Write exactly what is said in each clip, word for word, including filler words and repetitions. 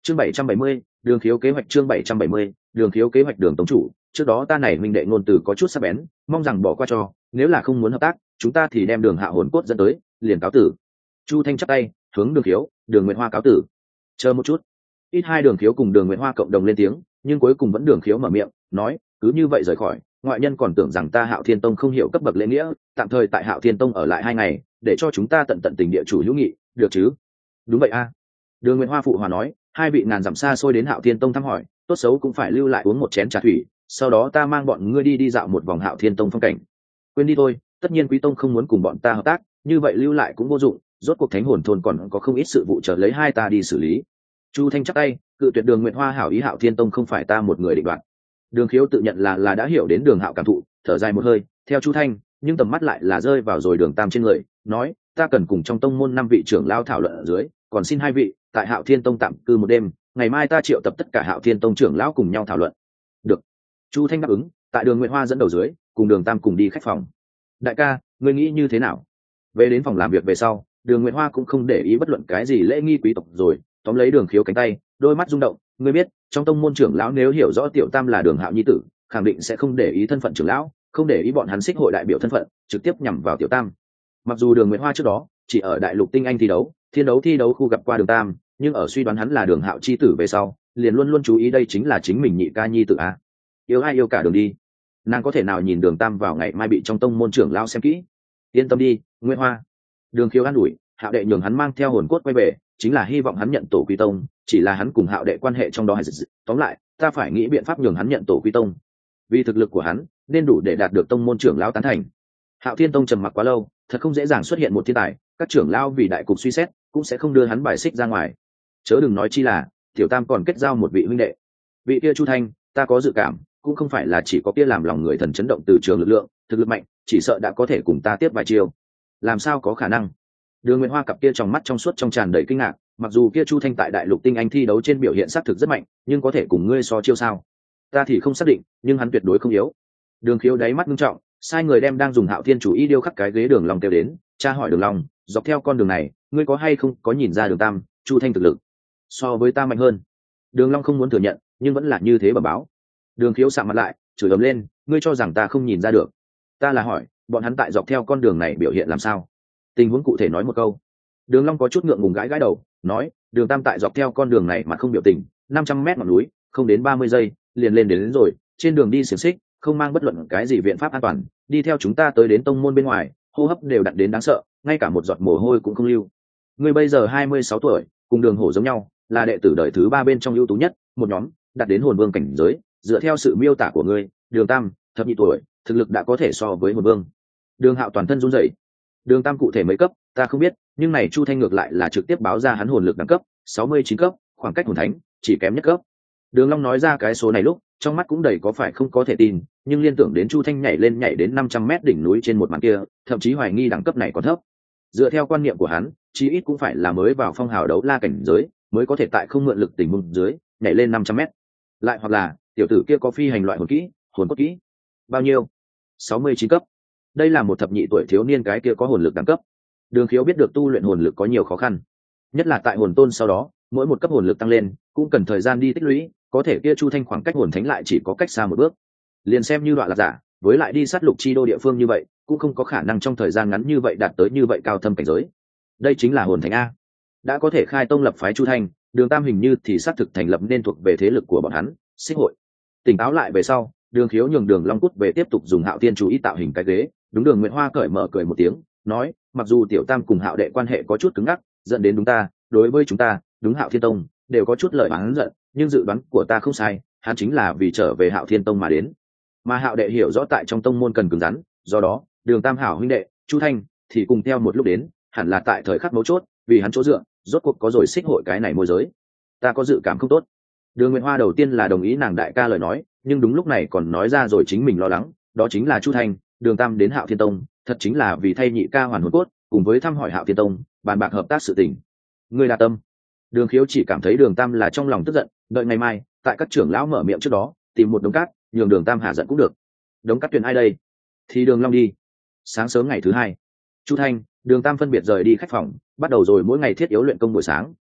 chương bảy trăm bảy mươi, đường khiếu kế hoạch. chương bảy trăm bảy mươi, đường khiếu kế hoạch. Đường tống chủ, trước đó ta này minh đệ ngôn từ có chút sắc bén, mong rằng bỏ qua cho, nếu là không muốn hợp tác chúng ta thì đem đường hạ hồn cốt dẫn tới, liền cáo tử. Chu Thanh chắp tay hướng đường khiếu, đường Nguyệt Hoa cáo tử. Chờ một chút. Ít hai đường khiếu cùng đường Nguyệt Hoa cộng đồng lên tiếng, nhưng cuối cùng vẫn đường khiếu mở miệng nói, cứ như vậy rời khỏi, ngoại nhân còn tưởng rằng ta Hạo Thiên Tông không hiểu cấp bậc lễ nghĩa, tạm thời tại Hạo Thiên Tông ở lại hai ngày, để cho chúng ta tận tận tình địa chủ hữu nghị, được chứ? Đúng vậy a. Đường Nguyệt Hoa phụ hòa nói, hai vị ngàn dặm xa xôi đến Hạo Thiên Tông thăm hỏi, tốt xấu cũng phải lưu lại uống một chén trà thủy, sau đó ta mang bọn ngươi đi đi dạo một vòng Hạo Thiên Tông phong cảnh. Quên đi thôi, tất nhiên Quý Tông không muốn cùng bọn ta hợp tác, như vậy lưu lại cũng vô dụng, rốt cuộc Thánh Hồn thôn còn có không ít sự vụ chờ lấy hai ta đi xử lý. Chu Thanh chắc tay, cự tuyệt Đường Nguyệt Hoa hảo ý, Hạo Thiên Tông không phải ta một người định đoạt. Đường Khiếu tự nhận là là đã hiểu đến Đường Hạo cảm thụ, thở dài một hơi, theo Chu Thanh, nhưng tầm mắt lại là rơi vào rồi Đường Tam trên người, nói, ta cần cùng trong tông môn năm vị trưởng lao thảo luận ở dưới, còn xin hai vị tại Hạo Thiên Tông tạm cư một đêm, ngày mai ta triệu tập tất cả Hạo Thiên Tông trưởng lão cùng nhau thảo luận. Được. Chu Thanh đáp ứng, tại Đường Nguyệt Hoa dẫn đầu dưới, cùng Đường Tam cùng đi khách phòng. Đại ca, ngươi nghĩ như thế nào? Về đến phòng làm việc về sau, Đường Nguyệt Hoa cũng không để ý bất luận cái gì lễ nghi quý tộc rồi, tóm lấy Đường Khiếu cánh tay, đôi mắt rung động, ngươi biết, trong tông môn trưởng lão nếu hiểu rõ Tiểu Tam là Đường Hạo nhi tử, khẳng định sẽ không để ý thân phận trưởng lão, không để ý bọn hắn xích hội đại biểu thân phận, trực tiếp nhằm vào Tiểu Tam. Mặc dù Đường Nguyệt Hoa trước đó chỉ ở đại lục tinh anh thi đấu, thiên đấu thi đấu khu gặp qua Đường Tam, nhưng ở suy đoán hắn là Đường Hạo chi tử về sau, liền luôn luôn chú ý đây chính là chính mình nhị ca nhi tử a. Yêu ai yêu cả đường đi, nàng có thể nào nhìn Đường Tam vào ngày mai bị trong tông môn trưởng lão xem kỹ. Yên tâm đi, Nguyệt Hoa. Đường Khiếu an ủi, Hạo đệ nhường hắn mang theo hồn cốt quay về, chính là hy vọng hắn nhận tổ quy tông, chỉ là hắn cùng Hạo đệ quan hệ trong đó hay dị. Tóm lại, ta phải nghĩ biện pháp nhường hắn nhận tổ quy tông. Vì thực lực của hắn, nên đủ để đạt được tông môn trưởng lão tán thành. Hạo Thiên Tông trầm mặc quá lâu, thật không dễ dàng xuất hiện một thiên tài, các trưởng lão vì đại cục suy xét, cũng sẽ không đưa hắn bài xích ra ngoài. Chớ đừng nói chi là, Tiểu Tam còn kết giao một vị huynh đệ. Vị kia Chu Thanh, ta có dự cảm, cũng không phải là chỉ có kia làm lòng người thần chấn động từ trường lực lượng, thực lực mạnh, chỉ sợ đã có thể cùng ta tiếp vài chiêu. Làm sao có khả năng? Đường Nguyệt Hoa cặp kia trong mắt trong suốt trong tràn đầy kinh ngạc, mặc dù kia Chu Thanh tại đại lục tinh anh thi đấu trên biểu hiện xác thực rất mạnh, nhưng có thể cùng ngươi so chiêu sao? Ta thì không xác định, nhưng hắn tuyệt đối không yếu. Đường Khiếu đáy mắt nghiêm trọng, sai người đem đang dùng Hạo Thiên chủ y điêu khắc cái ghế Đường Long kêu đến, tra hỏi Đường Long, dọc theo con đường này, ngươi có hay không có nhìn ra Đường Tam, Chu Thanh thực lực so với ta mạnh hơn? Đường Long không muốn thừa nhận, nhưng vẫn là như thế bẩm báo. Đường Khiếu sạm mặt lại, chửi ầm lên, ngươi cho rằng ta không nhìn ra được? Ta là hỏi, bọn hắn tại dọc theo con đường này biểu hiện làm sao? Tình huống cụ thể nói một câu. Đường Long có chút ngượng ngùng gãi gãi đầu, nói, Đường Tam tại dọc theo con đường này mà không biểu tình, năm trăm mét ngọn núi, không đến ba mươi giây, liền lên đến, đến rồi, trên đường đi xiển xích, không mang bất luận cái gì biện pháp an toàn, đi theo chúng ta tới đến tông môn bên ngoài, hô hấp đều đặn đến đáng sợ, ngay cả một giọt mồ hôi cũng không lưu. Ngươi bây giờ hai mươi sáu tuổi, cùng Đường Hổ giống nhau, là đệ tử đời thứ ba bên trong ưu tú nhất, một nhóm, đạt đến hồn vương cảnh giới, dựa theo sự miêu tả của ngươi, Đường Tam, thập nhị tuổi, thực lực đã có thể so với hồn vương. Đường Hạo toàn thân run rẩy. Đường Tam cụ thể mấy cấp, ta không biết, nhưng này Chu Thanh ngược lại là trực tiếp báo ra hắn hồn lực đẳng cấp, sáu mươi chín cấp, khoảng cách hồn thánh chỉ kém nhất cấp. Đường Long nói ra cái số này lúc, trong mắt cũng đầy có phải không có thể tin, nhưng liên tưởng đến Chu Thanh nhảy lên nhảy đến năm trăm mét đỉnh núi trên một màn kia, thậm chí hoài nghi đẳng cấp này còn thấp. Dựa theo quan niệm của hắn, chí ít cũng phải là mới vào phong hào đấu la cảnh giới, mới có thể tại không mượn lực tình huống dưới, nhảy lên năm trăm mét. Lại hoặc là, tiểu tử kia có phi hành loại hồn kỹ, hồn cốt kỹ. Bao nhiêu? sáu mươi chín cấp. Đây là một thập nhị tuổi thiếu niên cái kia có hồn lực đẳng cấp. Đường Khiếu biết được tu luyện hồn lực có nhiều khó khăn, nhất là tại hồn tôn sau đó, mỗi một cấp hồn lực tăng lên cũng cần thời gian đi tích lũy, có thể kia Chu Thanh khoảng cách hồn thánh lại chỉ có cách xa một bước. Liền xem như đoạn lạc giả, với lại đi sát lục chi đô địa phương như vậy, cũng không có khả năng trong thời gian ngắn như vậy đạt tới như vậy cao thâm cảnh giới. Đây chính là hồn thánh a. Đã có thể khai tông lập phái Chu Thanh, Đường Tam hình như thì xác thực thành lập nên thuộc về thế lực của bọn hắn, xích hội. Tỉnh táo lại về sau, Đường Khiếu nhường Đường Long cút về tiếp tục dùng Hạo Thiên chú ý tạo hình cái ghế, đúng Đường Nguyệt Hoa cởi mở cười một tiếng, nói, mặc dù Tiểu Tam cùng Hạo đệ quan hệ có chút cứng ngắc, dẫn đến đúng ta, đối với chúng ta, đúng Hạo Thiên Tông, đều có chút lời oán giận, nhưng dự đoán của ta không sai, hắn chính là vì trở về Hạo Thiên Tông mà đến. Mà Hạo đệ hiểu rõ tại trong tông môn cần cứng rắn, do đó, Đường Tam hảo huynh đệ, Chu Thanh thì cùng theo một lúc đến, hẳn là tại thời khắc mấu chốt, vì hắn chỗ dựa, rốt cuộc có rồi xích hội cái này môi giới. Ta có dự cảm không tốt. Đường Nguyệt Hoa đầu tiên là đồng ý nàng đại ca lời nói, nhưng đúng lúc này còn nói ra rồi chính mình lo lắng, đó chính là Chu Thanh, Đường Tam đến Hạo Thiên Tông, thật chính là vì thay nhị ca hoàn hồn cốt, cùng với thăm hỏi Hạo Thiên Tông, bàn bạc hợp tác sự tình. Ngươi đa tâm. Đường Khiếu chỉ cảm thấy Đường Tam là trong lòng tức giận, đợi ngày mai, tại các trưởng lão mở miệng trước đó, tìm một đống cát, nhường Đường Tam hạ giận cũng được. Đống cát tuyển ai đây? Thì Đường Long đi. Sáng sớm ngày thứ hai, Chu Thanh, Đường Tam phân biệt rời đi khách phòng, bắt đầu rồi mỗi ngày thiết yếu luyện công buổi sáng,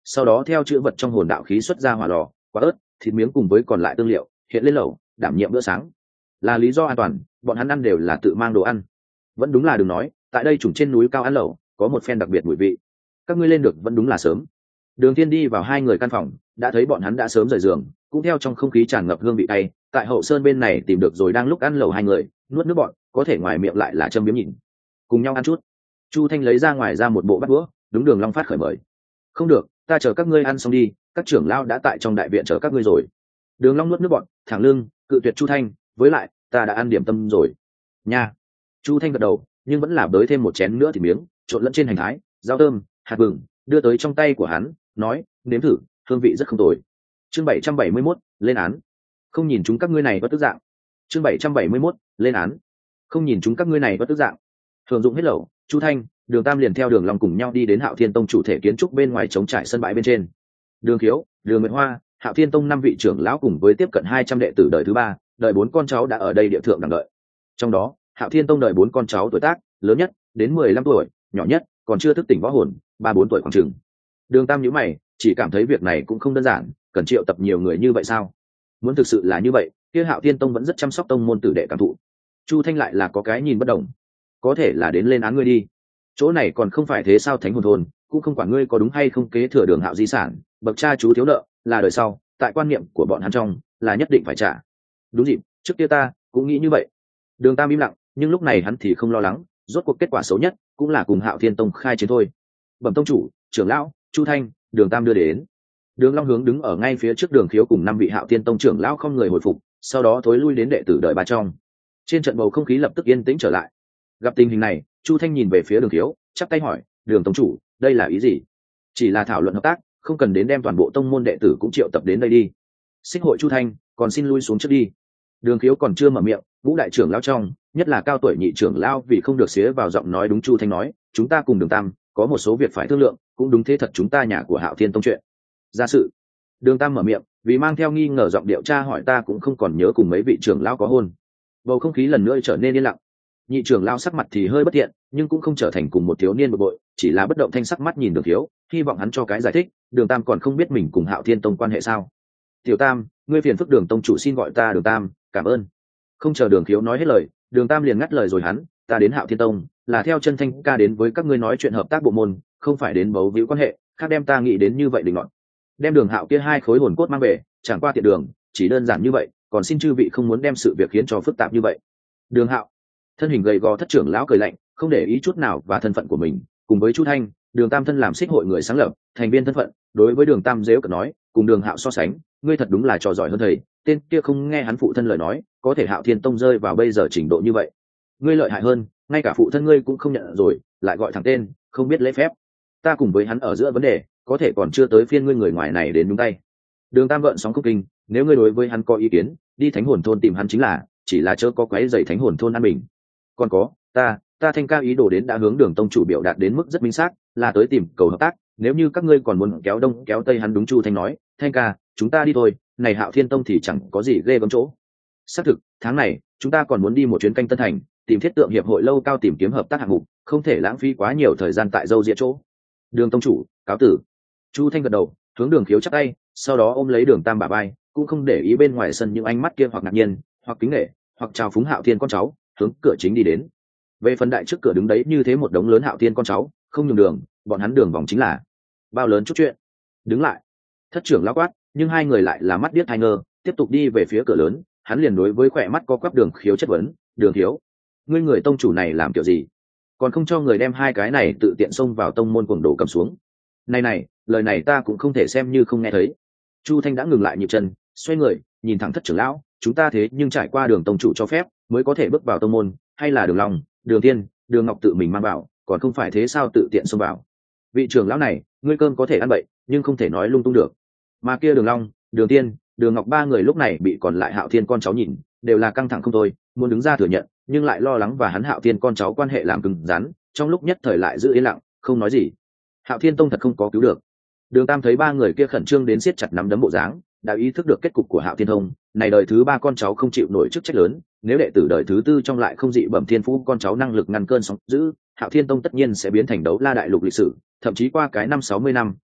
sau đó theo chữ vật trong hồn đạo khí xuất ra hỏa lò, quả ớt, thịt miếng cùng với còn lại tương liệu hiện lên lẩu, đảm nhiệm bữa sáng. Là lý do an toàn, bọn hắn ăn đều là tự mang đồ ăn. Vẫn đúng là đừng nói, tại đây trùng trên núi cao ăn lẩu có một phen đặc biệt mùi vị. Các ngươi lên được vẫn đúng là sớm. Đường Thiên đi vào hai người căn phòng, đã thấy bọn hắn đã sớm rời giường, cũng theo trong không khí tràn ngập hương vị cay, tại hậu sơn bên này tìm được rồi đang lúc ăn lẩu hai người, nuốt nước bọt, có thể ngoài miệng lại là châm biếm nhìn. Cùng nhau ăn chút. Chu Thanh lấy ra ngoài ra một bộ bát đũa, đúng Đường Long phát khởi mời. Không được, ta chờ các ngươi ăn xong đi, các trưởng lão đã tại trong đại viện chờ các ngươi rồi. Đường Long nuốt nước bọt, thẳng lưng, cự tuyệt Chu Thanh, với lại, ta đã ăn điểm tâm rồi. Nha. Chu Thanh gật đầu, nhưng vẫn là bới thêm một chén nữa thì miếng, trộn lẫn trên hành thái, rau thơm, hạt vừng, đưa tới trong tay của hắn, nói, nếm thử, hương vị rất không tồi. Chương bảy trăm bảy mươi mốt, lên án. Không nhìn chúng các ngươi này bất tức dạng. Chương bảy trăm bảy mươi mốt, lên án. Không nhìn chúng các ngươi này bất tức dạng. Thường dụng hết lẩu, Chu Thanh, Đường Tam liền theo Đường Long cùng nhau đi đến Hạo Thiên Tông chủ thể kiến trúc bên ngoài trống trải sân bãi bên trên. Đường Khiếu, Đường Nguyệt Hoa, Hạo Thiên Tông năm vị trưởng lão cùng với tiếp cận hai trăm đệ tử đời thứ ba, đời bốn con cháu đã ở đây địa thượng đẳng đợi. Trong đó, Hạo Thiên Tông đời bốn con cháu tuổi tác lớn nhất đến mười lăm tuổi, nhỏ nhất còn chưa thức tỉnh võ hồn, ba bốn tuổi khoảng chừng. Đường Tam nhíu mày, chỉ cảm thấy việc này cũng không đơn giản, cần triệu tập nhiều người như vậy sao? Muốn thực sự là như vậy, kia Hạo Thiên Tông vẫn rất chăm sóc tông môn tử đệ cảm thụ. Chu Thanh lại là có cái nhìn bất đồng. Có thể là đến lên án ngươi đi. Chỗ này còn không phải thế sao thánh hồn thôn, cũng không quản ngươi có đúng hay không kế thừa Đường Hạo di sản, bậc cha chú thiếu nợ, là đời sau, tại quan niệm của bọn hắn trong, là nhất định phải trả. Đúng dịp, trước kia ta cũng nghĩ như vậy. Đường Tam im lặng, nhưng lúc này hắn thì không lo lắng, rốt cuộc kết quả xấu nhất cũng là cùng Hạo Thiên Tông khai chiến thôi. Bẩm tông chủ, trưởng lão, Chu Thanh, Đường Tam đưa đến. Đường Long hướng đứng ở ngay phía trước Đường Khiếu cùng năm vị Hạo Thiên Tông trưởng lão không người hồi phục, sau đó thối lui đến đệ tử đợi ba trong. Trên trận bầu không khí lập tức yên tĩnh trở lại. Gặp tình hình này, Chu Thanh nhìn về phía Đường Khiếu, chắp tay hỏi, Đường tông chủ, đây là ý gì? Chỉ là thảo luận hợp tác, không cần đến đem toàn bộ tông môn đệ tử cũng triệu tập đến đây đi. Xích hội Chu Thanh, còn xin lui xuống trước đi. Đường Khiếu còn chưa mở miệng, Vũ đại trưởng lão trong, nhất là cao tuổi nhị trưởng lão vì không được xía vào giọng nói đúng Chu Thanh nói, chúng ta cùng Đường Tam có một số việc phải thương lượng, cũng đúng thế thật chúng ta nhà của Hạo Thiên Tông chuyện. Ra sự. Đường Tam mở miệng, vì mang theo nghi ngờ giọng điệu tra hỏi ta cũng không còn nhớ cùng mấy vị trưởng lão có hôn. Bầu không khí lần nữa trở nên yên lặng. Nhị trưởng lão sắc mặt thì hơi bất thiện, nhưng cũng không trở thành cùng một thiếu niên bực bội, chỉ là bất động thanh sắc mắt nhìn Đường Khiếu, hy vọng hắn cho cái giải thích. Đường Tam còn không biết mình cùng Hạo Thiên Tông quan hệ sao? Tiểu Tam, ngươi phiền phức Đường tông chủ xin gọi ta Đường Tam, cảm ơn. Không chờ Đường Khiếu nói hết lời, Đường Tam liền ngắt lời rồi hắn, ta đến Hạo Thiên Tông là theo chân Thanh ca đến với các ngươi nói chuyện hợp tác bộ môn, không phải đến bấu víu quan hệ, khác đem ta nghĩ đến như vậy định luận. Đem Đường Hạo kia hai khối hồn cốt mang về, chẳng qua tiện đường, chỉ đơn giản như vậy, còn xin chư vị không muốn đem sự việc khiến cho phức tạp như vậy. Đường Hạo, thân hình gầy gò thất trưởng lão cười lạnh, không để ý chút nào và thân phận của mình, cùng với Chu Thanh, Đường Tam thân làm xích hội người sáng lập, thành viên thân phận, đối với Đường Tam dếu cợt nói, cùng Đường Hạo so sánh, ngươi thật đúng là trò giỏi hơn thầy, tên kia không nghe hắn phụ thân lời nói, có thể Hạo Thiên Tông rơi vào bây giờ trình độ như vậy. Ngươi lợi hại hơn, ngay cả phụ thân ngươi cũng không nhận rồi, lại gọi thẳng tên, không biết lễ phép. Ta cùng với hắn ở giữa vấn đề, có thể còn chưa tới phiên ngươi người ngoài này đến nhúng tay. Đường Tam gợn sóng không kinh, nếu ngươi đối với hắn có ý kiến, đi Thánh Hồn thôn tìm hắn chính là, chỉ là chớ có quấy rầy Thánh Hồn thôn an bình. Còn có, ta, ta Thanh ca ý đồ đến đã hướng Đường tông chủ biểu đạt đến mức rất minh xác, là tới tìm cầu hợp tác, nếu như các ngươi còn muốn kéo đông kéo tây hắn đúng Chu Thanh nói, Thanh ca, chúng ta đi thôi, này Hạo Thiên Tông thì chẳng có gì ghê gớm chỗ. Xác thực, tháng này, chúng ta còn muốn đi một chuyến canh Tân Thành, tìm thiết tượng hiệp hội lâu cao tìm kiếm hợp tác hạng mục, không thể lãng phí quá nhiều thời gian tại dâu dịa chỗ. Đường tông chủ, cáo tử. Chu Thanh gật đầu, hướng Đường Khiếu chắp tay, sau đó ôm lấy Đường Tam bả vai, cũng không để ý bên ngoài sân những ánh mắt kia hoặc ngạc nhiên, hoặc kính nể, hoặc chào phúng Hạo Thiên con cháu, hướng cửa chính đi đến. Về phần đại trước cửa đứng đấy như thế một đống lớn Hạo Thiên con cháu, không nhường đường, bọn hắn đường vòng chính là bao lớn chút chuyện. Đứng lại. Thất trưởng lão quát, nhưng hai người lại là mắt điếc hai ngơ, tiếp tục đi về phía cửa lớn. Hắn liền đối với khỏe mắt co quắp Đường Khiếu chất vấn, Đường Khiếu, ngươi người tông chủ này làm kiểu gì, còn không cho người đem hai cái này tự tiện xông vào tông môn cuồng đồ cầm xuống. Này này, lời này ta cũng không thể xem như không nghe thấy. Chu Thanh đã ngừng lại nhịp chân, xoay người nhìn thẳng thất trưởng lão, chúng ta thế nhưng trải qua Đường tông chủ cho phép mới có thể bước vào tông môn, hay là Đường Long, Đường Tiên, Đường Ngọc tự mình mang vào, còn không phải thế sao tự tiện xông vào. Vị trưởng lão này, ngươi cơm có thể ăn bậy, nhưng không thể nói lung tung được. Mà kia Đường Long, Đường Tiên, Đường Ngọc ba người lúc này bị còn lại Hạo Thiên con cháu nhìn, đều là căng thẳng không thôi, muốn đứng ra thừa nhận, nhưng lại lo lắng và hắn Hạo Thiên con cháu quan hệ làm cứng rắn, trong lúc nhất thời lại giữ yên lặng, không nói gì. Hạo Thiên Tông thật không có cứu được. Đường Tam thấy ba người kia khẩn trương đến siết chặt nắm đấm bộ dáng, đã ý thức được kết cục của Hạo Thiên Tông, này đời thứ ba con cháu không chịu nổi chức trách lớn, nếu đệ tử đời thứ tư trong lại không dị bẩm thiên phú con cháu năng lực ngăn cơn sóng dữ, Hạo Thiên Tông tất nhiên sẽ biến thành đấu la đại lục lịch sử, thậm chí qua cái năm sáu mươi năm,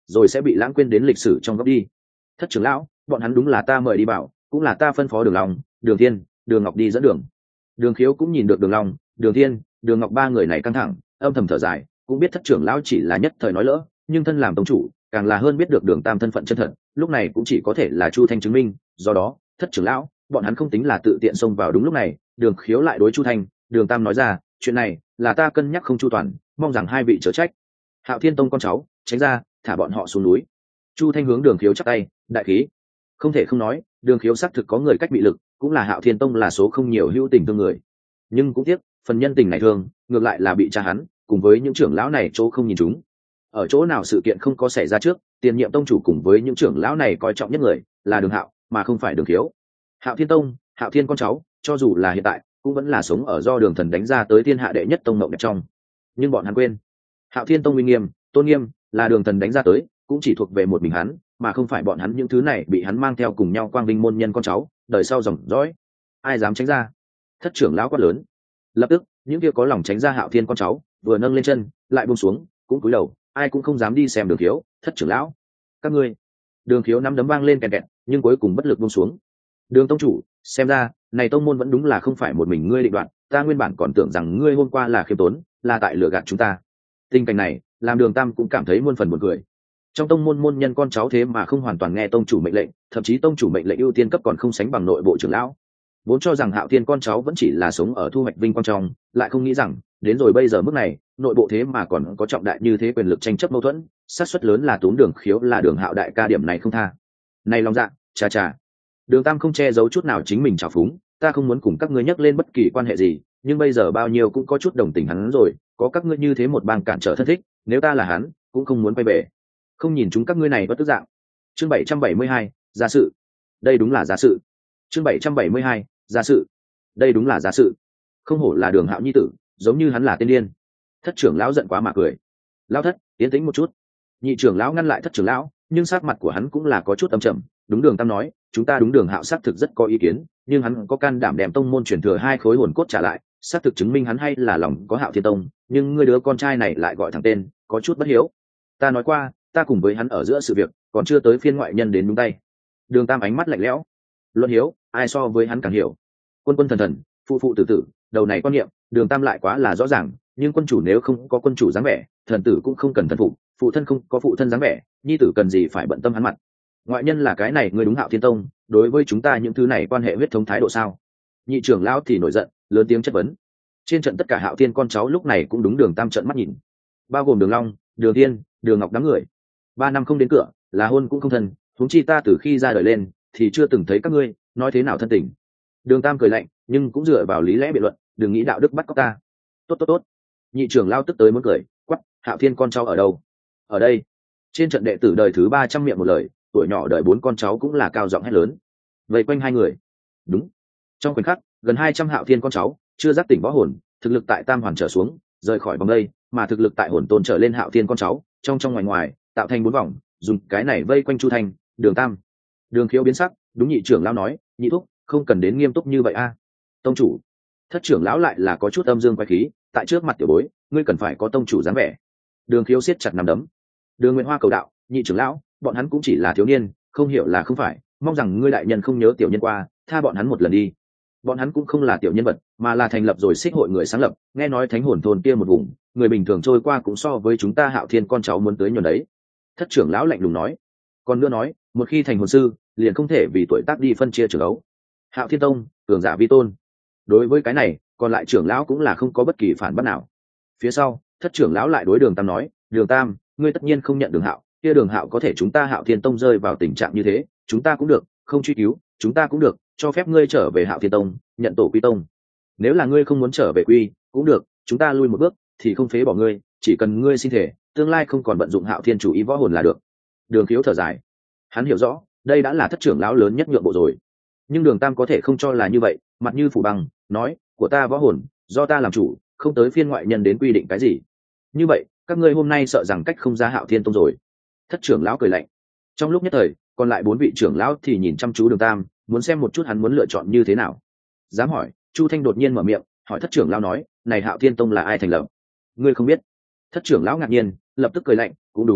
rồi sẽ bị lãng quên đến lịch sử trong góc đi. Thất trưởng lão, bọn hắn đúng là ta mời đi bảo, cũng là ta phân phó Đường Long, Đường Thiên, Đường Ngọc đi dẫn đường. Đường Khiếu cũng nhìn được Đường Long, Đường Thiên, Đường Ngọc ba người này căng thẳng, âm thầm thở dài, cũng biết thất trưởng lão chỉ là nhất thời nói lỡ, nhưng thân làm tông chủ, càng là hơn biết được Đường Tam thân phận chân thật, lúc này cũng chỉ có thể là Chu Thanh chứng minh, do đó, thất trưởng lão, bọn hắn không tính là tự tiện xông vào đúng lúc này. Đường Khiếu lại đối Chu Thanh, Đường Tam nói ra, chuyện này là ta cân nhắc không chu toàn, mong rằng hai vị chớ trách. Hạo Thiên Tông con cháu, tránh ra, thả bọn họ xuống núi. Chu Thanh hướng Đường Khiếu chắp tay, đại khí. Không thể không nói, Đường Khiếu xác thực có người cách bị lực, cũng là Hạo Thiên Tông là số không nhiều hữu tình thương người, nhưng cũng tiếc phần nhân tình này thương ngược lại là bị cha hắn cùng với những trưởng lão này chỗ không nhìn chúng. Ở chỗ nào sự kiện không có xảy ra trước, tiền nhiệm tông chủ cùng với những trưởng lão này coi trọng nhất người là Đường Hạo mà không phải Đường Khiếu. Hạo Thiên Tông, Hạo Thiên con cháu, cho dù là hiện tại cũng vẫn là sống ở do Đường Thần đánh ra tới thiên hạ đệ nhất tông mộng đẹp trong, nhưng bọn hắn quên Hạo Thiên Tông uy nghiêm, tôn nghiêm là Đường Thần đánh ra tới, cũng chỉ thuộc về một mình hắn, mà không phải bọn hắn những thứ này bị hắn mang theo cùng nhau quang vinh môn nhân con cháu đời sau dòng dõi. Ai dám tránh ra? Thất trưởng lão quát lớn. Lập tức những kia có lòng tránh ra Hạo Thiên con cháu vừa nâng lên chân lại buông xuống, cũng cúi đầu, ai cũng không dám đi xem Đường Khiếu. Thất trưởng lão, các ngươi. Đường Khiếu nắm đấm vang lên kẹt kẹt, nhưng cuối cùng bất lực buông xuống. Đường tông chủ, xem ra này tông môn vẫn đúng là không phải một mình ngươi định đoạt, ta nguyên bản còn tưởng rằng ngươi hôm qua là khiêm tốn, là tại lừa gạt chúng ta. Tình cảnh này làm Đường Tam cũng cảm thấy muôn phần buồn cười. Trong tông môn môn nhân con cháu thế mà không hoàn toàn nghe tông chủ mệnh lệnh, thậm chí tông chủ mệnh lệnh ưu tiên cấp còn không sánh bằng nội bộ trưởng lão. Vốn cho rằng Hạo Thiên con cháu vẫn chỉ là sống ở thu hoạch vinh quang trong, lại không nghĩ rằng đến rồi bây giờ mức này, nội bộ thế mà còn có trọng đại như thế quyền lực tranh chấp mâu thuẫn, xác suất lớn là túm Đường Khiếu là Đường Hạo đại ca điểm này không tha. Này lòng dạ, chà chà. Đường Tam không che giấu chút nào chính mình trào phúng, ta không muốn cùng các ngươi nhắc lên bất kỳ quan hệ gì, nhưng bây giờ bao nhiêu cũng có chút đồng tình hắn rồi, có các ngươi như thế một bang cản trở thân thích, nếu ta là hắn, cũng không muốn quay về. Không nhìn chúng các ngươi này bất tức dạng. Chương bảy trăm bảy mươi hai, gia sự. Đây đúng là gia sự. Chương bảy trăm bảy mươi hai, gia sự. Đây đúng là gia sự. Không hổ là Đường Hạo nhi tử, giống như hắn là tên điên. Thất trưởng lão giận quá mà cười. Lão thất, yên tĩnh một chút. Nhị trưởng lão ngăn lại thất trưởng lão, nhưng sắc mặt của hắn cũng là có chút âm trầm. Đúng Đường Tam nói, chúng ta đúng Đường Hạo xác thực rất có ý kiến, nhưng hắn có can đảm đem tông môn truyền thừa hai khối hồn cốt trả lại, xác thực chứng minh hắn hay là lòng có Hạo Thiên Tông, nhưng ngươi đứa con trai này lại gọi thẳng tên, có chút bất hiếu. Ta nói qua, ta cùng với hắn ở giữa sự việc còn chưa tới phiên ngoại nhân đến nhúng tay. Đường Tam ánh mắt lạnh lẽo. Luận hiếu, ai so với hắn càng hiểu. Quân quân thần thần, phụ phụ tử tử, đầu này quan niệm Đường Tam lại quá là rõ ràng, nhưng quân chủ nếu không có quân chủ dáng vẻ, thần tử cũng không cần thần phụ, phụ thân không có phụ thân dáng vẻ, nhi tử cần gì phải bận tâm hắn mặt. Ngoại nhân là cái này, ngươi đúng Hạo Thiên Tông, đối với chúng ta những thứ này quan hệ huyết thống thái độ sao? Nhị trưởng lão thì nổi giận, lớn tiếng chất vấn. Trên trận tất cả Hạo Thiên con cháu lúc này cũng đúng Đường Tam trợn mắt nhìn, bao gồm Đường Long, Đường Thiên, Đường Ngọc đám người. Ba năm không đến cửa, là hôn cũng không thân, huống chi ta từ khi ra đời lên thì chưa từng thấy các ngươi nói thế nào thân tình. Đường Tam cười lạnh, nhưng cũng dựa vào lý lẽ biện luận, đừng nghĩ đạo đức bắt cóc ta. Tốt tốt tốt. Nhị trưởng lao tức tới muốn cười, quắc, Hạo Thiên con cháu ở đâu? Ở đây. Trên trận đệ tử đời thứ ba trăm miệng một lời, tuổi nhỏ đời bốn con cháu cũng là cao giọng hét lớn. Vây quanh hai người. Đúng. Trong khoảnh khắc, gần hai trăm Hạo Thiên con cháu chưa giác tỉnh võ hồn, thực lực tại tam hoàn trở xuống, rời khỏi vòng đây, mà thực lực tại hồn tôn trở lên Hạo Thiên con cháu, trong trong ngoài ngoài, tạo thành bốn vòng, dùng cái này vây quanh Chu Thanh, Đường Tam. Đường Khiếu biến sắc, đúng nhị trưởng lão nói, nhị thúc, không cần đến nghiêm túc như vậy a. Tông chủ. Thất trưởng lão lại là có chút âm dương quái khí, tại trước mặt tiểu bối, ngươi cần phải có tông chủ dáng vẻ. Đường Khiếu siết chặt nắm đấm. Đường Nguyện Hoa cầu đạo, nhị trưởng lão, bọn hắn cũng chỉ là thiếu niên, không hiểu là không phải, mong rằng ngươi đại nhân không nhớ tiểu nhân qua, tha bọn hắn một lần đi. Bọn hắn cũng không là tiểu nhân vật, mà là thành lập rồi xích hội người sáng lập, nghe nói thánh hồn thôn kia một vùng, người bình thường trôi qua cũng so với chúng ta Hạo Thiên con cháu muốn tới nhuần đấy. Thất trưởng lão lạnh lùng nói. Còn nữa nói, một khi thành hồn sư, liền không thể vì tuổi tác đi phân chia trưởng ấu. Hạo Thiên Tông, cường giả vi tôn. Đối với cái này, còn lại trưởng lão cũng là không có bất kỳ phản bác nào. Phía sau, thất trưởng lão lại đối Đường Tam nói, Đường Tam, ngươi tất nhiên không nhận Đường Hạo, kia Đường Hạo có thể chúng ta Hạo Thiên Tông rơi vào tình trạng như thế, chúng ta cũng được, không truy cứu, chúng ta cũng được, cho phép ngươi trở về Hạo Thiên Tông, nhận tổ quy tông. Nếu là ngươi không muốn trở về quy, cũng được, chúng ta lui một bước, thì không phế bỏ ngươi, chỉ cần ngươi xin thể, tương lai không còn bận dụng Hạo Thiên chủ ý võ hồn là được. Đường Khiếu thở dài, hắn hiểu rõ, đây đã là thất trưởng lão lớn nhất nhượng bộ rồi. Nhưng Đường Tam có thể không cho là như vậy, mặt như phủ băng, nói, của ta võ hồn, do ta làm chủ, không tới phiên ngoại nhân đến quy định cái gì. Như vậy, các ngươi hôm nay sợ rằng cách không ra Hạo Thiên Tông rồi. Thất trưởng lão cười lạnh. Trong lúc nhất thời, còn lại bốn vị trưởng lão thì nhìn chăm chú Đường Tam, muốn xem một chút hắn muốn lựa chọn như thế nào. Dám hỏi, Chu Thanh đột nhiên mở miệng, hỏi thất trưởng lão nói, này Hạo Thiên Tông là ai thành lập? Ngươi không biết? Thất trưởng lão ngạc nhiên, lập tức cười lạnh, cũng đúng,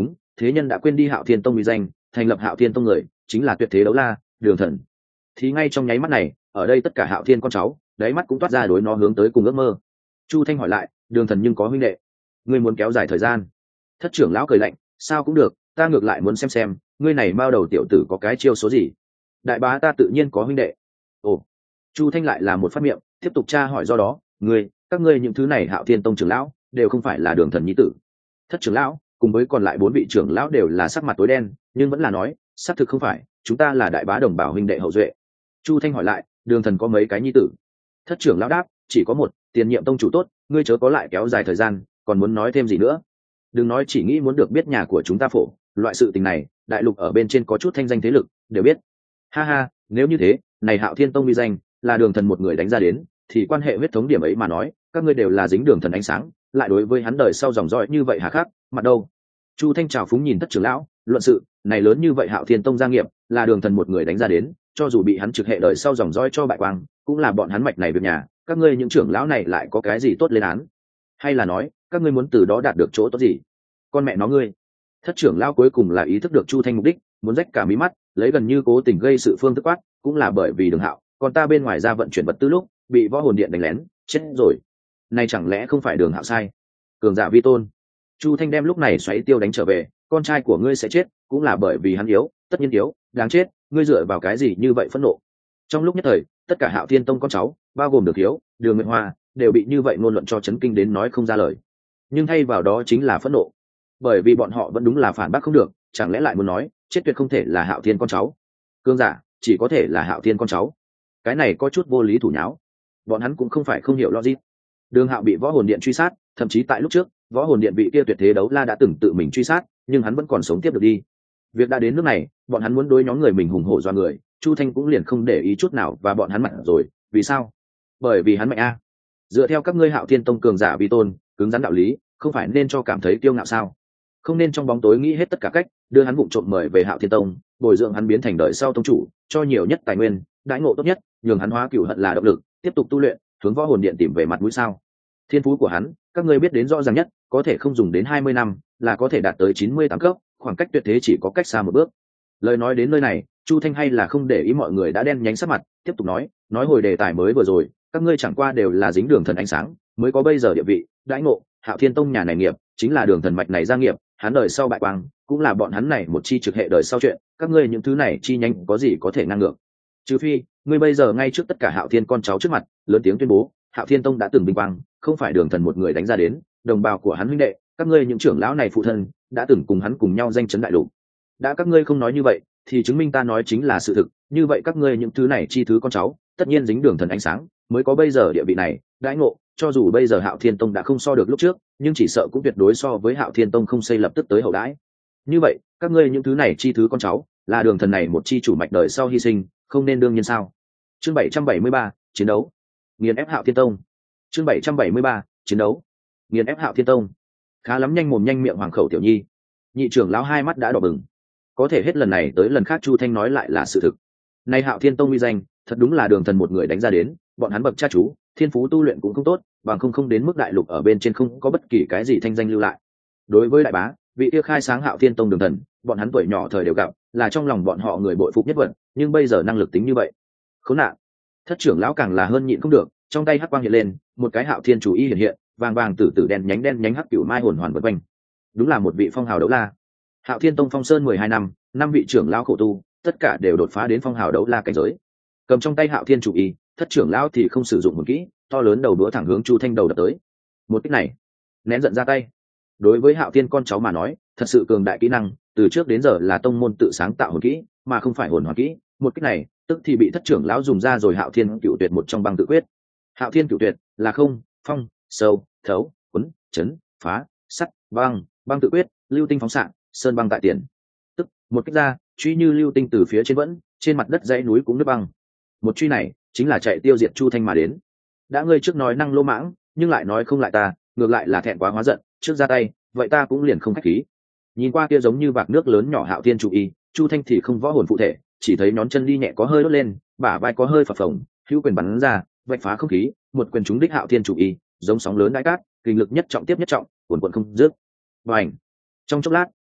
thế nhân đã quên đi Hạo Thiên Tông uy danh, thành lập Hạo Thiên Tông người chính là tuyệt thế đấu la Đường Thần. Thì ngay trong nháy mắt này, ở đây tất cả Hạo Thiên con cháu đáy mắt cũng toát ra đối nó hướng tới cùng ước mơ. Chu Thanh hỏi lại, Đường Thần nhưng có huynh đệ, ngươi muốn kéo dài thời gian? Thất trưởng lão cười lạnh, sao cũng được, ta ngược lại muốn xem xem ngươi này bao đầu tiểu tử có cái chiêu số gì. Đại bá ta tự nhiên có huynh đệ. Ồ. Chu Thanh lại là một phát miệng, tiếp tục tra hỏi, do đó ngươi, các ngươi những thứ này Hạo Thiên Tông trưởng lão đều không phải là Đường Thần nhi tử? Thất trưởng lão cùng với còn lại bốn vị trưởng lão đều là sắc mặt tối đen, nhưng vẫn là nói, xác thực không phải, chúng ta là đại bá đồng bào huynh đệ hậu duệ. Chu Thanh hỏi lại, Đường Thần có mấy cái nhi tử? Thất trưởng lão đáp, chỉ có một, tiền nhiệm tông chủ tốt, ngươi chớ có lại kéo dài thời gian, còn muốn nói thêm gì nữa? Đừng nói chỉ nghĩ muốn được biết nhà của chúng ta phổ, loại sự tình này đại lục ở bên trên có chút thanh danh thế lực đều biết. Ha ha, nếu như thế, này Hạo Thiên Tông uy danh là Đường Thần một người đánh ra đến, thì quan hệ huyết thống điểm ấy mà nói, các ngươi đều là dính Đường Thần ánh sáng, lại đối với hắn đời sau dòng dõi như vậy hà khắc, mặt đâu? Chu Thanh trào phúng nhìn Thất trưởng lão, luận sự này lớn như vậy Hạo Thiên Tông gia nghiệp là Đường Thần một người đánh ra đến, cho dù bị hắn trực hệ đời sau dòng dõi cho bại quang, cũng là bọn hắn mạch này việc nhà, các ngươi những trưởng lão này lại có cái gì tốt lên án? Hay là nói các ngươi muốn từ đó đạt được chỗ tốt gì? Con mẹ nó ngươi! Thất trưởng lão cuối cùng là ý thức được Chu Thanh mục đích, muốn rách cả mí mắt, lấy gần như cố tình gây sự phương thức quát, cũng là bởi vì Đường Hạo, còn ta bên ngoài ra vận chuyển vật tư lúc bị võ hồn điện đánh lén, chết rồi. Này chẳng lẽ không phải Đường Hạo sai? Cường giả vi tôn. Chu Thanh đem lúc này xoáy tiêu đánh trở về, con trai của ngươi sẽ chết, cũng là bởi vì hắn yếu, tất nhiên yếu, đáng chết, ngươi dựa vào cái gì như vậy phẫn nộ? Trong lúc nhất thời, tất cả Hạo Thiên Tông con cháu, bao gồm Được Hiếu, Đường Nguyệt Hoa, đều bị như vậy ngôn luận cho chấn kinh đến nói không ra lời. Nhưng thay vào đó chính là phẫn nộ, bởi vì bọn họ vẫn đúng là phản bác không được, chẳng lẽ lại muốn nói, chết tuyệt không thể là Hạo Thiên con cháu, cương giả chỉ có thể là Hạo Thiên con cháu. Cái này có chút vô lý thủ nháo. Bọn hắn cũng không phải không hiểu logic. Đường Hạo bị võ hồn điện truy sát, thậm chí tại lúc trước, võ hồn điện vị kia tuyệt thế đấu la đã từng tự mình truy sát, nhưng hắn vẫn còn sống tiếp được đi. Việc đã đến nước này, bọn hắn muốn đối nhóm người mình hùng hổ do người, Chu Thanh cũng liền không để ý chút nào và bọn hắn mạnh rồi. Vì sao? Bởi vì hắn mạnh a. Dựa theo các ngươi Hạo Thiên Tông cường giả vi tôn, cứng rắn đạo lý, không phải nên cho cảm thấy kiêu ngạo sao? Không nên trong bóng tối nghĩ hết tất cả cách đưa hắn vụng trộm mời về Hạo Thiên Tông, bồi dưỡng hắn biến thành đời sau tông chủ, cho nhiều nhất tài nguyên, đãi ngộ tốt nhất, nhường hắn hóa cửu hận là động lực, tiếp tục tu luyện, hướng võ hồn điện tìm về mặt mũi sao? Thiên phú của hắn, các ngươi biết đến rõ ràng nhất, có thể không dùng đến hai mươi năm, là có thể đạt tới chín mươi tám cấp, khoảng cách tuyệt thế chỉ có cách xa một bước. Lời nói đến nơi này, Chu Thanh hay là không để ý mọi người đã đen nhánh sắc mặt, tiếp tục nói, nói hồi đề tài mới vừa rồi, các ngươi chẳng qua đều là dính Đường Thần ánh sáng, mới có bây giờ địa vị, đãi ngộ, Hạo Thiên Tông nhà này nghiệp, chính là Đường Thần mạch này gia nghiệp, hắn đời sau bại quang, cũng là bọn hắn này một chi trực hệ đời sau chuyện, các ngươi những thứ này chi nhanh có gì có thể ngang ngược? Trừ phi, ngươi bây giờ ngay trước tất cả Hạo Thiên con cháu trước mặt, lớn tiếng tuyên bố, Hạo Thiên Tông đã từng vinh quang, không phải Đường Thần một người đánh ra đến, đồng bào của hắn huynh đệ, các ngươi những trưởng lão này phụ thân, đã từng cùng hắn cùng nhau danh chấn đại lục. Đã các ngươi không nói như vậy, thì chứng minh ta nói chính là sự thực, như vậy các ngươi những thứ này chi thứ con cháu, tất nhiên dính Đường Thần ánh sáng, mới có bây giờ địa vị này, đãi ngộ, cho dù bây giờ Hạo Thiên Tông đã không so được lúc trước, nhưng chỉ sợ cũng tuyệt đối so với Hạo Thiên Tông không xây lập tức tới hậu đãi. Như vậy, các ngươi những thứ này chi thứ con cháu, là Đường Thần này một chi chủ mạch đời sau hy sinh, không nên đương nhiên sao? Chương bảy trăm bảy mươi ba, chiến đấu. Nghiền ép Hạo Thiên Tông. Chương bảy trăm bảy mươi ba, chiến đấu. Nghiền ép Hạo Thiên Tông. Khá lắm nhanh mồm nhanh miệng hoàng khẩu tiểu nhi. Nhị trưởng lão hai mắt đã đỏ bừng. Có thể hết lần này tới lần khác Chu Thanh nói lại là sự thực. Nay Hạo Thiên Tông uy danh, thật đúng là Đường Thần một người đánh ra đến, bọn hắn bậc cha chú, thiên phú tu luyện cũng không tốt, bằng không không đến mức đại lục ở bên trên không có bất kỳ cái gì thanh danh lưu lại. Đối với đại bá, vị kia khai sáng Hạo Thiên Tông Đường Thần, bọn hắn tuổi nhỏ thời đều gặp, là trong lòng bọn họ người bội phục nhất vật, nhưng bây giờ năng lực tính như vậy, khốn nạn. Thất trưởng lão càng là hơn nhịn không được, trong tay hắc quang hiện lên, một cái Hạo Thiên chủ y hiện hiện, vàng vàng tử tử đen nhánh đen nhánh hắc cửu mai hồn hoàn vần quanh. Đúng là một vị phong hào đấu la. Hạo Thiên Tông phong sơn mười hai năm, năm vị trưởng lão khổ tu, tất cả đều đột phá đến phong hào đấu la cảnh giới. Cầm trong tay Hạo Thiên chủ y, thất trưởng lão thì không sử dụng một kỹ, to lớn đầu đũa thẳng hướng Chu Thanh đầu đập tới. Một kích này, nén giận ra tay. Đối với Hạo Thiên con cháu mà nói, thật sự cường đại kỹ năng, từ trước đến giờ là tông môn tự sáng tạo hồn kỹ, mà không phải hồn hoàn kỹ. Một kích này, tức thì bị thất trưởng lão dùng ra rồi. Hạo Thiên Cửu Tuyệt một trong băng tự quyết. Hạo Thiên Cửu Tuyệt là không, phong, sâu, thấu, cuốn, chấn, phá, sắt, băng, băng tự quyết, lưu tinh phóng xạ, sơn băng tại tiền. Tức một kích ra, truy như lưu tinh từ phía trên vẫn, trên mặt đất dãy núi cũng nứt băng. Một truy này chính là chạy tiêu diệt Chu Thanh mà đến. Đã ngươi trước nói năng lô mãng, nhưng lại nói không lại ta, ngược lại là thẹn quá hóa giận, trước ra tay, vậy ta cũng liền không khách khí. Nhìn qua kia giống như vạc nước lớn nhỏ Hạo Thiên chủ y, Chu Thanh thì không võ hồn phụ thể, chỉ thấy nhón chân đi nhẹ có hơi đốt lên, bả vai có hơi phập phồng, hữu quyền bắn ra, vạch phá không khí, một quyền trúng đích Hạo Thiên chủ y, giống sóng lớn đại cát, kinh lực nhất trọng tiếp nhất trọng, cuồn cuộn không dứt. Bành! Trong chốc lát,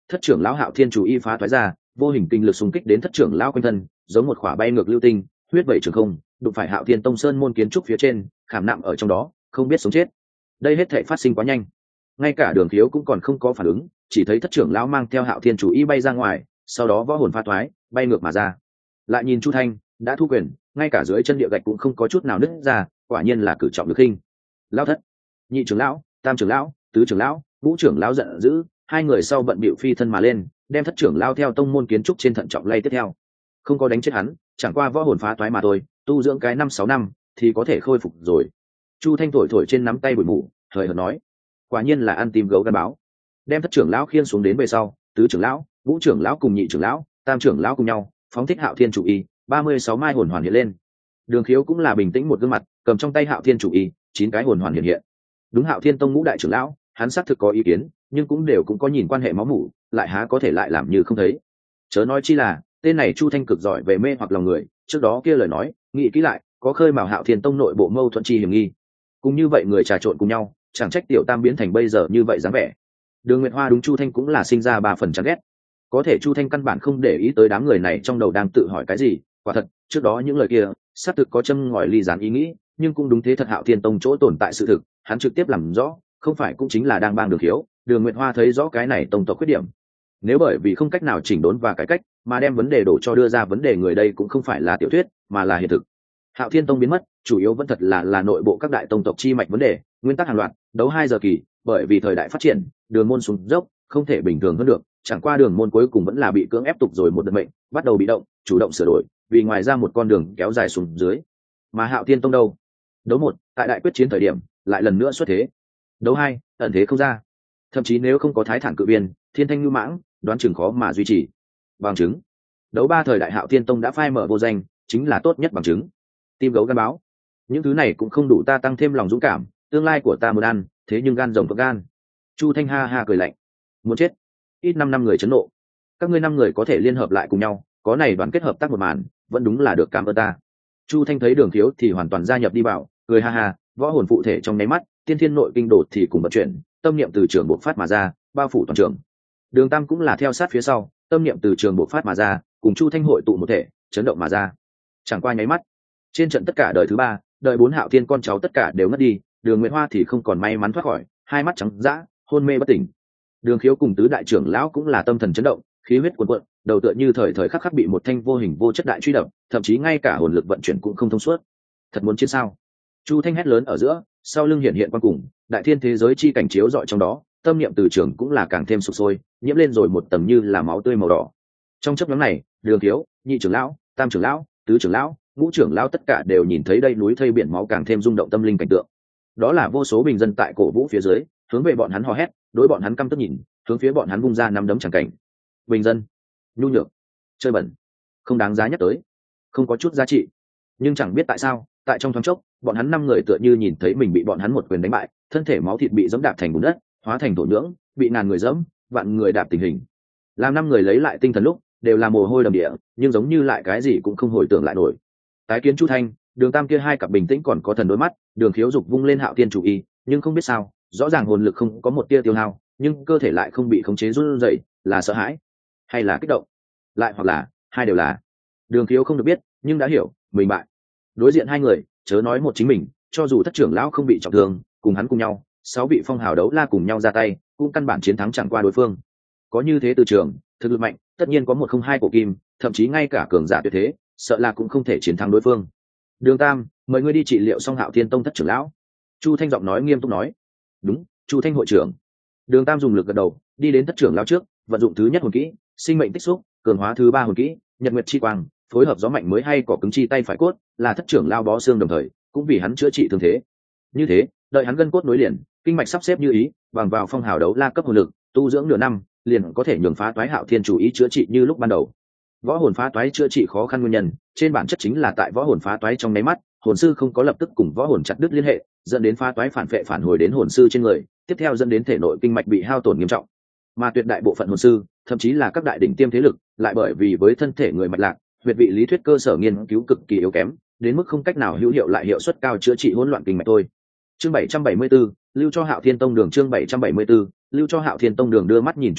thất trưởng lão Hạo Thiên chủ y phá thoái ra, vô hình kinh lực xung kích đến thất trưởng lão quanh thân, giống một quả bay ngược lưu tinh, huyết vẩy trường không, đụng phải Hạo Thiên tông sơn môn kiến trúc phía trên, khảm nạm ở trong đó, không biết sống chết. Đây hết thảy phát sinh quá nhanh, ngay cả Đường Khiếu cũng còn không có phản ứng, chỉ thấy thất trưởng lão mang theo Hạo Thiên chủ y bay ra ngoài, sau đó võ hồn phá thoái, bay ngược mà ra. Lại nhìn Chu Thanh, đã thu quyền, ngay cả dưới chân địa gạch cũng không có chút nào nứt ra, quả nhiên là cử trọng lực khinh. Lão thất, nhị trưởng lão, tam trưởng lão, tứ trưởng lão, ngũ trưởng lão giận dữ, hai người sau bận bịu phi thân mà lên, đem thất trưởng lão theo tông môn kiến trúc trên thận trọng lay tiếp theo. Không có đánh chết hắn, chẳng qua võ hồn phá toái mà thôi, tu dưỡng cái năm sáu năm thì có thể khôi phục rồi. Chu Thanh thổi thổi trên nắm tay bụi mù, hời hợt nói, quả nhiên là ăn tim gấu gan báo. Đem thất trưởng lão khiên xuống đến về sau, tứ trưởng lão, ngũ trưởng lão cùng nhị trưởng lão, tam trưởng lão cùng nhau phóng thích Hạo Thiên chủ y, ba mươi sáu mai hồn hoàn hiện lên. Đường Khiếu cũng là bình tĩnh một gương mặt, cầm trong tay Hạo Thiên chủ y, chín cái hồn hoàn hiện hiện. Đúng Hạo Thiên tông ngũ đại trưởng lão, hắn xác thực có ý kiến, nhưng cũng đều cũng có nhìn quan hệ máu mủ, lại há có thể lại làm như không thấy. Chớ nói chi là tên này Chu Thanh cực giỏi về mê hoặc lòng người, trước đó kia lời nói, nghĩ kỹ lại, có khơi mào Hạo Thiên tông nội bộ mâu thuẫn chi hiểm nghi. Cùng như vậy người trà trộn cùng nhau, chẳng trách tiểu tam biến thành bây giờ như vậy dáng vẻ. Đường Nguyệt Hoa đúng Chu Thanh cũng là sinh ra ba phần chán ghét. Có thể Chu Thanh căn bản không để ý tới đám người này trong đầu đang tự hỏi cái gì, quả thật, trước đó những lời kia, xác thực có châm ngòi ly gián ý nghĩ, nhưng cũng đúng thế thật Hạo Thiên tông chỗ tồn tại sự thực, hắn trực tiếp làm rõ, không phải cũng chính là đang bang Đường Khiếu. Đường Nguyệt Hoa thấy rõ cái này tông tộc khuyết điểm. Nếu bởi vì không cách nào chỉnh đốn và cải cách, mà đem vấn đề đổ cho đưa ra vấn đề người đây cũng không phải là tiểu thuyết, mà là hiện thực. Hạo Thiên tông biến mất, chủ yếu vẫn thật là là nội bộ các đại tông tộc chi mạch vấn đề, nguyên tắc hàng loạt, đấu hai giờ kỳ, bởi vì thời đại phát triển, đường môn xuống dốc, không thể bình thường hơn được, chẳng qua đường môn cuối cùng vẫn là bị cưỡng ép tục rồi một đợt mệnh, bắt đầu bị động, chủ động sửa đổi, vì ngoài ra một con đường kéo dài xuống dưới. Mà Hạo Thiên tông đâu? Đấu một, tại đại quyết chiến thời điểm, lại lần nữa xuất thế. Đấu hai, ẩn thế không ra. Thậm chí nếu không có Thái Thản cự viên, Thiên Thanh Nhu Mãng, đoán chừng khó mà duy trì. Bằng chứng. Đấu ba thời đại Hạo Thiên tông đã phai mở vô danh, chính là tốt nhất bằng chứng. Tim gấu gan báo. Những thứ này cũng không đủ ta tăng thêm lòng dũng cảm, tương lai của ta muốn ăn, thế nhưng gan rồng có gan. Chu Thanh ha ha cười lạnh. Muốn chết. Ít năm năm người chấn nộ. Các ngươi năm người có thể liên hợp lại cùng nhau, có này đoàn kết hợp tác một màn, vẫn đúng là được cảm ơn ta. Chu Thanh thấy Đường Khiếu thì hoàn toàn gia nhập đi vào, cười ha ha, võ hồn phụ thể trong nháy mắt, tiên thiên nội kinh đột thì cùng vận chuyển, tâm niệm từ trường bộc phát mà ra, bao phủ toàn trường. Đường Tam cũng là theo sát phía sau, tâm niệm từ trường bộc phát mà ra, cùng Chu Thanh hội tụ một thể, chấn động mà ra. Chẳng qua nháy mắt, trên trận tất cả đời thứ ba, đời bốn Hạo Thiên con cháu tất cả đều mất đi, Đường Nguyệt Hoa thì không còn may mắn thoát khỏi, hai mắt trắng dã, hôn mê bất tỉnh. Đường Khiếu cùng tứ đại trưởng lão cũng là tâm thần chấn động, khí huyết cuồn cuộn, đầu tựa như thời thời khắc khắc bị một thanh vô hình vô chất đại truy đập, thậm chí ngay cả hồn lực vận chuyển cũng không thông suốt. Thật muốn chiến sao? Chu Thanh hét lớn ở giữa, sau lưng hiện hiện quan cùng, đại thiên thế giới chi cảnh chiếu rọi trong đó, tâm niệm từ trường cũng là càng thêm sục sôi, nhiễm lên rồi một tầng như là máu tươi màu đỏ. Trong chốc ngắn này, Đường Khiếu, nhị trưởng lão, tam trưởng lão, tứ trưởng lão, ngũ trưởng lão tất cả đều nhìn thấy đây núi thây biển máu càng thêm rung động tâm linh cảnh tượng. Đó là vô số bình dân tại cổ vũ phía dưới, hướng về bọn hắn hò hét, đối bọn hắn căm tức nhìn, hướng phía bọn hắn vung ra năm đấm chẳng cảnh. Bình dân, nhu nhược, chơi bẩn, không đáng giá nhắc tới, không có chút giá trị. Nhưng chẳng biết tại sao, tại trong thoáng chốc, bọn hắn năm người tựa như nhìn thấy mình bị bọn hắn một quyền đánh bại, thân thể máu thịt bị dẫm đạp thành bùn đất, hóa thành thổ nhưỡng, bị ngàn người dẫm, vạn người đạp tình hình. Làm năm người lấy lại tinh thần lúc, đều là mồ hôi đầm địa, nhưng giống như lại cái gì cũng không hồi tưởng lại nổi. Tái kiến Chu Thanh, Đường Tam kia hai cặp bình tĩnh còn có thần đôi mắt, Đường Khiếu dục vung lên Hạo Thiên chủ y, nhưng không biết sao, rõ ràng hồn lực không có một tia tiêu hao, nhưng cơ thể lại không bị khống chế run rẩy, là sợ hãi hay là kích động, lại hoặc là hai đều là. Đường Khiếu không được biết, nhưng đã hiểu, mình bại. Đối diện hai người, chớ nói một chính mình, cho dù thất trưởng lão không bị trọng thương, cùng hắn cùng nhau, sáu vị phong hào đấu la cùng nhau ra tay, cũng căn bản chiến thắng chẳng qua đối phương. Có như thế từ trường, thực lực mạnh, tất nhiên có một không hai cổ kim, thậm chí ngay cả cường giả tuyệt thế, sợ là cũng không thể chiến thắng đối phương. Đường Tam, mời ngươi đi trị liệu xong Hạo Thiên tông thất trưởng lão. Chu Thanh giọng nói nghiêm túc nói. Đúng, Chu Thanh hội trưởng. Đường Tam dùng lực gật đầu, đi đến thất trưởng lão trước, vận dụng thứ nhất hồn kỹ, sinh mệnh tích xúc, cường hóa thứ ba hồn kỹ, nhật nguyệt chi quang, phối hợp gió mạnh mới hay cỏ cứng chi tay phải cốt, là thất trưởng lão bó xương đồng thời, cũng vì hắn chữa trị thương thế. Như thế, đợi hắn gân cốt nối liền, kinh mạch sắp xếp như ý, bằng vào phong hào đấu la cấp hồn lực, tu dưỡng nửa năm, liền có thể nhường phá toái Hạo Thiên chủ ý chữa trị như lúc ban đầu. Võ hồn phá toái chữa trị khó khăn nguyên nhân, trên bản chất chính là tại võ hồn phá toái trong nháy mắt, hồn sư không có lập tức cùng võ hồn chặt đứt liên hệ, dẫn đến phá toái phản vệ phản hồi đến hồn sư trên người, tiếp theo dẫn đến thể nội kinh mạch bị hao tổn nghiêm trọng. Mà tuyệt đại bộ phận hồn sư, thậm chí là các đại đỉnh tiêm thế lực, lại bởi vì với thân thể người mạch lạc, huyệt vị lý thuyết cơ sở nghiên cứu cực kỳ yếu kém, đến mức không cách nào hữu hiệu lại hiệu suất cao chữa trị hỗn loạn kinh mạch thôi. Chương bảy trăm bảy mươi tư, lưu cho Hạo Thiên tông đường chương bảy trăm bảy mươi tư, lưu cho Hạo Thiên tông đường đưa mắt nhìn Chu Thanh,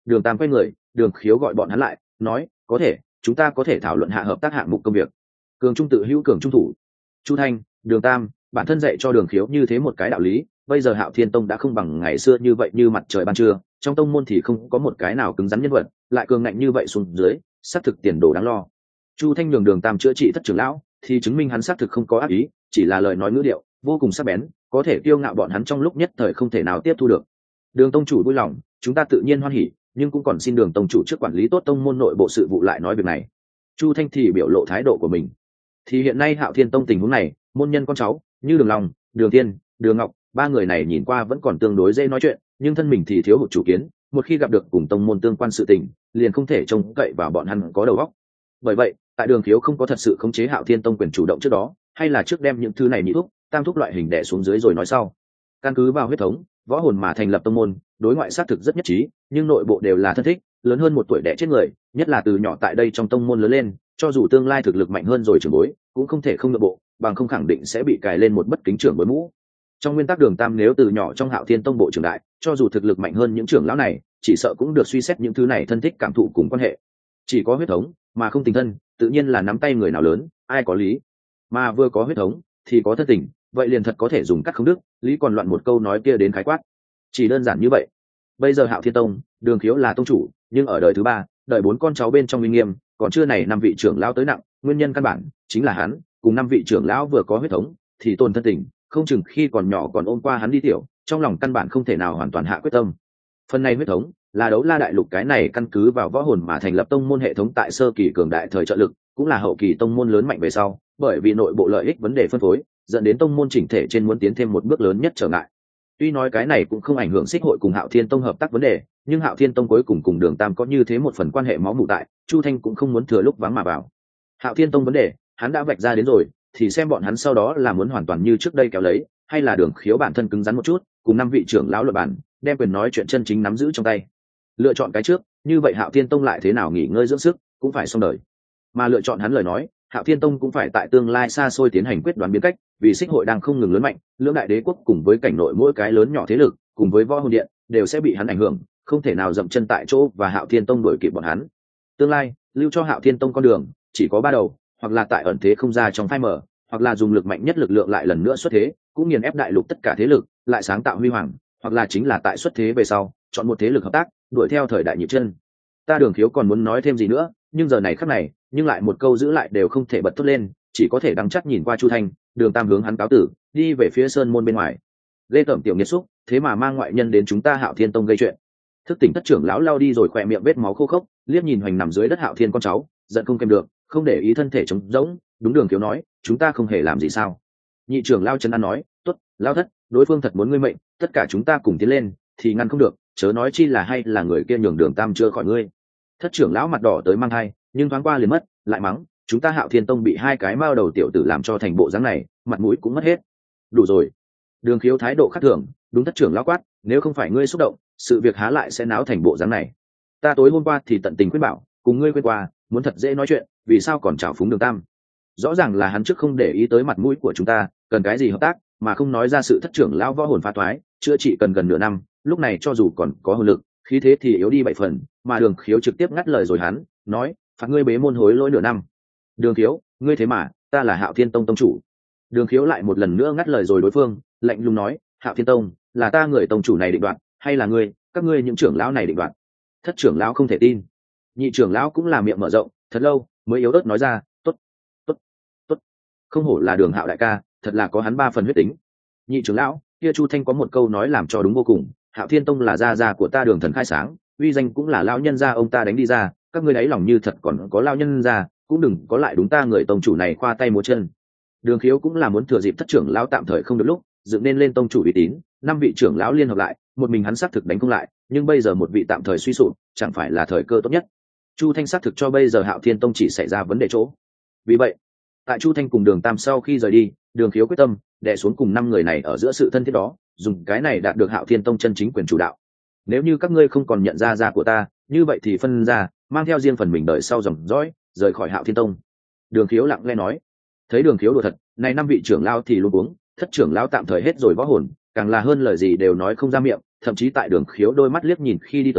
Đường Tam quay người, Đường Khiếu gọi bọn hắn lại, nói, có thể, chúng ta có thể thảo luận hạ hợp tác hạng mục công việc. Cường trung tự hữu cường trung thủ. Chu Thanh, Đường Tam, bản thân dạy cho Đường Khiếu như thế một cái đạo lý, bây giờ Hạo Thiên Tông đã không bằng ngày xưa như vậy như mặt trời ban trưa, trong tông môn thì không có một cái nào cứng rắn nhân vật, lại cường ngạnh như vậy xuống dưới, xác thực tiền đồ đáng lo. Chu Thanh nhường Đường Tam chữa trị thất trưởng lão, thì chứng minh hắn xác thực không có ác ý, chỉ là lời nói ngữ điệu vô cùng sắc bén, có thể kiêu ngạo bọn hắn trong lúc nhất thời không thể nào tiếp thu được. Đường tông chủ vui lòng, chúng ta tự nhiên hoan hỉ, nhưng cũng còn xin Đường tông chủ trước quản lý tốt tông môn nội bộ sự vụ lại nói việc này. Chu Thanh thì biểu lộ thái độ của mình. Thì hiện nay Hạo Thiên Tông tình huống này, môn nhân con cháu như Đường Long, Đường Tiên, Đường Ngọc, ba người này nhìn qua vẫn còn tương đối dễ nói chuyện, nhưng thân mình thì thiếu hụt chủ kiến, một khi gặp được cùng tông môn tương quan sự tình, liền không thể trông cậy vào bọn hắn có đầu óc. Bởi vậy, tại Đường Khiếu không có thật sự khống chế Hạo Thiên Tông quyền chủ động trước đó, hay là trước đem những thứ này nhị thúc, tam thúc loại hình đè xuống dưới rồi nói sau. Căn cứ vào huyết thống, võ hồn mà thành lập tông môn, đối ngoại xác thực rất nhất trí, nhưng nội bộ đều là thân thích, lớn hơn một tuổi đẻ chết người, nhất là từ nhỏ tại đây trong tông môn lớn lên, cho dù tương lai thực lực mạnh hơn rồi trưởng bối, cũng không thể không nội bộ, bằng không khẳng định sẽ bị cài lên một bất kính trưởng bối mũ. Trong nguyên tắc Đường Tam nếu từ nhỏ trong Hạo Thiên Tông bộ trưởng đại, cho dù thực lực mạnh hơn những trưởng lão này, chỉ sợ cũng được suy xét những thứ này thân thích cảm thụ cùng quan hệ. Chỉ có huyết thống mà không tình thân, tự nhiên là nắm tay người nào lớn, ai có lý. Mà vừa có huyết thống thì có thân tình, vậy liền thật có thể dùng cắt không đức, lý còn loạn một câu nói kia đến khái quát. Chỉ đơn giản như vậy. Bây giờ Hạo Thiên Tông, Đường Khiếu là tông chủ, nhưng ở đời thứ ba, đời bốn con cháu bên trong uy nghiêm, còn chưa này năm vị trưởng lão tới nặng, nguyên nhân căn bản chính là hắn cùng năm vị trưởng lão vừa có huyết thống thì tôn thân tình, không chừng khi còn nhỏ còn ôm qua hắn đi tiểu, trong lòng căn bản không thể nào hoàn toàn hạ quyết tâm. Phần này huyết thống là đấu la đại lục cái này căn cứ vào võ hồn mà thành lập tông môn hệ thống tại sơ kỳ cường đại thời trợ lực, cũng là hậu kỳ tông môn lớn mạnh về sau, bởi vì nội bộ lợi ích vấn đề phân phối, dẫn đến tông môn chỉnh thể trên muốn tiến thêm một bước lớn nhất trở ngại. Tuy nói cái này cũng không ảnh hưởng xích hội cùng Hạo Thiên Tông hợp tác vấn đề, nhưng Hạo Thiên Tông cuối cùng cùng Đường Tam có như thế một phần quan hệ máu mủ tại, Chu Thanh cũng không muốn thừa lúc vắng mà vào. Hạo Thiên Tông vấn đề, hắn đã vạch ra đến rồi, thì xem bọn hắn sau đó là muốn hoàn toàn như trước đây kéo lấy, hay là Đường Khiếu bản thân cứng rắn một chút, cùng năm vị trưởng lão luận bản, đem quyền nói chuyện chân chính nắm giữ trong tay. Lựa chọn cái trước, như vậy Hạo Thiên Tông lại thế nào nghỉ ngơi dưỡng sức, cũng phải xong đời. Mà lựa chọn hắn lời nói, Hạo Thiên Tông cũng phải tại tương lai xa xôi tiến hành quyết đoán biến cách, vì xích hội đang không ngừng lớn mạnh, lưỡng đại đế quốc cùng với cảnh nội mỗi cái lớn nhỏ thế lực, cùng với võ hồn điện, đều sẽ bị hắn ảnh hưởng, không thể nào dậm chân tại chỗ và Hạo Thiên Tông đuổi kịp bọn hắn. Tương lai, lưu cho Hạo Thiên Tông con đường chỉ có ba đầu, hoặc là tại ẩn thế không ra trong phai mở, hoặc là dùng lực mạnh nhất lực lượng lại lần nữa xuất thế, cũng nghiền ép đại lục tất cả thế lực, lại sáng tạo huy hoàng, hoặc là chính là tại xuất thế về sau, chọn một thế lực hợp tác, đuổi theo thời đại nhịp chân. Ta Đường Khiếu còn muốn nói thêm gì nữa, nhưng giờ này khắc này, nhưng lại một câu giữ lại đều không thể bật thốt lên, chỉ có thể đắng chắc nhìn qua Chu Thanh, Đường Tam hướng hắn cáo tử, đi về phía sơn môn bên ngoài. Lê Tẩm tiểu nghiệt xúc, thế mà mang ngoại nhân đến chúng ta Hạo Thiên Tông gây chuyện. Thức tỉnh thất trưởng lão lao đi rồi khỏe miệng vết máu khô khốc, liếc nhìn hoành nằm dưới đất Hạo Thiên con cháu, giận không kèm được, không để ý thân thể trống rỗng, đúng Đường Khiếu nói, chúng ta không hề làm gì sao? Nhị trưởng lao trấn an nói, tốt, lao thất, đối phương thật muốn ngươi mệnh, tất cả chúng ta cùng tiến lên, thì ngăn không được, chớ nói chi là hay là người kia nhường Đường Tam chưa khỏi ngươi. Thất trưởng lão mặt đỏ tới mang thai, nhưng thoáng qua liền mất, lại mắng, chúng ta Hạo Thiên Tông bị hai cái mao đầu tiểu tử làm cho thành bộ dáng này, mặt mũi cũng mất hết. Đủ rồi. Đường Khiếu thái độ khác thường, đúng thất trưởng lão quát, nếu không phải ngươi xúc động, sự việc há lại sẽ náo thành bộ dáng này. Ta tối hôm qua thì tận tình khuyên bảo, cùng ngươi quên qua, muốn thật dễ nói chuyện, vì sao còn trào phúng Đường Tam? Rõ ràng là hắn trước không để ý tới mặt mũi của chúng ta, cần cái gì hợp tác, mà không nói ra sự thất trưởng lão võ hồn phá toái, chữa trị cần gần nửa năm, lúc này cho dù còn có hồn lực, khí thế thì yếu đi bảy phần, mà Đường Khiếu trực tiếp ngắt lời rồi hắn, nói, phạt ngươi bế môn hối lỗi nửa năm. Đường Khiếu, ngươi thế mà, ta là Hạo Thiên Tông tông chủ. Đường Khiếu lại một lần nữa ngắt lời rồi đối phương, lạnh lùng nói, Hạo Thiên Tông, là ta người tông chủ này định đoạt, hay là ngươi, các ngươi những trưởng lão này định đoạt? Thất trưởng lão không thể tin. Nhị trưởng lão cũng là miệng mở rộng, thật lâu mới yếu ớt nói ra, tốt, tốt, tốt, không hổ là Đường Hạo đại ca, thật là có hắn ba phần huyết tính. Nhị trưởng lão, kia Chu Thanh có một câu nói làm cho đúng vô cùng, Hạo Thiên Tông là gia gia của ta Đường Thần khai sáng, uy danh cũng là lão nhân gia ông ta đánh đi ra, các ngươi đáy lòng như thật còn có lão nhân gia, cũng đừng có lại đúng ta người tông chủ này khoa tay múa chân. Đường Khiếu cũng là muốn thừa dịp thất trưởng lão tạm thời không được lúc, dựng nên lên tông chủ uy tín, năm vị trưởng lão liên hợp lại, một mình hắn xác thực đánh không lại, nhưng bây giờ một vị tạm thời suy sụp, chẳng phải là thời cơ tốt nhất. Chu Thanh xác thực cho bây giờ Hạo Thiên Tông chỉ xảy ra vấn đề chỗ. Vì vậy, tại Chu Thanh cùng Đường Tam sau khi rời đi, Đường Khiếu quyết tâm đè xuống cùng năm người này ở giữa sự thân thiết đó, dùng cái này đạt được Hạo Thiên Tông chân chính quyền chủ đạo. Nếu như các ngươi không còn nhận ra gia của ta, như vậy thì phân ra, mang theo riêng phần mình đợi sau dòng dõi, rời khỏi Hạo Thiên Tông. Đường Khiếu lặng lẽ nói. Thấy Đường Khiếu đùa thật, này năm vị trưởng lão thì luôn uống, thất trưởng lão tạm thời hết rồi võ hồn, càng là hơn lời gì đều nói không ra miệng, thậm chí tại Đường Khiếu đôi mắt liếc nhìn khi đi tới,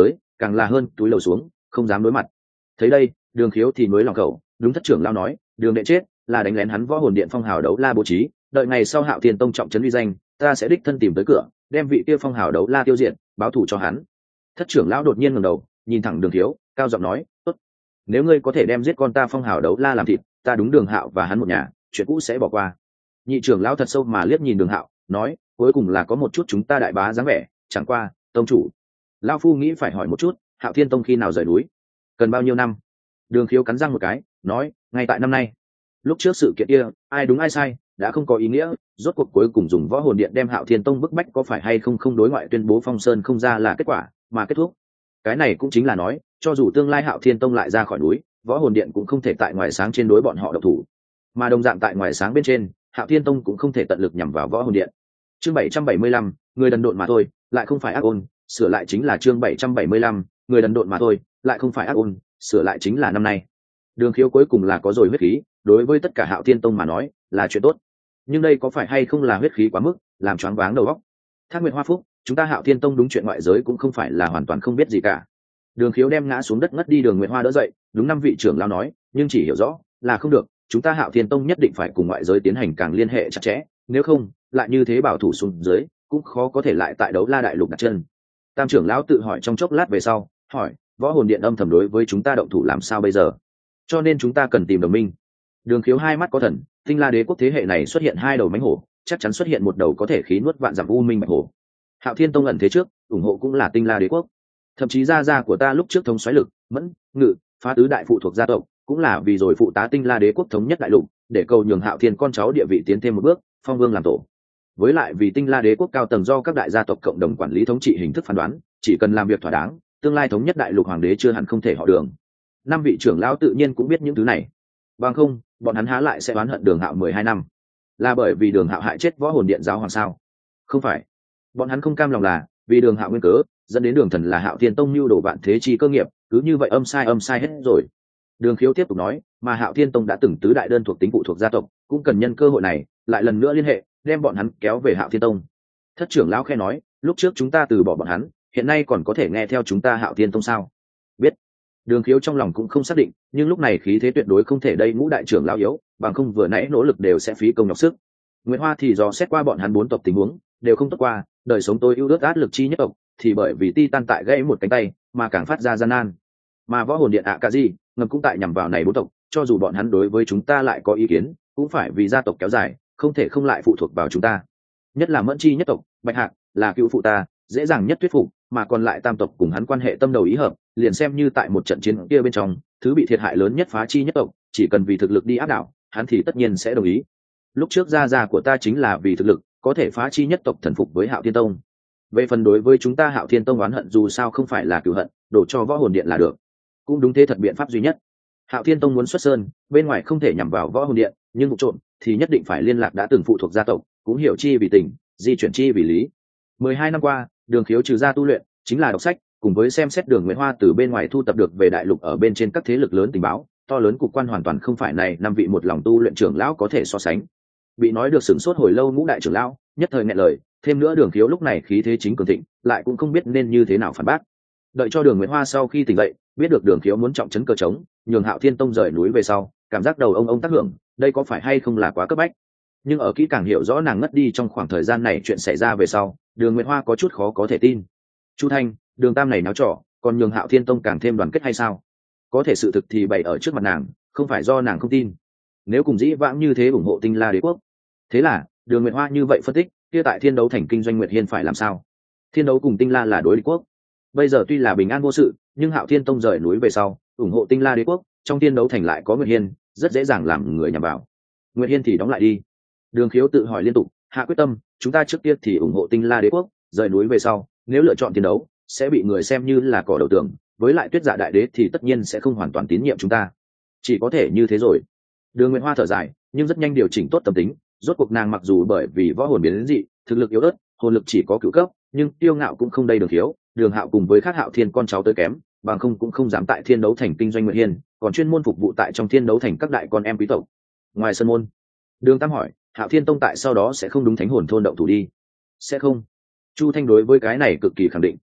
càng là hơn túi lầu xuống không dám đối mặt. Thấy đây, Đường Khiếu thì nối lòng khẩu, đúng thất trưởng lão nói, Đường đệ chết là đánh lén hắn võ hồn điện phong hào đấu la bố trí, đợi ngày sau Hạo Thiên tông trọng trấn uy danh, ta sẽ đích thân tìm tới cửa, đem vị kia phong hào đấu la tiêu diệt, báo thù cho hắn. Thất trưởng lão đột nhiên ngẩng đầu, nhìn thẳng Đường Khiếu, cao giọng nói, tốt, nếu ngươi có thể đem giết con ta phong hào đấu la làm thịt, ta đúng Đường Hạo và hắn một nhà, chuyện cũ sẽ bỏ qua. Nhị trưởng lão thật sâu mà liếc nhìn Đường Hạo, nói, cuối cùng là có một chút chúng ta đại bá dáng vẻ, chẳng qua, tông chủ, lão phu nghĩ phải hỏi một chút, Hạo Thiên tông khi nào rời núi, cần bao nhiêu năm? Đường Khiếu cắn răng một cái, nói, ngay tại năm nay. Lúc trước sự kiện kia, ai đúng ai sai đã không có ý nghĩa, rốt cuộc cuối cùng dùng võ hồn điện đem Hạo Thiên tông bức bách có phải hay không không đối ngoại tuyên bố Phong Sơn không ra là kết quả, mà kết thúc. Cái này cũng chính là nói, cho dù tương lai Hạo Thiên tông lại ra khỏi núi, võ hồn điện cũng không thể tại ngoài sáng trên đối bọn họ độc thủ, mà đồng dạng tại ngoài sáng bên trên, Hạo Thiên tông cũng không thể tận lực nhằm vào võ hồn điện. Chương bảy trăm bảy mươi lăm, người đần độn mà thôi, lại không phải ác ôn, sửa lại chính là chương bảy trăm bảy mươi lăm, người đần độn mà thôi, lại không phải ác ôn, sửa lại chính là năm nay. Đường Khiếu cuối cùng là có rồi huyết khí, đối với tất cả Hạo Thiên tông mà nói là chuyện tốt, nhưng đây có phải hay không là huyết khí quá mức, làm choáng váng đầu óc. Thác Nguyệt Hoa Phúc, chúng ta Hạo Thiên tông đúng chuyện ngoại giới cũng không phải là hoàn toàn không biết gì cả. Đường Khiếu đem ngã xuống đất ngất đi Đường Nguyệt Hoa đỡ dậy, đúng năm vị trưởng lão nói, nhưng chỉ hiểu rõ là không được, chúng ta Hạo Thiên tông nhất định phải cùng ngoại giới tiến hành càng liên hệ chặt chẽ, nếu không lại như thế bảo thủ xuống dưới cũng khó có thể lại tại Đấu La đại lục đặt chân. Tam trưởng lão tự hỏi trong chốc lát về sau, hỏi, võ hồn điện âm thầm đối với chúng ta động thủ làm sao bây giờ? Cho nên chúng ta cần tìm đồng minh. Đường Khiếu hai mắt có thần, Tinh La đế quốc thế hệ này xuất hiện hai đầu mãnh hổ, chắc chắn xuất hiện một đầu có thể khí nuốt vạn dặm u minh bạch hổ. Hạo Thiên tông ẩn thế trước, ủng hộ cũng là Tinh La đế quốc. Thậm chí gia gia của ta lúc trước thống soái lực, mẫn, ngự, phá tứ đại phụ thuộc gia tộc, cũng là vì rồi phụ tá Tinh La đế quốc thống nhất đại lục, để cầu nhường Hạo Thiên con cháu địa vị tiến thêm một bước, phong vương làm tổ. Với lại vì Tinh La đế quốc cao tầng do các đại gia tộc cộng đồng quản lý thống trị hình thức phán đoán, chỉ cần làm việc thỏa đáng, tương lai thống nhất đại lục hoàng đế chưa hẳn không thể họ Đường. Năm vị trưởng lão tự nhiên cũng biết những thứ này, bằng không bọn hắn há lại sẽ oán hận Đường Hạo mười hai năm, là bởi vì Đường Hạo hại chết võ hồn điện giáo hoàng sao? Không phải, bọn hắn không cam lòng là vì Đường Hạo nguyên cớ dẫn đến Đường Thần là Hạo Thiên tông mưu đồ vạn thế chi cơ nghiệp, cứ như vậy âm sai âm sai hết rồi. Đường Khiếu tiếp tục nói, mà Hạo Thiên tông đã từng tứ đại đơn thuộc tính phụ thuộc gia tộc, cũng cần nhân cơ hội này lại lần nữa liên hệ, đem bọn hắn kéo về Hạo Thiên tông. Thất trưởng lão khẽ nói, lúc trước chúng ta từ bỏ bọn hắn, hiện nay còn có thể nghe theo chúng ta Hạo Thiên tông sao? Biết. Đường Khiếu trong lòng cũng không xác định, nhưng lúc này khí thế tuyệt đối không thể đây ngũ đại trưởng lão yếu, bằng không vừa nãy nỗ lực đều sẽ phí công nhọc sức. Nguyệt Hoa thì dò xét qua bọn hắn bốn tộc tình huống, đều không tốt qua, đời sống tôi ưu ước át lực chi nhất tộc, thì bởi vì Titan tại gãy một cánh tay, mà càng phát ra gian nan. Mà võ hồn điện ạ cả gì, ngầm cũng tại nhằm vào này bốn tộc, cho dù bọn hắn đối với chúng ta lại có ý kiến, cũng phải vì gia tộc kéo dài, không thể không lại phụ thuộc vào chúng ta. Nhất là Mẫn chi nhất tộc, Bạch Hạc là cựu phụ ta, dễ dàng nhất thuyết phục, mà còn lại tam tộc cùng hắn quan hệ tâm đầu ý hợp, liền xem như tại một trận chiến kia bên trong, thứ bị thiệt hại lớn nhất Phá chi nhất tộc, chỉ cần vì thực lực đi áp đảo, hắn thì tất nhiên sẽ đồng ý. Lúc trước gia gia của ta chính là vì thực lực, có thể Phá chi nhất tộc thần phục với Hạo Thiên tông. Về phần đối với chúng ta Hạo Thiên tông oán hận dù sao không phải là cửu hận, đổ cho võ hồn điện là được. Cũng đúng thế thật biện pháp duy nhất. Hạo Thiên tông muốn xuất sơn, bên ngoài không thể nhằm vào võ hồn điện, nhưng vụ trộm thì nhất định phải liên lạc đã từng phụ thuộc gia tộc, cũng hiểu chi vì tình, di chuyển chi vì lý. Mười hai năm qua, Đường Khiếu trừ ra tu luyện, chính là đọc sách, cùng với xem xét Đường Nguyệt Hoa từ bên ngoài thu tập được về đại lục ở bên trên các thế lực lớn tình báo, to lớn cục quan hoàn toàn không phải này năm vị một lòng tu luyện trưởng lão có thể so sánh. Bị nói được sửng sốt hồi lâu ngũ đại trưởng lão, nhất thời nghẹn lời, thêm nữa Đường Khiếu lúc này khí thế chính cường thịnh, lại cũng không biết nên như thế nào phản bác. Đợi cho Đường Nguyệt Hoa sau khi tỉnh dậy, biết được Đường Khiếu muốn trọng trấn cơ trống, nhường Hạo Thiên tông rời núi về sau, cảm giác đầu ông ông tác hưởng, đây có phải hay không là quá cấp bách. Nhưng ở kỹ càng hiểu rõ nàng ngất đi trong khoảng thời gian này chuyện xảy ra về sau, Đường Nguyệt Hoa có chút khó có thể tin. Chu Thanh, Đường Tam này náo trò, còn nhường Hạo Thiên tông càng thêm đoàn kết hay sao? Có thể sự thực thì bày ở trước mặt nàng, không phải do nàng không tin. Nếu cùng dĩ vãng như thế ủng hộ Tinh La đế quốc, thế là Đường Nguyệt Hoa như vậy phân tích, kia tại Thiên đấu thành kinh doanh Nguyệt Hiên phải làm sao? Thiên đấu cùng Tinh La là đối địch quốc, bây giờ tuy là bình an vô sự, nhưng Hạo Thiên tông rời núi về sau, ủng hộ Tinh La đế quốc, trong Thiên đấu thành lại có Nguyệt Hiên, rất dễ dàng làm người nhằm vào. Nguyệt Hiên thì đóng lại đi. Đường Khiếu tự hỏi liên tục, hạ quyết tâm, chúng ta trước tiên thì ủng hộ Tinh La đế quốc, rời núi về sau, nếu lựa chọn Thiên đấu, sẽ bị người xem như là cỏ đầu tường, với lại Tuyết Dạ đại đế thì tất nhiên sẽ không hoàn toàn tín nhiệm chúng ta. Chỉ có thể như thế rồi. Đường Nguyệt Hoa thở dài, nhưng rất nhanh điều chỉnh tốt tâm tính, rốt cuộc nàng mặc dù bởi vì võ hồn biến đến dị, thực lực yếu ớt, hồn lực chỉ có cửu cấp, nhưng tiêu ngạo cũng không đầy Đường Khiếu, Đường Hạo cùng với các Hạo Thiên con cháu tới kém, bằng không cũng không dám tại Thiên đấu thành kinh doanh Nguyệt Hiên, còn chuyên môn phục vụ tại trong Thiên đấu thành các đại con em quý tộc. Ngoài sân môn, Đường Tam hỏi, Hạo Thiên tông tại sau đó sẽ không đúng thánh hồn thôn động thủ đi? Sẽ không. Chu Thanh đối với cái này cực kỳ khẳng định,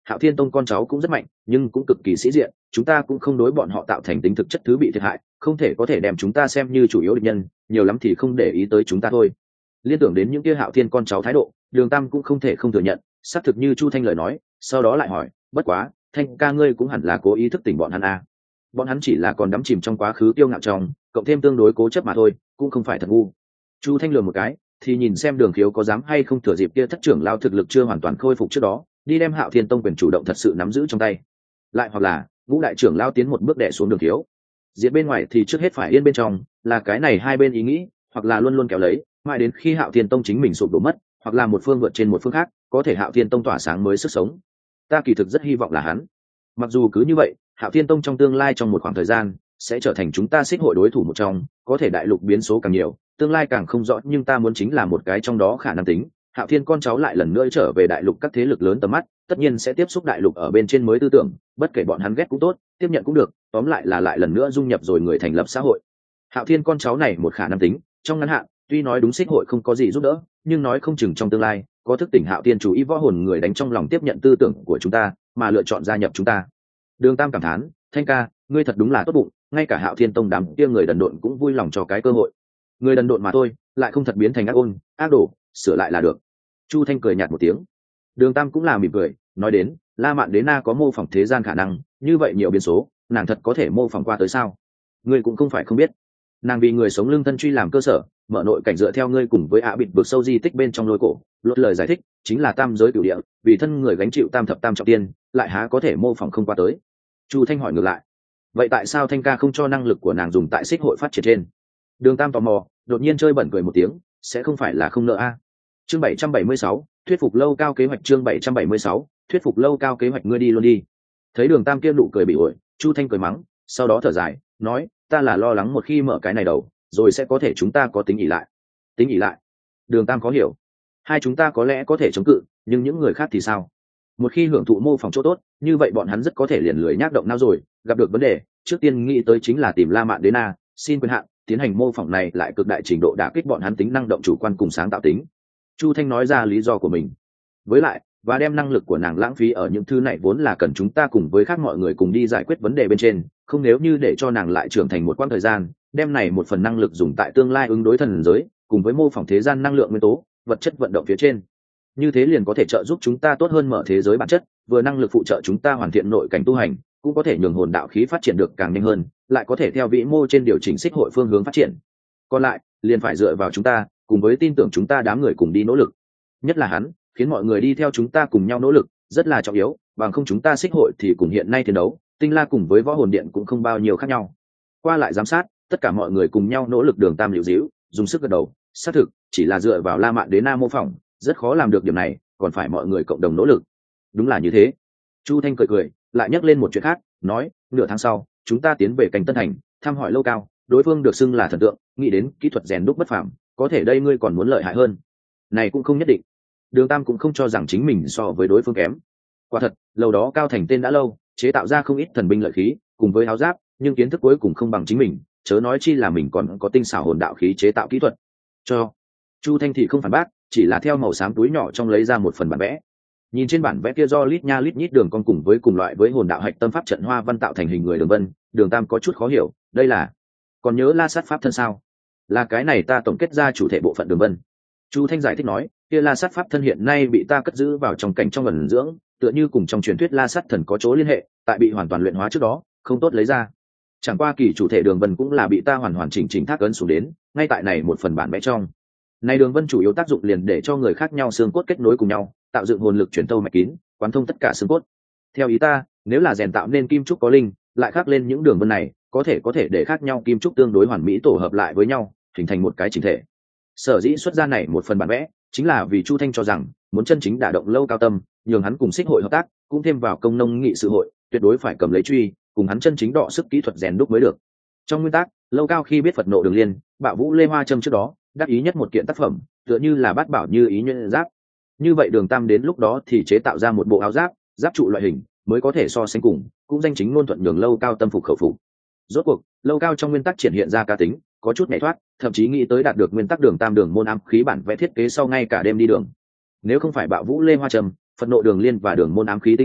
Hạo Thiên Tông con cháu cũng rất mạnh nhưng cũng cực kỳ sĩ diện, chúng ta cũng không đối bọn họ tạo thành tính thực chất thứ bị thiệt hại, không thể có thể đem chúng ta xem như chủ yếu địch nhân, nhiều lắm thì không để ý tới chúng ta thôi. Liên tưởng đến những kia Hạo Thiên con cháu thái độ, Đường Tam cũng không thể không thừa nhận, xác thực như Chu Thanh lời nói, sau đó lại hỏi, bất quá, Thanh ca ngươi cũng hẳn là cố ý thức tỉnh bọn hắn à. Bọn hắn chỉ là còn đắm chìm trong quá khứ kiêu ngạo trong, cộng thêm tương đối cố chấp mà thôi, cũng không phải thật ngu. Chu Thanh lườm một cái, thì nhìn xem Đường Khiếu có dám hay không thừa dịp kia thất trưởng lao thực lực chưa hoàn toàn khôi phục trước đó, đi đem Hạo Thiên Tông quyền chủ động thật sự nắm giữ trong tay. Lại hoặc là, Ngũ đại trưởng lao tiến một bước đè xuống Đường Khiếu. Diệt bên ngoài thì trước hết phải yên bên trong, là cái này hai bên ý nghĩ, hoặc là luôn luôn kéo lấy, mãi đến khi Hạo Thiên Tông chính mình sụp đổ mất, hoặc là một phương vượt trên một phương khác, có thể Hạo Thiên Tông tỏa sáng mới sức sống. Ta kỳ thực rất hy vọng là hắn. Mặc dù cứ như vậy, Hạo Thiên Tông trong tương lai trong một khoảng thời gian sẽ trở thành chúng ta xích hội đối thủ một trong, có thể đại lục biến số càng nhiều, tương lai càng không rõ, nhưng ta muốn chính là một cái trong đó khả năng tính. Hạo Thiên con cháu lại lần nữa trở về đại lục các thế lực lớn tầm mắt, tất nhiên sẽ tiếp xúc đại lục ở bên trên mới tư tưởng, bất kể bọn hắn ghét cũng tốt, tiếp nhận cũng được, tóm lại là lại lần nữa dung nhập rồi người thành lập xã hội. Hạo Thiên con cháu này một khả năng tính, trong ngắn hạn, tuy nói đúng xích hội không có gì giúp đỡ, nhưng nói không chừng trong tương lai, có thức tỉnh Hạo Thiên chủ ý võ hồn người đánh trong lòng tiếp nhận tư tưởng của chúng ta, mà lựa chọn gia nhập chúng ta. Đường Tam cảm thán, Thanh ca, ngươi thật đúng là tốt bụng, ngay cả Hạo Thiên Tông đám kia người đần độn cũng vui lòng cho cái cơ hội. Người đần độn mà thôi, lại không thật biến thành ác ôn, ác đổ, sửa lại là được. Chu Thanh cười nhạt một tiếng. Đường Tam cũng là mỉm cười, nói đến, La Mạn Đế Na có mô phỏng thế gian khả năng, như vậy nhiều biến số, nàng thật có thể mô phỏng qua tới sao? Ngươi cũng không phải không biết. Nàng vì người sống lưng thân truy làm cơ sở, mở nội cảnh dựa theo ngươi cùng với ạ bịt vực sâu di tích bên trong lôi cổ, luật lời giải thích, chính là tam giới cửu địa, vì thân người gánh chịu tam thập tam trọng tiên, lại há có thể mô phỏng không qua tới. Chu Thanh hỏi ngược lại, vậy tại sao Thanh ca không cho năng lực của nàng dùng tại xích hội phát triển trên? Đường Tam tò mò, đột nhiên chơi bẩn cười một tiếng, sẽ không phải là không nợ a? Chương bảy trăm bảy mươi sáu, thuyết phục lâu cao kế hoạch. Chương bảy trăm bảy mươi sáu, thuyết phục lâu cao kế hoạch. Ngươi đi luôn đi. Thấy Đường Tam kia nụ cười bị ổi, Chu Thanh cười mắng, sau đó thở dài, nói, ta là lo lắng một khi mở cái này đầu, rồi sẽ có thể chúng ta có tính ỷ lại. Tính ỷ lại? Đường Tam có hiểu. Hai chúng ta có lẽ có thể chống cự, nhưng những người khác thì sao? Một khi hưởng thụ mô phỏng chỗ tốt, như vậy bọn hắn rất có thể liền lười nhác động não rồi, gặp được vấn đề, trước tiên nghĩ tới chính là tìm La Mạn Đế Na, xin quyền hạn, tiến hành mô phỏng này lại cực đại trình độ đả kích bọn hắn tính năng động chủ quan cùng sáng tạo tính. Chu Thanh nói ra lý do của mình. Với lại, và đem năng lực của nàng lãng phí ở những thứ này vốn là cần chúng ta cùng với khác mọi người cùng đi giải quyết vấn đề bên trên, không nếu như để cho nàng lại trưởng thành một quãng thời gian, đem này một phần năng lực dùng tại tương lai ứng đối thần giới, cùng với mô phỏng thế gian năng lượng nguyên tố, vật chất vận động phía trên. Như thế liền có thể trợ giúp chúng ta tốt hơn mở thế giới bản chất, vừa năng lực phụ trợ chúng ta hoàn thiện nội cảnh tu hành, cũng có thể nhường hồn đạo khí phát triển được càng nhanh hơn, lại có thể theo vĩ mô trên điều chỉnh xích hội phương hướng phát triển. Còn lại, liền phải dựa vào chúng ta, cùng với tin tưởng chúng ta đám người cùng đi nỗ lực. Nhất là hắn, khiến mọi người đi theo chúng ta cùng nhau nỗ lực, rất là trọng yếu, bằng không chúng ta xích hội thì cùng hiện nay chiến đấu, Tinh La cùng với Võ Hồn Điện cũng không bao nhiêu khác nhau. Qua lại giám sát, tất cả mọi người cùng nhau nỗ lực. Đường Tam liễu díu, dùng sức gật đầu, xác thực, chỉ là dựa vào La Mạn Đế Na mô phỏng, rất khó làm được điểm này, còn phải mọi người cộng đồng nỗ lực. Đúng là như thế. Chu Thanh cười cười, lại nhắc lên một chuyện khác, nói, nửa tháng sau, chúng ta tiến về Cảnh Tân Thành, thăm hỏi lâu cao, đối phương được xưng là thần tượng, nghĩ đến kỹ thuật rèn đúc bất phàm, có thể đây ngươi còn muốn lợi hại hơn. Này cũng không nhất định. Đường Tam cũng không cho rằng chính mình so với đối phương kém. Quả thật, lâu đó cao thành tên đã lâu, chế tạo ra không ít thần binh lợi khí, cùng với áo giáp, nhưng kiến thức cuối cùng không bằng chính mình, chớ nói chi là mình còn có tinh xảo hồn đạo khí chế tạo kỹ thuật. Cho. Chu Thanh thì không phản bác, chỉ là theo màu xám túi nhỏ trong lấy ra một phần bản vẽ. Nhìn trên bản vẽ kia do lít nha lít nhít đường con cùng với cùng loại với hồn đạo hạch tâm pháp trận hoa văn tạo thành hình người đường vân, Đường Tam có chút khó hiểu, đây là còn nhớ La Sát pháp thân sao? Là cái này ta tổng kết ra chủ thể bộ phận đường vân. Chu Thanh giải thích nói, kia La Sát pháp thân hiện nay bị ta cất giữ vào trong cảnh trong ẩn dưỡng, tựa như cùng trong truyền thuyết La Sát thần có chỗ liên hệ, tại bị hoàn toàn luyện hóa trước đó, không tốt lấy ra. Chẳng qua kỳ chủ thể đường vân cũng là bị ta hoàn hoàn chỉnh chỉnh thác ấn xuống đến, ngay tại này một phần bản vẽ trong. Này đường vân chủ yếu tác dụng liền để cho người khác nhau xương cốt kết nối cùng nhau, tạo dựng hồn lực truyền tâu mạch kín, quán thông tất cả xương cốt. Theo ý ta, nếu là rèn tạo nên kim trúc có linh, lại khắc lên những đường vân này, có thể có thể để khác nhau kim trúc tương đối hoàn mỹ tổ hợp lại với nhau, hình thành một cái chỉnh thể. Sở dĩ xuất ra này một phần bản vẽ, chính là vì Chu Thanh cho rằng, muốn chân chính đả động lâu cao tâm, nhường hắn cùng xích hội hợp tác, cũng thêm vào công nông nghị sự hội, tuyệt đối phải cầm lấy truy, cùng hắn chân chính đọ sức kỹ thuật rèn đúc mới được. Trong nguyên tắc, lâu cao khi biết Phật nộ đường liên, bạo vũ lê hoa châm trước đó, đắc ý nhất một kiện tác phẩm, tựa như là bát bảo như ý nhuyễn giáp. Như vậy Đường Tam đến lúc đó thì chế tạo ra một bộ áo giáp, giáp trụ loại hình, mới có thể so sánh cùng, cũng danh chính ngôn thuận nhường lâu cao tâm phục khẩu phục. Rốt cuộc, lâu cao trong nguyên tắc triển hiện ra cá tính, có chút nhảy thoát, thậm chí nghĩ tới đạt được nguyên tắc Đường Tam đường môn ám khí bản vẽ thiết kế sau ngay cả đêm đi đường. Nếu không phải bạo vũ lê hoa trầm, Phật nộ đường liên và đường môn ám khí tinh xảo,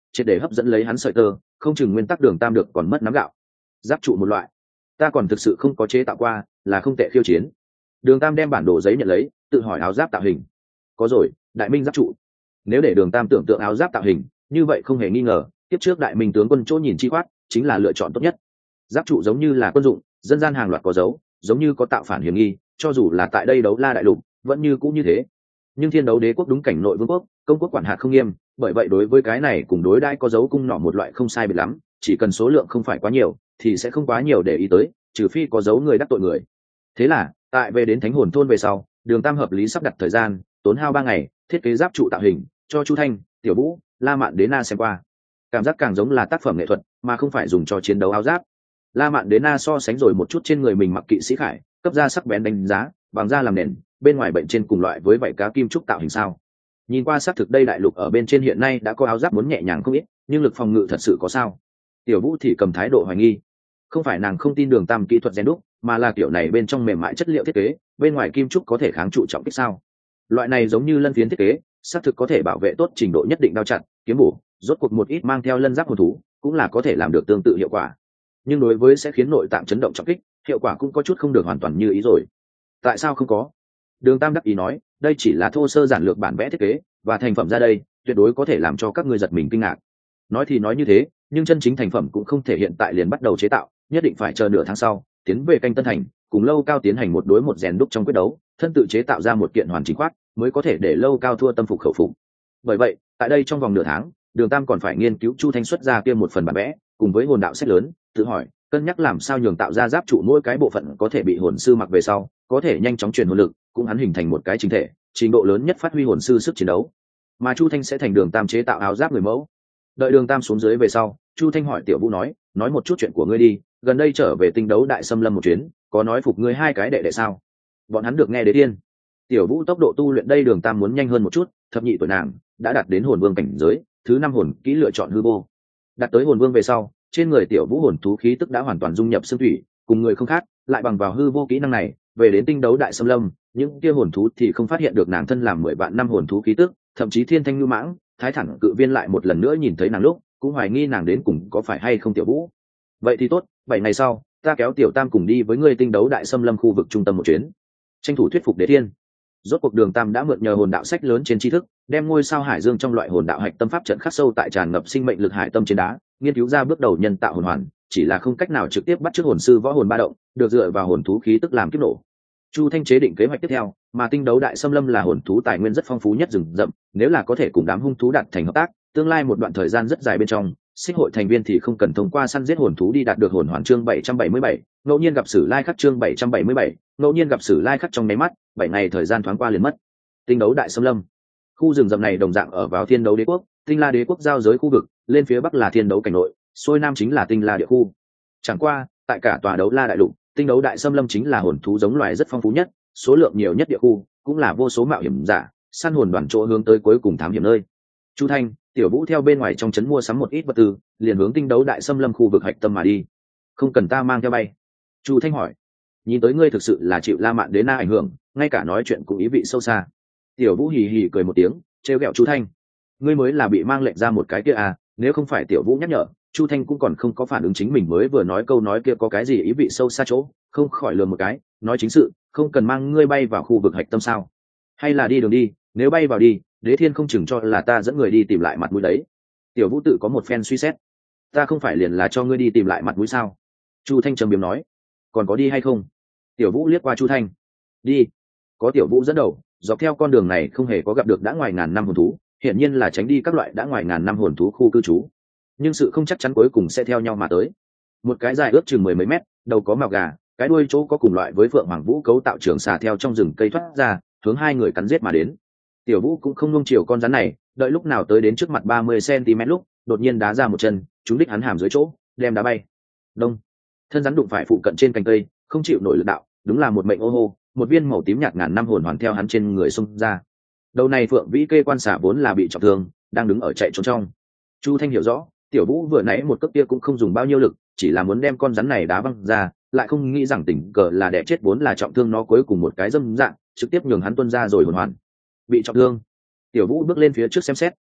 triệt để hấp dẫn lấy hắn sợi tơ, không chừng nguyên tắc đường tam được còn mất nắm gạo. Giáp trụ một loại, ta còn thực sự không có chế tạo qua, là không tệ khiêu chiến. Đường tam đem bản đồ giấy nhận lấy, tự hỏi áo giáp tạo hình. Có rồi, đại minh giáp trụ. Nếu để đường tam tưởng tượng áo giáp tạo hình, như vậy không hề nghi ngờ, tiếp trước đại minh tướng quân chỗ nhìn chi khoát chính là lựa chọn tốt nhất. Giáp trụ giống như là quân dụng, dân gian hàng loạt có dấu, giống như có tạo phản hiểm nghi, cho dù là tại đây đấu la đại lục vẫn như cũng như thế. Nhưng thiên đấu đế quốc đúng cảnh nội vương quốc, công quốc quản hạt không nghiêm, bởi vậy đối với cái này cùng đối đãi có dấu cung nỏ một loại không sai biệt lắm, chỉ cần số lượng không phải quá nhiều thì sẽ không quá nhiều để ý tới, trừ phi có dấu người đắc tội người. Thế là tại về đến thánh hồn thôn về sau, đường tam hợp lý sắp đặt thời gian, tốn hao ba ngày thiết kế giáp trụ tạo hình cho Chu Thanh, Tiểu Vũ, La Mạn Đế Na xem qua. Cảm giác càng giống là tác phẩm nghệ thuật mà không phải dùng cho chiến đấu áo giáp. La Mạn Đế Na so sánh rồi một chút trên người mình mặc kỵ sĩ khải, cấp ra sắc bén đánh giá, bằng da làm nền, bên ngoài bệnh trên cùng loại với vảy cá kim trúc tạo hình sao. Nhìn qua xác thực đây đại lục ở bên trên hiện nay đã có áo giáp muốn nhẹ nhàng không ít, nhưng lực phòng ngự thật sự có sao? Tiểu Vũ thì cầm thái độ hoài nghi. Không phải nàng không tin đường tam kỹ thuật rèn đúc, mà là kiểu này bên trong mềm mại chất liệu thiết kế, bên ngoài kim trúc có thể kháng trụ trọng kích sao? Loại này giống như lân phiến thiết kế, xác thực có thể bảo vệ tốt trình độ nhất định đao chặt, kiếm bổ, rốt cuộc một ít mang theo lân giáp hồn thú, cũng là có thể làm được tương tự hiệu quả. Nhưng đối với sẽ khiến nội tạng chấn động trọng kích, hiệu quả cũng có chút không được hoàn toàn như ý rồi. Tại sao không có? Đường tam đắc ý nói, đây chỉ là thô sơ giản lược bản vẽ thiết kế, và thành phẩm ra đây tuyệt đối có thể làm cho các ngươi giật mình kinh ngạc. Nói thì nói như thế, nhưng chân chính thành phẩm cũng không thể hiện tại liền bắt đầu chế tạo, nhất định phải chờ nửa tháng sau tiến về canh Tân Thành, cùng Lâu Cao tiến hành một đối một rèn đúc trong quyết đấu, thân tự chế tạo ra một kiện hoàn chỉnh khoác, mới có thể để Lâu Cao thua tâm phục khẩu phục. Bởi vậy tại đây trong vòng nửa tháng, đường tam còn phải nghiên cứu Chu Thanh xuất ra kia một phần bản vẽ, cùng với hồn đạo sách lớn, tự hỏi cân nhắc làm sao nhường tạo ra giáp trụ mỗi cái bộ phận có thể bị hồn sư mặc về sau có thể nhanh chóng truyền hồn lực, cũng hắn hình thành một cái chính thể, trình độ lớn nhất phát huy hồn sư sức chiến đấu. Mà Chu Thanh sẽ thành đường tam chế tạo áo giáp người mẫu. Đợi đường tam xuống dưới về sau, Chu Thanh hỏi Tiểu Vũ nói, nói một chút chuyện của ngươi đi, gần đây trở về tinh đấu đại xâm lâm một chuyến, có nói phục ngươi hai cái đệ đệ sao? Bọn hắn được nghe đế tiên. Tiểu Vũ tốc độ tu luyện đây đường tam muốn nhanh hơn một chút, thập nhị tuổi nàng đã đạt đến hồn vương cảnh giới, thứ năm hồn kỹ lựa chọn hư vô. Đạt tới hồn vương về sau, trên người Tiểu Vũ hồn thú khí tức đã hoàn toàn dung nhập xương thủy, cùng người không khác, lại bằng vào hư vô kỹ năng này, về đến tinh đấu đại xâm lâm, những kia hồn thú thì không phát hiện được nàng thân làm mười vạn năm hồn thú khí tức, thậm chí thiên thanh lưu mãng, thái thẳng cự viên lại một lần nữa nhìn thấy nàng lúc, cũng hoài nghi nàng đến cùng có phải hay không Tiểu Vũ. Vậy thì tốt, bảy ngày sau ta kéo Tiểu Tam cùng đi với ngươi tinh đấu đại xâm lâm khu vực trung tâm một chuyến, tranh thủ thuyết phục đế thiên. Rốt cuộc đường tam đã mượn nhờ hồn đạo sách lớn trên tri thức, đem ngôi sao hải dương trong loại hồn đạo hạch tâm pháp trận khắc sâu tại tràn ngập sinh mệnh lực hải tâm trên đá, nghiên cứu ra bước đầu nhân tạo hồn hoàn, chỉ là không cách nào trực tiếp bắt chước hồn sư võ hồn ba động, được dựa vào hồn thú khí tức làm kiếp nổ. Chu Thanh chế định kế hoạch tiếp theo, mà tinh đấu đại xâm lâm là hồn thú tài nguyên rất phong phú nhất rừng rậm, nếu là có thể cùng đám hung thú đạt thành hợp tác, tương lai một đoạn thời gian rất dài bên trong, Xích hội thành viên thì không cần thông qua săn giết hồn thú đi đạt được hồn hoàn. Chương bảy trăm bảy mươi bảy, ngẫu nhiên gặp Sử Lai Khắc. Chương bảy trăm bảy mươi bảy, ngẫu nhiên gặp Sử Lai Khắc. Trong mấy mắt, bảy ngày thời gian thoáng qua liền mất. Tinh đấu đại xâm lâm, khu rừng rậm này đồng dạng ở vào Thiên Đấu Đế quốc, Tinh La Đế quốc giao giới khu vực, lên phía bắc là Thiên Đấu cảnh nội, xuôi nam chính là Tinh La địa khu. Chẳng qua, tại cả tòa đấu la đại lục, tinh đấu đại xâm lâm chính là hồn thú giống loài rất phong phú nhất, số lượng nhiều nhất địa khu, cũng là vô số mạo hiểm giả săn hồn đoàn chỗ hướng tới cuối cùng thám hiểm nơi. Chu Thanh, Tiểu Vũ theo bên ngoài trong trấn mua sắm một ít vật tư, liền hướng tinh đấu đại xâm lâm khu vực hạch tâm mà đi. Không cần ta mang theo bay? Chu Thanh hỏi. Nhìn tới ngươi thực sự là chịu La Mạn Đế Na ảnh hưởng, ngay cả nói chuyện cũng ý vị sâu xa. Tiểu Vũ hì hì cười một tiếng, trêu ghẹo Chu Thanh. Ngươi mới là bị mang lệnh ra một cái kia à? Nếu không phải Tiểu Vũ nhắc nhở, Chu Thanh cũng còn không có phản ứng chính mình mới vừa nói câu nói kia có cái gì ý vị sâu xa chỗ, không khỏi lừa một cái, nói chính sự, không cần mang ngươi bay vào khu vực hạch tâm sao? Hay là đi đường đi, nếu bay vào đi, Đế Thiên không chừng cho là ta dẫn người đi tìm lại mặt mũi đấy. Tiểu Vũ tự có một phen suy xét. Ta không phải liền là cho ngươi đi tìm lại mặt mũi sao? Chu Thanh trầm biếm nói. Còn có đi hay không? Tiểu Vũ liếc qua Chu Thanh. Đi. Có Tiểu Vũ dẫn đầu, dọc theo con đường này không hề có gặp được đã ngoài ngàn năm hồn thú, hiển nhiên là tránh đi các loại đã ngoài ngàn năm hồn thú khu cư trú. Nhưng sự không chắc chắn cuối cùng sẽ theo nhau mà tới. Một cái dài ước chừng mười mấy mét, đầu có mào gà, cái đuôi chỗ có cùng loại với phượng hoàng vũ cấu tạo trường xà theo trong rừng cây thoát ra, hướng hai người cắn giết mà đến. Tiểu Vũ cũng không nung chiều con rắn này, đợi lúc nào tới đến trước mặt ba mươi xăng-ti-mét lúc, đột nhiên đá ra một chân, trúng đích hắn hàm dưới chỗ, đem đá bay. Đông. Thân rắn đụng phải phụ cận trên cành cây, không chịu nổi lực đạo, đúng là một mệnh ô hô, một viên màu tím nhạt ngàn năm hồn hoàn theo hắn trên người xông ra. Đầu này phượng vĩ kê quan xà vốn là bị trọng thương, đang đứng ở chạy trốn trong. Chu Thanh hiểu rõ, Tiểu Vũ vừa nãy một cước kia cũng không dùng bao nhiêu lực, chỉ là muốn đem con rắn này đá văng ra, lại không nghĩ rằng tình cờ là đẻ chết vốn là trọng thương nó cuối cùng một cái dâm dạng, trực tiếp nhường hắn tuôn ra rồi hồn hoàn. Bị trọng thương. Tiểu Vũ bước lên phía trước xem xét,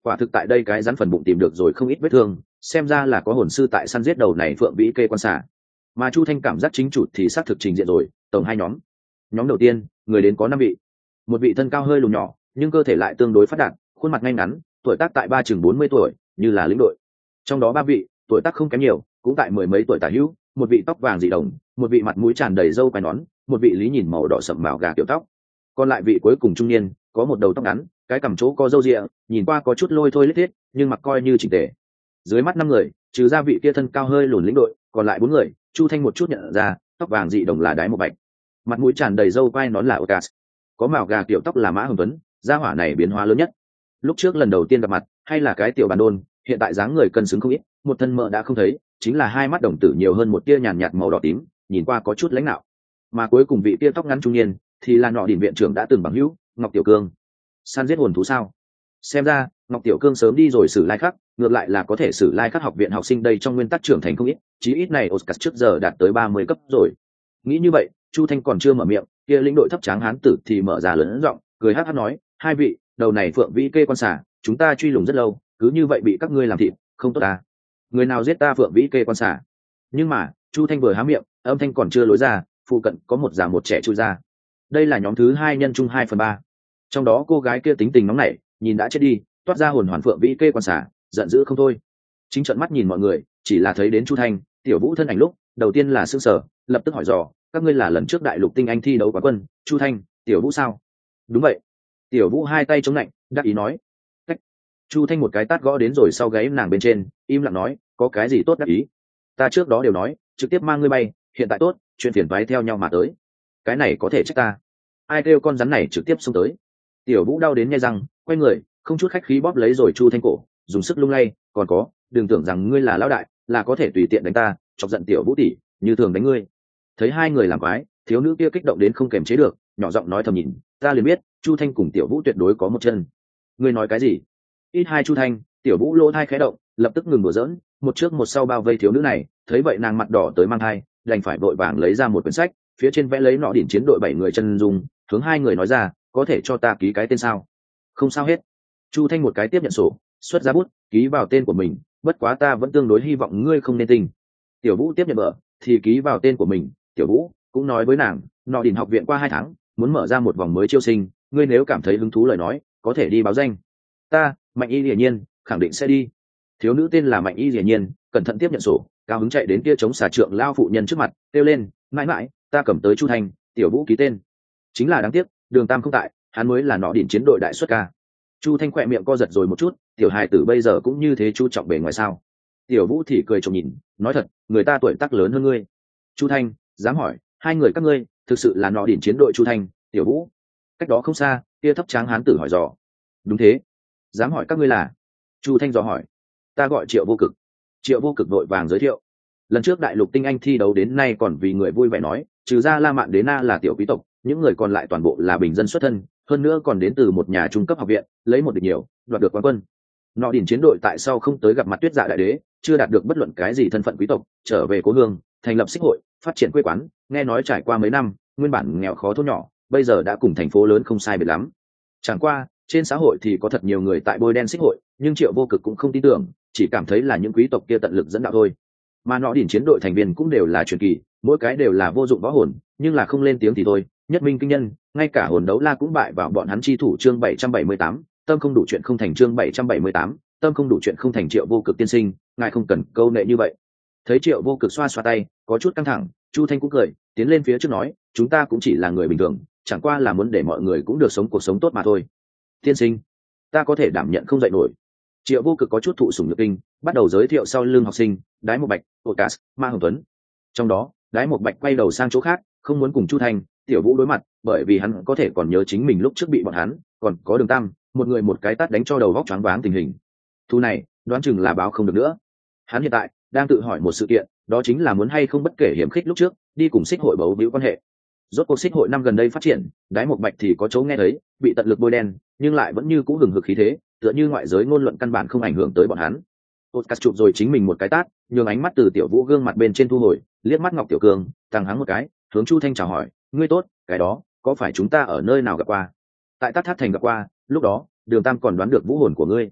quả thực tại đây cái rắn phần bụng tìm được rồi không ít vết thương, xem ra là có hồn sư tại săn giết đầu này phượng vĩ kê quan xả. Mà Chu Thanh cảm giác chính chủ thì xác thực trình diện rồi, tổng hai nhóm. Nhóm đầu tiên, người đến có năm vị. Một vị thân cao hơi lùn nhỏ, nhưng cơ thể lại tương đối phát đạt, khuôn mặt ngay ngắn, tuổi tác tại ba chừng bốn mươi tuổi, như là lĩnh đội. Trong đó ba vị, tuổi tác không kém nhiều, cũng tại mười mấy tuổi tả hữu, một vị tóc vàng dị đồng, một vị mặt mũi tràn đầy râu quai nón, một vị lý nhìn màu đỏ sậm màu gà kiểu tóc. Còn lại vị cuối cùng trung niên, có một đầu tóc ngắn, cái cằm chỗ có râu ria, nhìn qua có chút lôi thôi lết thiết, nhưng mặc coi như chỉnh tề. Dưới mắt năm người, trừ ra vị kia thân cao hơi lùn lĩnh đội, còn lại bốn người, Chu Thanh một chút nhận ra, tóc vàng dị đồng là Đái Một Bạch, mặt mũi tràn đầy râu quai nón là Ocas, có màu gà kiểu tóc là Mã Hồng Tuấn, gia hỏa này biến hóa lớn nhất. Lúc trước lần đầu tiên gặp mặt, hay là cái tiểu bàn đôn, hiện tại dáng người cân xứng không ít, một thân mỡ đã không thấy, chính là hai mắt đồng tử nhiều hơn một tia nhàn nhạt màu đỏ tím, nhìn qua có chút lãnh đạo. Mà cuối cùng vị tia tóc ngắn trung niên, thì là nọ đỉnh viện trưởng đã từng bằng hữu, Ngọc Tiểu Cương. Săn giết hồn thú sao? Xem ra, Ngọc Tiểu Cương sớm đi rồi Sử Lai Khắc, ngược lại là có thể Sử Lai Khắc học viện học sinh đây trong nguyên tắc trưởng thành không ít, chí ít này Oscar trước giờ đạt tới ba mươi cấp rồi. Nghĩ như vậy, Chu Thanh còn chưa mở miệng, kia lĩnh đội thấp tráng hán tử thì mở ra lớn giọng, cười hắc hắc nói, hai vị, đầu này Phượng Vĩ Kê quan xả, chúng ta truy lùng rất lâu, cứ như vậy bị các ngươi làm thịt, không tốt ta. Người nào giết ta Phượng Vĩ Kê quan xả? Nhưng mà, Chu Thanh vừa há miệng, âm thanh còn chưa lối ra, phụ cận có một già một trẻ chui ra. Đây là nhóm thứ hai nhân chung hai phần ba. Trong đó cô gái kia tính tình nóng nảy, nhìn đã chết đi, toát ra hồn hoàn Phượng Vĩ Kê quan xả, giận dữ không thôi. Chính trợn mắt nhìn mọi người, chỉ là thấy đến Chu Thanh, Tiểu Vũ thân ảnh lúc, đầu tiên là sững sờ, lập tức hỏi dò, các ngươi là lần trước đại lục tinh anh thi đấu quán quân, Chu Thanh, Tiểu Vũ sao? Đúng vậy. Tiểu Vũ hai tay chống lạnh, đắc ý nói. Cách. Chu Thanh một cái tát gõ đến rồi sau gáy nàng bên trên, im lặng nói, có cái gì tốt đắc ý? Ta trước đó đều nói, trực tiếp mang ngươi bay, hiện tại tốt, chuyện phiền toái theo nhau mà tới. Cái này có thể trách ta. Ai kêu con rắn này trực tiếp xông tới. Tiểu Vũ đau đến nghe răng, quay người, không chút khách khí bóp lấy rồi Chu Thanh cổ, dùng sức lung lay, còn có, đừng tưởng rằng ngươi là lão đại, là có thể tùy tiện đánh ta, chọc giận Tiểu Vũ tỷ, như thường đánh ngươi. Thấy hai người làm quái, thiếu nữ kia kích động đến không kềm chế được, nhỏ giọng nói thầm nhìn, ta liền biết, Chu Thanh cùng Tiểu Vũ tuyệt đối có một chân. Ngươi nói cái gì? Ít hai Chu Thanh, Tiểu Vũ lỗ thai khẽ động, lập tức ngừng đùa giỡn, một trước một sau bao vây thiếu nữ này, thấy vậy nàng mặt đỏ tới mang thai, đành phải vội vàng lấy ra một quyển sách, phía trên vẽ lấy nọ đỉnh chiến đội bảy người chân dung, hướng hai người nói ra, có thể cho ta ký cái tên sao? Không sao hết. Chu Thanh một cái tiếp nhận sổ, xuất ra bút, ký vào tên của mình, bất quá ta vẫn tương đối hy vọng ngươi không nên tình. Tiểu Vũ tiếp nhận vợ, thì ký vào tên của mình, Tiểu Vũ cũng nói với nàng, nọ đỉnh học viện qua hai tháng, muốn mở ra một vòng mới chiêu sinh, ngươi nếu cảm thấy hứng thú lời nói, có thể đi báo danh. Ta, Mạnh Y hiển nhiên, khẳng định sẽ đi. Thiếu nữ tên là Mạnh Y hiển nhiên, cẩn thận tiếp nhận sổ, cao hứng chạy đến kia chống xà trượng lao phụ nhân trước mặt, kêu lên, mãi mãi, ta cầm tới Chu Thanh, Tiểu Vũ ký tên. Chính là đáng tiếc, Đường Tam không tại, hắn mới là nọ đỉnh chiến đội đại xuất ca. Chu Thanh khỏe miệng co giật rồi một chút, tiểu hài tử bây giờ cũng như thế chu trọng bề ngoài sao? Tiểu Vũ thì cười trộm nhìn, nói thật, người ta tuổi tác lớn hơn ngươi. Chu Thanh, dám hỏi, hai người các ngươi, thực sự là nọ đỉnh chiến đội Chu Thanh, Tiểu Vũ? Cách đó không xa, kia thấp tráng hán tử hỏi dò. Đúng thế. Dám hỏi các ngươi là? Chu Thanh dò hỏi. Ta gọi Triệu Vô Cực. Triệu Vô Cực vội vàng giới thiệu. Lần trước đại lục tinh anh thi đấu đến nay còn vì người vui vẻ nói, trừ ra La Mạn Đế Na là tiểu quý tộc, những người còn lại toàn bộ là bình dân xuất thân, hơn nữa còn đến từ một nhà trung cấp học viện, lấy một địch nhiều, đoạt được quán quân. Nọ đỉnh chiến đội tại sao không tới gặp mặt Tuyết Dạ đại đế, chưa đạt được bất luận cái gì thân phận quý tộc, trở về cố hương, thành lập xích hội, phát triển quê quán, nghe nói trải qua mấy năm, nguyên bản nghèo khó thôn nhỏ, bây giờ đã cùng thành phố lớn không sai biệt lắm. Chẳng qua, trên xã hội thì có thật nhiều người tại bôi đen xích hội, nhưng Triệu Vô Cực cũng không tin tưởng, chỉ cảm thấy là những quý tộc kia tận lực dẫn đạo thôi. Mà nọ đỉnh chiến đội thành viên cũng đều là truyền kỳ, mỗi cái đều là vô dụng võ hồn, nhưng là không lên tiếng thì thôi, nhất minh kinh nhân, ngay cả hồn đấu la cũng bại vào bọn hắn chi thủ. Chương bảy trăm bảy mươi tám, tâm không đủ chuyện không thành. Chương bảy trăm bảy mươi tám, tâm không đủ chuyện không thành. Triệu Vô Cực tiên sinh, ngài không cần câu nệ như vậy. Thấy Triệu Vô Cực xoa xoa tay, có chút căng thẳng, Chu Thanh cũng cười, tiến lên phía trước nói, chúng ta cũng chỉ là người bình thường, chẳng qua là muốn để mọi người cũng được sống cuộc sống tốt mà thôi. Tiên sinh, ta có thể đảm nhận không dậy nổi. Triệu Vô Cực có chút thụ sủng nhược kinh, bắt đầu giới thiệu sau lưng học sinh, Đái Một Bạch, Ocas, Ma Hồng Tuấn. Trong đó, Đái Một Bạch quay đầu sang chỗ khác, không muốn cùng Chu Thanh, Tiểu Vũ đối mặt, bởi vì hắn có thể còn nhớ chính mình lúc trước bị bọn hắn, còn có Đường Tam, một người một cái tát đánh cho đầu vóc choáng váng tình hình. Thu này, đoán chừng là báo không được nữa. Hắn hiện tại đang tự hỏi một sự kiện, đó chính là muốn hay không bất kể hiểm khích lúc trước, đi cùng xích hội bấu víu quan hệ. Rốt cuộc xích hội năm gần đây phát triển, Đái Một Bạch thì có chỗ nghe thấy, bị tận lực bôi đen, nhưng lại vẫn như cũ hừng hực khí thế, tựa như ngoại giới ngôn luận căn bản không ảnh hưởng tới bọn hắn. Podcast chụp rồi chính mình một cái tát, nhường ánh mắt từ Tiểu Vũ gương mặt bên trên thu hồi, liếc mắt Ngọc Tiểu Cương, thằng hắn một cái, hướng Chu Thanh chào hỏi, ngươi tốt, cái đó, có phải chúng ta ở nơi nào gặp qua? Tại Tát Thác thành gặp qua, lúc đó, Đường Tam còn đoán được vũ hồn của ngươi.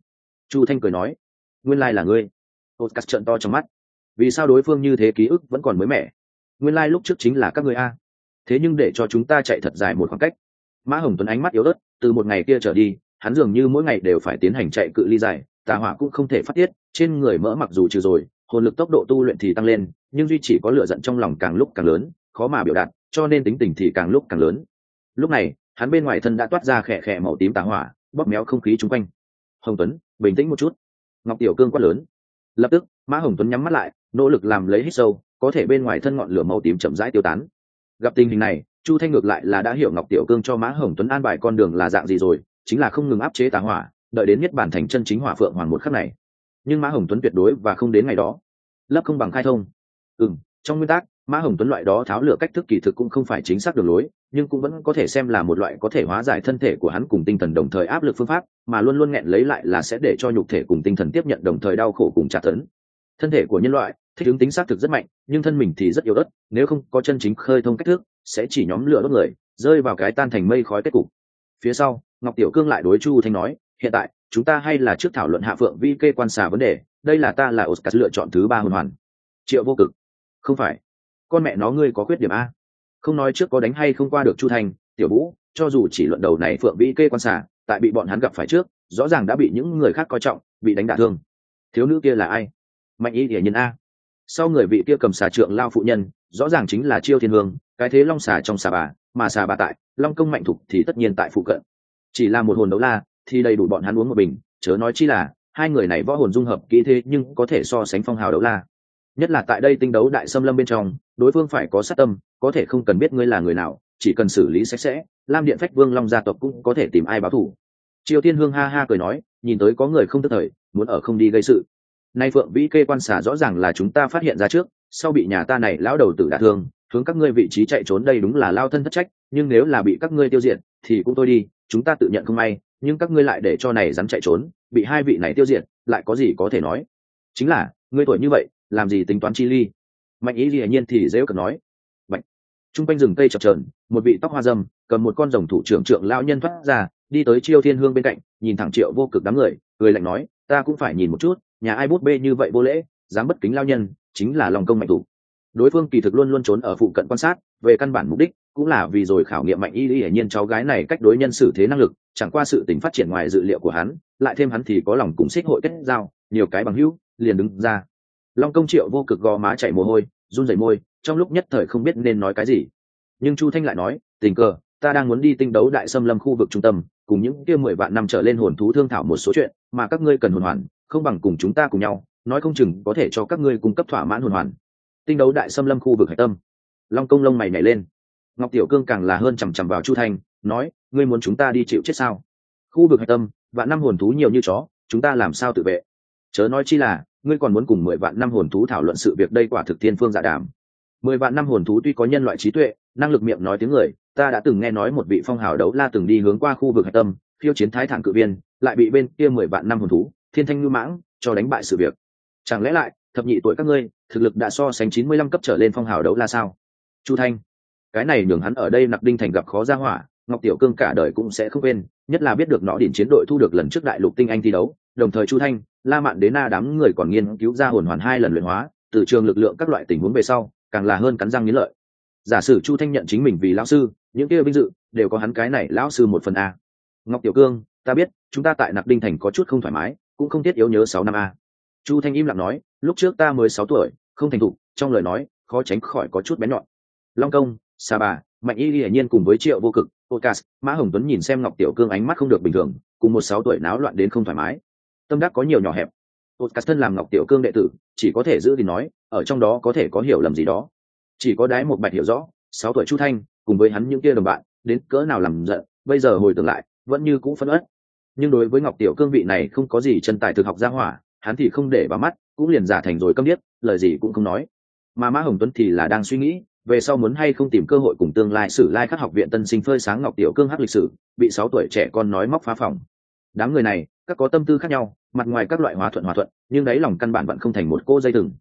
Chu Thanh cười nói, nguyên lai là ngươi. Oscar trợn to trong mắt, vì sao đối phương như thế ký ức vẫn còn mới mẻ? Nguyên lai lúc trước chính là các ngươi a. Thế nhưng để cho chúng ta chạy thật dài một khoảng cách. Mã Hồng Tuấn ánh mắt yếu ớt, từ một ngày kia trở đi, hắn dường như mỗi ngày đều phải tiến hành chạy cự ly dài, tà hỏa cũng không thể phát tiết, trên người mỡ mặc dù trừ rồi, hồn lực tốc độ tu luyện thì tăng lên, nhưng duy chỉ có lửa giận trong lòng càng lúc càng lớn, khó mà biểu đạt, cho nên tính tình thì càng lúc càng lớn. Lúc này, hắn bên ngoài thân đã toát ra khẽ khẽ màu tím tà hỏa, bóp méo không khí chung quanh. Hồng Tuấn, bình tĩnh một chút. Ngọc Tiểu Cương quát lớn. Lập tức, Mã Hồng Tuấn nhắm mắt lại, nỗ lực làm lấy hít sâu, có thể bên ngoài thân ngọn lửa màu tím chậm rãi tiêu tán. Gặp tình hình này, Chu Thanh ngược lại là đã hiểu Ngọc Tiểu Cương cho Mã Hồng Tuấn an bài con đường là dạng gì rồi, chính là không ngừng áp chế tà hỏa, đợi đến nhất bản thành chân chính hỏa phượng hoàn một khắc này. Nhưng Mã Hồng Tuấn tuyệt đối và không đến ngày đó. Lấp không bằng khai thông. Ừm, trong nguyên tắc, Mã Hồng Tuấn loại đó tháo lửa cách thức kỳ thực cũng không phải chính xác đường lối, nhưng cũng vẫn có thể xem là một loại có thể hóa giải thân thể của hắn cùng tinh thần đồng thời áp lực phương pháp, mà luôn luôn nghẹn lấy lại là sẽ để cho nhục thể cùng tinh thần tiếp nhận đồng thời đau khổ cùng tra tấn. Thân thể của nhân loại thích ứng tính xác thực rất mạnh, nhưng thân mình thì rất yếu ớt, nếu không có chân chính khơi thông cách thức, sẽ chỉ nhóm lửa đốt người, rơi vào cái tan thành mây khói kết cục. Phía sau, Ngọc Tiểu Cương lại đối Chu Thanh nói, hiện tại chúng ta hay là trước thảo luận hạ phượng vi kê quan xà vấn đề, đây là ta là Oscar lựa chọn thứ ba hồn hoàn. Triệu Vô Cực, không phải, con mẹ nó ngươi có khuyết điểm a? Không nói trước có đánh hay không qua được Chu Thanh, Tiểu Vũ, cho dù chỉ luận đầu này phượng vi kê quan xà, tại bị bọn hắn gặp phải trước, rõ ràng đã bị những người khác coi trọng, bị đánh đả thương. Thiếu nữ kia là ai? Mạnh Y Điển Nhân a. Sau người vị kia cầm xà trượng lao phụ nhân, rõ ràng chính là Chiêu Thiên Hương, cái thế long xà trong xà bà, mà xà bà tại, long công mạnh thục thì tất nhiên tại phụ cận. Chỉ là một hồn đấu la, thì đầy đủ bọn hắn uống một bình, chớ nói chi là hai người này võ hồn dung hợp kỹ thế nhưng có thể so sánh phong hào đấu la. Nhất là tại đây tinh đấu đại xâm lâm bên trong, đối phương phải có sát tâm, có thể không cần biết ngươi là người nào, chỉ cần xử lý sạch sẽ, Lam Điện Phách Vương Long gia tộc cũng có thể tìm ai báo thù. Triều Thiên Hương ha ha cười nói, nhìn tới có người không tức thời, muốn ở không đi gây sự. Nay Phượng Vĩ Kê quan xà rõ ràng là chúng ta phát hiện ra trước, sau bị nhà ta này lão đầu tử đả thương, hướng các ngươi vị trí chạy trốn đây đúng là lao thân thất trách, nhưng nếu là bị các ngươi tiêu diệt, thì cũng thôi đi, chúng ta tự nhận không may, nhưng các ngươi lại để cho này dám chạy trốn, bị hai vị này tiêu diệt, lại có gì có thể nói? Chính là, ngươi tuổi như vậy, làm gì tính toán chi ly? Mạnh Ý Lệ nhiên thì dễ cợt nói. Mạnh. Trung quanh rừng cây chập chờn, một vị tóc hoa râm, cầm một con rồng thủ trưởng trưởng lão nhân thoát ra, đi tới Chiêu Thiên Hương bên cạnh, nhìn thẳng Triệu Vô Cực đám người, cười lạnh nói, ta cũng phải nhìn một chút, nhà ai bút bê như vậy vô lễ, dám bất kính lao nhân, chính là lòng công mạnh thủ. Đối phương kỳ thực luôn luôn trốn ở phụ cận quan sát, về căn bản mục đích cũng là vì rồi khảo nghiệm Mạnh Y Lệ nhiên cháu gái này cách đối nhân xử thế năng lực, chẳng qua sự tình phát triển ngoài dự liệu của hắn, lại thêm hắn thì có lòng cùng xích hội kết giao, nhiều cái bằng hữu, liền đứng ra. Long công Triệu Vô Cực gò má chảy mồ hôi, run rẩy môi, trong lúc nhất thời không biết nên nói cái gì. Nhưng Chu Thanh lại nói, tình cờ, ta đang muốn đi tinh đấu đại xâm lâm khu vực trung tâm, cùng những kia mười vạn năm trở lên hồn thú thương thảo một số chuyện, mà các ngươi cần hồn hoàn, không bằng cùng chúng ta cùng nhau, nói không chừng có thể cho các ngươi cung cấp thỏa mãn hồn hoàn. Tinh đấu đại xâm lâm khu vực hải tâm. Long công lông mày nhảy lên. Ngọc Tiểu Cương càng là hơn chằm chằm vào Chu Thanh, nói, ngươi muốn chúng ta đi chịu chết sao? Khu vực hải tâm, vạn năm hồn thú nhiều như chó, chúng ta làm sao tự vệ? Chớ nói chi là, ngươi còn muốn cùng mười vạn năm hồn thú thảo luận sự việc, đây quả thực thiên phương dạ đàm. Mười vạn năm hồn thú tuy có nhân loại trí tuệ, năng lực miệng nói tiếng người, ta đã từng nghe nói một vị phong hào đấu la từng đi hướng qua khu vực hải tâm, khiêu chiến thái thản cự viên, lại bị bên kia mười vạn năm hồn thú, thiên thanh ngư mãng, cho đánh bại sự việc. Chẳng lẽ lại, thập nhị tuổi các ngươi, thực lực đã so sánh chín mươi lăm cấp trở lên phong hào đấu la sao? Chu Thanh, cái này nhường hắn ở đây Nặc Đinh thành gặp khó ra hỏa, Ngọc Tiểu Cương cả đời cũng sẽ không quên, nhất là biết được nọ điển chiến đội thu được lần trước đại lục tinh anh thi đấu, đồng thời Chu Thanh, La Mạn Đế Na đám người còn nghiên cứu ra hồn hoàn hai lần luyện hóa, từ trường lực lượng các loại tình huống về sau, càng là hơn cắn răng nghiến lợi. Giả sử Chu Thanh nhận chính mình vì lão sư, những kia vinh dự đều có hắn cái này lão sư một phần a. Ngọc Tiểu Cương, ta biết, chúng ta tại Nặc Đinh thành có chút không thoải mái, cũng không thiết yếu nhớ sáu năm a. Chu Thanh im lặng nói, lúc trước ta mới sáu tuổi, không thành thục, trong lời nói khó tránh khỏi có chút bén nhọn. Long công, Sa Bà, Mạnh Y hiển nhiên cùng với Triệu Vô Cực, Podcast, Mã Hồng Tuấn nhìn xem Ngọc Tiểu Cương ánh mắt không được bình thường, cùng một sáu tuổi náo loạn đến không thoải mái. Tâm đắc có nhiều nhỏ hẹp. Podcast thân làm Ngọc Tiểu Cương đệ tử, chỉ có thể giữ thì nói, ở trong đó có thể có hiểu lầm gì đó. Chỉ có đái một bạch hiểu rõ, sáu tuổi Chu Thanh, cùng với hắn những kia đồng bạn, đến cỡ nào làm giận, bây giờ hồi tưởng lại, vẫn như cũ phẫn uất. Nhưng đối với Ngọc Tiểu Cương vị này không có gì chân tài thực học gia hỏa, hắn thì không để vào mắt, cũng liền giả thành rồi câm điếc, lời gì cũng không nói. Mà Mã Hồng Tuấn thì là đang suy nghĩ, về sau muốn hay không tìm cơ hội cùng tương lai sử lai khắc học viện tân sinh phơi sáng Ngọc Tiểu Cương hắc lịch sử, bị sáu tuổi trẻ con nói móc phá phòng. Đám người này, các có tâm tư khác nhau, mặt ngoài các loại hòa thuận hòa thuận, nhưng đáy lòng căn bản vẫn không thành một cô dây thừng.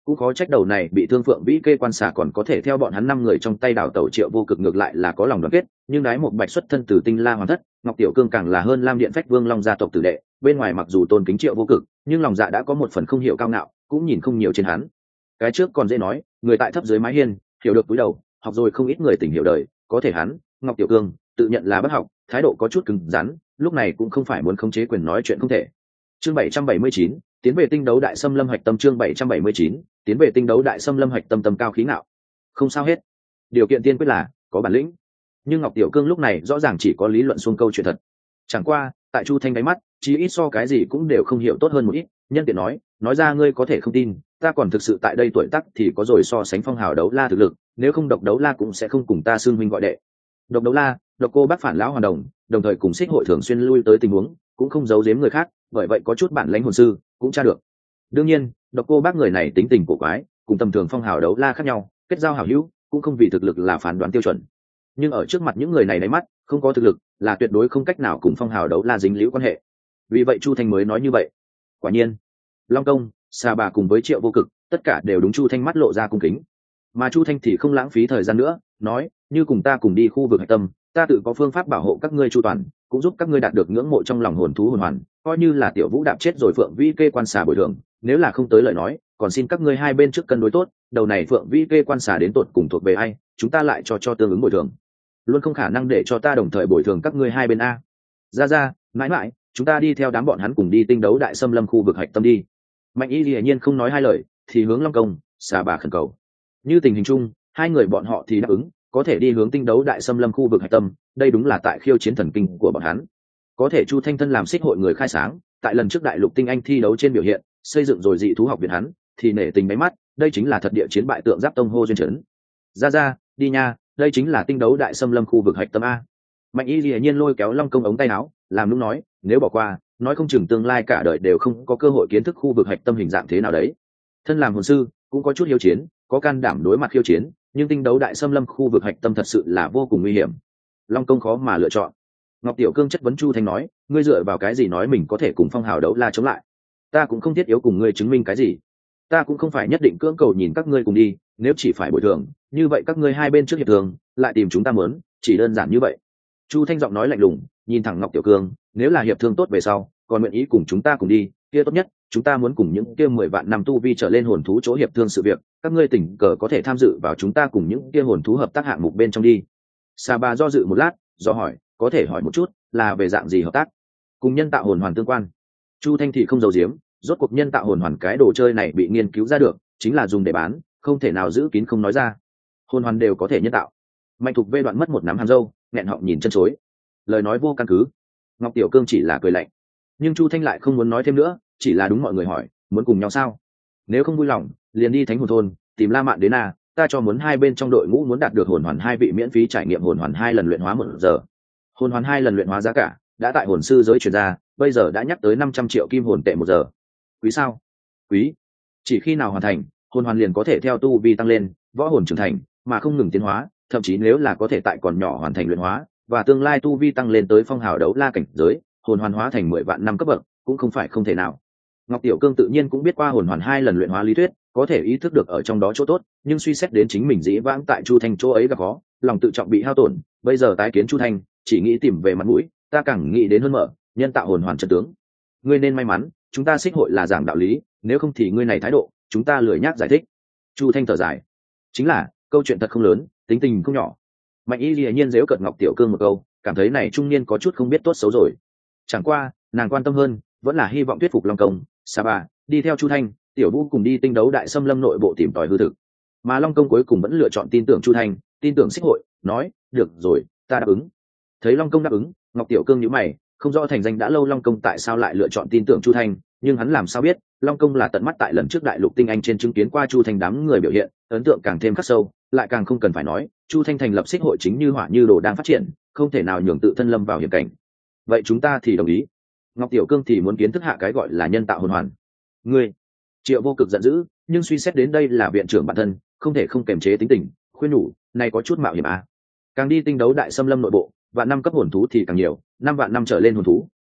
cũng khó trách đầu này bị thương phượng vĩ kê quan xà còn có thể theo bọn hắn năm người trong tay đào tẩu. Triệu Vô Cực ngược lại là có lòng đoàn kết, nhưng đái một bạch xuất thân từ tinh la hoàng thất, Ngọc Tiểu Cương càng là hơn lam điện phách vương long gia tộc tử đệ, bên ngoài mặc dù tôn kính Triệu Vô Cực, nhưng lòng dạ đã có một phần không hiểu cao ngạo, cũng nhìn không nhiều trên hắn. Cái trước còn dễ nói, người tại thấp dưới mái hiên, hiểu được cúi đầu, học rồi không ít người tình hiểu đời, có thể hắn, Ngọc Tiểu Cương, tự nhận là bất học, thái độ có chút cứng rắn, lúc này cũng không phải muốn khống chế quyền nói chuyện không thể. Chương bảy trăm bảy mươi chín, tiến về tinh đấu đại xâm lâm hoạch tâm. Chương bảy trăm bảy mươi chín, tiến về tinh đấu đại xâm lâm hoạch tâm. Tâm cao khí ngạo, không sao hết. Điều kiện tiên quyết là có bản lĩnh. Nhưng Ngọc Tiểu Cương lúc này rõ ràng chỉ có lý luận xuông câu chuyện thật. Chẳng qua, tại Chu Thanh đáy mắt, chí ít so cái gì cũng đều không hiểu tốt hơn một ít, nhân tiện nói, nói ra ngươi có thể không tin, ta còn thực sự tại đây tuổi tác thì có rồi so sánh phong hào đấu la thực lực, nếu không độc đấu la cũng sẽ không cùng ta xưng huynh gọi đệ. Độc đấu la, độc cô bác phản lão hoàn đồng, đồng thời cùng xích hội thường xuyên lui tới tình huống, cũng không giấu giếm người khác, bởi vậy có chút bản lãnh hồn sư cũng tra được. Đương nhiên, độc cô bác người này tính tình cổ quái, cùng tầm thường phong hào đấu la khác nhau, kết giao hảo hữu cũng không vì thực lực là phán đoán tiêu chuẩn. Nhưng ở trước mặt những người này đáy mắt, không có thực lực là tuyệt đối không cách nào cùng phong hào đấu la dính liễu quan hệ. Vì vậy Chu Thanh mới nói như vậy. Quả nhiên, Long Công, Sa Bà cùng với Triệu Vô Cực, tất cả đều đúng Chu Thanh mắt lộ ra cung kính. Mà Chu Thanh thì không lãng phí thời gian nữa, nói, như cùng ta cùng đi khu vực hạch tâm, ta tự có phương pháp bảo hộ các ngươi chu toàn, cũng giúp các ngươi đạt được ngưỡng mộ trong lòng hồn thú hồn hoàn, coi như là Tiểu Vũ đạp chết rồi Phượng Vĩ Kê quan xà bồi thường, nếu là không tới lời nói, còn xin các ngươi hai bên trước cân đối tốt, đầu này Phượng Vĩ Kê quan xà đến tột cùng thuộc về ai, chúng ta lại cho cho tương ứng bồi thường. Luôn không khả năng để cho ta đồng thời bồi thường các ngươi hai bên a. Ra ra, mãi mãi, chúng ta đi theo đám bọn hắn cùng đi tinh đấu đại xâm lâm khu vực hạch tâm đi. Mạnh Y hiển nhiên không nói hai lời, thì hướng Long Công, Sa Bà khẩn cầu. Như tình hình chung, hai người bọn họ thì đáp ứng, có thể đi hướng tinh đấu đại xâm lâm khu vực hạch tâm, đây đúng là tại khiêu chiến thần kinh của bọn hắn. Có thể Chu Thanh thân làm xích hội người khai sáng, tại lần trước đại lục tinh anh thi đấu trên biểu hiện, xây dựng rồi dị thú học viện hắn, thì nể tình mấy mắt, đây chính là thật địa chiến bại tượng giáp tông hô duyên trấn. Ra ra, đi nha, đây chính là tinh đấu đại xâm lâm khu vực hạch tâm a. Mạnh Y hiển nhiên lôi kéo Long Công ống tay áo, làm lúc nói, nếu bỏ qua, nói không chừng tương lai cả đời đều không có cơ hội kiến thức khu vực hạch tâm hình dạng thế nào đấy. Thân làm hồn sư, cũng có chút hiếu chiến, có can đảm đối mặt khiêu chiến, nhưng tinh đấu đại xâm lâm khu vực hạch tâm thật sự là vô cùng nguy hiểm. Long Công khó mà lựa chọn. Ngọc Tiểu Cương chất vấn Chu Thanh nói, ngươi dựa vào cái gì nói mình có thể cùng phong hào đấu la chống lại? Ta cũng không thiết yếu cùng ngươi chứng minh cái gì. Ta cũng không phải nhất định cưỡng cầu nhìn các ngươi cùng đi, nếu chỉ phải bồi thường, như vậy các ngươi hai bên trước hiệp thường, lại tìm chúng ta muốn, chỉ đơn giản như vậy. Chu Thanh giọng nói lạnh lùng, nhìn thẳng Ngọc Tiểu Cương, nếu là hiệp thương tốt về sau, còn nguyện ý cùng chúng ta cùng đi, kia tốt nhất, chúng ta muốn cùng những kia mười vạn năm tu vi trở lên hồn thú chỗ hiệp thương sự việc, các ngươi tình cờ có thể tham dự vào chúng ta cùng những kia hồn thú hợp tác hạng mục bên trong đi. Sa Bà do dự một lát, do hỏi, có thể hỏi một chút, là về dạng gì hợp tác? Cùng nhân tạo hồn hoàn tương quan. Chu Thanh thì không giấu giếm, rốt cuộc nhân tạo hồn hoàn cái đồ chơi này bị nghiên cứu ra được, chính là dùng để bán, không thể nào giữ kín không nói ra. Hồn hoàn đều có thể nhân tạo. Mạnh Thục Vê đoạn mất một nắm hàm râu, nghẹn họng nhìn chân chối. Lời nói vô căn cứ. Ngọc Tiểu Cương chỉ là cười lạnh, nhưng Chu Thanh lại không muốn nói thêm nữa, chỉ là đúng mọi người hỏi, muốn cùng nhau sao? Nếu không vui lòng, liền đi Thánh Hồn thôn, tìm La Mạn đến à, ta cho muốn hai bên trong đội ngũ muốn đạt được hồn hoàn hai vị miễn phí trải nghiệm hồn hoàn hai lần luyện hóa một giờ. Hồn hoàn hai lần luyện hóa giá cả đã tại hồn sư giới truyền ra, bây giờ đã nhắc tới năm trăm triệu kim hồn tệ một giờ. Quý sao? Quý. Chỉ khi nào hoàn thành, hồn hoàn liền có thể theo tu vi tăng lên, võ hồn trưởng thành, mà không ngừng tiến hóa, thậm chí nếu là có thể tại còn nhỏ hoàn thành luyện hóa, và tương lai tu vi tăng lên tới phong hào đấu la cảnh giới, hồn hoàn hóa thành mười vạn năm cấp bậc, cũng không phải không thể nào. Ngọc Tiểu Cương tự nhiên cũng biết qua hồn hoàn hai lần luyện hóa lý thuyết, có thể ý thức được ở trong đó chỗ tốt, nhưng suy xét đến chính mình dĩ vãng tại Chu Thanh chỗ ấy gặp khó, lòng tự trọng bị hao tổn, bây giờ tái kiến Chu Thanh, chỉ nghĩ tìm về mặt mũi, ta càng nghĩ đến hơn mở, nhân tạo hồn hoàn chân tướng. Ngươi nên may mắn, chúng ta xích hội là giảng đạo lý, nếu không thì ngươi này thái độ, chúng ta lười nhác giải thích. Chu Thanh thở dài, chính là, câu chuyện thật không lớn, tính tình không nhỏ. Mạnh Y hiển nhiên giễu cợt Ngọc Tiểu Cương một câu, cảm thấy này trung niên có chút không biết tốt xấu rồi. Chẳng qua, nàng quan tâm hơn, vẫn là hy vọng thuyết phục Long Công, Sa Bà, đi theo Chu Thanh, Tiểu Vũ cùng đi tinh đấu đại xâm lâm nội bộ tìm tòi hư thực. Mà Long Công cuối cùng vẫn lựa chọn tin tưởng Chu Thanh, tin tưởng xích hội, nói, được rồi, ta đáp ứng. Thấy Long Công đáp ứng, Ngọc Tiểu Cương nhíu mày, không rõ thành danh đã lâu Long Công tại sao lại lựa chọn tin tưởng Chu Thanh, nhưng hắn làm sao biết, Long Công là tận mắt tại lần trước đại lục tinh anh trên chứng kiến qua Chu Thanh đám người biểu hiện, ấn tượng càng thêm khắc sâu, lại càng không cần phải nói, Chu Thanh thành lập xích hội chính như hỏa như đồ đang phát triển, không thể nào nhường tự thân lâm vào hiểm cảnh. Vậy chúng ta thì đồng ý. Ngọc Tiểu Cương thì muốn kiến thức hạ cái gọi là nhân tạo hồn hoàn. Ngươi, Triệu Vô Cực giận dữ, nhưng suy xét đến đây là viện trưởng bản thân, không thể không kềm chế tính tình, khuyên nhủ, này có chút mạo hiểm à. Càng đi tinh đấu đại xâm lâm nội bộ, vạn năm cấp hồn thú thì càng nhiều, năm vạn năm trở lên hồn thú,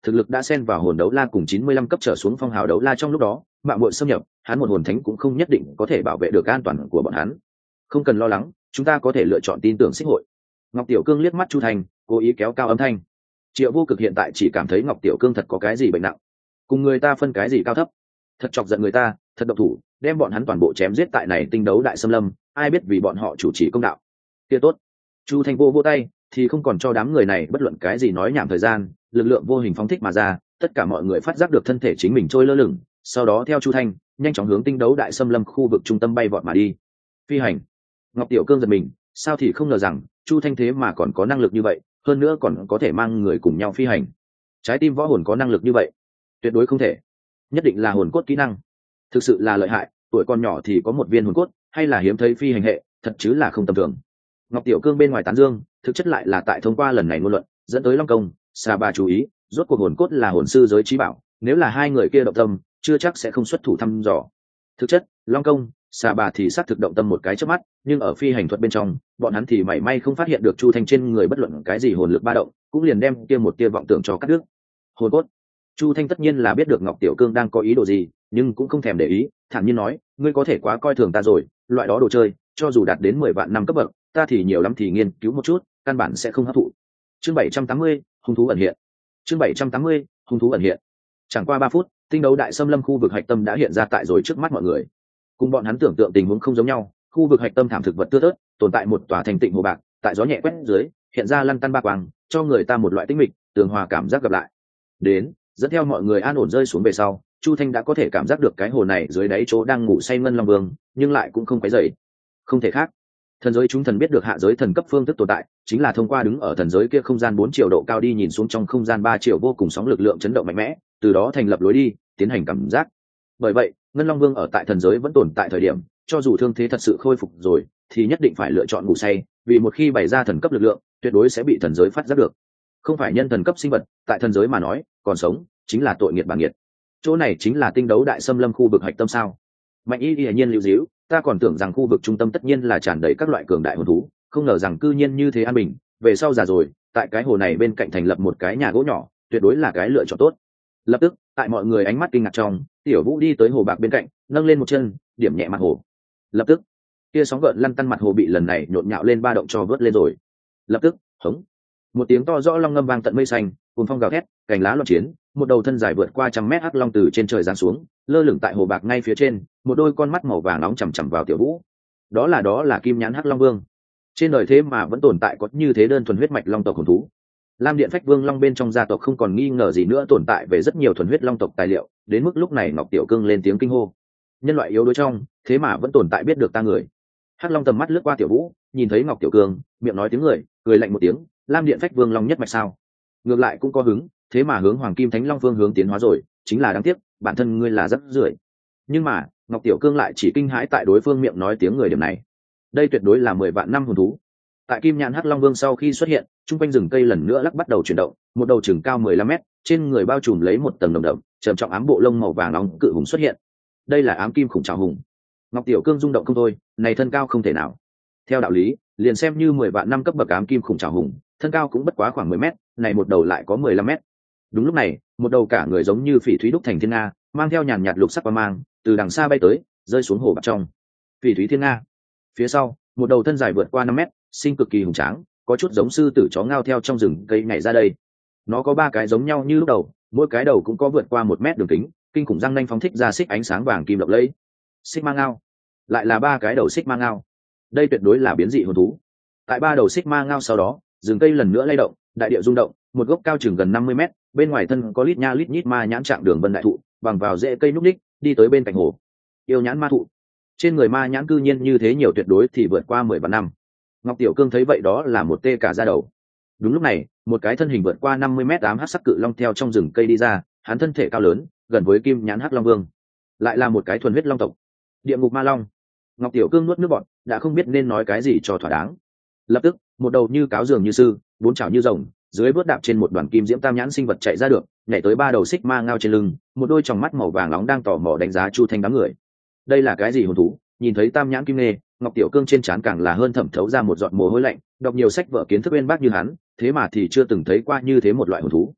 thực lực đã xen vào hồn đấu la cùng chín mươi lăm cấp trở xuống phong hào đấu la trong lúc đó, mạo muội xâm nhập, hắn một hồn thánh cũng không nhất định có thể bảo vệ được an toàn của bọn hắn. Không cần lo lắng, chúng ta có thể lựa chọn tin tưởng xích hội. Ngọc Tiểu Cương liếc mắt Chu Thành, cố ý kéo cao âm thanh. Triệu Vô Cực hiện tại chỉ cảm thấy Ngọc Tiểu Cương thật có cái gì bệnh nặng, cùng người ta phân cái gì cao thấp, thật chọc giận người ta, thật độc thủ, đem bọn hắn toàn bộ chém giết tại này tinh đấu đại xâm lâm, ai biết vì bọn họ chủ trì công đạo. Kia tốt. Chu Thành vô vô tay, thì không còn cho đám người này bất luận cái gì nói nhảm thời gian, lực lượng vô hình phóng thích mà ra, tất cả mọi người phát giác được thân thể chính mình trôi lơ lửng, sau đó theo Chu Thanh nhanh chóng hướng tinh đấu đại xâm lâm khu vực trung tâm bay vọt mà đi. Phi hành. Ngọc Tiểu Cương giật mình, sao thì không ngờ rằng Chu Thanh thế mà còn có năng lực như vậy, hơn nữa còn có thể mang người cùng nhau phi hành. Trái tim võ hồn có năng lực như vậy, tuyệt đối không thể, nhất định là hồn cốt kỹ năng, thực sự là lợi hại, tuổi còn nhỏ thì có một viên hồn cốt, hay là hiếm thấy phi hành hệ, thật chứ là không tầm thường. Ngọc Tiểu Cương bên ngoài tán dương, thực chất lại là tại thông qua lần này ngôn luận dẫn tới Long Công, Sa Ba chú ý, rốt cuộc hồn cốt là hồn sư giới trí bảo, nếu là hai người kia động tâm, chưa chắc sẽ không xuất thủ thăm dò. Thực chất, Long Công, Sa Ba thì sát thực động tâm một cái chớp mắt, nhưng ở phi hành thuật bên trong, bọn hắn thì mảy may không phát hiện được Chu Thanh trên người bất luận cái gì hồn lực ba động, cũng liền đem kia một tia vọng tưởng cho cắt đứt. Hồn cốt. Chu Thanh tất nhiên là biết được Ngọc Tiểu Cương đang có ý đồ gì, nhưng cũng không thèm để ý, thản nhiên nói, ngươi có thể quá coi thường ta rồi, loại đó đồ chơi, cho dù đạt đến mười vạn năm cấp bậc, ta thì nhiều lắm thì nghiên cứu một chút, căn bản sẽ không hấp thụ. Chương bảy trăm tám mươi, hung thú ẩn hiện. Chương bảy trăm tám mươi, hung thú ẩn hiện. Chẳng qua ba phút, tinh đấu đại xâm lâm khu vực hạch tâm đã hiện ra tại rồi trước mắt mọi người. Cùng bọn hắn tưởng tượng tình huống không giống nhau, khu vực hạch tâm thảm thực vật tươi tốt, tồn tại một tòa thành tịnh hồ bạc, tại gió nhẹ quét dưới, hiện ra lăn tăn ba quang, cho người ta một loại tĩnh mịch, tường hòa cảm giác gặp lại. Đến, dẫn theo mọi người an ổn rơi xuống về sau, Chu Thanh đã có thể cảm giác được cái hồ này dưới đáy chỗ đang ngủ say Ngân Long Vương, nhưng lại cũng không quấy rầy. Không thể khác, thần giới chúng thần biết được hạ giới thần cấp phương thức tồn tại, chính là thông qua đứng ở thần giới kia không gian bốn triệu độ cao đi nhìn xuống trong không gian ba triệu vô cùng sóng lực lượng chấn động mạnh mẽ, từ đó thành lập lối đi, tiến hành cảm giác. Bởi vậy, Ngân Long Vương ở tại thần giới vẫn tồn tại thời điểm, cho dù thương thế thật sự khôi phục rồi, thì nhất định phải lựa chọn ngủ say, vì một khi bày ra thần cấp lực lượng, tuyệt đối sẽ bị thần giới phát giác được. Không phải nhân thần cấp sinh vật, tại thần giới mà nói, còn sống chính là tội nghiệt bản nghiệt. Chỗ này chính là tinh đấu đại xâm lâm khu vực hạch tâm sao? Mạnh Y hiển nhiên lưu díu, ta còn tưởng rằng khu vực trung tâm tất nhiên là tràn đầy các loại cường đại hồn thú, không ngờ rằng cư nhiên như thế an bình, về sau già rồi, tại cái hồ này bên cạnh thành lập một cái nhà gỗ nhỏ, tuyệt đối là cái lựa chọn tốt. Lập tức, tại mọi người ánh mắt kinh ngạc trong, Tiểu Vũ đi tới hồ bạc bên cạnh, nâng lên một chân, điểm nhẹ mặt hồ. Lập tức, kia sóng gợn lăn tăn mặt hồ bị lần này nhộn nhạo lên ba động cho vớt lên rồi. Lập tức, hống, một tiếng to rõ long ngâm vang tận mây xanh, cuồng phong gào thét, cành lá loạn chiến, một đầu thân dài vượt qua trăm mét hắc long từ trên trời giáng xuống, lơ lửng tại hồ bạc ngay phía trên, một đôi con mắt màu vàng nóng chằm chằm vào Tiểu Vũ. Đó là đó là Kim Nhãn Hắc Long Vương. Trên đời thế mà vẫn tồn tại có như thế đơn thuần huyết mạch long tộc hồn thú. Lam Điện Phách Vương Long bên trong gia tộc không còn nghi ngờ gì nữa tồn tại về rất nhiều thuần huyết long tộc tài liệu, đến mức lúc này Ngọc Tiểu Cương lên tiếng kinh hô. Nhân loại yếu đuối trong, thế mà vẫn tồn tại biết được ta người. Hắc Long tầm mắt lướt qua Tiểu Vũ, nhìn thấy Ngọc Tiểu Cương, miệng nói tiếng người, cười lạnh một tiếng, Lam Điện Phách Vương Long nhất mạch sao? Ngược lại cũng có hứng, thế mà hướng Hoàng Kim Thánh Long Vương hướng tiến hóa rồi, chính là đáng tiếc, bản thân ngươi là rất rưởi. Nhưng mà, Ngọc Tiểu Cương lại chỉ kinh hãi tại đối phương miệng nói tiếng người điểm này. Đây tuyệt đối là mười vạn năm hồn thú. Tại Kim Nhãn Hắc Long Vương sau khi xuất hiện, trung quanh rừng cây lần nữa lắc bắt đầu chuyển động, một đầu chừng cao mười lăm mét, trên người bao trùm lấy một tầng đồng đậm, trầm trọng ám bộ lông màu vàng nóng cự hùng xuất hiện. Đây là ám kim khủng trảo hùng. Ngọc Tiểu Cương rung động không thôi, này thân cao không thể nào. Theo đạo lý, liền xem như mười vạn năm cấp bậc ám kim khủng trảo hùng, thân cao cũng bất quá khoảng mười mét, này một đầu lại có mười lăm mét. Đúng lúc này, một đầu cả người giống như phỉ thúy đúc thành thiên nga, mang theo nhàn nhạt lục sắc quang mang, từ đằng xa bay tới, rơi xuống hồ bạc trong. Phỉ thúy thiên nga. Phía sau, một đầu thân dài vượt qua năm mét, sinh cực kỳ hùng tráng, có chút giống sư tử chó ngao theo trong rừng cây nhảy ra đây. Nó có ba cái giống nhau như lúc đầu, mỗi cái đầu cũng có vượt qua một mét đường kính, kinh khủng răng nanh phóng thích ra xích ánh sáng vàng kim lộng lẫy. Xích ma ngao, lại là ba cái đầu xích ma ngao. Đây tuyệt đối là biến dị hồn thú. Tại ba đầu xích ma ngao sau đó, rừng cây lần nữa lay động, đại địa rung động, một gốc cao chừng gần năm mươi mét, bên ngoài thân có lít nha lít nhít ma nhãn trạng đường vân đại thụ, bằng vào rễ cây núc ních, đi tới bên cạnh hồ. Yêu nhãn ma thụ. Trên người ma nhãn cư nhiên như thế nhiều tuyệt đối thì vượt qua mười vạn năm. Ngọc Tiểu Cương thấy vậy đó là một tê cả da đầu. Đúng lúc này, một cái thân hình vượt qua năm mươi mét ám hắc sắc cự long theo trong rừng cây đi ra, hắn thân thể cao lớn, gần với Kim Nhãn Hắc Long Vương. Lại là một cái thuần huyết long tộc. Địa ngục ma long. Ngọc Tiểu Cương nuốt nước bọt, đã không biết nên nói cái gì cho thỏa đáng. Lập tức, một đầu như cáo giường như sư, bốn chảo như rồng, dưới bước đạp trên một đoàn kim diễm tam nhãn sinh vật chạy ra được, nhảy tới ba đầu xích ma ngao trên lưng, một đôi tròng mắt màu vàng nóng đang tò mò đánh giá Chu Thanh đám người. Đây là cái gì hồn thú? Nhìn thấy tam nhãn kim nê, Ngọc Tiểu Cương trên trán càng là hơn thẩm thấu ra một giọt mồ hôi lạnh, đọc nhiều sách vở kiến thức uyên bác như hắn, thế mà thì chưa từng thấy qua như thế một loại hồn thú.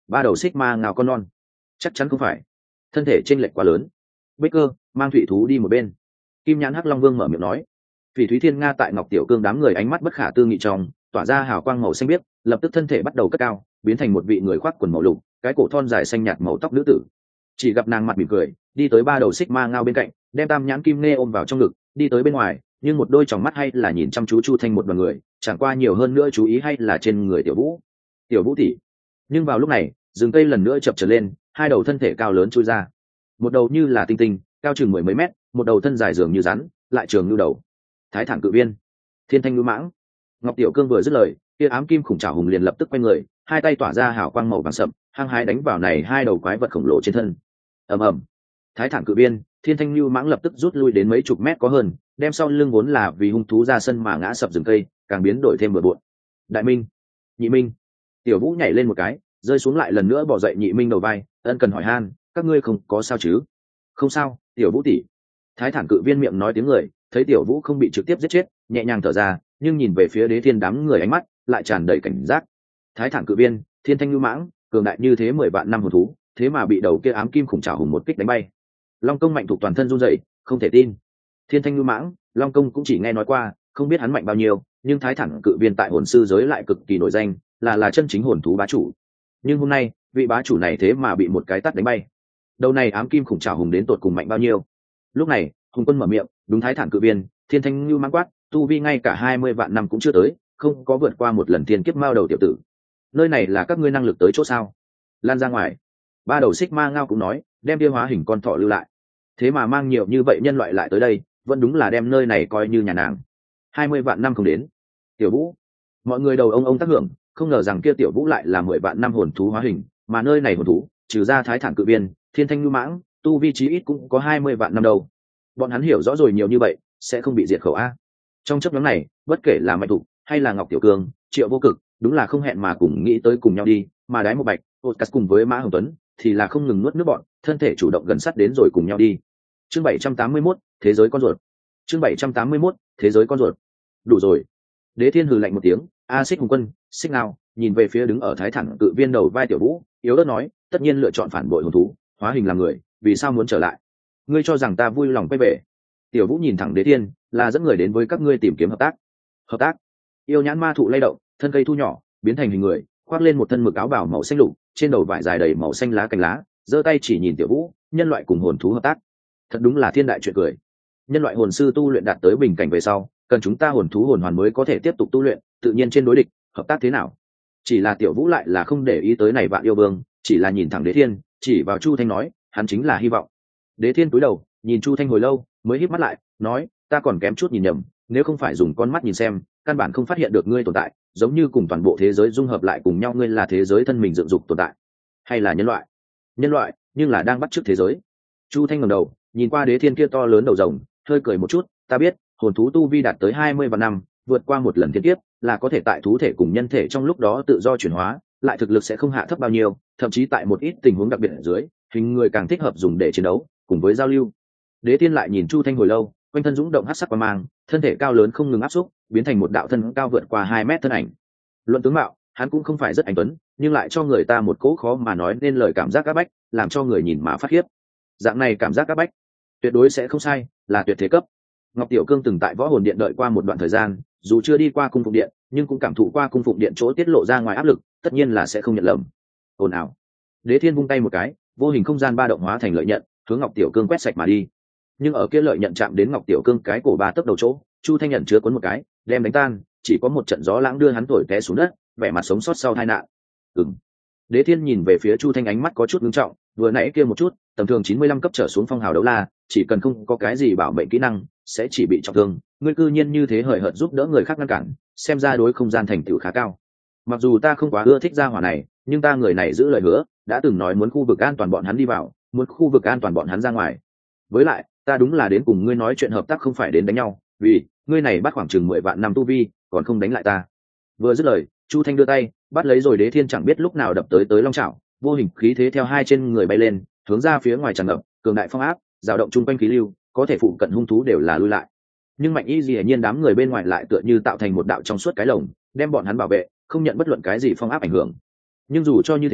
ba đầu xích ma ngao con non? Chắc chắn không phải, thân thể chênh lệch quá lớn. Bích Cơ, mang thủy thú đi một bên. Kim nhãn hắc long vương mở miệng nói. Phỉ Thúy Thiên Nga tại Ngọc Tiểu Cương đám người ánh mắt bất khả tư nghị trong tỏa ra hào quang màu xanh biếc, lập tức thân thể bắt đầu cất cao, biến thành một vị người khoác quần màu lục, cái cổ thon dài xanh nhạt màu tóc nữ tử. Chỉ gặp nàng mặt mỉm cười, đi tới ba đầu xích ma ngao bên cạnh, đem tam nhãn kim nghe ôm vào trong ngực, đi tới bên ngoài, nhưng một đôi tròng mắt hay là nhìn chăm chú Chu Thanh một đoàn người, chẳng qua nhiều hơn nữa chú ý hay là trên người Tiểu Vũ. Tiểu Vũ tỷ. Nhưng vào lúc này, rừng cây lần nữa chập chờn lên, hai đầu thân thể cao lớn chui ra. Một đầu như là tinh tinh, cao chừng mười mấy mét, một đầu thân dài dường như rắn, lại trường như đầu. Thái Thản Cự Viên, Thiên Thanh Ngưu Mãng. Ngọc Tiểu Cương vừa dứt lời, kia ám kim khủng trảo hùng liền lập tức quay người, hai tay tỏa ra hào quang màu vàng sậm, hăng hái đánh vào này hai đầu quái vật khổng lồ trên thân. Ầm ầm. Thái Thản Cự Viên, Thiên Thanh Ngưu Mãng lập tức rút lui đến mấy chục mét có hơn, đem sau lưng vốn là vì hung thú ra sân mà ngã sập rừng cây, càng biến đổi thêm bừa bộn. Đại Minh, Nhị Minh. Tiểu Vũ nhảy lên một cái, rơi xuống lại lần nữa bỏ dậy Nhị Minh đầu vai, ân cần hỏi han, các ngươi không có sao chứ? Không sao, Tiểu Vũ tỷ. Thái Thản Cự Viên miệng nói tiếng người, thấy Tiểu Vũ không bị trực tiếp giết chết, nhẹ nhàng thở ra, nhưng nhìn về phía Đế Thiên đám người ánh mắt lại tràn đầy cảnh giác. Thái Thản Cự Viên, Thiên Thanh Ngưu Mãng, cường đại như thế mười vạn năm hồn thú, thế mà bị đầu kia ám kim khủng trảo hùng một kích đánh bay. Long Công mạnh thuộc toàn thân run rẩy, không thể tin. Thiên Thanh Ngưu Mãng, Long Công cũng chỉ nghe nói qua, không biết hắn mạnh bao nhiêu, nhưng Thái Thản Cự Viên tại hồn sư giới lại cực kỳ nổi danh, là là chân chính hồn thú bá chủ. Nhưng hôm nay, vị bá chủ này thế mà bị một cái tát đánh bay. Đầu này ám kim khủng trảo hùng đến tột cùng mạnh bao nhiêu? Lúc này, Hùng Quân mở miệng, đúng Thái Thản Cự Viên, Thiên Thanh Ngưu Mãng quát, tu vi ngay cả hai mươi vạn năm cũng chưa tới, không có vượt qua một lần thiên kiếp mao đầu tiểu tử. Nơi này là các ngươi năng lực tới chỗ sao? Lan ra ngoài. Ba đầu xích ma ngao cũng nói, đem tiêu hóa hình con thỏ lưu lại. Thế mà mang nhiều như vậy nhân loại lại tới đây, vẫn đúng là đem nơi này coi như nhà nàng. Hai mươi vạn năm không đến. Tiểu Vũ. Mọi người đầu ông ông tác hưởng, không ngờ rằng kia Tiểu Vũ lại là mười vạn năm hồn thú hóa hình, mà nơi này hồn thú, trừ ra Thái Thản Cự Viên, Thiên Thanh Ngưu Mãng, tu vi chí ít cũng có hai mươi vạn năm đâu. Bọn hắn hiểu rõ rồi nhiều như vậy, sẽ không bị diệt khẩu a. Trong chấp nhóm này, bất kể là Mạnh Thục hay là Ngọc Tiểu Cương, Triệu Vô Cực, đúng là không hẹn mà cùng nghĩ tới cùng nhau đi, mà Đái Một Bạch, Podcast cùng với Mã Hồng Tuấn thì là không ngừng nuốt nước bọn, thân thể chủ động gần sát đến rồi cùng nhau đi. Chương bảy trăm tám mươi mốt, thế giới con ruột. Chương bảy trăm tám mươi mốt, thế giới con ruột. Đủ rồi. Đế Thiên hừ lạnh một tiếng, a Xích Hùng Quân, Xích nào, nhìn về phía đứng ở Thái Thản Cự Viên đầu vai Tiểu Vũ, yếu ớt nói, tất nhiên lựa chọn phản bội hồn thú, hóa hình làm người, vì sao muốn trở lại? Ngươi cho rằng ta vui lòng quay về? Tiểu Vũ nhìn thẳng Đế Thiên, là dẫn người đến với các ngươi tìm kiếm hợp tác. Hợp tác? Yêu nhãn ma thụ lay động, thân cây thu nhỏ, biến thành hình người, khoác lên một thân mực áo bào màu xanh lục, trên đầu vải dài đầy màu xanh lá cành lá, giơ tay chỉ nhìn Tiểu Vũ, nhân loại cùng hồn thú hợp tác. Thật đúng là thiên đại chuyện cười. Nhân loại hồn sư tu luyện đạt tới bình cảnh về sau, cần chúng ta hồn thú hồn hoàn mới có thể tiếp tục tu luyện, tự nhiên trên đối địch, hợp tác thế nào? Chỉ là Tiểu Vũ lại là không để ý tới này vạn yêu vương, chỉ là nhìn thẳng Đế Thiên, chỉ vào Chu Thanh nói, hắn chính là hy vọng. Đế Thiên cúi đầu, nhìn Chu Thanh hồi lâu, mới híp mắt lại, nói, ta còn kém chút nhìn nhầm, nếu không phải dùng con mắt nhìn xem, căn bản không phát hiện được ngươi tồn tại, giống như cùng toàn bộ thế giới dung hợp lại cùng nhau, ngươi là thế giới thân mình dựng dục tồn tại, hay là nhân loại? Nhân loại, nhưng là đang bắt chước thế giới. Chu Thanh ngẩng đầu, nhìn qua Đế Thiên kia to lớn đầu rồng, hơi cười một chút, ta biết, hồn thú tu vi đạt tới hai mươi vạn năm, vượt qua một lần thiên kiếp, là có thể tại thú thể cùng nhân thể trong lúc đó tự do chuyển hóa, lại thực lực sẽ không hạ thấp bao nhiêu, thậm chí tại một ít tình huống đặc biệt ở dưới, hình người càng thích hợp dùng để chiến đấu, cùng với giao lưu. Đế Thiên lại nhìn Chu Thanh hồi lâu, quanh thân dũng động hắc sắc quang mang, thân thể cao lớn không ngừng áp xúc, biến thành một đạo thân cao vượt qua hai mét thân ảnh. Luận tướng mạo, hắn cũng không phải rất anh tuấn, nhưng lại cho người ta một cỗ khó mà nói nên lời cảm giác áp bách, làm cho người nhìn mà phát khiếp. Dạng này cảm giác áp bách, tuyệt đối sẽ không sai, là tuyệt thế cấp. Ngọc Tiểu Cương từng tại Võ Hồn Điện đợi qua một đoạn thời gian, dù chưa đi qua cung phụng điện, nhưng cũng cảm thụ qua cung phụng điện chỗ tiết lộ ra ngoài áp lực, tất nhiên là sẽ không nhận lầm. Ồn ào. Đế Thiên vung tay một cái, vô hình không gian ba động hóa thành lợi nhận, hướng Ngọc Tiểu Cương quét sạch mà đi. Nhưng ở kia lợi nhận chạm đến Ngọc Tiểu Cương cái cổ ba tấc đầu chỗ, Chu Thanh nhận chứa cuốn một cái, đem đánh tan, chỉ có một trận gió lãng đưa hắn thổi té xuống đất, vẻ mặt sống sót sau tai nạn. Ừm. Đế Thiên nhìn về phía Chu Thanh ánh mắt có chút nghiêm trọng, vừa nãy kia một chút, tầm thường chín mươi lăm cấp trở xuống phong hào đấu la, chỉ cần không có cái gì bảo mệnh kỹ năng, sẽ chỉ bị trọng thương, ngươi cư nhiên như thế hời hợt giúp đỡ người khác ngăn cản, xem ra đối không gian thành tựu khá cao. Mặc dù ta không quá ưa thích gia hỏa này, nhưng ta người này giữ lời hứa, đã từng nói muốn khu vực an toàn bọn hắn đi vào, muốn khu vực an toàn bọn hắn ra ngoài. Với lại, ta đúng là đến cùng ngươi nói chuyện hợp tác không phải đến đánh nhau, vì ngươi này bắt khoảng chừng mười vạn năm tu vi, còn không đánh lại ta. Vừa dứt lời, Chu Thanh đưa tay, bắt lấy rồi Đế Thiên chẳng biết lúc nào đập tới tới long chảo, vô hình khí thế theo hai trên người bay lên, hướng ra phía ngoài tràn ngập, cường đại phong áp, dao động trung quanh khí lưu, có thể phụ cận hung thú đều là lui lại. Nhưng Mạnh Y Dĩ nhiên đám người bên ngoài lại tựa như tạo thành một đạo trong suốt cái lồng, đem bọn hắn bảo vệ, không nhận bất luận cái gì phong áp ảnh hưởng. Nhưng dù cho như thế,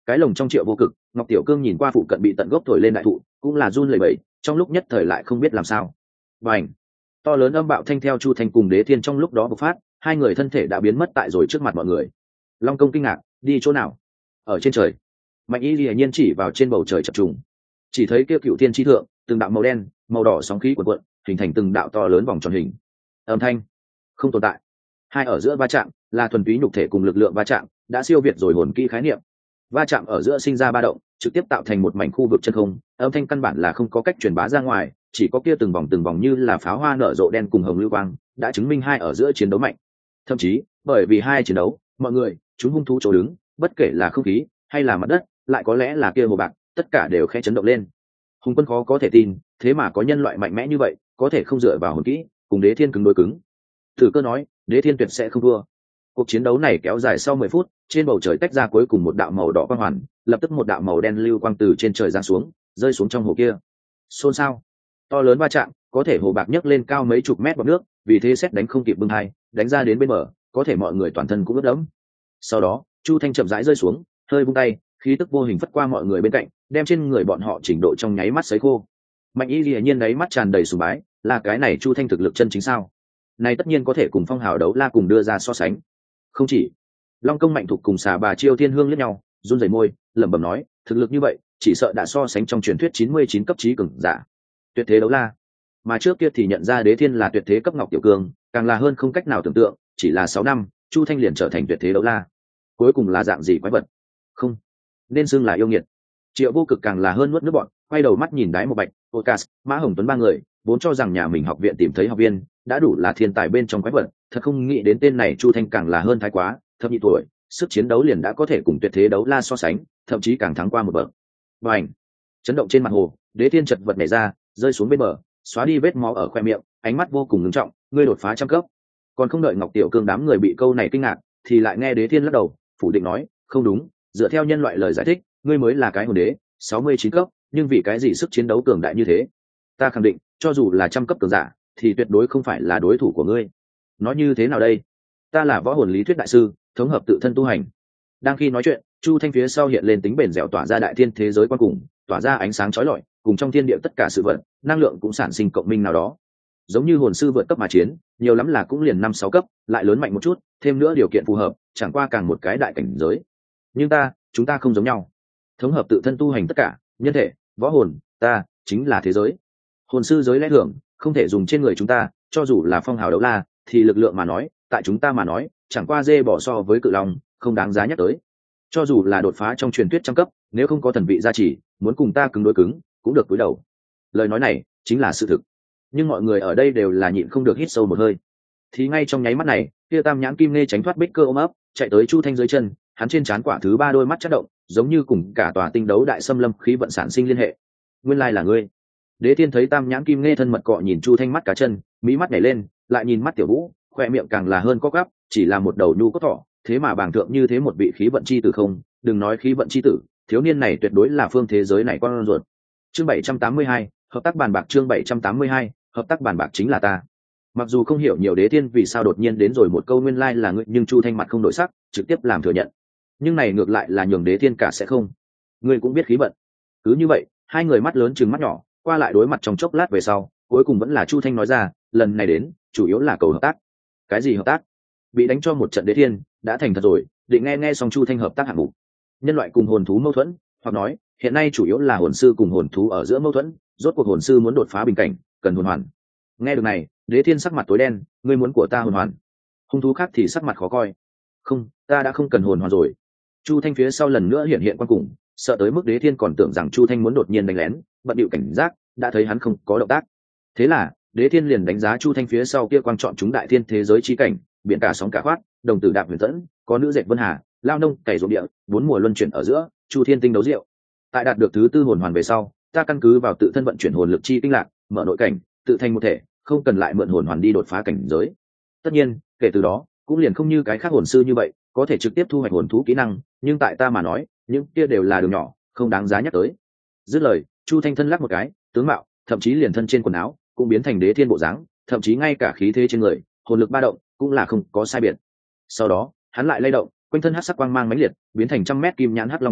cái lồng trong Triệu Vô Cực, Ngọc Tiểu Cương nhìn qua phụ cận bị tận gốc thổi lên đại thụ, cũng là run lẩy bẩy, trong lúc nhất thời lại không biết làm sao. Bành! To lớn âm bạo thanh theo Chu Thanh cùng Đế Thiên trong lúc đó bộc phát, hai người thân thể đã biến mất tại rồi trước mặt mọi người. Long Công kinh ngạc, đi chỗ nào? Ở trên trời. Mạnh Y Lìa nhiên chỉ vào trên bầu trời chập trùng, chỉ thấy kia Cựu Thiên chi thượng, từng đạo màu đen, màu đỏ sóng khí cuộn cuộn, hình thành từng đạo to lớn vòng tròn hình. Âm thanh không tồn tại. Hai ở giữa va chạm là thuần túy nhục thể cùng lực lượng va chạm, đã siêu việt rồi hồn kỹ khái niệm. Va chạm ở giữa sinh ra ba động, trực tiếp tạo thành một mảnh khu vực chân không, âm thanh căn bản là không có cách truyền bá ra ngoài, chỉ có kia từng vòng từng vòng như là pháo hoa nở rộ đen cùng hồng lưu quang, đã chứng minh hai ở giữa chiến đấu mạnh. Thậm chí, bởi vì hai chiến đấu, mọi người, chúng hung thú chỗ đứng, bất kể là không khí hay là mặt đất, lại có lẽ là kia hồ bạc, tất cả đều khẽ chấn động lên. Hùng Quân khó có thể tin, thế mà có nhân loại mạnh mẽ như vậy, có thể không dựa vào hồn kỹ, cùng Đế Thiên cứng đối cứng. Thử Cơ nói, Đế Thiên tuyệt sẽ không thua. Cuộc chiến đấu này kéo dài sau mười phút, trên bầu trời tách ra cuối cùng một đạo màu đỏ quang hoàn, lập tức một đạo màu đen lưu quang từ trên trời giáng xuống, rơi xuống trong hồ kia. Xôn xao, to lớn va chạm, có thể hồ bạc nhấc lên cao mấy chục mét bọt nước, vì thế xét đánh không kịp bưng hai, đánh ra đến bên bờ, có thể mọi người toàn thân cũng ướt đẫm. Sau đó, Chu Thanh chậm rãi rơi xuống, hơi vung tay, khí tức vô hình phất qua mọi người bên cạnh, đem trên người bọn họ chỉnh độ trong nháy mắt sấy khô. Mạnh Y Lìa nhiên đáy mắt tràn đầy sùng bái, là cái này Chu Thanh thực lực chân chính sao? Này tất nhiên có thể cùng Phong Hào Đấu La cùng đưa ra so sánh. Không chỉ, Long Công Mạnh Thục cùng Xà Bà Chiêu Thiên Hương liếc nhau, run rẩy môi, lẩm bẩm nói, thực lực như vậy, chỉ sợ đã so sánh trong truyền thuyết chín mươi chín cấp trí cường giả. Tuyệt thế đấu la. Mà trước kia thì nhận ra Đế Thiên là tuyệt thế cấp Ngọc Tiểu Cương, càng là hơn không cách nào tưởng tượng, chỉ là sáu năm, Chu Thanh liền trở thành tuyệt thế đấu la. Cuối cùng là dạng gì quái vật? Không, nên xưng là yêu nghiệt. Triệu Vô Cực càng là hơn nuốt nước bọn, quay đầu mắt nhìn Đái Một Bạch, Ocas, Mã Hồng Tuấn ba người, vốn cho rằng nhà mình học viện tìm thấy học viên đã đủ là thiên tài bên trong quái vật, thật không nghĩ đến tên này Chu Thanh càng là hơn thái quá, thập nhị tuổi, sức chiến đấu liền đã có thể cùng tuyệt thế đấu la so sánh, thậm chí càng thắng qua một bậc. Bành! Chấn động trên mặt hồ, Đế Thiên chật vật nhảy ra, rơi xuống bên bờ, xóa đi vết máu ở khoe miệng, ánh mắt vô cùng ngưng trọng, ngươi đột phá trăm cấp. Còn không đợi Ngọc Tiểu Cương đám người bị câu này kinh ngạc, thì lại nghe Đế Thiên lắc đầu, phủ định nói, không đúng, dựa theo nhân loại lời giải thích, ngươi mới là cái hồn đế, sáu mươi chín cấp, nhưng vì cái gì sức chiến đấu cường đại như thế? Ta khẳng định, cho dù là trăm cấp cường giả, thì tuyệt đối không phải là đối thủ của ngươi. Nói như thế nào đây? Ta là võ hồn lý thuyết đại sư, thống hợp tự thân tu hành. Đang khi nói chuyện, Chu Thanh phía sau hiện lên tính bền dẻo tỏa ra đại thiên thế giới quan cùng, tỏa ra ánh sáng chói lọi, cùng trong thiên địa tất cả sự vật, năng lượng cũng sản sinh cộng minh nào đó. Giống như hồn sư vượt cấp mà chiến, nhiều lắm là cũng liền năm sáu cấp, lại lớn mạnh một chút, thêm nữa điều kiện phù hợp, chẳng qua càng một cái đại cảnh giới. Nhưng ta, chúng ta không giống nhau. Thống hợp tự thân tu hành tất cả, nhân thể, võ hồn, ta chính là thế giới. Hồn sư giới lẽ thường, không thể dùng trên người chúng ta, cho dù là Phong Hào Đấu La, thì lực lượng mà nói, tại chúng ta mà nói, chẳng qua dê bỏ so với cự long, không đáng giá nhắc tới. Cho dù là đột phá trong truyền thuyết trăm cấp, nếu không có thần vị gia trì, muốn cùng ta cứng đối cứng, cũng được cúi đầu. Lời nói này chính là sự thực. Nhưng mọi người ở đây đều là nhịn không được hít sâu một hơi. Thì ngay trong nháy mắt này, kia Tam Nhãn Kim Nê tránh thoát bích cơ ôm ấp, chạy tới Chu Thanh dưới chân, hắn trên trán quả thứ ba đôi mắt chớp động, giống như cùng cả tòa tinh đấu đại xâm lâm khí vận sản sinh liên hệ. Nguyên lai là ngươi. Đế Thiên thấy Tam Nhãn Kim Nê thân mật cọ nhìn Chu Thanh mắt cá chân, mí mắt nhảy lên, lại nhìn mắt Tiểu Vũ, khoe miệng càng là hơn có gắp, chỉ là một đầu nhu cốt thỏ, thế mà bàng thượng như thế một vị khí vận chi tử không, đừng nói khí vận chi tử, thiếu niên này tuyệt đối là phương thế giới này con ruột. Chương bảy trăm tám mươi hai, hợp tác bàn bạc. Chương bảy trăm tám mươi hai, hợp tác bàn bạc chính là ta. Mặc dù không hiểu nhiều Đế Thiên vì sao đột nhiên đến rồi một câu nguyên lai là ngươi, nhưng Chu Thanh mặt không đổi sắc, trực tiếp làm thừa nhận. Nhưng này ngược lại là nhường Đế Thiên cả sẽ không. Ngươi cũng biết khí vận. Cứ như vậy, hai người mắt lớn trừng mắt nhỏ, qua lại đối mặt trong chốc lát về sau, cuối cùng vẫn là Chu Thanh nói ra, lần này đến, chủ yếu là cầu hợp tác. Cái gì hợp tác? Bị đánh cho một trận Đế Thiên, đã thành thật rồi, định nghe nghe xong Chu Thanh hợp tác hạng mục. Nhân loại cùng hồn thú mâu thuẫn, hoặc nói, hiện nay chủ yếu là hồn sư cùng hồn thú ở giữa mâu thuẫn, rốt cuộc hồn sư muốn đột phá bình cảnh, cần hồn hoàn. Nghe được này, Đế Thiên sắc mặt tối đen, ngươi muốn của ta hồn hoàn. Hung thú khác thì sắc mặt khó coi. Không, ta đã không cần hồn hoàn rồi. Chu Thanh phía sau lần nữa hiện hiện quan cùng, sợ tới mức Đế Thiên còn tưởng rằng Chu Thanh muốn đột nhiên đánh lén, bận điệu cảnh giác, đã thấy hắn không có động tác. Thế là, Đế Thiên liền đánh giá Chu Thanh phía sau kia quan chọn chúng đại thiên thế giới trí cảnh, biển cả sóng cả khoát, đồng tử đạp huyền tẫn, có nữ dệt vân hà, lao nông cày ruộng địa, bốn mùa luân chuyển ở giữa, Chu Thiên tinh đấu diệu. Tại đạt được thứ tư hồn hoàn về sau, ta căn cứ vào tự thân vận chuyển hồn lực chi tinh lạc, mở nội cảnh, tự thành một thể, không cần lại mượn hồn hoàn đi đột phá cảnh giới. Tất nhiên, kể từ đó, cũng liền không như cái khác hồn sư như vậy, có thể trực tiếp thu hoạch hồn thú kỹ năng, nhưng tại ta mà nói, những kia đều là đường nhỏ, không đáng giá nhắc tới. Dứt lời, Chu Thanh thân lắc một cái, tướng mạo, thậm chí liền thân trên quần áo, cũng biến thành Đế Thiên bộ dáng, thậm chí ngay cả khí thế trên người, hồn lực ba động, cũng là không có sai biệt. Sau đó, hắn lại lay động, quanh thân hắc sắc quang mang mãnh liệt, biến thành trăm mét kim nhãn hắc long vương,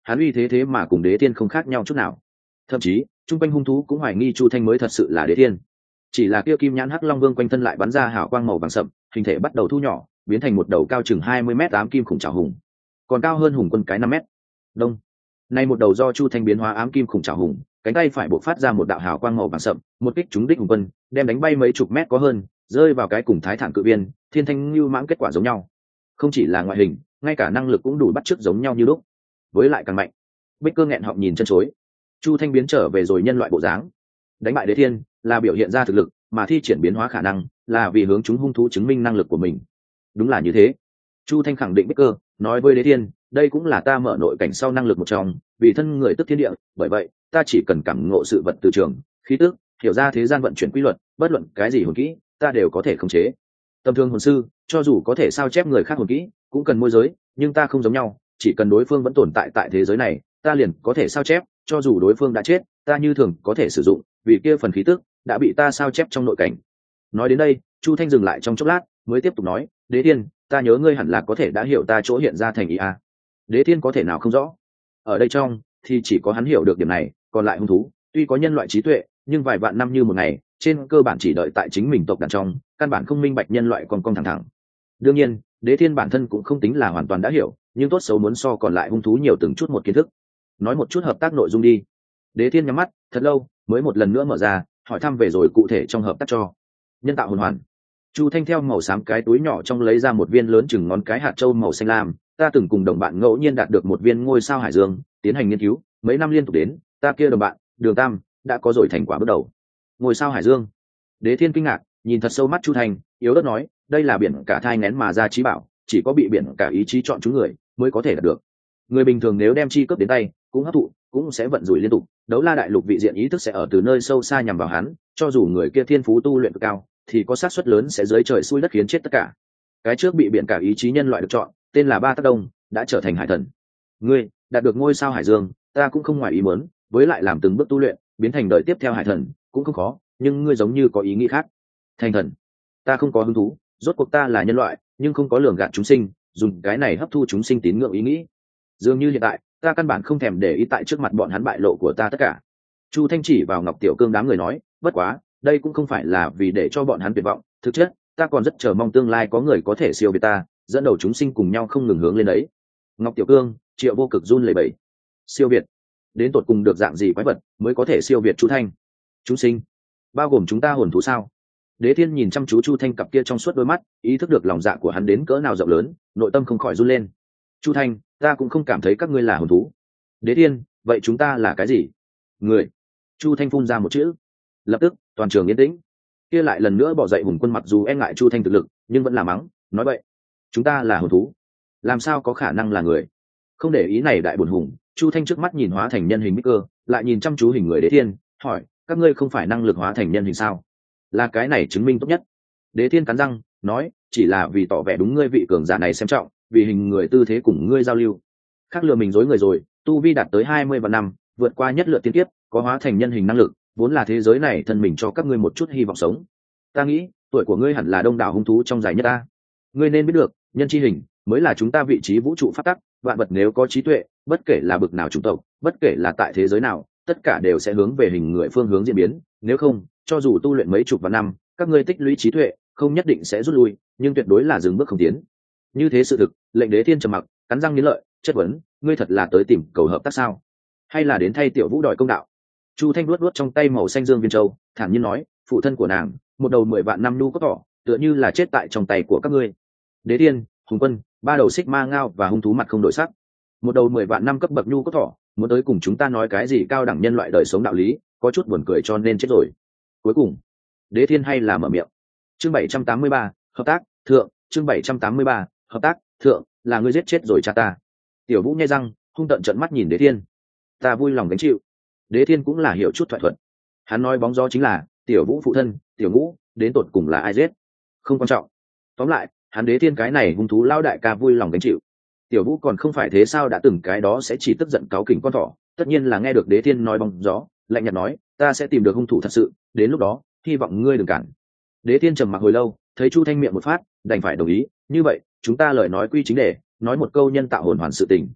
hắn uy thế thế mà cùng đế thiên không khác nhau chút nào. Thậm chí chung quanh hung thú cũng hoài nghi Chu Thanh mới thật sự là đế thiên. Chỉ là kia kim nhãn hắc long vương quanh thân lại bắn ra hào quang màu vàng sậm, hình thể bắt đầu thu nhỏ, biến thành một đầu cao chừng hai mươi mét ám kim khủng trảo hùng, còn cao hơn hùng quân cái năm mét. Đông. Nay một đầu do Chu Thanh biến hóa ám kim khủng trảo hùng, cánh tay phải bộc phát ra một đạo hào quang màu vàng sậm, một kích trúng đích hùng quân, đem đánh bay mấy chục mét có hơn, rơi vào cái cùng thái thản cự viên, thiên thanh lưu mãng kết quả giống nhau. Không chỉ là ngoại hình, ngay cả năng lực cũng đủ bắt chước giống nhau như lúc. Với lại càng mạnh. Bích Cơ nghẹn họng nhìn chân chối. Chu Thanh biến trở về rồi nhân loại bộ dáng. Đánh bại đế thiên là biểu hiện ra thực lực, mà thi triển biến hóa khả năng là vì hướng chúng hung thú chứng minh năng lực của mình. Đúng là như thế. Chu Thanh khẳng định Bích Cơ, nói với đế thiên, đây cũng là ta mở nội cảnh sau năng lực một trong, vì thân người tức thiên địa, bởi vậy ta chỉ cần cảm ngộ sự vật từ trường, khí tức, hiểu ra thế gian vận chuyển quy luật, bất luận cái gì hồn kỹ, ta đều có thể khống chế. Tầm thường hồn sư, cho dù có thể sao chép người khác hồn kỹ, cũng cần môi giới, nhưng ta không giống nhau, chỉ cần đối phương vẫn tồn tại tại thế giới này, ta liền có thể sao chép, cho dù đối phương đã chết, ta như thường có thể sử dụng, vì kia phần khí tức đã bị ta sao chép trong nội cảnh. Nói đến đây, Chu Thanh dừng lại trong chốc lát, mới tiếp tục nói, đế thiên, ta nhớ ngươi hẳn là có thể đã hiểu ta chỗ hiện ra thành ý a. Đế thiên có thể nào không rõ? Ở đây trong thì chỉ có hắn hiểu được điểm này, còn lại hung thú tuy có nhân loại trí tuệ, nhưng vài vạn năm như một ngày, trên cơ bản chỉ đợi tại chính mình tộc đàn trong, căn bản không minh bạch nhân loại còn cong thẳng thẳng. Đương nhiên, đế thiên bản thân cũng không tính là hoàn toàn đã hiểu, nhưng tốt xấu muốn so còn lại hung thú nhiều từng chút một kiến thức. Nói một chút hợp tác nội dung đi. Đế thiên nhắm mắt thật lâu, mới một lần nữa mở ra, hỏi thăm về rồi cụ thể trong hợp tác cho. Nhân tạo hồn hoàn. Chu Thanh theo màu xám cái túi nhỏ trong lấy ra một viên lớn chừng ngón cái hạt châu màu xanh lam. Ta từng cùng đồng bạn ngẫu nhiên đạt được một viên ngôi sao hải dương, tiến hành nghiên cứu, mấy năm liên tục đến, ta kia đồng bạn Đường Tam đã có rồi thành quả bước đầu. Ngôi sao hải dương. Đế thiên kinh ngạc, nhìn thật sâu mắt Chu Thanh, yếu ớt nói, đây là biển cả thai nén mà ra trí bảo, chỉ có bị biển cả ý chí chọn chúng người mới có thể đạt được. Người bình thường nếu đem chi cướp đến tay, cũng hấp thụ, cũng sẽ vận rủi liên tục. Đấu La đại lục vị diện ý thức sẽ ở từ nơi sâu xa nhằm vào hắn, cho dù người kia thiên phú tu luyện cao, thì có xác suất lớn sẽ dưới trời xui đất khiến chết tất cả. Cái trước bị biển cả ý chí nhân loại được chọn, tên là Ba Tắc Đông, đã trở thành hải thần. Ngươi đạt được ngôi sao hải dương, ta cũng không ngoài ý muốn, với lại làm từng bước tu luyện, biến thành đời tiếp theo hải thần, cũng không khó, nhưng ngươi giống như có ý nghĩ khác. Thành thần, ta không có hứng thú, rốt cuộc ta là nhân loại, nhưng không có lường gạt chúng sinh, dùng cái này hấp thu chúng sinh tín ngưỡng ý nghĩ. Dường như hiện tại, ta căn bản không thèm để ý tại trước mặt bọn hắn bại lộ của ta tất cả. Chu Thanh chỉ vào Ngọc Tiểu Cương đám người nói, bất quá, đây cũng không phải là vì để cho bọn hắn tuyệt vọng, thực chất, ta còn rất chờ mong tương lai có người có thể siêu việt ta, dẫn đầu chúng sinh cùng nhau không ngừng hướng lên đấy. Ngọc Tiểu Cương, Triệu Vô Cực run lẩy bẩy. Siêu việt? Đến tột cùng được dạng gì quái vật mới có thể siêu việt Chu Thanh? Chúng sinh, bao gồm chúng ta hồn thú sao? Đế Thiên nhìn chăm chú Chu Thanh cặp kia trong suốt đôi mắt, ý thức được lòng dạ của hắn đến cỡ nào rộng lớn, nội tâm không khỏi run lên. Chu Thanh, ta cũng không cảm thấy các ngươi là hồn thú. Đế Thiên, vậy chúng ta là cái gì? Người. Chu Thanh phun ra một chữ. Lập tức, toàn trường yên tĩnh. Kia lại lần nữa bỏ dậy hùng quân, mặc dù e ngại Chu Thanh thực lực, nhưng vẫn là mắng, nói vậy, chúng ta là hồn thú, làm sao có khả năng là người? Không để ý này đại bổn hùng, Chu Thanh trước mắt nhìn hóa thành nhân hình Bích Cơ, lại nhìn chăm chú hình người Đế Thiên, hỏi, các ngươi không phải năng lực hóa thành nhân hình sao? Là cái này chứng minh tốt nhất. Đế Thiên cắn răng nói, chỉ là vì tỏ vẻ đúng ngươi vị cường giả này xem trọng, vì hình người tư thế cùng ngươi giao lưu. Khác lừa mình dối người rồi, tu vi đạt tới hai mươi vạn năm, vượt qua nhất lượt tiên kiếp, có hóa thành nhân hình năng lực, vốn là thế giới này thân mình cho các ngươi một chút hy vọng sống. Ta nghĩ, tuổi của ngươi hẳn là đông đảo hung thú trong giải nhất ta. Ngươi nên biết được, nhân chi hình mới là chúng ta vị trí vũ trụ phát tắc, vạn vật nếu có trí tuệ, bất kể là bực nào chủng tộc, bất kể là tại thế giới nào, tất cả đều sẽ hướng về hình người phương hướng diễn biến, nếu không, cho dù tu luyện mấy chục vạn năm, các ngươi tích lũy trí tuệ, không nhất định sẽ rút lui, nhưng tuyệt đối là dừng bước không tiến. Như thế sự thực, lệnh Đế Thiên trầm mặc, cắn răng nghiến lợi, chất vấn, ngươi thật là tới tìm cầu hợp tác sao? Hay là đến thay tiểu Vũ đòi công đạo? Chu Thanh luốt luốt trong tay màu xanh dương viên châu, thản nhiên nói, phụ thân của nàng, một đầu mười vạn năm nu có thỏ, tựa như là chết tại trong tay của các ngươi. Đế Thiên, Hùng Quân, ba đầu xích ma ngao và hung thú mặt không đổi sắc. Một đầu mười vạn năm cấp bậc nhu có thỏ, muốn tới cùng chúng ta nói cái gì cao đẳng nhân loại đời sống đạo lý, có chút buồn cười cho nên chết rồi. Cuối cùng, Đế Thiên hay là mở miệng. Chương bảy trăm tám mươi ba, hợp tác, thượng, chương bảy trăm tám mươi ba, hợp tác, thượng, là ngươi giết chết rồi cha ta. Tiểu Vũ nhe răng, hung tợn trợn mắt nhìn Đế Thiên. Ta vui lòng gánh chịu. Đế Thiên cũng là hiểu chút thoại thuận. Hắn nói bóng gió chính là, Tiểu Vũ phụ thân, Tiểu Ngũ, đến tột cùng là ai giết? Không quan trọng. Tóm lại, hắn Đế Thiên cái này hung thú lao đại ca vui lòng gánh chịu. Tiểu Vũ còn không phải thế sao, đã từng cái đó sẽ chỉ tức giận cáu kỉnh con thỏ, tất nhiên là nghe được Đế Thiên nói bóng gió, lạnh nhạt nói, ta sẽ tìm được hung thủ thật sự, đến lúc đó, hy vọng ngươi đừng cản. Đế Thiên trầm mặc hồi lâu, thấy Chu Thanh miệng một phát, đành phải đồng ý, như vậy, chúng ta lời nói quy chính đề, nói một câu nhân tạo hồn hoàn sự tình.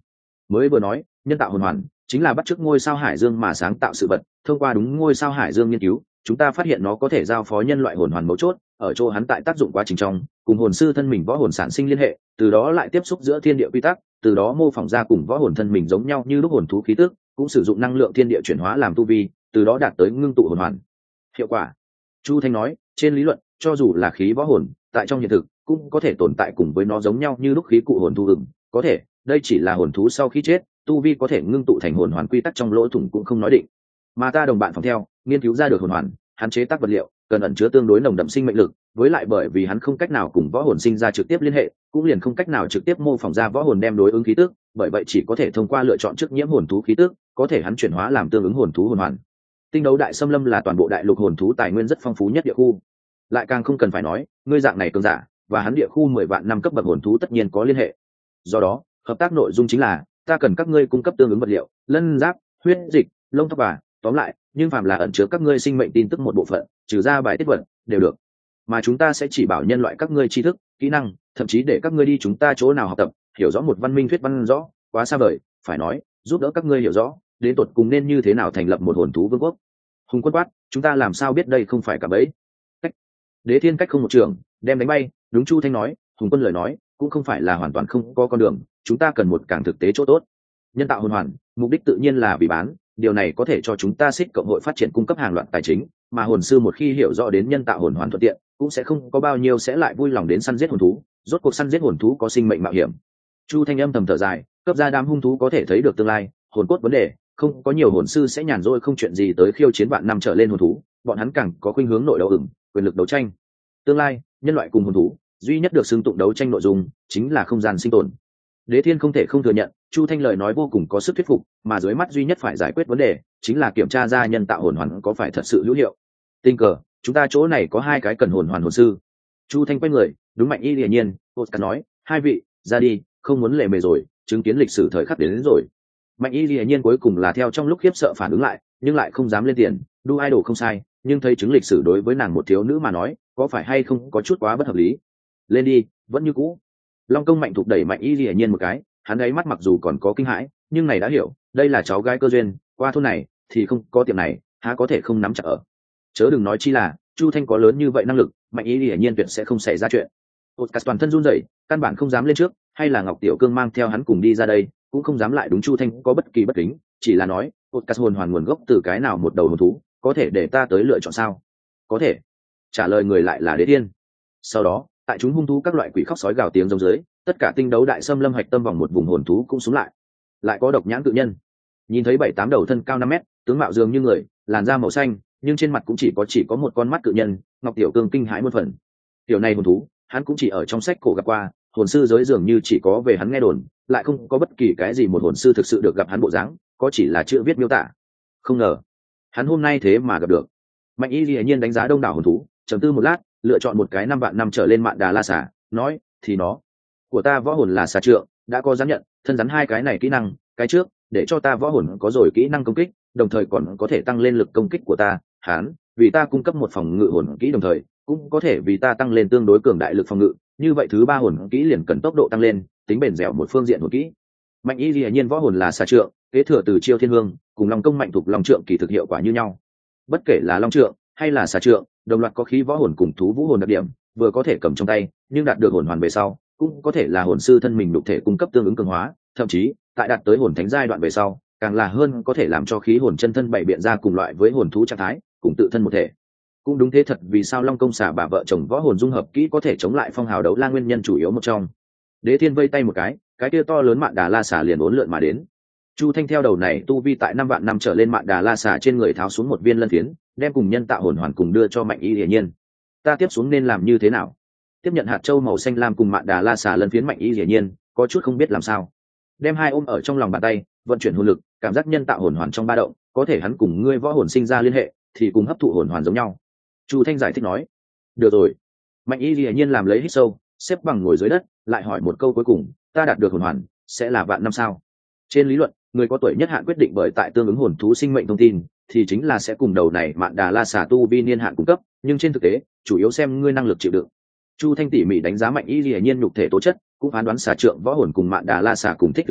mới vừa nói nhân tạo hồn hoàn chính là bắt chước ngôi sao hải dương mà sáng tạo sự vật. Thông qua đúng ngôi sao hải dương nghiên cứu, chúng ta phát hiện nó có thể giao phó nhân loại hồn hoàn mấu chốt ở chỗ hắn tại tác dụng quá trình trong cùng hồn sư thân mình võ hồn sản sinh liên hệ, từ đó lại tiếp xúc giữa thiên địa quy tắc, từ đó mô phỏng ra cùng võ hồn thân mình giống nhau như lúc hồn thú khí tức, cũng sử dụng năng lượng thiên địa chuyển hóa làm tu vi, từ đó đạt tới ngưng tụ hồn hoàn hiệu quả. Chu Thanh nói, trên lý luận cho dù là khí võ hồn tại trong hiện thực cũng có thể tồn tại cùng với nó giống nhau như lúc khí cụ hồn thu hừng, có thể đây chỉ là hồn thú sau khi chết tu vi có thể ngưng tụ thành hồn hoàn quy tắc trong lỗ thủng cũng không nói định. Mà ta đồng bạn phòng theo nghiên cứu ra được hồn hoàn, hắn chế tác vật liệu cần ẩn chứa tương đối nồng đậm sinh mệnh lực, với lại bởi vì hắn không cách nào cùng võ hồn sinh ra trực tiếp liên hệ, cũng liền không cách nào trực tiếp mô phỏng ra võ hồn đem đối ứng khí tức, bởi vậy chỉ có thể thông qua lựa chọn trước nhiễm hồn thú khí tức, có thể hắn chuyển hóa làm tương ứng hồn thú hồn hoàn. Tinh đấu đại xâm lâm là toàn bộ đại lục hồn thú tài nguyên rất phong phú nhất địa khu, lại càng không cần phải nói ngươi dạng này cường giả và hắn địa khu mười vạn năm cấp bậc hồn thú tất nhiên có liên hệ. Do đó hợp tác nội dung chính là ta cần các ngươi cung cấp tương ứng vật liệu, lân giáp, huyết dịch, lông tóc và tóm lại nhưng phàm là ẩn chứa các ngươi sinh mệnh tin tức một bộ phận, trừ ra bài tiết vật đều được, mà chúng ta sẽ chỉ bảo nhân loại các ngươi tri thức kỹ năng, thậm chí để các ngươi đi chúng ta chỗ nào học tập, hiểu rõ một văn minh thuyết văn rõ quá xa vời, phải nói giúp đỡ các ngươi hiểu rõ đến tột cùng nên như thế nào thành lập một hồn thú vương quốc. Hùng Quân quát, chúng ta làm sao biết đây không phải cả bẫy? Cách Đế Thiên cách không một trường đem đánh bay. Đúng, Chu Thanh nói, Hùng Quân lời nói cũng không phải là hoàn toàn không có con đường, chúng ta cần một càng thực tế chỗ tốt. Nhân tạo hồn hoàn mục đích tự nhiên là vì bán, điều này có thể cho chúng ta xích cộng hội phát triển cung cấp hàng loạt tài chính, mà hồn sư một khi hiểu rõ đến nhân tạo hồn hoàn thuận tiện cũng sẽ không có bao nhiêu sẽ lại vui lòng đến săn giết hồn thú. Rốt cuộc săn giết hồn thú có sinh mệnh mạo hiểm. Chu Thanh âm thầm thở dài, cấp ra đám hung thú có thể thấy được tương lai hồn cốt vấn đề, không có nhiều hồn sư sẽ nhàn rỗi không chuyện gì tới khiêu chiến vạn năm trở lên hồn thú, bọn hắn càng có khuynh hướng nội đấu ửng quyền lực đấu tranh. Tương lai nhân loại cùng hồn thú duy nhất được xưng tụng đấu tranh nội dung chính là không gian sinh tồn. Đế Thiên không thể không thừa nhận Chu Thanh lời nói vô cùng có sức thuyết phục, mà dưới mắt duy nhất phải giải quyết vấn đề chính là kiểm tra ra nhân tạo hồn hoàn có phải thật sự hữu hiệu. Tình cờ chúng ta chỗ này có hai cái cần hồn hoàn hồn sư. Chu Thanh quay người đúng Mạnh Y Lìa Nhiên, Oscar nói, hai vị ra đi, không muốn lề mề rồi, chứng kiến lịch sử thời khắc đến, đến rồi. Mạnh Y Lìa Nhiên cuối cùng là theo trong lúc khiếp sợ phản ứng lại, nhưng lại không dám lên tiền. Đu idol không sai, nhưng thấy chứng lịch sử đối với nàng một thiếu nữ mà nói có phải hay không có chút quá bất hợp lý. Lên đi, vẫn như cũ. Long Công Mạnh thúc đẩy Mạnh Y Lìa Nhiên một cái, hắn ấy mắt mặc dù còn có kinh hãi nhưng này đã hiểu đây là cháu gái cơ duyên, qua thôn này thì không có tiệm này há có thể không nắm chặt ở. Chớ đừng nói chi là Chu Thanh có lớn như vậy năng lực, Mạnh Y Lìa Nhiên tuyệt sẽ không xảy ra chuyện. Oscar toàn thân run rẩy, căn bản không dám lên trước, hay là Ngọc Tiểu Cương mang theo hắn cùng đi ra đây cũng không dám lại đúng Chu Thanh có bất kỳ bất kính, chỉ là nói Oscar hồn hoàn nguồn gốc từ cái nào một đầu hồn thú, có thể để ta tới lựa chọn sao? Có thể. Trả lời người lại là Đế Thiên. Sau đó tại chúng hung thú các loại quỷ khóc sói gào tiếng rống dưới, tất cả tinh đấu đại xâm lâm hạch tâm vòng một vùng hồn thú cũng xuống lại. Lại có độc nhãn cự nhân, nhìn thấy bảy tám đầu thân cao năm mét, tướng mạo dường như người, làn da màu xanh, nhưng trên mặt cũng chỉ có chỉ có một con mắt cự nhân. Ngọc Tiểu Cương kinh hãi muôn phần. Tiểu này hồn thú hắn cũng chỉ ở trong sách cổ gặp qua, hồn sư giới dường như chỉ có về hắn nghe đồn, lại không có bất kỳ cái gì một hồn sư thực sự được gặp hắn bộ dáng, có chỉ là chữ viết miêu tả. Không ngờ hắn hôm nay thế mà gặp được. Mạnh Y Lìa Nhiên đánh giá đông đảo hồn thú, trầm tư một lát, lựa chọn một cái năm vạn năm trở lên mạn đà la xà, nói, thì nó của ta võ hồn là xà trượng, đã có dám nhận thân rắn hai cái này kỹ năng, cái trước để cho ta võ hồn có rồi kỹ năng công kích, đồng thời còn có thể tăng lên lực công kích của ta, hắn vì ta cung cấp một phòng ngự hồn kỹ, đồng thời cũng có thể vì ta tăng lên tương đối cường đại lực phòng ngự, như vậy thứ ba hồn kỹ liền cần tốc độ tăng lên, tính bền dẻo một phương diện hồn kỹ. Mạnh Y Lìa Nhiên võ hồn là xà trượng, kế thừa từ Chiêu Thiên Hương, cùng Long Công Mạnh thuộc Long Trượng kỳ thực hiệu quả như nhau. Bất kể là Long Trượng hay là xà trượng, đồng loạt có khí võ hồn cùng thú vũ hồn đặc điểm, vừa có thể cầm trong tay, nhưng đạt được hồn hoàn về sau, cũng có thể là hồn sư thân mình đục thể cung cấp tương ứng cường hóa, thậm chí tại đạt tới hồn thánh giai đoạn về sau, càng là hơn có thể làm cho khí hồn chân thân bảy biện ra cùng loại với hồn thú trạng thái, cùng tự thân một thể. Cũng đúng thế thật, vì sao Long Công xà bà vợ chồng võ hồn dung hợp kỹ có thể chống lại phong hào đấu la nguyên nhân chủ yếu một trong. Đế Thiên vây tay một cái, cái kia to lớn mạn đà la xà liền uốn lượn mà đến. Chu Thanh theo đầu này tu vi tại năm vạn năm trở lên mạn đà la xà trên người tháo xuống một viên lân phiến, đem cùng nhân tạo hồn hoàn cùng đưa cho Mạnh Y Lìa Nhiên. Ta tiếp xuống nên làm như thế nào? Tiếp nhận hạt châu màu xanh lam cùng mạn đà la xà lân phiến, Mạnh Y Lìa Nhiên có chút không biết làm sao. Đem hai ôm ở trong lòng bàn tay, vận chuyển hồn lực, cảm giác nhân tạo hồn hoàn trong ba động, có thể hắn cùng ngươi võ hồn sinh ra liên hệ, thì cùng hấp thụ hồn hoàn giống nhau. Chu Thanh giải thích nói. Được rồi. Mạnh Y Lìa Nhiên làm lấy hít sâu, xếp bằng ngồi dưới đất, lại hỏi một câu cuối cùng, ta đạt được hồn hoàn sẽ là vạn năm sao? Trên lý luận, người có tuổi nhất hạn quyết định bởi tại tương ứng hồn thú sinh mệnh thông tin, thì chính là sẽ cùng đầu này mạn đà la xà tu vi niên hạn cung cấp, nhưng trên thực tế chủ yếu xem ngươi năng lực chịu đựng. Chu Thanh tỉ mỉ đánh giá Mạnh Y Lìa Nhiên nhục thể tố chất, cũng phán đoán xà trượng võ hồn cùng mạn đà la xà cùng thích tướng tính,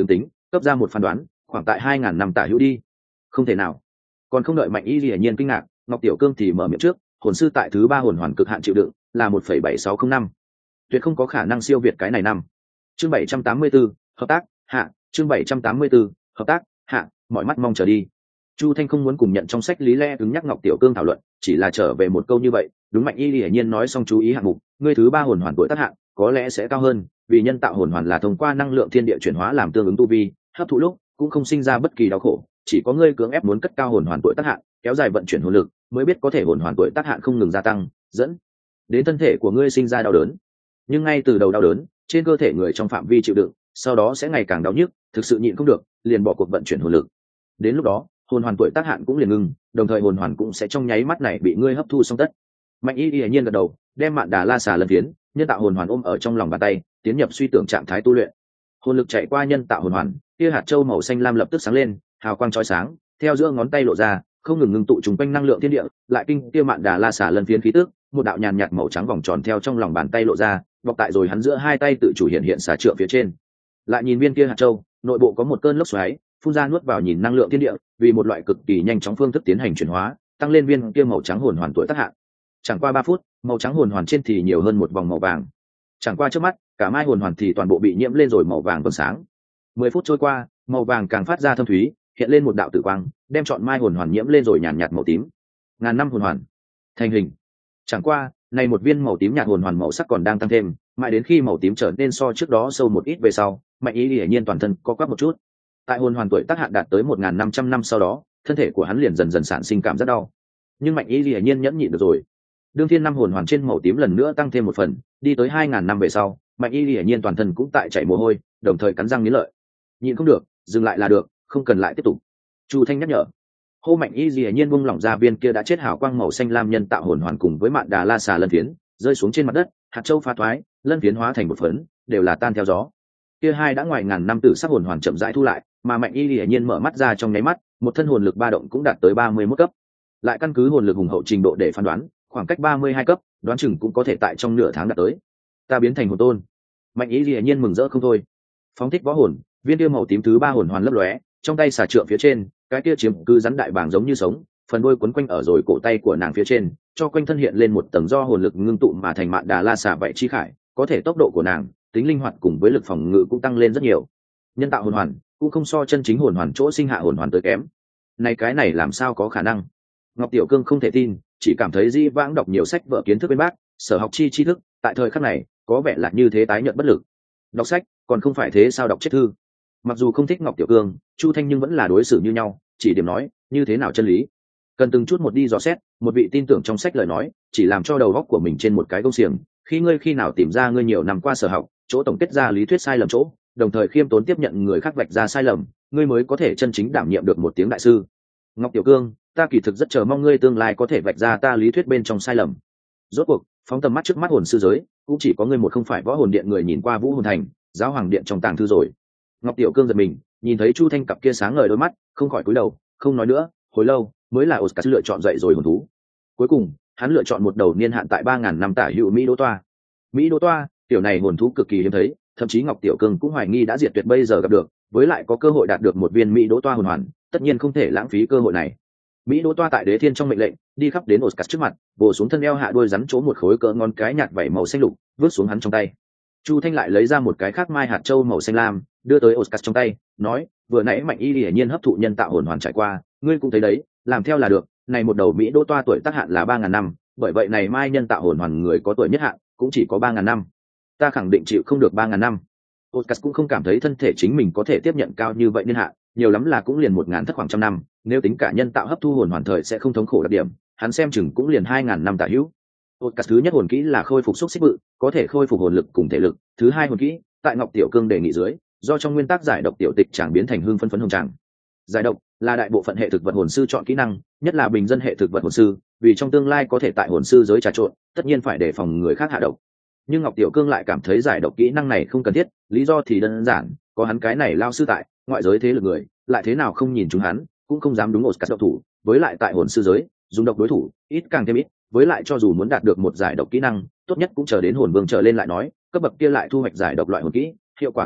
cấp ra một phán đoán, khoảng tại hai ngàn năm tả hữu đi. Không thể nào. Còn không đợi Mạnh Y Lìa nhiên kinh ngạc, Ngọc Tiểu Cương thì mở miệng trước, hồn sư tại thứ ba hồn hoàn cực hạn chịu đựng là một phẩy bảy sáu không năm, tuyệt không có khả năng siêu việt cái này năm. Chương bảy trăm tám mươi tư, hợp tác hạ. Chương bảy trăm tám mươi tư, hợp tác hạ. Mọi mắt mong chờ đi. Chu Thanh không muốn cùng nhận trong sách lý lẽ cứng nhắc Ngọc Tiểu Cương thảo luận, chỉ là trở về một câu như vậy. Đúng, Mạnh Y Lìa nhiên nói xong chú ý hạng mục, ngươi thứ ba hồn hoàn tuổi tác hạng có lẽ sẽ cao hơn, vì nhân tạo hồn hoàn là thông qua năng lượng thiên địa chuyển hóa làm tương ứng tu vi, hấp thụ lúc cũng không sinh ra bất kỳ đau khổ, chỉ có ngươi cưỡng ép muốn cất cao hồn hoàn tuổi tác hạn, kéo dài vận chuyển hồn lực, mới biết có thể hồn hoàn tuổi tác hạn không ngừng gia tăng, dẫn đến thân thể của ngươi sinh ra đau đớn. Nhưng ngay từ đầu đau đớn, trên cơ thể người trong phạm vi chịu đựng, sau đó sẽ ngày càng đau nhức, thực sự nhịn không được, liền bỏ cuộc vận chuyển hồn lực. Đến lúc đó, hồn hoàn tuổi tác hạn cũng liền ngừng, đồng thời hồn hoàn cũng sẽ trong nháy mắt này bị ngươi hấp thu xong tất. Mạnh Y Y nhiên gật đầu, đem Mạn Đà La Xà lần phiến, nhân tạo hồn hoàn ôm ở trong lòng bàn tay, tiến nhập suy tưởng trạng thái tu luyện. Hồn lực chạy qua nhân tạo hồn hoàn, kia hạt châu màu xanh lam lập tức sáng lên, hào quang chói sáng, theo giữa ngón tay lộ ra, không ngừng ngưng tụ trùng quanh năng lượng thiên địa, lại kinh kia Mạn Đà La Xà lần phiến khí tức, một đạo nhàn nhạt màu trắng vòng tròn theo trong lòng bàn tay lộ ra, bọc tại rồi hắn giữa hai tay tự chủ hiện hiện xà trượng phía trên. Lại nhìn viên kia hạt châu, nội bộ có một cơn lốc xoáy, phun ra nuốt vào nhìn năng lượng thiên địa, vì một loại cực kỳ nhanh chóng phương thức tiến hành chuyển hóa, tăng lên viên kia màu trắng hồn hoàn tuổi tác hạn. Chẳng qua ba phút, màu trắng hồn hoàn trên thì nhiều hơn một vòng màu vàng. Chẳng qua trước mắt, cả mai hồn hoàn thì toàn bộ bị nhiễm lên rồi màu vàng vầng sáng. Mười phút trôi qua, màu vàng càng phát ra thâm thúy, hiện lên một đạo tử quang, đem chọn mai hồn hoàn nhiễm lên rồi nhàn nhạt màu tím. Ngàn năm hồn hoàn thành hình. Chẳng qua, này một viên màu tím nhạt hồn hoàn màu sắc còn đang tăng thêm, mãi đến khi màu tím trở nên so trước đó sâu một ít về sau, Mạnh Y hiển nhiên toàn thân co quắp một chút. Tại hồn hoàn tuổi tác hạn đạt tới một nghìn năm trăm năm sau đó, thân thể của hắn liền dần dần sản sinh cảm giác đau. Nhưng Mạnh Y hiển nhiên nhẫn nhịn được rồi. Đương thiên năm hồn hoàn trên màu tím lần nữa tăng thêm một phần, đi tới hai ngàn năm về sau, Mạnh Y hiển nhiên toàn thân cũng tại chảy mồ hôi, đồng thời cắn răng nghiến lợi. Nhịn không được, dừng lại là được, không cần lại tiếp tục. Chu Thanh nhắc nhở. Hô Mạnh Y hiển nhiên buông lỏng ra viên kia đã chết hào quang màu xanh lam nhân tạo hồn hoàn cùng với Mạn Đà La Xà lân phiến, rơi xuống trên mặt đất, hạt châu phá thoái, lân phiến hóa thành một phấn, đều là tan theo gió. Kia hai đã ngoài ngàn năm tử sắc hồn hoàn chậm rãi thu lại, mà Mạnh Y hiển nhiên mở mắt ra trong nháy mắt, một thân hồn lực ba động cũng đạt tới ba mươi mốt cấp. Lại căn cứ hồn lực hùng hậu trình độ để phán đoán, khoảng cách ba mươi hai cấp, đoán chừng cũng có thể tại trong nửa tháng đạt tới. Ta biến thành hồn tôn. Mạnh Y hiển nhiên mừng rỡ không thôi. Phóng thích võ hồn, viên kia màu tím thứ ba hồn hoàn lấp lóe, trong tay xà trượng phía trên, cái kia chiếm cứ rắn đại bàng giống như sống, phần đuôi quấn quanh ở rồi cổ tay của nàng phía trên, cho quanh thân hiện lên một tầng do hồn lực ngưng tụ mà thành Mạn Đà La Xà vậy chi khải, có thể tốc độ của nàng, tính linh hoạt cùng với lực phòng ngự cũng tăng lên rất nhiều. Nhân tạo hồn hoàn cũng không so chân chính hồn hoàn chỗ sinh hạ hồn hoàn tới kém. Này cái này làm sao có khả năng? Ngọc Tiểu Cương không thể tin, chỉ cảm thấy Di vãng đọc nhiều sách vở kiến thức bên bác, sở học chi tri thức, tại thời khắc này, có vẻ là như thế tái nhợt bất lực. Đọc sách, còn không phải thế sao đọc chết thư? Mặc dù không thích Ngọc Tiểu Cương, Chu Thanh nhưng vẫn là đối xử như nhau, chỉ điểm nói, như thế nào chân lý? Cần từng chút một đi dò xét, một vị tin tưởng trong sách lời nói, chỉ làm cho đầu óc của mình trên một cái công xiềng, khi ngươi khi nào tìm ra ngươi nhiều năm qua sở học, chỗ tổng kết ra lý thuyết sai lầm chỗ, đồng thời khiêm tốn tiếp nhận người khác vạch ra sai lầm, ngươi mới có thể chân chính đảm nhiệm được một tiếng đại sư. Ngọc Tiểu Cương, ta kỳ thực rất chờ mong ngươi tương lai có thể vạch ra ta lý thuyết bên trong sai lầm. Rốt cuộc, phóng tầm mắt trước mắt hồn sư giới, cũng chỉ có ngươi một không phải võ hồn điện người nhìn qua Vũ Hồn Thành, giáo hoàng điện trong tàng thư rồi. Ngọc Tiểu Cương giật mình, nhìn thấy Chu Thanh cặp kia sáng ngời đôi mắt, không khỏi cúi đầu, không nói nữa. Hồi lâu, mới là Oscar lựa chọn dậy rồi hồn thú. Cuối cùng, hắn lựa chọn một đầu niên hạn tại ba ngàn năm tả hữu Mỹ Đỗ Toa. Mỹ Đỗ Toa, tiểu này hồn thú cực kỳ hiếm thấy, thậm chí Ngọc Tiểu Cương cũng hoài nghi đã diệt tuyệt bây giờ gặp được, với lại có cơ hội đạt được một viên Mỹ Đỗ Toa hồn hoàn, tất nhiên không thể lãng phí cơ hội này. Mỹ Đỗ Toa tại Đế Thiên trong mệnh lệnh, đi khắp đến Oscar trước mặt, vồ xuống thân eo hạ đuôi rắn chỗ một khối cỡ ngón cái nhạt vảy màu xanh lục, vứt xuống hắn trong tay. Chu Thanh lại lấy ra một cái khác mai hạt châu màu xanh lam, đưa tới Oscar trong tay, nói, vừa nãy Mạnh Y hiển nhiên hấp thụ nhân tạo hồn hoàn trải qua, ngươi cũng thấy đấy, làm theo là được. Này một đầu Mỹ Đỗ Toa tuổi tác hạn là ba ngàn năm, bởi vậy này mai nhân tạo hồn hoàn người có tuổi nhất hạn cũng chỉ có ba ngàn năm. Ta khẳng định chịu không được ba ngàn năm. Oscar cũng không cảm thấy thân thể chính mình có thể tiếp nhận cao như vậy niên hạn, nhiều lắm là cũng liền một ngàn thất khoảng trăm năm, nếu tính cả nhân tạo hấp thu hồn hoàn thời sẽ không thống khổ đặc điểm, hắn xem chừng cũng liền hai ngàn năm tả hữu. Oscar thứ nhất hồn kỹ là khôi phục xúc xích bự, có thể khôi phục hồn lực cùng thể lực, thứ hai hồn kỹ, tại Ngọc Tiểu Cương đề nghị dưới, do trong nguyên tắc giải độc tiểu tịch chẳng biến thành hương phân phấn hồng tràng. Giải độc là đại bộ phận hệ thực vật hồn sư chọn kỹ năng, nhất là bình dân hệ thực vật hồn sư, vì trong tương lai có thể tại hồn sư giới trà trộn, tất nhiên phải đề phòng người khác hạ độc. Nhưng Ngọc Tiểu Cương lại cảm thấy giải độc kỹ năng này không cần thiết, lý do thì đơn giản, có hắn cái này lao sư tại, ngoại giới thế lực người, lại thế nào không nhìn chúng hắn, cũng không dám đúng Oscar độc thủ, với lại tại hồn sư giới, dùng độc đối thủ, ít càng thêm ít, với lại cho dù muốn đạt được một giải độc kỹ năng, tốt nhất cũng chờ đến hồn vương trở lên lại nói, cấp bậc kia lại thu hoạch giải độc loại hồn kỹ, hiệu quả tốt nhất,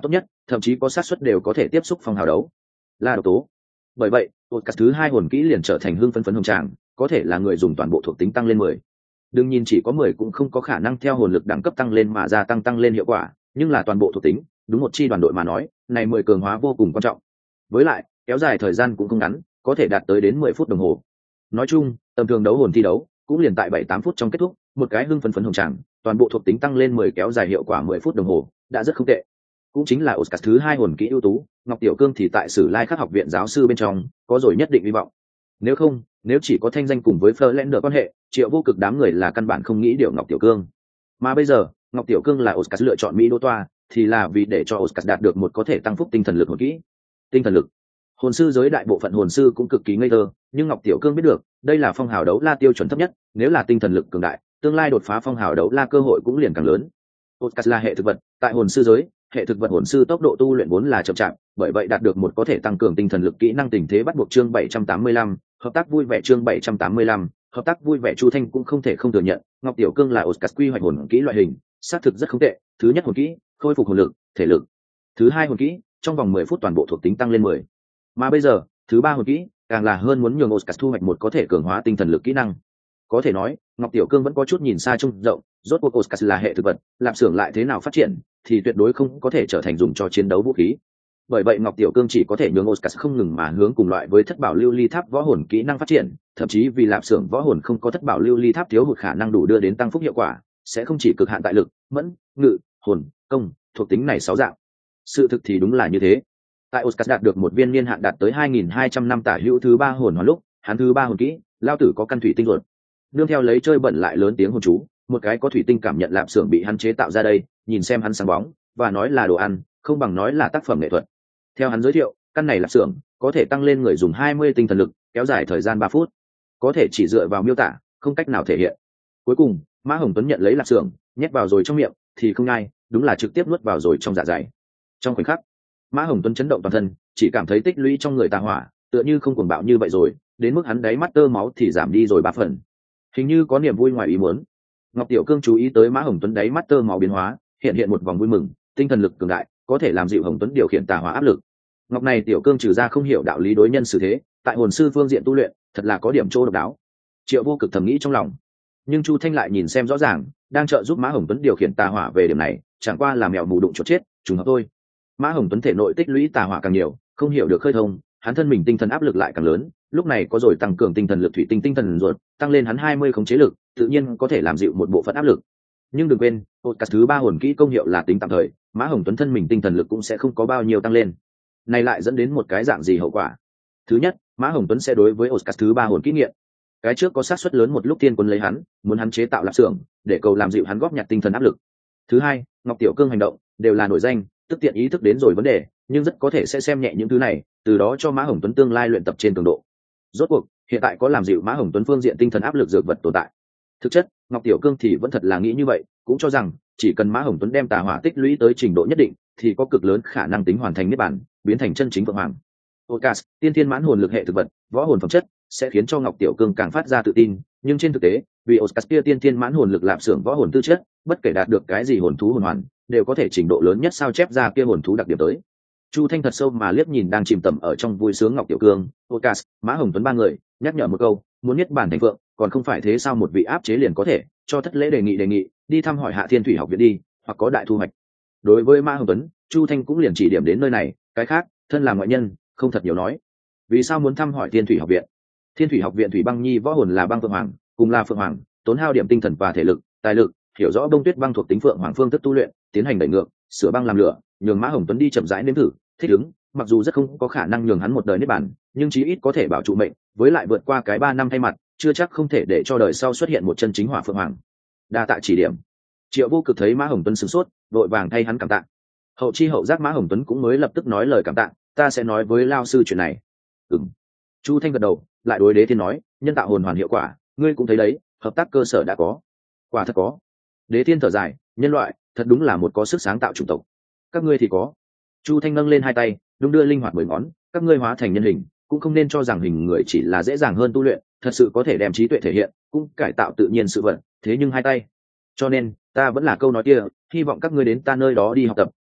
thậm chí có xác suất đều có thể tiếp xúc phong hào đấu la độc tố. Bởi vậy Oscar thứ hai hồn kỹ liền trở thành hưng phấn phấn hồng tràng, có thể là người dùng toàn bộ thuộc tính tăng lên mười. Đừng nhìn chỉ có mười cũng không có khả năng theo hồn lực đẳng cấp tăng lên mà gia tăng tăng lên hiệu quả, nhưng là toàn bộ thuộc tính, đúng một chi đoàn đội mà nói, này mười cường hóa vô cùng quan trọng. Với lại, kéo dài thời gian cũng không ngắn, có thể đạt tới đến mười phút đồng hồ. Nói chung, tầm thường đấu hồn thi đấu cũng liền tại bảy tám phút trong kết thúc, một cái hưng phấn phấn hồng tràng, toàn bộ thuộc tính tăng lên mười kéo dài hiệu quả mười phút đồng hồ, đã rất không tệ. Cũng chính là Oscar thứ hai hồn kỹ ưu tú, Ngọc Tiểu Cương thì tại Sử Lai Khắc học viện giáo sư bên trong, có rồi nhất định hy vọng. Nếu không, nếu chỉ có thanh danh cùng với Fleur quan hệ, Triệu Vô Cực đám người là căn bản không nghĩ điều Ngọc Tiểu Cương. Mà bây giờ, Ngọc Tiểu Cương là Oscar lựa chọn Mỹ đô toa, thì là vì để cho Oscar đạt được một có thể tăng phúc tinh thần lực hồn kỹ. Tinh thần lực. Hồn sư giới đại bộ phận hồn sư cũng cực kỳ ngây thơ, nhưng Ngọc Tiểu Cương biết được, đây là phong hào đấu la tiêu chuẩn thấp nhất, nếu là tinh thần lực cường đại, tương lai đột phá phong hào đấu la cơ hội cũng liền càng lớn. Oscar là hệ thực vật, tại hồn sư giới, hệ thực vật hồn sư tốc độ tu luyện vốn là chậm chạp, bởi vậy đạt được một có thể tăng cường tinh thần lực kỹ năng tình thế bắt buộc chương bảy trăm tám mươi lăm, hợp tác vui vẻ chương bảy trăm tám mươi lăm, hợp tác vui vẻ. Chu Thanh cũng không thể không thừa nhận, Ngọc Tiểu Cương là Oscar quy hoạch hồn kỹ loại hình, xác thực rất không tệ, thứ nhất hồn kỹ, khôi phục hồn lực, thể lực. Thứ hai hồn kỹ, trong vòng mười phút toàn bộ thuộc tính tăng lên mười. Mà bây giờ, thứ ba hồn kỹ, càng là hơn muốn nhường Oscar thu hoạch một có thể cường hóa tinh thần lực kỹ năng. Có thể nói, Ngọc Tiểu Cương vẫn có chút nhìn xa trông rộng, rốt cuộc Oscar là hệ thực vật, lạp xưởng lại thế nào phát triển, thì tuyệt đối không có thể trở thành dùng cho chiến đấu vũ khí. Bởi vậy Ngọc Tiểu Cương chỉ có thể nhường Oscar không ngừng mà hướng cùng loại với thất bảo lưu ly tháp võ hồn kỹ năng phát triển, thậm chí vì lạp xưởng võ hồn không có thất bảo lưu ly tháp thiếu hụt khả năng đủ đưa đến tăng phúc hiệu quả, sẽ không chỉ cực hạn tại lực, mẫn, ngự, hồn, công, thuộc tính này sáu dạng. Sự thực thì đúng là như thế. Tại Oscar đạt được một viên niên hạn đạt tới hai nghìn hai trăm năm tả hữu thứ ba hồn hoàn lúc, hắn thứ ba hồn kỹ, lao tử có căn thủy tinh ruột. Nương theo lấy chơi bẩn lại lớn tiếng hồn chú, một cái có thủy tinh cảm nhận lạp xưởng bị hắn chế tạo ra đây, nhìn xem hắn sáng bóng, và nói là đồ ăn, không bằng nói là tác phẩm nghệ thuật. Theo hắn giới thiệu, căn này lạp xưởng có thể tăng lên người dùng hai mươi tinh thần lực, kéo dài thời gian ba phút. Có thể chỉ dựa vào miêu tả, không cách nào thể hiện. Cuối cùng, Mã Hồng Tuấn nhận lấy lạp xưởng, nhét vào rồi trong miệng, thì không ngay, đúng là trực tiếp nuốt vào rồi trong dạ dày. Trong khoảnh khắc, Mã Hồng Tuấn chấn động toàn thân, chỉ cảm thấy tích lũy trong người tà hỏa, tựa như không cuồng bạo như vậy rồi, đến mức hắn đáy mắt tơ máu thì giảm đi rồi ba phần. Hình như có niềm vui ngoài ý muốn. Ngọc Tiểu Cương chú ý tới Mã Hồng Tuấn đáy mắt tơ máu biến hóa, hiện hiện một vòng vui mừng, tinh thần lực cường đại, có thể làm dịu Hồng Tuấn điều khiển tà hỏa áp lực. Ngọc này Tiểu Cương trừ ra không hiểu đạo lý đối nhân xử thế, tại hồn sư phương diện tu luyện, thật là có điểm chỗ độc đáo. Triệu Vô Cực thầm nghĩ trong lòng. Nhưng Chu Thanh lại nhìn xem rõ ràng, đang trợ giúp Mã Hồng Tuấn điều khiển tà hỏa về điểm này, chẳng qua là mèo mù đụng chuột chết, trùng hợp thôi. Mã Hồng Tuấn thể nội tích lũy tà hỏa càng nhiều, không hiểu được khơi thông, hắn thân mình tinh thần áp lực lại càng lớn, lúc này có rồi tăng cường tinh thần lực thủy tinh tinh thần ruột, tăng lên hắn hai mươi khống chế lực, tự nhiên có thể làm dịu một bộ phận áp lực. Nhưng đừng quên, podcast thứ ba hồn kỹ công hiệu là tính tạm thời, Mã Hồng Tuấn thân mình tinh thần lực cũng sẽ không có bao nhiêu tăng lên. Này lại dẫn đến một cái dạng gì hậu quả? Thứ nhất, Mã Hồng Tuấn sẽ đối với podcast thứ ba hồn kỹ nghiện. Cái trước có xác suất lớn một lúc tiên quân lấy hắn, muốn hắn chế tạo lạp xưởng, để cầu làm dịu hắn góp nhặt tinh thần áp lực. Thứ hai, Ngọc Tiểu Cương hành động đều là nổi danh, tức tiện ý thức đến rồi vấn đề, nhưng rất có thể sẽ xem nhẹ những thứ này, từ đó cho Mã Hồng Tuấn tương lai luyện tập trên cường độ. Rốt cuộc, hiện tại có làm dịu Mã Hồng Tuấn phương diện tinh thần áp lực dược vật tồn tại. Thực chất, Ngọc Tiểu Cương thì vẫn thật là nghĩ như vậy, cũng cho rằng chỉ cần Mã Hồng Tuấn đem tà hỏa tích lũy tới trình độ nhất định, thì có cực lớn khả năng tính hoàn thành niết bàn, biến thành chân chính vượng hoàng. Podcast, tiên thiên mãn hồn lực hệ thực vật, võ hồn phẩm chất, sẽ khiến cho Ngọc Tiểu Cương càng phát ra tự tin, nhưng trên thực tế, vì Oscar kia tiên thiên mãn hồn lực lạp xưởng võ hồn tư chất, bất kể đạt được cái gì hồn thú hồn hoàn, đều có thể trình độ lớn nhất sao chép ra kia hồn thú đặc điểm tới. Chu Thanh thật sâu mà liếc nhìn đang chìm tầm ở trong vui sướng Ngọc Tiểu Cương, Podcast, Mã Hồng Tuấn ba người, nhắc nhở một câu, muốn niết bàn thành vượng, còn không phải thế sao một vị áp chế liền có thể, cho thất lễ đề nghị đề nghị, đi thăm hỏi Hạ Thiên Thủy học viện đi, hoặc có đại thu hoạch. Đối với Mã Hồng Tuấn, Chu Thanh cũng liền chỉ điểm đến nơi này, cái khác, thân làm ngoại nhân, không thật nhiều nói. Vì sao muốn thăm hỏi Thiên Thủy học viện? Thiên Thủy học viện Thủy Băng Nhi võ hồn là băng phượng hoàng, cùng là phượng hoàng, tốn hao điểm tinh thần và thể lực, tài lực, hiểu rõ bông tuyết băng thuộc tính phượng hoàng phương thức tu luyện, tiến hành đẩy ngược, sửa băng làm lửa, nhường Mã Hồng Tuấn đi chậm rãi nếm thử, thích ứng, mặc dù rất không có khả năng nhường hắn một đời niết bàn, nhưng chí ít có thể bảo trụ mệnh, với lại vượt qua cái ba năm thay mặt, chưa chắc không thể để cho đời sau xuất hiện một chân chính hỏa phượng hoàng. Đa tạ chỉ điểm. Triệu Vô Cực thấy Mã Hồng Tuấn sửng sốt, vội vàng thay hắn cảm tạ. Hậu chi hậu giác Mã Hồng Tuấn cũng mới lập tức nói lời cảm tạ, ta sẽ nói với lao sư chuyện này. Ừm. Chu Thanh gật đầu, lại đối Đế Thiên nói, nhân tạo hồn hoàn hiệu quả, ngươi cũng thấy đấy, hợp tác cơ sở đã có. Quả thật có. Đế Thiên thở dài, nhân loại, thật đúng là một có sức sáng tạo chủng tộc. Các ngươi thì có. Chu Thanh nâng lên hai tay, đung đưa linh hoạt mười ngón, các ngươi hóa thành nhân hình, cũng không nên cho rằng hình người chỉ là dễ dàng hơn tu luyện, thật sự có thể đem trí tuệ thể hiện, cũng cải tạo tự nhiên sự vật, thế nhưng hai tay. Cho nên, ta vẫn là câu nói kia, hy vọng các ngươi đến ta nơi đó đi học tập,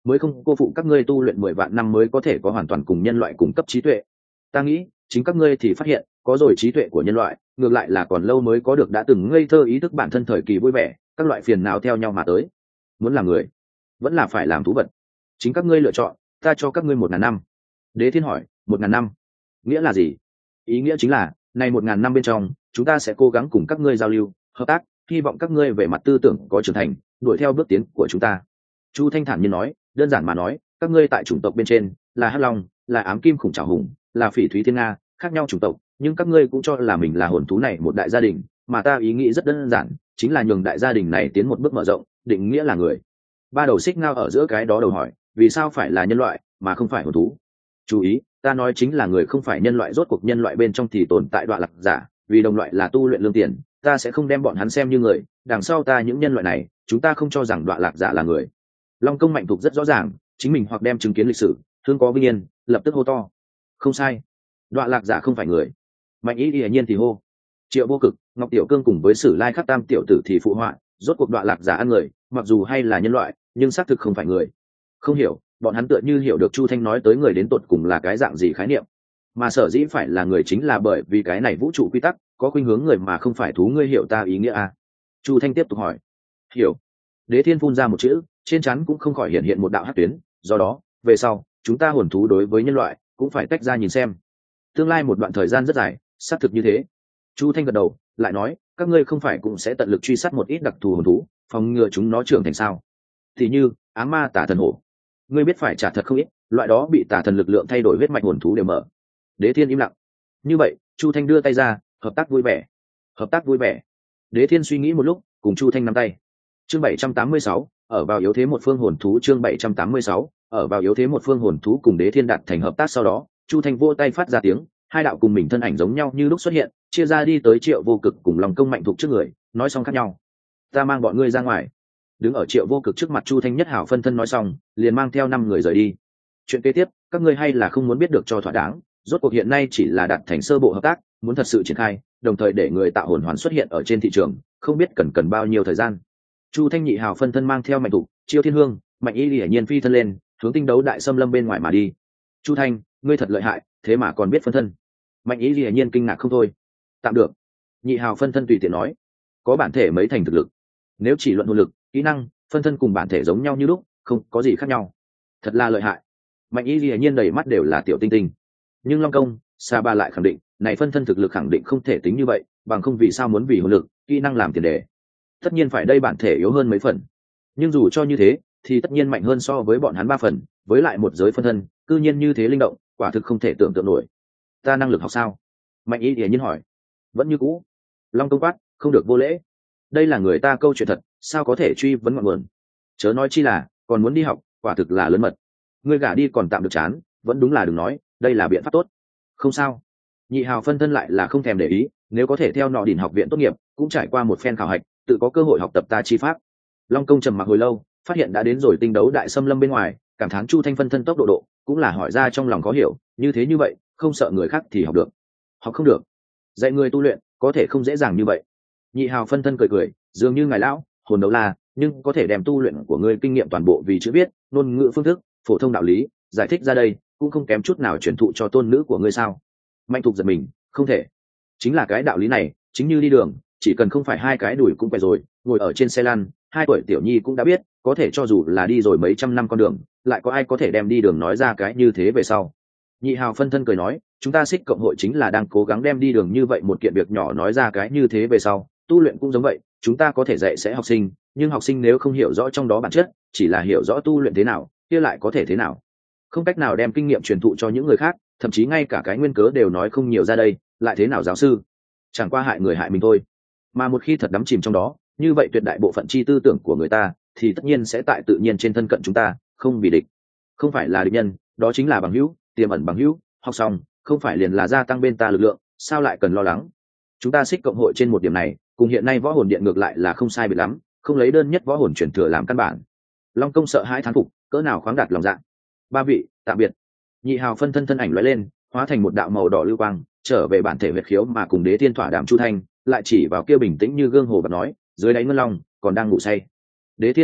mới không cô phụ các ngươi tu luyện mười vạn năm mới có thể có hoàn toàn cùng nhân loại cùng cấp trí tuệ. Ta nghĩ chính các ngươi thì phát hiện có rồi trí tuệ của nhân loại ngược lại là còn lâu mới có được đã từng ngây thơ ý thức bản thân thời kỳ vui vẻ, các loại phiền não theo nhau mà tới. Muốn làm người vẫn là phải làm thú vật, chính các ngươi lựa chọn, ta cho các ngươi một ngàn năm. Đế Thiên hỏi, một ngàn năm nghĩa là gì? Ý nghĩa chính là này một ngàn năm bên trong chúng ta sẽ cố gắng cùng các ngươi giao lưu hợp tác, hy vọng các ngươi về mặt tư tưởng có trưởng thành, đuổi theo bước tiến của chúng ta. Chu Thanh thản nhiên nói, đơn giản mà nói, các ngươi tại chủng tộc bên trên là hắc long, là ám kim khủng trảo hùng, là phỉ thúy thiên nga, khác nhau chủng tộc, nhưng các ngươi cũng cho là mình là hồn thú này một đại gia đình, mà ta ý nghĩ rất đơn giản, chính là nhường đại gia đình này tiến một bước mở rộng, định nghĩa là người. Ba đầu xích ngao ở giữa cái đó đầu hỏi, vì sao phải là nhân loại mà không phải hồn thú? Chú ý, ta nói chính là người không phải nhân loại, rốt cuộc nhân loại bên trong thì tồn tại đoạn lạc giả, vì đồng loại là tu luyện lương tiền, ta sẽ không đem bọn hắn xem như người, đằng sau ta những nhân loại này, chúng ta không cho rằng đoạn lạc giả là người. Long Công Mạnh Thục rất rõ ràng, chính mình hoặc đem chứng kiến lịch sử, thương có vinh yên, lập tức hô to. Không sai, đoạn lạc giả không phải người. Mạnh Ý hiển nhiên thì hô. Triệu Vô Cực, Ngọc Tiểu Cương cùng với Sử Lai Khắc Tam tiểu tử thì phụ họa, rốt cuộc đoạn lạc giả ăn người, mặc dù hay là nhân loại, nhưng xác thực không phải người. Không hiểu, bọn hắn tựa như hiểu được Chu Thanh nói tới người đến tột cùng là cái dạng gì khái niệm, mà sở dĩ phải là người chính là bởi vì cái này vũ trụ quy tắc có khuynh hướng người mà không phải thú. Ngươi hiểu ta ý nghĩa à? Chu Thanh tiếp tục hỏi. Hiểu. Đế Thiên phun ra một chữ, trên trán cũng không khỏi hiện hiện một đạo hắc tuyến, do đó về sau chúng ta hồn thú đối với nhân loại cũng phải tách ra nhìn xem, tương lai một đoạn thời gian rất dài xác thực như thế. Chu Thanh gật đầu, lại nói, các ngươi không phải cũng sẽ tận lực truy sát một ít đặc thù hồn thú, phòng ngừa chúng nó trưởng thành sao? Thì như ám ma tả thần hổ, ngươi biết phải trả thật không ít, loại đó bị tả thần lực lượng thay đổi huyết mạch hồn thú đều mở. Đế Thiên im lặng. Như vậy Chu Thanh đưa tay ra, hợp tác vui vẻ. Hợp tác vui vẻ. Đế Thiên suy nghĩ một lúc, cùng Chu Thanh nắm tay. Chương bảy trăm tám mươi sáu, ở vào yếu thế một phương hồn thú. Chương bảy trăm tám mươi sáu, ở vào yếu thế một phương hồn thú cùng Đế Thiên đạt thành hợp tác. Sau đó Chu Thanh vỗ tay phát ra tiếng, hai đạo cùng mình thân ảnh giống nhau như lúc xuất hiện, chia ra đi tới Triệu Vô Cực cùng Long Công Mạnh Thục trước người, nói xong khác nhau. Ta mang bọn ngươi ra ngoài. Đứng ở Triệu Vô Cực trước mặt Chu Thanh nhất hảo phân thân nói xong, liền mang theo năm người rời đi. Chuyện kế tiếp các ngươi hay là không muốn biết được cho thỏa đáng, rốt cuộc hiện nay chỉ là đạt thành sơ bộ hợp tác, muốn thật sự triển khai, đồng thời để người tạo hồn hoàn xuất hiện ở trên thị trường, không biết cần cần bao nhiêu thời gian. Chu Thanh nhị hào phân thân mang theo Mạnh Thục, Chiêu Thiên Hương, Mạnh Y hiển nhiên phi thân lên, hướng tinh đấu đại xâm lâm bên ngoài mà đi. Chu Thanh, ngươi thật lợi hại, thế mà còn biết phân thân. Mạnh Y hiển nhiên kinh ngạc không thôi. Tạm được. Nhị hào phân thân tùy tiện nói, có bản thể mấy thành thực lực, nếu chỉ luận hồn lực, kỹ năng, phân thân cùng bản thể giống nhau như lúc, không có gì khác nhau. Thật là lợi hại. Mạnh Y hiển nhiên đầy mắt đều là tiểu tinh tinh. Nhưng Long Công, Sa Ba lại khẳng định, này phân thân thực lực khẳng định không thể tính như vậy, bằng không vì sao muốn vì hồn lực, kỹ năng làm tiền đề. Tất nhiên phải đây bản thể yếu hơn mấy phần, nhưng dù cho như thế thì tất nhiên mạnh hơn so với bọn hắn ba phần, với lại một giới phân thân cư nhiên như thế linh động, quả thực không thể tưởng tượng nổi. Ta năng lực học sao? Mạnh Y hiển nhiên hỏi. Vẫn như cũ. Long Công quát, không được vô lễ, đây là người ta câu chuyện thật, sao có thể truy vấn ngọn nguồn? Chớ nói chi là còn muốn đi học, quả thực là lớn mật. Ngươi gả đi còn tạm được chán, vẫn đúng là đừng nói, đây là biện pháp tốt. Không sao. Nhị hào phân thân lại là không thèm để ý, nếu có thể theo nọ đỉnh học viện tốt nghiệp, cũng trải qua một phen khảo hạch, tự có cơ hội học tập ta chi pháp. Long Công trầm mặc hồi lâu, phát hiện đã đến rồi tinh đấu đại xâm lâm bên ngoài, cảm thán Chu Thanh phân thân tốc độ độ, cũng là hỏi ra trong lòng có hiểu, như thế như vậy, không sợ người khác thì học được. Học không được. Dạy người tu luyện, có thể không dễ dàng như vậy. Nhị hào phân thân cười cười, dường như ngài lão, hồn đấu la, nhưng có thể đem tu luyện của ngươi kinh nghiệm toàn bộ vì chữ viết, ngôn ngữ phương thức, phổ thông đạo lý, giải thích ra đây, cũng không kém chút nào truyền thụ cho tôn nữ của ngươi sao? Mạnh Thục giật mình, không thể. Chính là cái đạo lý này, chính như đi đường, chỉ cần không phải hai cái đùi cũng quay rồi, ngồi ở trên xe lăn, hai tuổi tiểu nhi cũng đã biết, có thể cho dù là đi rồi mấy trăm năm con đường, lại có ai có thể đem đi đường nói ra cái như thế về sau? Nhị hào phân thân cười nói, chúng ta Xích Cộng hội chính là đang cố gắng đem đi đường như vậy một kiện việc nhỏ nói ra cái như thế về sau. Tu luyện cũng giống vậy, chúng ta có thể dạy sẽ học sinh, nhưng học sinh nếu không hiểu rõ trong đó bản chất, chỉ là hiểu rõ tu luyện thế nào, kia lại có thể thế nào? Không cách nào đem kinh nghiệm truyền thụ cho những người khác, thậm chí ngay cả cái nguyên cớ đều nói không nhiều ra đây, lại thế nào giáo sư? Chẳng qua hại người hại mình thôi. Mà một khi thật đắm chìm trong đó, như vậy tuyệt đại bộ phận chi tư tưởng của người ta thì tất nhiên sẽ tại tự nhiên trên thân cận chúng ta, không vì địch, không phải là địch nhân, đó chính là bằng hữu, tiềm ẩn bằng hữu. Học xong, không phải liền là gia tăng bên ta lực lượng, sao lại cần lo lắng? Chúng ta Xích Cộng hội trên một điểm này, cùng hiện nay võ hồn điện ngược lại là không sai biệt lắm, không lấy đơn nhất võ hồn truyền thừa làm căn bản. Long Công sợ hãi thán phục, cỡ nào khoáng đạt lòng dạ. Ba vị, tạm biệt. Nhị hào phân thân thân ảnh lóe lên, hóa thành một đạo màu đỏ lưu quang, trở về bản thể huyệt khiếu mà cùng Đế Thiên thỏa đàm. Chu Thanh lại chỉ vào kia bình tĩnh như gương hồ bạc nói, dưới đáy ngân long còn đang ngủ say. Đế Thiên biến sắc,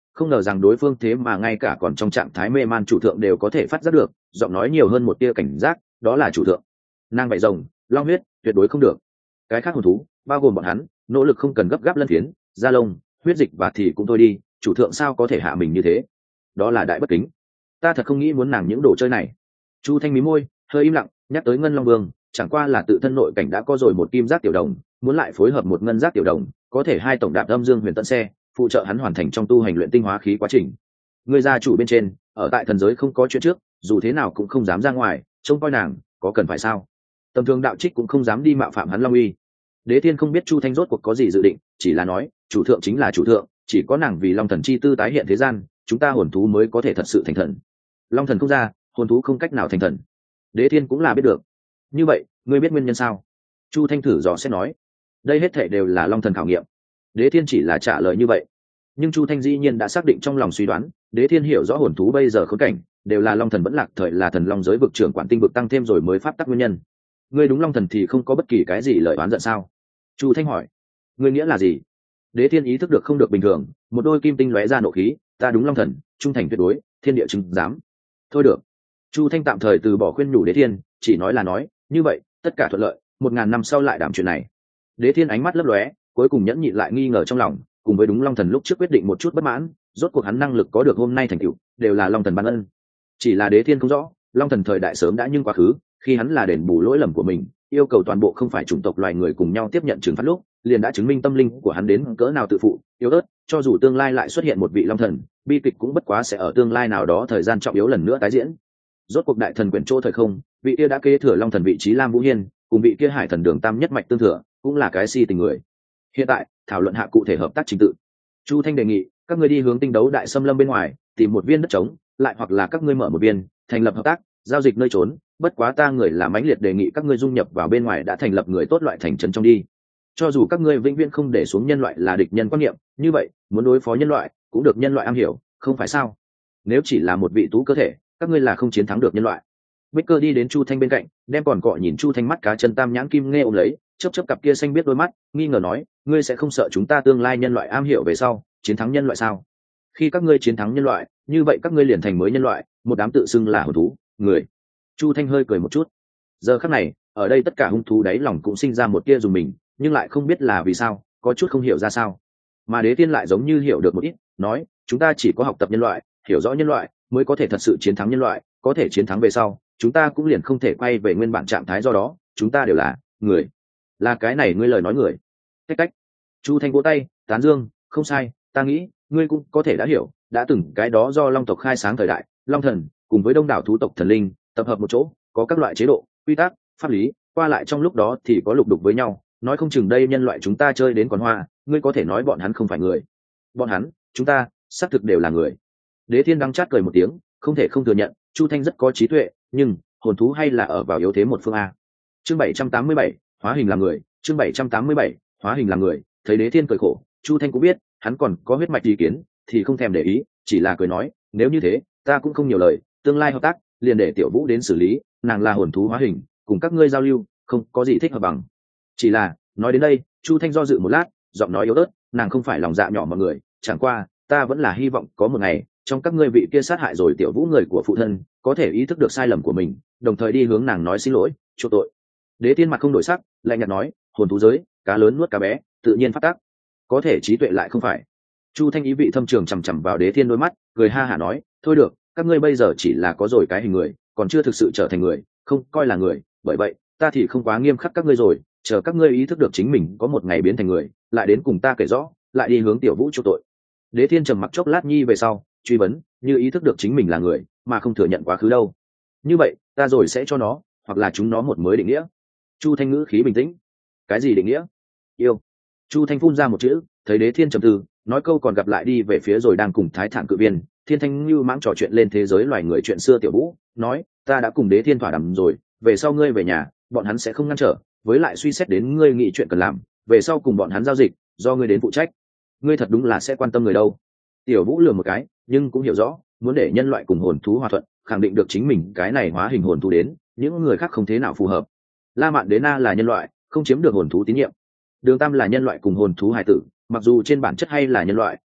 không ngờ rằng đối phương thế mà ngay cả còn trong trạng thái mê man chủ thượng đều có thể phát giác được, giọng nói nhiều hơn một tia cảnh giác, đó là chủ thượng. Nàng vảy rồng, long huyết, tuyệt đối không được. Cái khác hồn thú, bao gồm bọn hắn, nỗ lực không cần gấp gáp lân phiến, da lông, huyết dịch và thì cũng thôi đi, chủ thượng sao có thể hạ mình như thế? Đó là đại bất kính. Ta thật không nghĩ muốn nàng những đồ chơi này. Chu Thanh mí môi, hơi im lặng, nhắc tới Ngân Long Vương, chẳng qua là tự thân nội cảnh đã có rồi một kim giác tiểu đồng, muốn lại phối hợp một ngân giác tiểu đồng, có thể hai tổng đạp âm dương huyền tận xe, phụ trợ hắn hoàn thành trong tu hành luyện tinh hóa khí quá trình. Người gia chủ bên trên, ở tại thần giới không có chuyện trước, dù thế nào cũng không dám ra ngoài, trông coi nàng, có cần phải sao? Tầm thường đạo trích cũng không dám đi mạo phạm hắn Long uy. Đế Thiên không biết Chu Thanh rốt cuộc có gì dự định, chỉ là nói, chủ thượng chính là chủ thượng, chỉ có nàng vì Long Thần chi tư tái hiện thế gian, chúng ta hồn thú mới có thể thật sự thành thần. Long Thần không ra, hồn thú không cách nào thành thần. Đế Thiên cũng là biết được. Như vậy, ngươi biết nguyên nhân sao? Chu Thanh thử dò xét nói. Đây hết thảy đều là Long Thần khảo nghiệm. Đế Thiên chỉ là trả lời như vậy. Nhưng Chu Thanh dĩ nhiên đã xác định trong lòng suy đoán, Đế Thiên hiểu rõ hồn thú bây giờ khốn cảnh, đều là Long Thần vẫn lạc thời là thần long giới vực trưởng quản tinh vực tăng thêm rồi mới pháp tắc nguyên nhân. Ngươi đúng Long Thần thì không có bất kỳ cái gì lời oán giận sao? Chu Thanh hỏi. Ngươi nghĩa là gì? Đế Thiên ý thức được không được bình thường, một đôi kim tinh lóe ra nộ khí, ta đúng Long Thần, trung thành tuyệt đối, thiên địa chứng giám. Thôi được. Chu Thanh tạm thời từ bỏ khuyên nhủ Đế Thiên, chỉ nói là nói, như vậy, tất cả thuận lợi, một ngàn năm sau lại đảm chuyện này. Đế Thiên ánh mắt lấp lóe, cuối cùng nhẫn nhịn lại nghi ngờ trong lòng, cùng với đúng Long Thần lúc trước quyết định một chút bất mãn, rốt cuộc hắn năng lực có được hôm nay thành tựu, đều là Long Thần ban ân. Chỉ là Đế Thiên không rõ, Long Thần thời đại sớm đã nhưng quá khứ, khi hắn là đền bù lỗi lầm của mình, yêu cầu toàn bộ không phải chủng tộc loài người cùng nhau tiếp nhận trừng phạt lúc, liền đã chứng minh tâm linh của hắn đến cỡ nào tự phụ, yếu ớt, cho dù tương lai lại xuất hiện một vị Long Thần, bi kịch cũng bất quá sẽ ở tương lai nào đó thời gian trọng yếu lần nữa tái diễn. Rốt cuộc đại thần quyển chỗ thời không, vị kia đã kế thừa Long Thần vị trí Lam Vũ Hiên, cùng vị kia Hải Thần Đường Tam nhất mạch tương thừa, cũng là cái si tình người. Hiện tại, thảo luận hạ cụ thể hợp tác trình tự. Chu Thanh đề nghị, các ngươi đi hướng tinh đấu đại xâm lâm bên ngoài, tìm một viên đất trống, lại hoặc là các ngươi mở một viên, thành lập hợp tác, giao dịch nơi trốn, bất quá ta người là mãnh liệt đề nghị các ngươi dung nhập vào bên ngoài đã thành lập người tốt loại thành trấn trong đi. Cho dù các ngươi vĩnh viễn không để xuống nhân loại là địch nhân quan niệm, như vậy, muốn đối phó nhân loại, cũng được nhân loại am hiểu, không phải sao? Nếu chỉ là một vị tú cơ thể, các ngươi là không chiến thắng được nhân loại. Bích Cơ đi đến Chu Thanh bên cạnh, đem còn cọ nhìn Chu Thanh mắt cá chân tam nhãn kim nghe ôm lấy, chớp chớp cặp kia xanh biết đôi mắt, nghi ngờ nói, ngươi sẽ không sợ chúng ta tương lai nhân loại am hiểu về sau, chiến thắng nhân loại sao? Khi các ngươi chiến thắng nhân loại, như vậy các ngươi liền thành mới nhân loại, một đám tự xưng là hồn thú, người. Chu Thanh hơi cười một chút. Giờ khắc này, ở đây tất cả hung thú đáy lòng cũng sinh ra một tia dùng mình, nhưng lại không biết là vì sao, có chút không hiểu ra sao. Mà Đế Tiên lại giống như hiểu được một ít, nói, chúng ta chỉ có học tập nhân loại, hiểu rõ nhân loại, mới có thể thật sự chiến thắng nhân loại, có thể chiến thắng về sau, chúng ta cũng liền không thể quay về nguyên bản trạng thái, do đó, chúng ta đều là người. Là cái này ngươi lời nói người. Cách cách. Chu Thanh vỗ tay, tán dương, không sai, ta nghĩ, ngươi cũng có thể đã hiểu, đã từng cái đó do Long tộc khai sáng thời đại, Long Thần cùng với đông đảo thú tộc thần linh tập hợp một chỗ, có các loại chế độ, quy tắc, pháp lý, qua lại trong lúc đó thì có lục đục với nhau, nói không chừng đây nhân loại chúng ta chơi đến còn hoa, ngươi có thể nói bọn hắn không phải người. Bọn hắn, chúng ta, xác thực đều là người. Đế Thiên đắng chát cười một tiếng, không thể không thừa nhận, Chu Thanh rất có trí tuệ, nhưng hồn thú hay là ở vào yếu thế một phương a. Chương bảy trăm tám mươi bảy, hóa hình làm người, chương bảy trăm tám mươi bảy, hóa hình làm người, thấy Đế Thiên cười khổ, Chu Thanh cũng biết, hắn còn có huyết mạch ý kiến, thì không thèm để ý, chỉ là cười nói, nếu như thế, ta cũng không nhiều lời, tương lai hợp tác, liền để Tiểu Vũ đến xử lý, nàng là hồn thú hóa hình, cùng các ngươi giao lưu, không có gì thích hợp bằng. Chỉ là, nói đến đây, Chu Thanh do dự một lát, giọng nói yếu ớt, nàng không phải lòng dạ nhỏ mọi người, chẳng qua, ta vẫn là hy vọng có một ngày, trong các ngươi vị kia sát hại rồi Tiểu Vũ người của phụ thân, có thể ý thức được sai lầm của mình, đồng thời đi hướng nàng nói xin lỗi, chuộc tội. Đế Tiên mặt không đổi sắc, lạnh nhạt nói, hồn thú giới, cá lớn nuốt cá bé, tự nhiên phát tác, có thể trí tuệ lại không phải. Chu Thanh ý vị thâm trường chằm chằm vào Đế Thiên đôi mắt, cười ha hả nói, thôi được, các ngươi bây giờ chỉ là có rồi cái hình người, còn chưa thực sự trở thành người, không coi là người, bởi vậy, ta thì không quá nghiêm khắc các ngươi rồi, chờ các ngươi ý thức được chính mình có một ngày biến thành người, lại đến cùng ta kể rõ, lại đi hướng Tiểu Vũ chuộc tội. Đế Thiên trầm mặc chốc lát nhi về sau, truy vấn, như ý thức được chính mình là người, mà không thừa nhận quá khứ đâu. Như vậy, ta rồi sẽ cho nó, hoặc là chúng nó một mới định nghĩa. Chu Thanh ngữ khí bình tĩnh. Cái gì định nghĩa? Yêu. Chu Thanh phun ra một chữ, thấy Đế Thiên trầm tư, nói câu còn gặp lại đi về phía rồi đang cùng Thái Thản cự viên, Thiên Thanh như mãng trò chuyện lên thế giới loài người chuyện xưa Tiểu Vũ, nói, ta đã cùng Đế Thiên thỏa đàm rồi, về sau ngươi về nhà, bọn hắn sẽ không ngăn trở, với lại suy xét đến ngươi nghĩ chuyện cần làm, về sau cùng bọn hắn giao dịch, do ngươi đến phụ trách. Ngươi thật đúng là sẽ quan tâm người đâu. Tiểu Vũ lườm một cái, nhưng cũng hiểu rõ, muốn để nhân loại cùng hồn thú hòa thuận, khẳng định được chính mình cái này hóa hình hồn thú đến, những người khác không thế nào phù hợp. La Mạn Đế Na là nhân loại, không chiếm được hồn thú tín nhiệm. Đường Tam là nhân loại cùng hồn thú hài tử, mặc dù trên bản chất hay là nhân loại,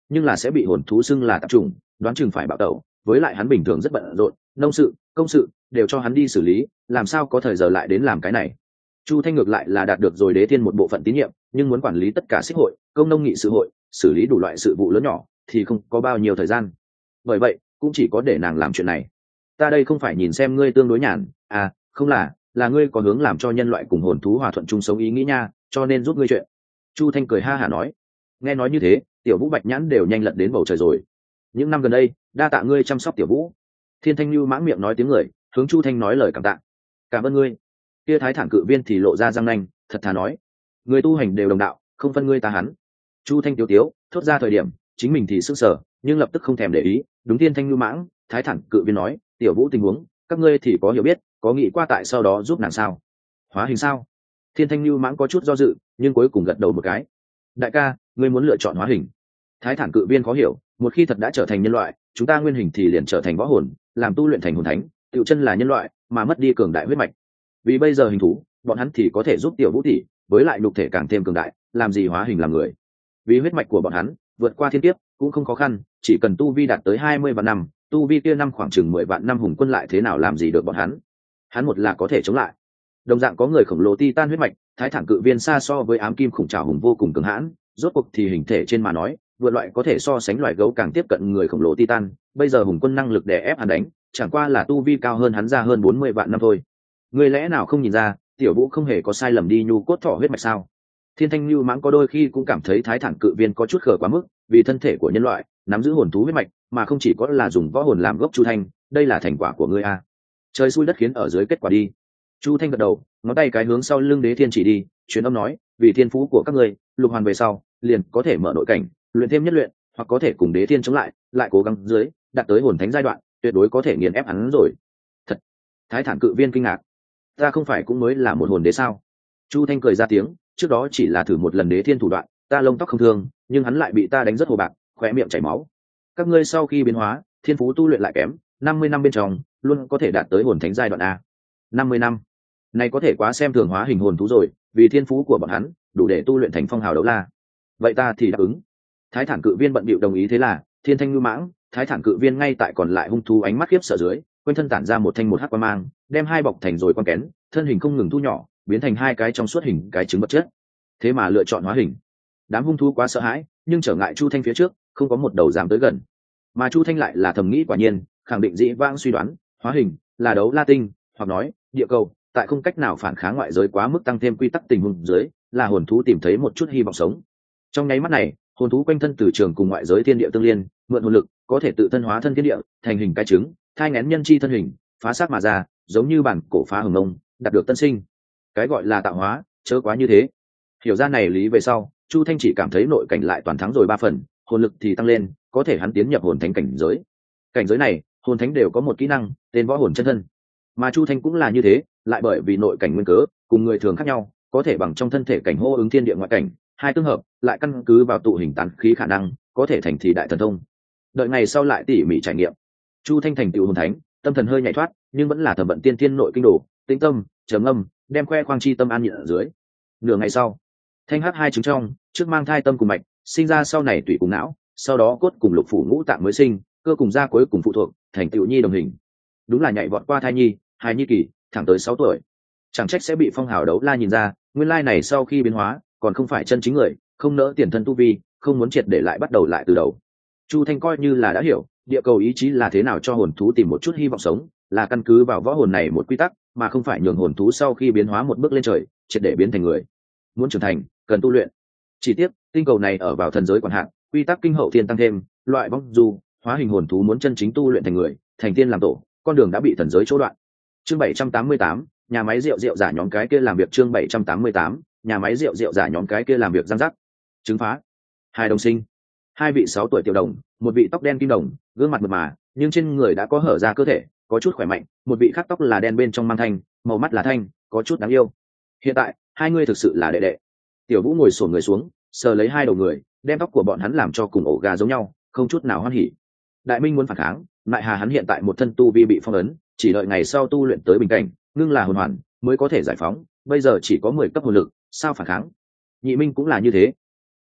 nhưng là sẽ bị hồn thú xưng là tạp chủng, đoán chừng phải bạo tẩu. Với lại hắn bình thường rất bận rộn, nông sự công sự đều cho hắn đi xử lý, làm sao có thời giờ lại đến làm cái này. Chu Thanh ngược lại là đạt được rồi đế thiên một bộ phận tín nhiệm, nhưng muốn quản lý tất cả xích hội, công nông nghị sự hội, xử lý đủ loại sự vụ lớn nhỏ thì không có bao nhiêu thời gian. Bởi vậy cũng chỉ có để nàng làm chuyện này. Ta đây không phải nhìn xem ngươi tương đối nhàn, à không, là là ngươi có hướng làm cho nhân loại cùng hồn thú hòa thuận chung sống ý nghĩ nha, cho nên giúp ngươi chuyện. Chu Thanh cười ha hả nói. Nghe nói như thế, tiểu vũ bạch nhãn đều nhanh lật đến bầu trời rồi. Những năm gần đây đa tạ ngươi chăm sóc tiểu vũ. Thiên Thanh Nhu mãng miệng nói tiếng người, hướng Chu Thanh nói lời cảm tạ. Cảm ơn ngươi. Kia thái thản cự viên thì lộ ra răng nanh, thật thà nói, người tu hành đều đồng đạo, không phân ngươi ta hắn. Chu Thanh tiếu tiếu thốt ra thời điểm chính mình thì sững sờ, nhưng lập tức không thèm để ý. Đúng. Thiên Thanh Nhu mãng, thái thản cự viên nói, tiểu vũ tình huống các ngươi thì có hiểu biết, có nghĩ qua tại sau đó giúp nàng sao? Hóa hình sao? Thiên Thanh Nhu mãng có chút do dự, nhưng cuối cùng gật đầu một cái. Đại ca, ngươi muốn lựa chọn hóa hình? Thái thản cự viên khó hiểu, một khi thật đã trở thành nhân loại, chúng ta nguyên hình thì liền trở thành võ hồn, làm tu luyện thành hồn thánh, tự chân là nhân loại mà mất đi cường đại huyết mạch. Vì bây giờ hình thú, bọn hắn thì có thể giúp tiểu vũ tỷ, với lại nhục thể càng thêm cường đại, làm gì hóa hình làm người. Vì huyết mạch của bọn hắn vượt qua thiên kiếp cũng không khó khăn, chỉ cần tu vi đạt tới hai mươi vạn năm, tu vi kia năm khoảng chừng mười vạn năm hùng quân lại thế nào làm gì được bọn hắn. Hắn một là có thể chống lại. Đồng dạng có người khổng lồ titan huyết mạch, thái thản cự viên xa so với ám kim khủng trảo hùng vô cùng cường hãn, rốt cuộc thì hình thể trên mà nói, vượt loại có thể so sánh loài gấu càng tiếp cận người khổng lồ titan. Bây giờ hùng quân năng lực đè ép hắn đánh, chẳng qua là tu vi cao hơn hắn ra hơn bốn mươi vạn năm thôi. Người lẽ nào không nhìn ra, tiểu vũ không hề có sai lầm đi nhu cốt thỏ huyết mạch sao? Thiên Thanh Nhu mãng có đôi khi cũng cảm thấy thái thản cự viên có chút khờ quá mức, vì thân thể của nhân loại nắm giữ hồn thú huyết mạch, mà không chỉ có là dùng võ hồn làm gốc. Chu Thanh, đây là thành quả của ngươi a. Trời xui đất khiến ở dưới kết quả đi. Chu Thanh gật đầu, ngón tay cái hướng sau lưng đế thiên chỉ đi, truyền âm nói, vì thiên phú của các ngươi, lục hoàn về sau liền có thể mở nội cảnh, luyện thêm nhất luyện, hoặc có thể cùng đế thiên chống lại, lại cố gắng dưới đạt tới hồn thánh giai đoạn, tuyệt đối có thể nghiền ép hắn rồi. Thật. Thái thản cự viên kinh ngạc, ta không phải cũng mới là một hồn đế sao? Chu Thanh cười ra tiếng, trước đó chỉ là thử một lần đế thiên thủ đoạn, ta lông tóc không thương, nhưng hắn lại bị ta đánh rất hồ bạc, khóe miệng chảy máu. Các ngươi sau khi biến hóa, thiên phú tu luyện lại kém, năm mươi năm bên trong luôn có thể đạt tới hồn thánh giai đoạn a. năm mươi năm, này có thể quá xem thường hóa hình hồn thú rồi, vì thiên phú của bọn hắn đủ để tu luyện thành phong hào đấu la. Vậy ta thì đáp ứng. Thái thản cự viên bận bịu đồng ý. Thế là Thiên Thanh Nhu mãng, thái thản cự viên ngay tại còn lại hung thú ánh mắt khiếp sợ dưới, quanh thân tản ra một thanh một hắc quang mang, đem hai bọc thành rồi quang kén, thân hình không ngừng thu nhỏ, biến thành hai cái trong suốt hình cái trứng vật chất. Thế mà lựa chọn hóa hình. Đám hung thú quá sợ hãi, nhưng trở ngại Chu Thanh phía trước, không có một đầu dám tới gần. Mà Chu Thanh lại là thầm nghĩ quả nhiên, khẳng định dĩ vãng suy đoán, hóa hình là đấu la tinh, hoặc nói địa cầu tại không cách nào phản kháng ngoại giới quá mức tăng thêm quy tắc tình huống dưới, là hồn thú tìm thấy một chút hy vọng sống. Trong nháy mắt này, hồn thú quanh thân từ trường cùng ngoại giới thiên địa tương liên, mượn hồn lực có thể tự thân hóa thân thiên địa, thành hình cái trứng, thai nghén nhân chi thân hình, phá xác mà ra, giống như bản cổ phá hồng ngông, đạt được tân sinh. Cái gọi là tạo hóa, chớ quá như thế. Hiểu ra này lý về sau, Chu Thanh chỉ cảm thấy nội cảnh lại toàn thắng rồi ba phần, hồn lực thì tăng lên, có thể hắn tiến nhập hồn thánh cảnh giới. Cảnh giới này, hồn thánh đều có một kỹ năng, tên võ hồn chân thân. Mà Chu Thanh cũng là như thế, lại bởi vì nội cảnh nguyên cớ, cùng người thường khác nhau, có thể bằng trong thân thể cảnh hô ứng thiên địa ngoại cảnh, hai tương hợp, lại căn cứ vào tụ hình tán khí khả năng, có thể thành thì đại thần thông. Đợi ngày sau lại tỉ mỉ trải nghiệm. Chu Thanh thành tựu hồn thánh, tâm thần hơi nhảy thoát, nhưng vẫn là thẩm vận tiên thiên nội kinh đồ, tĩnh tâm, trầm âm, đem khoe khoang chi tâm an nhịn ở dưới. Nửa ngày sau, thanh hắc hai trứng trong, trước mang thai tâm cùng mạch, sinh ra sau này tủy cùng não, sau đó cốt cùng lục phủ ngũ tạng mới sinh, cơ cùng da cuối cùng phụ thuộc, thành tựu nhi đồng hình. Đúng là nhảy vọt qua thai nhi, hài nhi kỳ, thẳng tới sáu tuổi. Chẳng trách sẽ bị phong hào đấu la nhìn ra, nguyên lai này sau khi biến hóa, còn không phải chân chính người, không nỡ tiền thân tu vi, không muốn triệt để lại bắt đầu lại từ đầu. Chu Thanh coi như là đã hiểu, địa cầu ý chí là thế nào cho hồn thú tìm một chút hy vọng sống, là căn cứ vào võ hồn này một quy tắc, mà không phải nhường hồn thú sau khi biến hóa một bước lên trời, triệt để biến thành người. Muốn trưởng thành, cần tu luyện. Chỉ tiếc, tinh cầu này ở vào thần giới quản hạt, quy tắc kinh hậu thiên tăng thêm, loại vong du, hóa hình hồn thú muốn chân chính tu luyện thành người, thành tiên làm tổ, con đường đã bị thần giới chỗ đoạn. Chương bảy trăm tám mươi tám, nhà máy rượu rượu giả nhóm cái kia làm việc. Chương bảy trăm tám mươi tám, nhà máy rượu rượu giả nhóm cái kia làm việc răng rắc. Trứng phá. Hai đồng sinh. Hai vị sáu tuổi tiểu đồng, một vị tóc đen kim đồng, gương mặt mượt mà, nhưng trên người đã có hở ra cơ thể, có chút khỏe mạnh, một vị khác tóc là đen bên trong mang thanh, màu mắt là thanh, có chút đáng yêu. Hiện tại, hai người thực sự là đệ đệ. Tiểu Vũ ngồi xổm người xuống, sờ lấy hai đầu người, đem tóc của bọn hắn làm cho cùng ổ gà giống nhau, không chút nào hoan hỉ. Đại Minh muốn phản kháng, lại hà hắn hiện tại một thân tu vi bị phong ấn, chỉ đợi ngày sau tu luyện tới bình cảnh, ngưng là hồn hoàn, mới có thể giải phóng, bây giờ chỉ có mười cấp hồn lực, sao phản kháng? Nhị Minh cũng là như thế.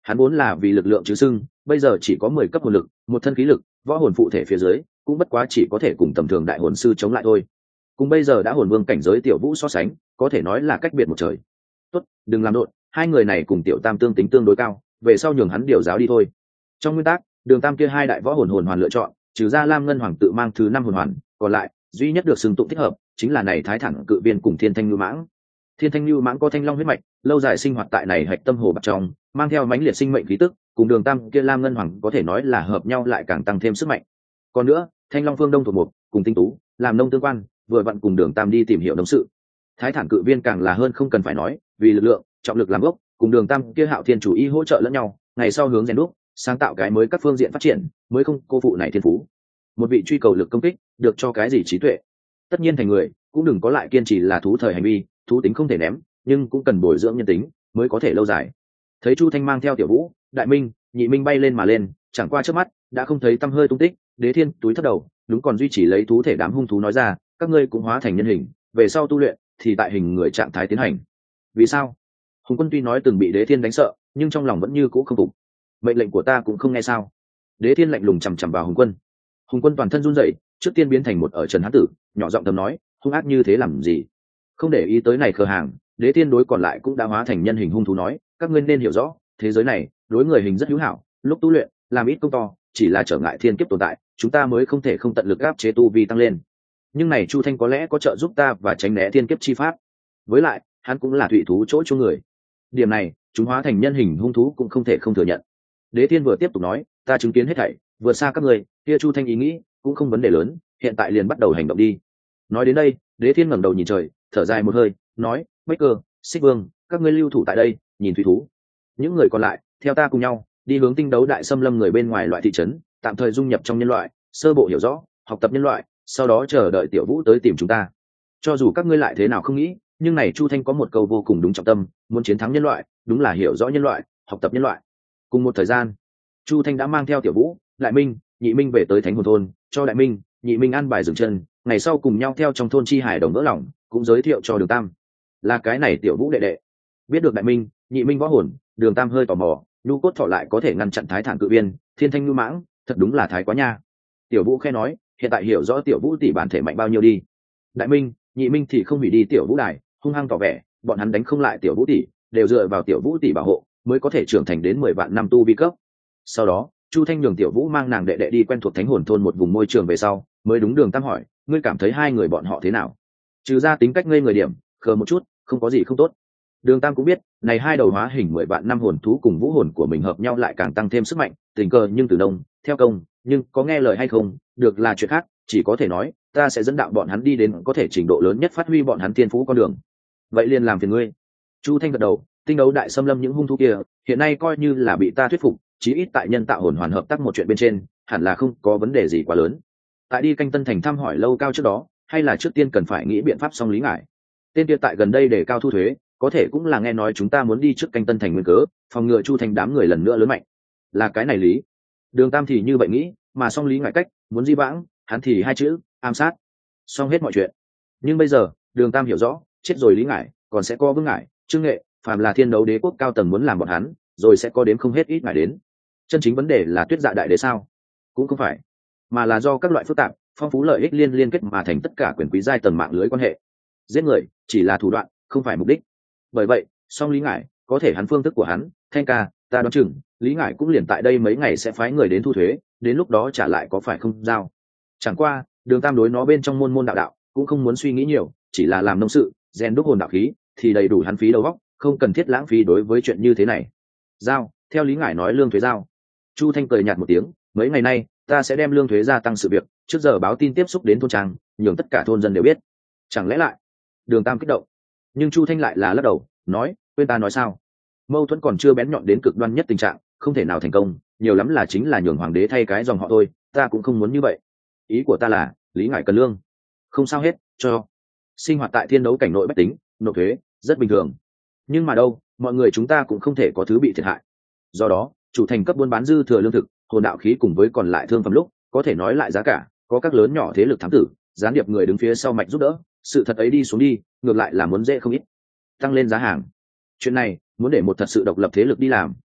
hắn vốn là vì lực lượng chứ sưng, bây giờ chỉ có mười cấp hồn lực, một thân khí lực, võ hồn phụ thể phía dưới cũng bất quá chỉ có thể cùng tầm thường đại hồn sư chống lại thôi. Cùng bây giờ đã hồn vương cảnh giới tiểu vũ so sánh, có thể nói là cách biệt một trời. Tốt, đừng làm đột, hai người này cùng tiểu tam tương tính tương đối cao, về sau nhường hắn điều giáo đi thôi. Trong nguyên tắc, đường tam kia hai đại võ hồn hồn hoàn lựa chọn, trừ ra lam ngân hoàng tự mang thứ năm hồn hoàn, còn lại duy nhất được xưng tụng thích hợp chính là này thái thẳng cự viên cùng thiên thanh lưu mãng. Thiên thanh lưu mãng có thanh long huyết mạch, lâu dài sinh hoạt tại này hạch tâm hồ bạc trong, mang theo mãnh liệt sinh mệnh khí tức, cùng đường tam kia lam ngân hoàng có thể nói là hợp nhau lại càng tăng thêm sức mạnh. Còn nữa, thanh long phương đông thuộc một, cùng tinh tú làm nông tương quan, vừa vặn cùng đường tam đi tìm hiểu nông sự. Thái thản cự viên càng là hơn không cần phải nói, vì lực lượng trọng lực làm gốc, cùng đường tam kia hạo thiên chủ y hỗ trợ lẫn nhau, ngày sau hướng rèn đúc sáng tạo cái mới các phương diện phát triển, mới không cô phụ này thiên phú. Một vị truy cầu lực công kích được cho cái gì trí tuệ, tất nhiên thành người cũng đừng có lại kiên trì là thú thời hành vi, thú tính không thể ném, nhưng cũng cần bồi dưỡng nhân tính mới có thể lâu dài. Thấy Chu Thanh mang theo tiểu vũ, đại minh, nhị minh bay lên mà lên, chẳng qua trước mắt đã không thấy tăm hơi tung tích. Đế Thiên túi thấp đầu, đúng còn duy trì lấy thú thể đám hung thú nói ra, các ngươi cũng hóa thành nhân hình, về sau tu luyện thì tại hình người trạng thái tiến hành. Vì sao? Hùng Quân tuy nói từng bị Đế Thiên đánh sợ, nhưng trong lòng vẫn như cũ không phục. Mệnh lệnh của ta cũng không nghe sao? Đế Thiên lạnh lùng chằm chằm vào Hùng Quân. Hùng Quân toàn thân run rẩy, trước tiên biến thành một ở trần hán tử, nhỏ giọng thầm nói, hung ác như thế làm gì? Không để ý tới này khờ hàng, Đế Thiên đối còn lại cũng đã hóa thành nhân hình hung thú nói, các ngươi nên hiểu rõ, thế giới này đối người hình rất hữu hảo, lúc tu luyện làm ít công to, chỉ là trở ngại thiên kiếp tồn tại, chúng ta mới không thể không tận lực áp chế tu vi tăng lên. Nhưng này Chu Thanh có lẽ có trợ giúp ta và tránh né thiên kiếp chi pháp. Với lại, hắn cũng là thủy thú chỗ cho người. Điểm này, chúng hóa thành nhân hình hung thú cũng không thể không thừa nhận. Đế Thiên vừa tiếp tục nói, ta chứng kiến hết thảy, vượt xa các người, kia Chu Thanh ý nghĩ cũng không vấn đề lớn, hiện tại liền bắt đầu hành động đi. Nói đến đây, Đế Thiên ngẩng đầu nhìn trời, thở dài một hơi, nói, Bách Cơ, Xích Vương, các ngươi lưu thủ tại đây, nhìn thủy thú. Những người còn lại, theo ta cùng nhau, đi hướng tinh đấu đại xâm lâm người bên ngoài loại thị trấn, tạm thời dung nhập trong nhân loại, sơ bộ hiểu rõ, học tập nhân loại, sau đó chờ đợi Tiểu Vũ tới tìm chúng ta. Cho dù các ngươi lại thế nào không nghĩ, nhưng này Chu Thanh có một câu vô cùng đúng trọng tâm, muốn chiến thắng nhân loại, đúng là hiểu rõ nhân loại, học tập nhân loại. Cùng một thời gian, Chu Thanh đã mang theo Tiểu Vũ, Đại Minh, Nhị Minh về tới Thánh Hồn thôn, cho Đại Minh, Nhị Minh ăn bài dừng chân, ngày sau cùng nhau theo trong thôn chi hải đồng vỡ lòng, cũng giới thiệu cho Đường Tam. Là cái này Tiểu Vũ đệ đệ. Biết được Đại Minh, Nhị Minh võ hồn, Đường Tam hơi tò mò, nhu cốt thọ lại có thể ngăn chặn thái thản cự viên, thiên thanh nhu mãng, thật đúng là thái quá nha. Tiểu Vũ khe nói, hiện tại hiểu rõ Tiểu Vũ tỷ bản thể mạnh bao nhiêu đi. Đại Minh, Nhị Minh thì không hủy đi Tiểu Vũ đài, hung hăng tỏ vẻ, bọn hắn đánh không lại Tiểu Vũ tỷ, đều dựa vào Tiểu Vũ tỷ bảo hộ, mới có thể trưởng thành đến mười vạn năm tu vi cấp. Sau đó, Chu Thanh nhường Tiểu Vũ mang nàng đệ đệ đi quen thuộc Thánh Hồn thôn một vùng môi trường về sau, mới đúng Đường Tam hỏi, ngươi cảm thấy hai người bọn họ thế nào? Trừ ra tính cách ngây người điểm, khờ một chút, không có gì không tốt. Đường Tam cũng biết, này hai đầu hóa hình mười vạn năm hồn thú cùng vũ hồn của mình hợp nhau lại càng tăng thêm sức mạnh, tình cờ nhưng từ đông, theo công, nhưng có nghe lời hay không, được là chuyện khác, chỉ có thể nói, ta sẽ dẫn đạo bọn hắn đi đến có thể trình độ lớn nhất phát huy bọn hắn thiên phú con đường. Vậy liền làm phiền ngươi. Chu Thanh gật đầu, tinh đấu đại xâm lâm những hung thú kia, hiện nay coi như là bị ta thuyết phục, chí ít tại nhân tạo hồn hoàn hợp tác một chuyện bên trên, hẳn là không có vấn đề gì quá lớn. Tại đi canh tân thành thăm hỏi lâu cao trước đó, hay là trước tiên cần phải nghĩ biện pháp xong lý ngại. Tên kia tại gần đây để cao thu thuế, có thể cũng là nghe nói chúng ta muốn đi trước canh tân thành nguyên cớ, phòng ngừa Chu Thanh đám người lần nữa lớn mạnh. Là cái này lý. Đường Tam thì như vậy nghĩ, mà xong lý ngại cách, muốn di vãng, hắn thì hai chữ, ám sát. Xong hết mọi chuyện. Nhưng bây giờ, Đường Tam hiểu rõ, chết rồi lý ngại, còn sẽ có vương ngại, trương nghệ, phàm là thiên đấu đế quốc cao tầng muốn làm bọn hắn, rồi sẽ có đến không hết ít ngại đến. Chân chính vấn đề là Tuyết Dạ đại đế sao? Cũng không phải, mà là do các loại phức tạp, phong phú lợi ích liên liên kết mà thành tất cả quyền quý giai tầng mạng lưới quan hệ. Giết người chỉ là thủ đoạn, không phải mục đích. Bởi vậy, song lý ngải có thể hắn phương thức của hắn, Thanh ca, ta đoán chừng lý ngải cũng liền tại đây mấy ngày sẽ phái người đến thu thuế, đến lúc đó trả lại có phải không giao. Chẳng qua, Đường Tam đối nó bên trong môn môn đạo đạo cũng không muốn suy nghĩ nhiều, chỉ là làm nông sự, rèn đúc hồn đạo khí thì đầy đủ hắn phí đầu óc, không cần thiết lãng phí đối với chuyện như thế này. Giao, theo lý ngải nói lương thuế giao. Chu Thanh cười nhạt một tiếng, mấy ngày nay ta sẽ đem lương thuế gia tăng sự việc, trước giờ báo tin tiếp xúc đến thôn trang, nhường tất cả thôn dân đều biết. Chẳng lẽ lại? Đường Tam kích động, nhưng Chu Thanh lại là lắc đầu, nói, quên ta nói sao? Mâu thuẫn còn chưa bén nhọn đến cực đoan nhất tình trạng, không thể nào thành công, nhiều lắm là chính là nhường hoàng đế thay cái dòng họ thôi, ta cũng không muốn như vậy. Ý của ta là, lý ngải cần lương. Không sao hết, cho. Sinh hoạt tại thiên đấu cảnh nội bách tính, nộp thuế, rất bình thường. Nhưng mà đâu, mọi người chúng ta cũng không thể có thứ bị thiệt hại. Do đó, chủ thành cấp buôn bán dư thừa lương thực, hồn đạo khí cùng với còn lại thương phẩm lúc, có thể nói lại giá cả, có các lớn nhỏ thế lực thám tử, gián điệp người đứng phía sau mạch giúp đỡ, sự thật ấy đi xuống đi, ngược lại là muốn dễ không ít. Tăng lên giá hàng. Chuyện này, muốn để một thật sự độc lập thế lực đi làm,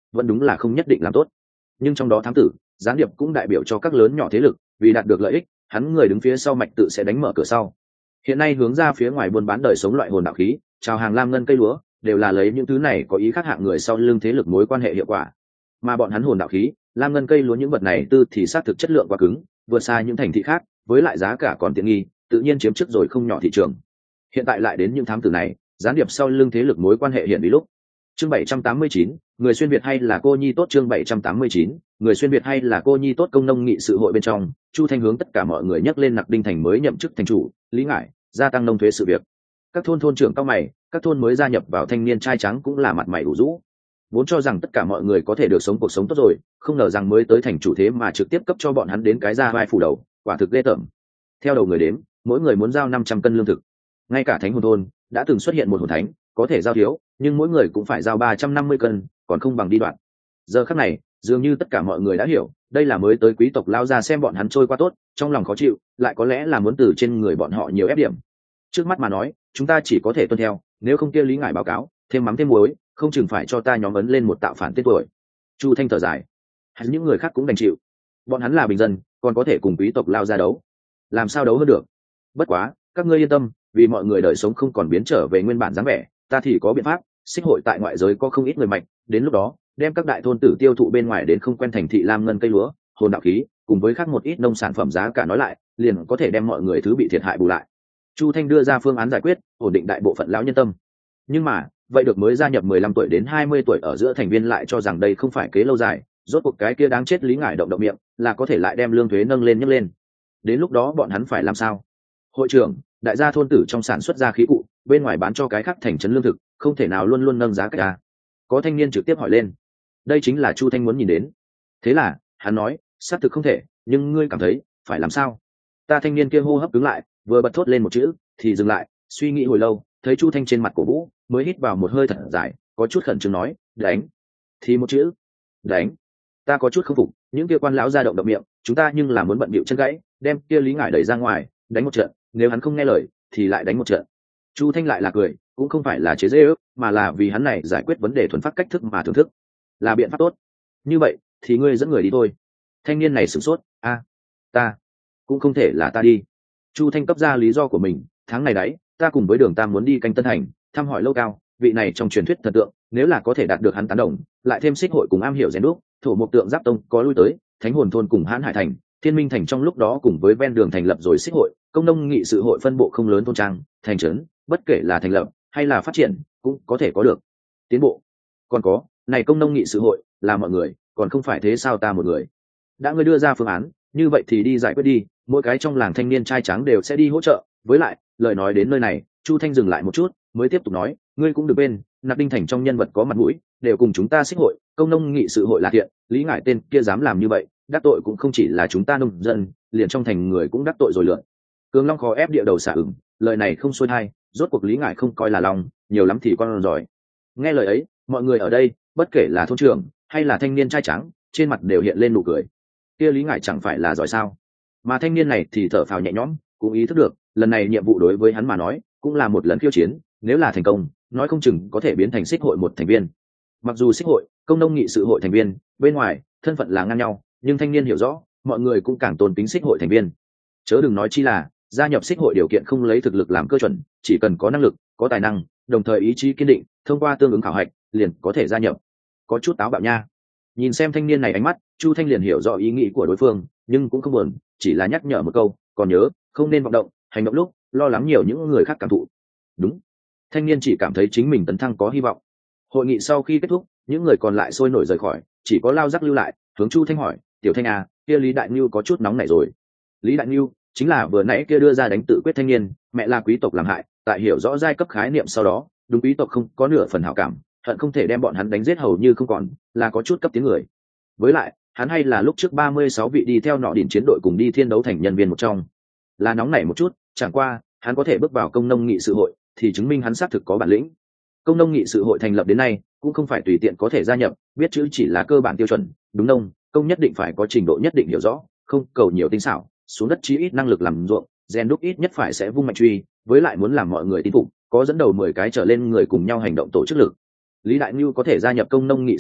vẫn đúng là không nhất định làm tốt. Nhưng trong đó thám tử gián điệp cũng đại biểu cho các lớn nhỏ thế lực, vì đạt được lợi ích hắn người đứng phía sau mạch tự sẽ đánh mở cửa sau. Hiện nay hướng ra phía ngoài buôn bán đời sống loại hồn đạo khí, chào hàng lam ngân cây lúa, đều là lấy những thứ này có ý khác hạng người sau lưng thế lực mối quan hệ hiệu quả. Mà bọn hắn hồn đạo khí, lam ngân cây lúa những vật này tư thì xác thực chất lượng quá cứng, vượt xa những thành thị khác, với lại giá cả còn tiện nghi, tự nhiên chiếm trước rồi không nhỏ thị trường. Hiện tại lại đến những thám tử này, gián điệp sau lưng thế lực mối quan hệ hiện đi lúc. Chương bảy trăm tám mươi chín, người xuyên việt hay là cô nhi tốt. Chương bảy trăm tám mươi chín, người xuyên việt hay là cô nhi tốt. Công nông nghị sự hội bên trong, Chu Thanh hướng tất cả mọi người nhắc lên Nặc Đinh thành mới nhậm chức thành chủ, Lý Ngải, gia tăng nông thuế sự việc. Các thôn thôn trưởng cao mày, các thôn mới gia nhập vào thanh niên trai trắng cũng là mặt mày ủ rũ. Vốn cho rằng tất cả mọi người có thể được sống cuộc sống tốt rồi, không ngờ rằng mới tới thành chủ thế mà trực tiếp cấp cho bọn hắn đến cái ra vai phủ đầu, quả thực ghê tởm. Theo đầu người đếm, mỗi người muốn giao năm trăm cân lương thực. Ngay cả thánh hồn thôn đã từng xuất hiện một hồn thánh, có thể giao thiếu, nhưng mỗi người cũng phải giao ba trăm năm mươi cân, còn không bằng đi đoạn. Giờ khắc này, dường như tất cả mọi người đã hiểu, đây là mới tới quý tộc lao ra xem bọn hắn trôi qua tốt, trong lòng khó chịu, lại có lẽ là muốn từ trên người bọn họ nhiều ép điểm. Trước mắt mà nói, chúng ta chỉ có thể tuân theo, nếu không kia Lý Ngải báo cáo, thêm mắm thêm muối, không chừng phải cho ta nhóm ấn lên một tạo phản tên tuổi. Chu Thanh thở dài, hắn những người khác cũng đành chịu. Bọn hắn là bình dân, còn có thể cùng quý tộc lao ra đấu, làm sao đấu hơn được. Bất quá, các ngươi yên tâm, vì mọi người đời sống không còn biến trở về nguyên bản dáng vẻ, ta thì có biện pháp. Xích hội tại ngoại giới có không ít người mạnh, đến lúc đó đem các đại thôn tử tiêu thụ bên ngoài đến không quen thành thị lam ngân cây lúa, hồn đạo khí, cùng với khác một ít nông sản phẩm giá cả nói lại, liền có thể đem mọi người thứ bị thiệt hại bù lại. Chu Thanh đưa ra phương án giải quyết, ổn định đại bộ phận lão nhân tâm. Nhưng mà, vậy được mới gia nhập mười lăm tuổi đến hai mươi tuổi ở giữa thành viên lại cho rằng đây không phải kế lâu dài, rốt cuộc cái kia đáng chết Lý Ngải động động miệng, là có thể lại đem lương thuế nâng lên nhấc lên. Đến lúc đó bọn hắn phải làm sao? Hội trưởng, đại gia thôn tử trong sản xuất ra khí cụ, bên ngoài bán cho cái khác thành trấn lương thực, không thể nào luôn luôn nâng giá cả. Có thanh niên trực tiếp hỏi lên. Đây chính là Chu Thanh muốn nhìn đến. Thế là, hắn nói, xác thực không thể, nhưng ngươi cảm thấy, phải làm sao? Ta thanh niên kia hô hấp cứng lại, vừa bật thốt lên một chữ, thì dừng lại, suy nghĩ hồi lâu, thấy Chu Thanh trên mặt cổ vũ, mới hít vào một hơi thật dài, có chút khẩn trương nói, đánh. Thì một chữ, đánh. Ta có chút không phục, những kia quan lão ra động động miệng, chúng ta nhưng là muốn bận bịu chân gãy, đem kia Lý Ngải đẩy ra ngoài, đánh một trận, nếu hắn không nghe lời, thì lại đánh một trận. Chu Thanh lại là cười, cũng không phải là chế giễu, mà là vì hắn này giải quyết vấn đề thuần phát cách thức mà thưởng thức, là biện pháp tốt. Như vậy, thì ngươi dẫn người đi thôi. Thanh niên này sửng sốt, a, ta, cũng không thể là ta đi. Chu Thanh cấp ra lý do của mình, tháng này đấy, ta cùng với Đường Tam muốn đi canh Tân Thành, thăm hỏi Lâu Cao, vị này trong truyền thuyết thần tượng, nếu là có thể đạt được hắn tán đồng, lại thêm Xích hội cùng am hiểu rèn đúc, thổ mục tượng giáp tông có lui tới, Thánh hồn thôn cùng Hán Hải thành, Thiên Minh thành trong lúc đó cùng với ven đường thành lập rồi Xích hội, công nông nghị sự hội phân bộ không lớn thôn trang, thành trấn, bất kể là thành lập hay là phát triển, cũng có thể có được tiến bộ. Còn có, này công nông nghị sự hội là mọi người, còn không phải thế sao ta một người. Đã ngươi đưa ra phương án, như vậy thì đi giải quyết đi, mỗi cái trong làng thanh niên trai trắng đều sẽ đi hỗ trợ. Với lại, lời nói đến nơi này, Chu Thanh dừng lại một chút, mới tiếp tục nói, ngươi cũng được bên, Nặc Đinh thành trong nhân vật có mặt mũi, đều cùng chúng ta Xích hội, công nông nghị sự hội là thiện, Lý Ngải tên kia dám làm như vậy, đắc tội cũng không chỉ là chúng ta nông dân, liền trong thành người cũng đắc tội rồi lượn. Cường Long khó ép địa đầu xả ửng, lời này không xuôi hay, rốt cuộc Lý Ngải không coi là lòng, nhiều lắm thì con giỏi. Nghe lời ấy, mọi người ở đây, bất kể là thôn trưởng hay là thanh niên trai trắng, trên mặt đều hiện lên nụ cười. Kia Lý Ngải chẳng phải là giỏi sao? Mà thanh niên này thì thở phào nhẹ nhõm, cũng ý thức được, lần này nhiệm vụ đối với hắn mà nói, cũng là một lần khiêu chiến, nếu là thành công, nói không chừng có thể biến thành Xích hội một thành viên. Mặc dù Xích hội, công nông nghị sự hội thành viên, bên ngoài thân phận là ngang nhau, nhưng thanh niên hiểu rõ, mọi người cũng càng tôn kính Xích hội thành viên. Chớ đừng nói chi là gia nhập Xích hội điều kiện không lấy thực lực làm cơ chuẩn, chỉ cần có năng lực, có tài năng, đồng thời ý chí kiên định, thông qua tương ứng khảo hạch, liền có thể gia nhập. Có chút táo bạo nha. Nhìn xem thanh niên này ánh mắt, Chu Thanh liền hiểu rõ ý nghĩ của đối phương, nhưng cũng không buồn, chỉ là nhắc nhở một câu, còn nhớ, không nên vọng động, hành động lúc lo lắng nhiều những người khác cảm thụ. Đúng. Thanh niên chỉ cảm thấy chính mình tấn thăng có hy vọng. Hội nghị sau khi kết thúc, những người còn lại sôi nổi rời khỏi, chỉ có Lao Giác lưu lại, hướng Chu Thanh hỏi, "Tiểu Thanh à, kia Lý Đại Nưu có chút nóng nảy rồi." Lý Đại Nưu chính là vừa nãy kia đưa ra đánh tự quyết thanh niên, mẹ là quý tộc làm hại, tại hiểu rõ giai cấp khái niệm sau đó, đúng quý tộc không có nửa phần hảo cảm, hận không thể đem bọn hắn đánh giết hầu như không còn, là có chút cấp tiếng người. Với lại, hắn hay là lúc trước ba mươi sáu vị đi theo nọ đỉnh chiến đội cùng đi thiên đấu thành nhân viên một trong, là nóng nảy một chút, chẳng qua hắn có thể bước vào công nông nghị sự hội, thì chứng minh hắn xác thực có bản lĩnh. Công nông nghị sự hội thành lập đến nay, cũng không phải tùy tiện có thể gia nhập, biết chữ chỉ là cơ bản tiêu chuẩn, đúng nông, công nhất định phải có trình độ nhất định hiểu rõ, không cầu nhiều tinh xảo, xuống đất chí ít năng lực làm ruộng, rèn đúc ít nhất phải sẽ vung mạnh truy, với lại muốn làm mọi người tín phục, có dẫn đầu mười cái trở lên người cùng nhau hành động tổ chức lực. Lý Đại Nưu có thể gia nhập công nông nghị sự hội,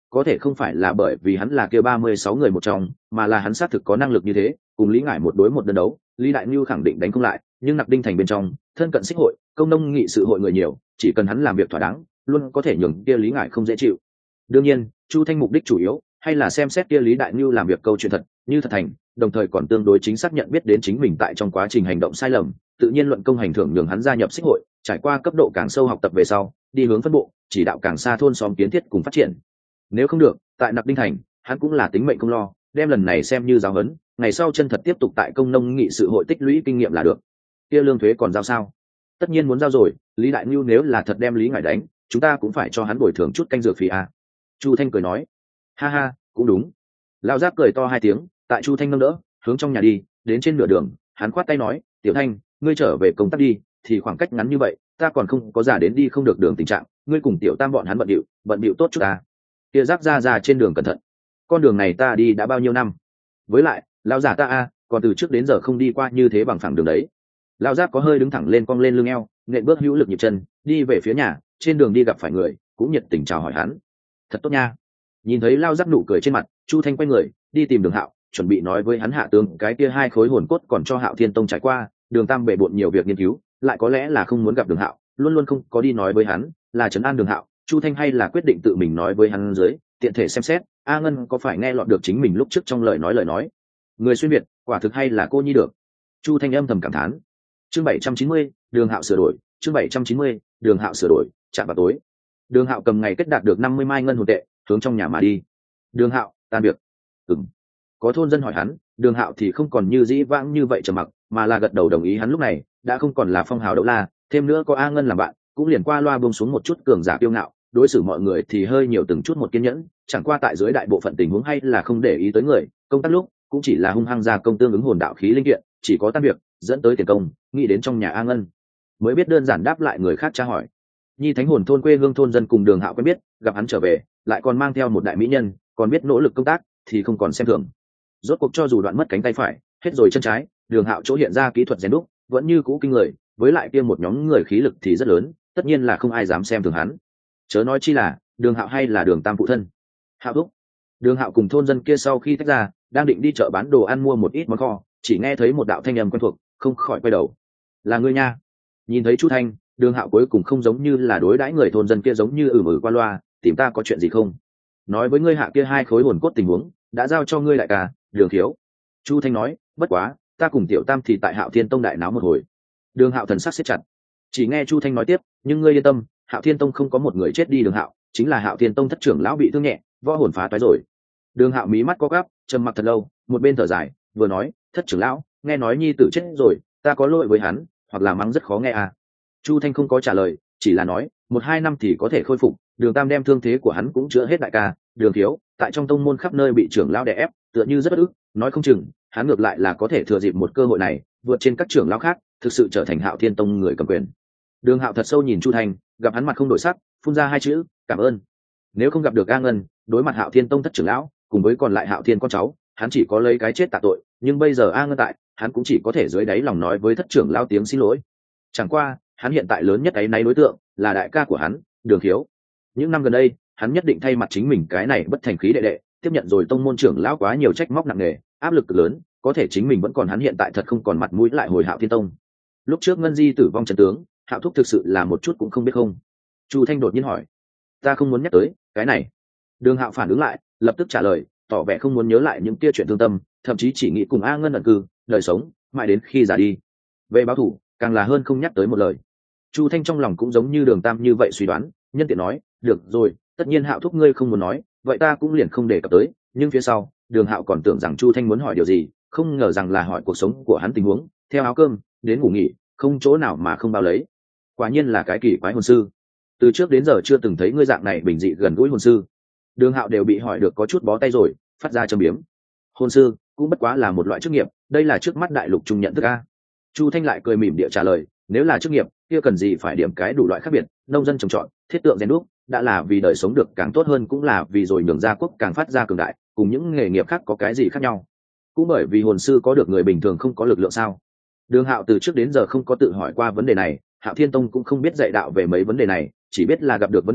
có thể không phải là bởi vì hắn là kia ba mươi sáu người một trong, mà là hắn xác thực có năng lực như thế, cùng Lý Ngải một đối một đơn đấu, Lý Đại Nhu khẳng định đánh không lại, nhưng Nặc Đinh thành bên trong, thân cận xích hội, công nông nghị sự hội người nhiều, chỉ cần hắn làm việc thỏa đáng, luôn có thể nhường kia Lý Ngải không dễ chịu. Đương nhiên, Chu Thanh mục đích chủ yếu hay là xem xét kia Lý Đại Nhu làm việc câu chuyện thật, như thật thành, đồng thời còn tương đối chính xác nhận biết đến chính mình tại trong quá trình hành động sai lầm, tự nhiên luận công hành thưởng nhường hắn gia nhập xích hội, trải qua cấp độ càng sâu học tập về sau, đi hướng phân bộ, chỉ đạo càng xa thôn xóm kiến thiết cùng phát triển. Nếu không được, tại Nặc Đinh thành, hắn cũng là tính mệnh không lo, đem lần này xem như giáo huấn, ngày sau chân thật tiếp tục tại công nông nghị sự hội tích lũy kinh nghiệm là được. Kia lương thuế còn giao sao? Tất nhiên muốn giao rồi, Lý Đại Nhu nếu là thật đem Lý Ngải đánh, chúng ta cũng phải cho hắn bồi thường chút canh dược phí à. Chu Thanh cười nói, ha ha, cũng đúng. Lão Giáp cười to hai tiếng, tại Chu Thanh nâng đỡ, hướng trong nhà đi, đến trên nửa đường, hắn khoát tay nói, Tiểu Thanh, ngươi trở về công tác đi, thì khoảng cách ngắn như vậy, ta còn không có giả đến đi không được đường tình trạng, ngươi cùng Tiểu Tam bọn hắn bận điệu, bận điệu tốt chút à. Kia Giáp ra ra trên đường cẩn thận, con đường này ta đi đã bao nhiêu năm, với lại, lão giả ta a, à, còn từ trước đến giờ không đi qua như thế bằng phẳng đường đấy. Lão Giáp có hơi đứng thẳng lên cong lên lưng eo, nện bước hữu lực nhịp chân, đi về phía nhà, trên đường đi gặp phải người, cũng nhiệt tình chào hỏi hắn. Thật tốt nha. Nhìn thấy Lão Giáp nụ cười trên mặt, Chu Thanh quay người, đi tìm Đường Hạo, chuẩn bị nói với hắn hạ tướng cái kia hai khối hồn cốt còn cho Hạo Thiên Tông trải qua, Đường Tam bể bộn nhiều việc nghiên cứu, lại có lẽ là không muốn gặp Đường Hạo, luôn luôn không có đi nói với hắn, là trấn an Đường Hạo, Chu Thanh hay là quyết định tự mình nói với hắn dưới, tiện thể xem xét, A Ngân có phải nghe lọt được chính mình lúc trước trong lời nói lời nói. Người xuyên việt, quả thực hay là cô nhi được. Chu Thanh âm thầm cảm thán. Chương bảy trăm chín mươi, Đường Hạo sửa đổi, chương bảy trăm chín mươi, Đường Hạo sửa đổi, chạm vào tối. Đường Hạo cầm ngày kết đạt được năm mươi mai ngân hồn tệ, hướng trong nhà mà đi. Đường Hạo, tan việc. Ừm. Có thôn dân hỏi hắn, Đường Hạo thì không còn như dĩ vãng như vậy trầm mặc, mà là gật đầu đồng ý. Hắn lúc này đã không còn là phong hào đấu la, thêm nữa có A Ngân làm bạn, cũng liền qua loa buông xuống một chút cường giả kiêu ngạo, đối xử mọi người thì hơi nhiều từng chút một kiên nhẫn, chẳng qua tại dưới đại bộ phận tình huống hay là không để ý tới người, công tác lúc cũng chỉ là hung hăng ra công tương ứng hồn đạo khí linh kiện, chỉ có tan việc dẫn tới tiền công, nghĩ đến trong nhà A Ngân mới biết đơn giản đáp lại người khác tra hỏi. Nhi Thánh Hồn thôn quê hương thôn dân cùng Đường Hạo quen biết, gặp hắn trở về, lại còn mang theo một đại mỹ nhân, còn biết nỗ lực công tác, thì không còn xem thường. Rốt cuộc cho dù đoạn mất cánh tay phải, hết rồi chân trái, Đường Hạo chỗ hiện ra kỹ thuật rèn đúc vẫn như cũ kinh người, với lại kia một nhóm người khí lực thì rất lớn, tất nhiên là không ai dám xem thường hắn. Chớ nói chi là Đường Hạo hay là Đường Tam phụ thân. Hạo thúc. Đường Hạo cùng thôn dân kia sau khi tách ra, đang định đi chợ bán đồ ăn mua một ít món kho, chỉ nghe thấy một đạo thanh âm quen thuộc, không khỏi quay đầu. Là ngươi nha. Nhìn thấy Chu Thanh, Đường Hạo cuối cùng không giống như là đối đãi người thôn dân kia giống như ử mử qua loa, tìm ta có chuyện gì không? Nói với ngươi hạ kia hai khối hồn cốt tình huống, đã giao cho ngươi đại ca, Đường Thiếu. Chu Thanh nói, bất quá, ta cùng Tiểu Tam thì tại Hạo Thiên Tông đại náo một hồi. Đường Hạo thần sắc siết chặt. Chỉ nghe Chu Thanh nói tiếp, nhưng ngươi yên tâm, Hạo Thiên Tông không có một người chết đi. Đường Hạo, chính là Hạo Thiên Tông thất trưởng lão bị thương nhẹ, võ hồn phá toái rồi. Đường Hạo mí mắt có gắp, trầm mặc thật lâu, một bên thở dài, vừa nói, thất trưởng lão, nghe nói nhi tử chết rồi, ta có lỗi với hắn, hoặc là mắng rất khó nghe à. Chu Thanh không có trả lời, chỉ là nói, một hai năm thì có thể khôi phục. Đường Tam đem thương thế của hắn cũng chữa hết đại ca, Đường Thiếu, tại trong tông môn khắp nơi bị trưởng lão đè ép, tựa như rất bất ức, nói không chừng, hắn ngược lại là có thể thừa dịp một cơ hội này, vượt trên các trưởng lão khác, thực sự trở thành Hạo Thiên Tông người cầm quyền. Đường Hạo thật sâu nhìn Chu Thanh, gặp hắn mặt không đổi sắc, phun ra hai chữ, cảm ơn. Nếu không gặp được A Ngân, đối mặt Hạo Thiên Tông thất trưởng lão, cùng với còn lại Hạo Thiên con cháu, hắn chỉ có lấy cái chết tạ tội, nhưng bây giờ A Ngân tại, hắn cũng chỉ có thể dưới đáy lòng nói với thất trưởng lão tiếng xin lỗi. Chẳng qua, hắn hiện tại lớn nhất ấy náy đối tượng là đại ca của hắn, Đường Thiếu. Những năm gần đây, hắn nhất định thay mặt chính mình cái này bất thành khí đệ đệ, tiếp nhận rồi tông môn trưởng lão quá nhiều trách móc nặng nề, áp lực cực lớn, có thể chính mình vẫn còn hắn hiện tại thật không còn mặt mũi lại hồi Hạo Thiên Tông. Lúc trước Ngân Di tử vong trận tướng, Hạo thúc thực sự là một chút cũng không biết không? Chu Thanh đột nhiên hỏi. Ta không muốn nhắc tới cái này. Đường Hạo phản ứng lại, lập tức trả lời, tỏ vẻ không muốn nhớ lại những kia chuyện thương tâm, thậm chí chỉ nghĩ cùng A Ngân ẩn cư, đời sống, mãi đến khi già đi. Về báo thủ, càng là hơn không nhắc tới một lời. Chu Thanh trong lòng cũng giống như Đường Tam như vậy suy đoán, nhân tiện nói, được rồi, tất nhiên Hạo thúc ngươi không muốn nói, vậy ta cũng liền không đề cập tới. Nhưng phía sau, Đường Hạo còn tưởng rằng Chu Thanh muốn hỏi điều gì, không ngờ rằng là hỏi cuộc sống của hắn tình huống, theo áo cơm đến ngủ nghỉ, không chỗ nào mà không bao lấy. Quả nhiên là cái kỳ quái hồn sư, từ trước đến giờ chưa từng thấy ngươi dạng này bình dị gần gũi hồn sư. Đường Hạo đều bị hỏi được có chút bó tay rồi, phát ra châm biếm. Hồn sư cũng bất quá là một loại chức nghiệp, đây là trước mắt đại lục trung nhận thức a. Chu Thanh lại cười mỉm địa trả lời, nếu là chức nghiệp kia cần gì phải điểm cái đủ loại khác biệt, nông dân trồng trọt, thiết tượng rèn đúc, đã là vì đời sống được càng tốt hơn, cũng là vì rồi nhường gia quốc càng phát ra cường đại, cùng những nghề nghiệp khác có cái gì khác nhau? Cũng bởi vì hồn sư có được người bình thường không có lực lượng sao? Đường Hạo từ trước đến giờ không có tự hỏi qua vấn đề này, Hạo Thiên Tông cũng không biết dạy đạo về mấy vấn đề này, chỉ biết là gặp được vấn đề,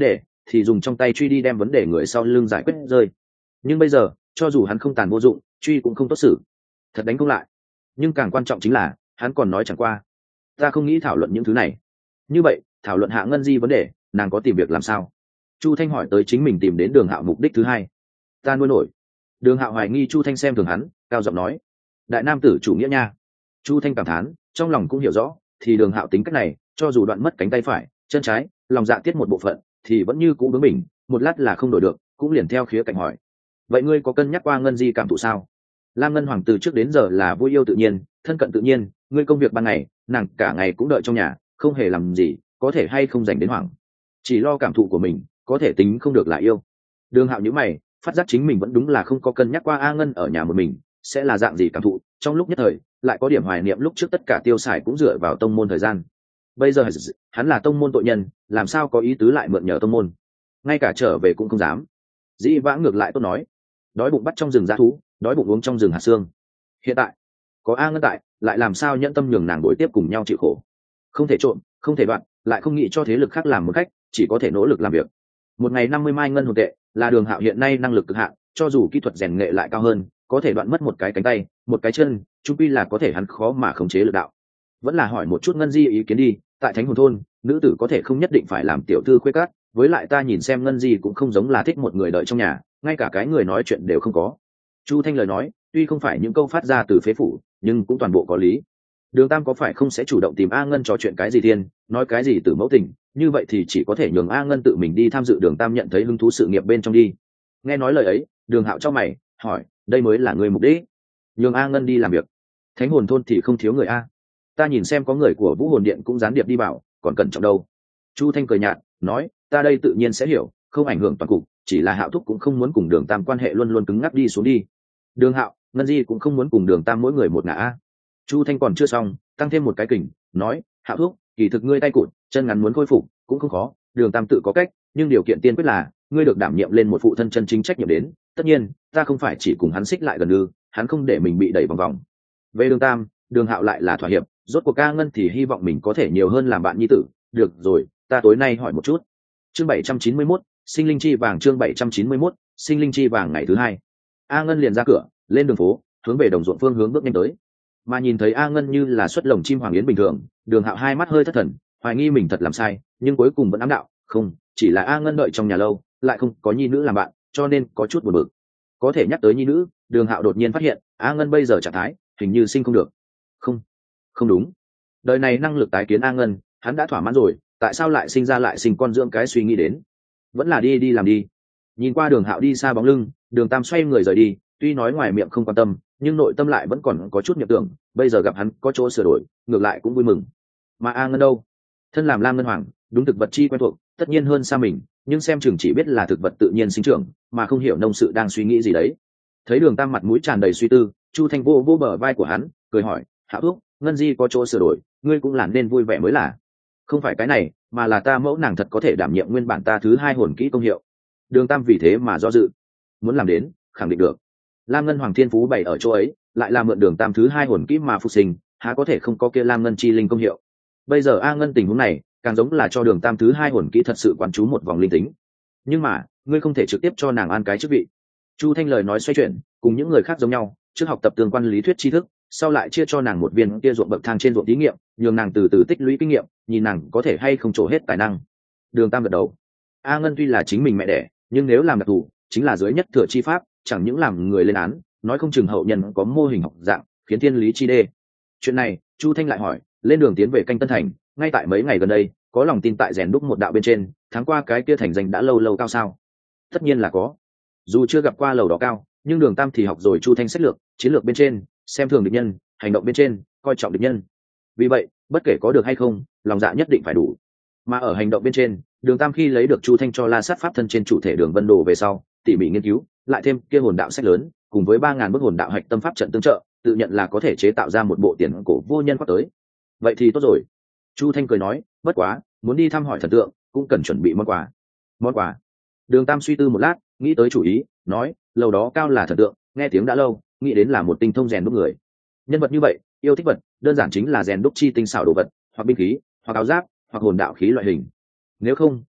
thì dùng trong tay truy đi đem vấn đề người sau lưng giải quyết rơi. Nhưng bây giờ cho dù hắn không tàn vô dụng, truy cũng không tốt xử, thật đánh không lại. Nhưng càng quan trọng chính là hắn còn nói chẳng qua, ta không nghĩ thảo luận những thứ này. Như vậy thảo luận Hạ Ngân Di vấn đề, nàng có tìm việc làm sao? Chu Thanh hỏi tới chính mình tìm đến Đường Hạo mục đích thứ hai. Ta nuôi nổi. Đường Hạo hoài nghi Chu Thanh xem thường hắn, cao giọng nói, đại nam tử chủ nghĩa nha. Chu Thanh cảm thán, trong lòng cũng hiểu rõ, thì Đường Hạo tính cách này, cho dù đoạn mất cánh tay phải, chân trái, lòng dạ tiết một bộ phận, thì vẫn như cũ bướng mình, một lát là không đổi được, cũng liền theo khía cạnh hỏi, vậy ngươi có cân nhắc qua Ngân Di cảm thụ sao? Lam Ngân Hoàng từ trước đến giờ là vui yêu tự nhiên, thân cận tự nhiên, ngươi công việc ban ngày, nàng cả ngày cũng đợi trong nhà, không hề làm gì, có thể hay không dành đến Hoàng, chỉ lo cảm thụ của mình, có thể tính không được là yêu. Đường Hạo nhíu mày, phát giác chính mình vẫn đúng là không có cân nhắc qua A Ngân ở nhà một mình sẽ là dạng gì cảm thụ, trong lúc nhất thời lại có điểm hoài niệm lúc trước tất cả tiêu xài cũng dựa vào tông môn thời gian. Bây giờ hắn là tông môn tội nhân, làm sao có ý tứ lại mượn nhờ tông môn, ngay cả trở về cũng không dám. Dĩ vãng ngược lại tốt nói, đói bụng bắt trong rừng dã thú, đói bụng uống trong rừng hạt xương. Hiện tại có A Ngân tại, lại làm sao nhẫn tâm nhường nàng đối tiếp cùng nhau chịu khổ. Không thể trộm, không thể đoạn, lại không nghĩ cho thế lực khác làm một cách, chỉ có thể nỗ lực làm việc. Một ngày năm mươi mai ngân hồn tệ là Đường Hạo hiện nay năng lực cực hạn, cho dù kỹ thuật rèn nghệ lại cao hơn, có thể đoạn mất một cái cánh tay, một cái chân, chung quy là có thể hắn khó mà khống chế lực đạo. Vẫn là hỏi một chút Ngân Di ý kiến đi, tại Thánh Hồn thôn, nữ tử có thể không nhất định phải làm tiểu thư khuê cát, với lại ta nhìn xem Ngân Di cũng không giống là thích một người đợi trong nhà, ngay cả cái người nói chuyện đều không có. Chu Thanh lời nói, tuy không phải những câu phát ra từ phế phủ, nhưng cũng toàn bộ có lý. Đường Tam có phải không sẽ chủ động tìm A Ngân trò chuyện cái gì thiên, nói cái gì từ mẫu tình, như vậy thì chỉ có thể nhường A Ngân tự mình đi tham dự Đường Tam nhận thấy hứng thú sự nghiệp bên trong đi. Nghe nói lời ấy, Đường Hạo cho mày hỏi, đây mới là người mục đích? Nhường A Ngân đi làm việc? Thánh Hồn thôn thì không thiếu người a, ta nhìn xem có người của Vũ Hồn điện cũng gián điệp đi bảo, còn cẩn trọng đâu. Chu Thanh cười nhạt nói, ta đây tự nhiên sẽ hiểu, không ảnh hưởng toàn cục, chỉ là Hạo thúc cũng không muốn cùng Đường Tam quan hệ luôn luôn cứng ngắc đi xuống đi. Đường Hạo, Ngân Di cũng không muốn cùng Đường Tam mỗi người một ngả a. Chu Thanh còn chưa xong, tăng thêm một cái kình nói, Hạo thúc, kỳ thực ngươi tay cụt chân ngắn muốn khôi phục cũng không khó, Đường Tam tự có cách, nhưng điều kiện tiên quyết là ngươi được đảm nhiệm lên một phụ thân chân chính trách nhiệm đến. Tất nhiên ta không phải chỉ cùng hắn xích lại gần ư, hắn không để mình bị đẩy vòng vòng. Về Đường Tam, Đường Hạo lại là thỏa hiệp, rốt cuộc A Ngân thì hy vọng mình có thể nhiều hơn làm bạn nhi tử. Được rồi, ta tối nay hỏi một chút. Chương bảy trăm chín mươi mốt, sinh linh chi vàng. Chương bảy trăm chín mươi mốt, sinh linh chi vàng. Ngày thứ hai, A Ngân liền ra cửa, lên đường phố, hướng về đồng ruộng phương hướng bước nhanh tới. Mà nhìn thấy A Ngân như là xuất lồng chim hoàng yến bình thường, Đường Hạo hai mắt hơi thất thần, hoài nghi mình thật làm sai, nhưng cuối cùng vẫn ám đạo, không, chỉ là A Ngân đợi trong nhà lâu, lại không có nhi nữ làm bạn, cho nên có chút buồn bực. Có thể nhắc tới nhi nữ, Đường Hạo đột nhiên phát hiện, A Ngân bây giờ trạng thái, hình như sinh không được. Không, không đúng. Đời này năng lực tái kiến A Ngân, hắn đã thỏa mãn rồi, tại sao lại sinh ra lại sinh con dưỡng cái suy nghĩ đến? Vẫn là đi đi làm đi. Nhìn qua Đường Hạo đi xa bóng lưng, Đường Tam xoay người rời đi, tuy nói ngoài miệng không quan tâm, nhưng nội tâm lại vẫn còn có chút nhập tưởng, bây giờ gặp hắn có chỗ sửa đổi, ngược lại cũng vui mừng. Mà A Ngân đâu? Thân làm Lam Ngân Hoàng, đúng thực vật chi quen thuộc, tất nhiên hơn xa mình, nhưng xem chừng chỉ biết là thực vật tự nhiên sinh trưởng, mà không hiểu nông sự đang suy nghĩ gì đấy. Thấy Đường Tam mặt mũi tràn đầy suy tư, Chu Thanh vô vô bờ vai của hắn, cười hỏi, Hạo thúc, Ngân Di có chỗ sửa đổi, ngươi cũng làm nên vui vẻ mới là. Không phải cái này, mà là ta mẫu nàng thật có thể đảm nhiệm nguyên bản ta thứ hai hồn kỹ công hiệu. Đường Tam vì thế mà do dự, muốn làm đến, khẳng định được. Lam Ngân Hoàng thiên phú bày ở chỗ ấy, lại là mượn Đường Tam thứ hai hồn kỹ mà phục sinh, há có thể không có kia Lam Ngân chi linh công hiệu. Bây giờ A Ngân tình huống này, càng giống là cho Đường Tam thứ hai hồn kỹ thật sự quán chú một vòng linh tính. Nhưng mà, ngươi không thể trực tiếp cho nàng an cái chức vị. Chu Thanh lời nói xoay chuyển, cùng những người khác giống nhau, trước học tập tương quan lý thuyết tri thức, sau lại chia cho nàng một viên kia ruộng bậc thang trên ruộng thí nghiệm, nhường nàng từ từ tích lũy kinh nghiệm, nhìn nàng có thể hay không trổ hết tài năng. Đường Tam gật đầu. A Ngân tuy là chính mình mẹ đẻ, nhưng nếu làm đặc thù, chính là dưới nhất thừa chi pháp, chẳng những làm người lên án, nói không chừng hậu nhân có mô hình học dạng, khiến thiên lý chi đê. Chuyện này, Chu Thanh lại hỏi, lên đường tiến về Canh Tân Thành, ngay tại mấy ngày gần đây, có lòng tin tại rèn đúc một đạo bên trên, tháng qua cái kia thành danh đã lâu lâu cao sao? Tất nhiên là có. Dù chưa gặp qua lầu đó cao, nhưng Đường Tam thì học rồi Chu Thanh sách lược, chiến lược bên trên, xem thường địch nhân, hành động bên trên, coi trọng địch nhân. Vì vậy, bất kể có được hay không, lòng dạ nhất định phải đủ. Mà ở hành động bên trên, Đường Tam khi lấy được Chu Thanh cho La Sát pháp thân trên chủ thể Đường Vân Đồ về sau, tỉ mỉ nghiên cứu, lại thêm kia hồn đạo sách lớn, cùng với ba ngàn bức hồn đạo hạch tâm pháp trận tương trợ, tự nhận là có thể chế tạo ra một bộ tiền cổ vô nhân khoác tới. Vậy thì tốt rồi. Chu Thanh cười nói, bất quá, muốn đi thăm hỏi thần tượng, cũng cần chuẩn bị món quà. Món quà? Đường Tam suy tư một lát, nghĩ tới chủ ý, nói, lầu đó cao là thần tượng, nghe tiếng đã lâu, nghĩ đến là một tinh thông rèn đúc người. Nhân vật như vậy, yêu thích vật, đơn giản chính là rèn đúc chi tinh xảo đồ vật, hoặc binh khí, hoặc áo giáp, hoặc hồn đạo khí loại hình. Nếu không,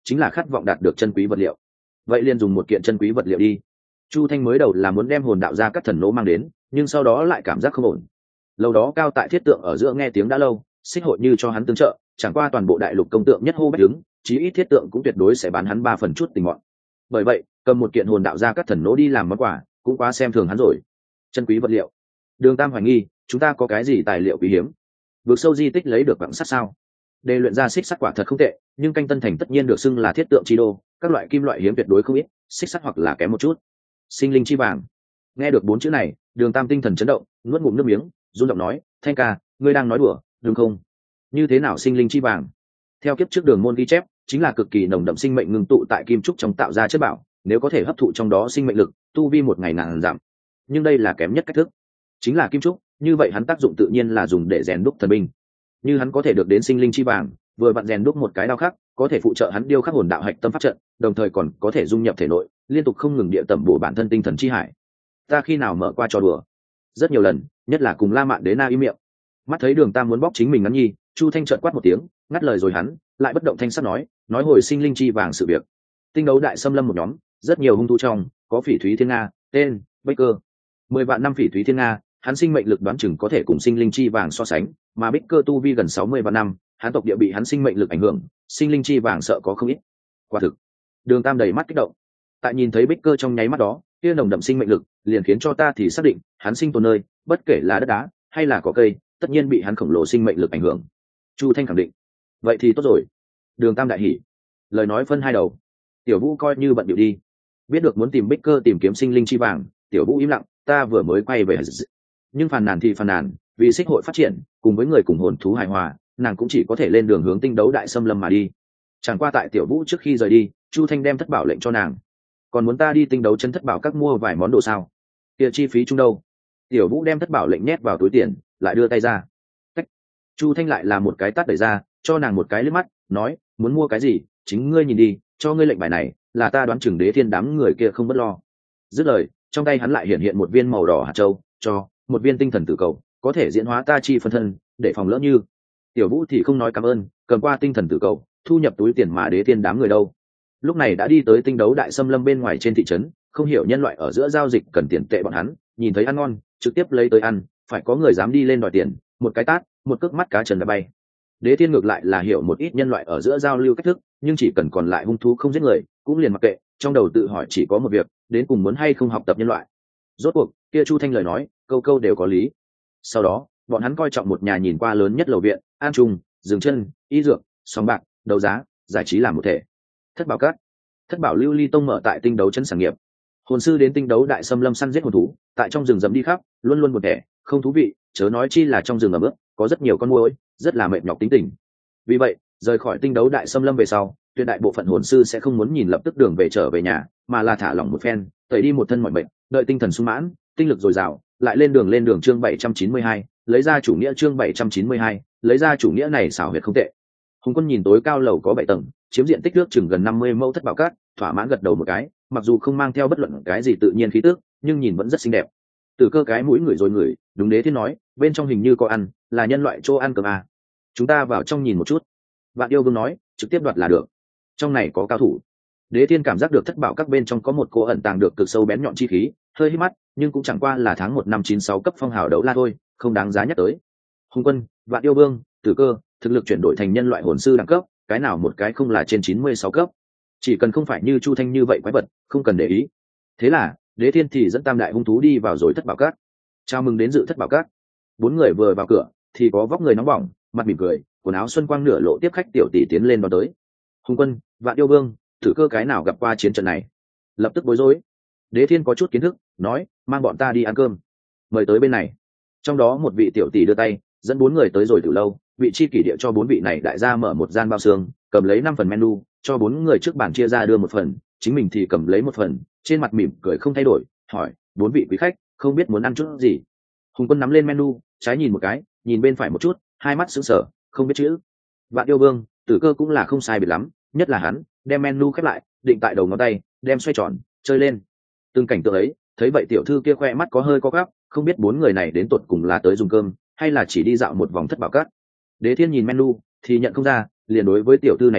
chính là khát vọng đạt được chân quý vật liệu. Vậy liền dùng một kiện chân quý vật liệu đi. Chu Thanh mới đầu là muốn đem hồn đạo ra các thần nỗ mang đến, nhưng sau đó lại cảm giác không ổn. Lâu đó cao tại thiết tượng ở giữa nghe tiếng đã lâu, xích hội như cho hắn tương trợ, chẳng qua toàn bộ đại lục công tượng nhất hô bách đứng, chí ít thiết tượng cũng tuyệt đối sẽ bán hắn ba phần chút tình mọn. Bởi vậy, cầm một kiện hồn đạo ra các thần nỗ đi làm món quà, cũng quá xem thường hắn rồi. Chân quý vật liệu. Đường Tam hoài nghi, chúng ta có cái gì tài liệu quý hiếm? Vượt sâu di tích lấy được quặng sắt sao? Để luyện ra xích sắt quả thật không tệ, nhưng canh tân thành tất nhiên được xưng là thiết tượng chi đô, các loại kim loại hiếm tuyệt đối không ít, xích sắt hoặc là kém một chút. Sinh linh chi vàng. Nghe được bốn chữ này, Đường Tam tinh thần chấn động, nuốt ngụm nước miếng, run giọng nói, Thanh ca, ngươi đang nói đùa, đúng không? Như thế nào sinh linh chi vàng? Theo kiếp trước Đường môn ghi chép, chính là cực kỳ nồng đậm sinh mệnh ngưng tụ tại kim trúc trong tạo ra chất bảo, nếu có thể hấp thụ trong đó sinh mệnh lực, tu vi một ngày ngàn giảm. Nhưng đây là kém nhất cách thức, chính là kim trúc, như vậy hắn tác dụng tự nhiên là dùng để rèn đúc thần binh. Như hắn có thể được đến sinh linh chi vàng, vừa vặn rèn đúc một cái đao khắc, có thể phụ trợ hắn điêu khắc hồn đạo hạch tâm pháp trận, đồng thời còn có thể dung nhập thể nội, liên tục không ngừng địa tẩm bổ bản thân tinh thần chi hải. Ta khi nào mở qua trò đùa? Rất nhiều lần, nhất là cùng La Mạn Đế Na im miệng. Mắt thấy Đường Tam muốn bóc chính mình ngắn nhi, Chu Thanh trợn quát một tiếng, ngắt lời rồi hắn, lại bất động thanh sắc nói, nói hồi sinh linh chi vàng sự việc. Tinh đấu đại xâm lâm một nhóm, rất nhiều hung thú trong, có Phỉ Thúy Thiên Nga, tên Baker. Mười vạn năm Phỉ Thúy Thiên Nga, hắn sinh mệnh lực đoán chừng có thể cùng sinh linh chi vàng so sánh, mà Baker tu vi gần sáu mươi vạn năm, hắn tộc địa bị hắn sinh mệnh lực ảnh hưởng, sinh linh chi vàng sợ có không ít. Quả thực. Đường Tam đầy mắt kích động. Tại nhìn thấy Baker trong nháy mắt đó, kia nồng đậm sinh mệnh lực, liền khiến cho ta thì xác định, hắn sinh tồn nơi, bất kể là đất đá hay là cỏ cây, tất nhiên bị hắn khổng lồ sinh mệnh lực ảnh hưởng. Chu Thanh khẳng định. Vậy thì tốt rồi. Đường Tam đại hỉ. Lời nói phân hai đầu. Tiểu Vũ coi như bận điệu đi. Biết được muốn tìm Baker tìm kiếm sinh linh chi vàng, Tiểu Vũ im lặng, ta vừa mới quay về. Nhưng phàn nàn thì phàn nàn, vì xích hội phát triển, cùng với người cùng hồn thú hài hòa, nàng cũng chỉ có thể lên đường hướng tinh đấu đại xâm lâm mà đi. Chẳng qua tại Tiểu Vũ trước khi rời đi, Chu Thanh đem thất bảo lệnh cho nàng. Còn muốn ta đi tinh đấu chân thất bảo các mua vài món đồ sao? Kia chi phí chung đâu? Tiểu Vũ đem thất bảo lệnh nhét vào túi tiền, lại đưa tay ra. Cách. Chu Thanh lại là một cái tát đẩy ra, cho nàng một cái liếc mắt, nói, muốn mua cái gì, chính ngươi nhìn đi, cho ngươi lệnh bài này, là ta đoán chừng Đế Thiên đám người kia không bất lo. Dứt lời, trong tay hắn lại hiện hiện một viên màu đỏ hạt châu, cho một viên tinh thần tử cầu, có thể diễn hóa ta chi phân thân, để phòng lỡ như. Tiểu Vũ thì không nói cảm ơn, cầm qua tinh thần tử cầu, thu nhập túi tiền mà Đế Thiên đám người đâu. Lúc này đã đi tới tinh đấu đại xâm lâm bên ngoài trên thị trấn, không hiểu nhân loại ở giữa giao dịch cần tiền tệ bọn hắn, nhìn thấy ăn ngon, trực tiếp lấy tới ăn, phải có người dám đi lên đòi tiền, một cái tát, một cước mắt cá trần đã bay. Đế Thiên ngược lại là hiểu một ít nhân loại ở giữa giao lưu cách thức, nhưng chỉ cần còn lại hung thú không giết người, cũng liền mặc kệ, trong đầu tự hỏi chỉ có một việc, đến cùng muốn hay không học tập nhân loại. Rốt cuộc, kia Chu Thanh lời nói, câu câu đều có lý. Sau đó, bọn hắn coi trọng một nhà nhìn qua lớn nhất lầu viện, an trùng, dừng chân, y dược, sòng bạc, đấu giá, giải trí làm một thể. Thất bảo cát. Thất bảo lưu ly tông mở tại tinh đấu chân sản nghiệp. Hồn sư đến tinh đấu đại xâm lâm săn giết hồn thú, tại trong rừng rậm đi khắp, luôn luôn một thể, không thú vị, chớ nói chi là trong rừng ẩm ướt, có rất nhiều con muỗi, rất là mệt nhọc tính tình. Vì vậy, rời khỏi tinh đấu đại xâm lâm về sau, tuyệt đại bộ phận hồn sư sẽ không muốn nhìn lập tức đường về trở về nhà, mà là thả lỏng một phen, tẩy đi một thân mọi mệt, đợi tinh thần sung mãn, tinh lực dồi dào, lại lên đường lên đường chương bảy trăm chín mươi hai, lấy ra chủ nghĩa chương bảy trăm chín mươi hai, lấy ra chủ nghĩa này xảo huyệt không tệ. Hùng Quân nhìn tối cao lầu có bảy tầng, chiếm diện tích nước chừng gần năm mươi mẫu thất bảo cát, thỏa mãn gật đầu một cái, mặc dù không mang theo bất luận cái gì tự nhiên khí tức, nhưng nhìn vẫn rất xinh đẹp. Từ cơ cái mũi người rồi người, đúng Đế Thiên nói, bên trong hình như có ăn, là nhân loại chỗ ăn cơm à. Chúng ta vào trong nhìn một chút. Vạn Yêu Vương nói, trực tiếp đoạt là được. Trong này có cao thủ. Đế Thiên cảm giác được thất bảo các bên trong có một cô ẩn tàng được cực sâu bén nhọn chi khí, hơi hít mắt, nhưng cũng chẳng qua là tháng một năm chín sáu cấp phong hào đấu la thôi, không đáng giá nhắc tới. Hùng Quân, Vạn Yêu Vương, Tử Cơ, thực lực chuyển đổi thành nhân loại hồn sư đẳng cấp, cái nào một cái không là trên chín mươi sáu cấp. Chỉ cần không phải như Chu Thanh như vậy quái vật, không cần để ý. Thế là, Đế Thiên thì dẫn tam đại hung thú đi vào rồi thất bảo cát. Chào mừng đến dự thất bảo cát. Bốn người vừa vào cửa, thì có vóc người nóng bỏng, mặt mỉm cười, quần áo xuân quang nửa lộ tiếp khách tiểu tỷ tiến lên đón tới. Hùng Quân, Vạn Yêu Vương, Tử Cơ cái nào gặp qua chiến trận này? Lập tức bối rối. Đế Thiên có chút kiến thức, nói, mang bọn ta đi ăn cơm. Mời tới bên này. Trong đó một vị tiểu tỷ đưa tay, dẫn bốn người tới rồi từ lâu, vị chi kỷ địa cho bốn vị này đại gia mở một gian bao xương, cầm lấy năm phần menu, cho bốn người trước bàn chia ra đưa một phần, chính mình thì cầm lấy một phần, trên mặt mỉm cười không thay đổi, hỏi, bốn vị quý khách, không biết muốn ăn chút gì? Hùng Quân nắm lên menu, trái nhìn một cái, nhìn bên phải một chút, hai mắt sững sờ, không biết chữ. Vạn Yêu Vương, Tử Cơ cũng là không sai biệt lắm, nhất là hắn, đem menu khép lại, định tại đầu ngón tay, đem xoay tròn, chơi lên. Từng cảnh tượng ấy, thấy vậy tiểu thư kia khoe mắt có hơi co quắp, không biết bốn người này đến tột cùng là tới dùng cơm, hay là chỉ đi dạo một vòng thất bảo cát. Đế Thiên nhìn menu, thì nhận không ra, liền đối với tiểu thư này nói,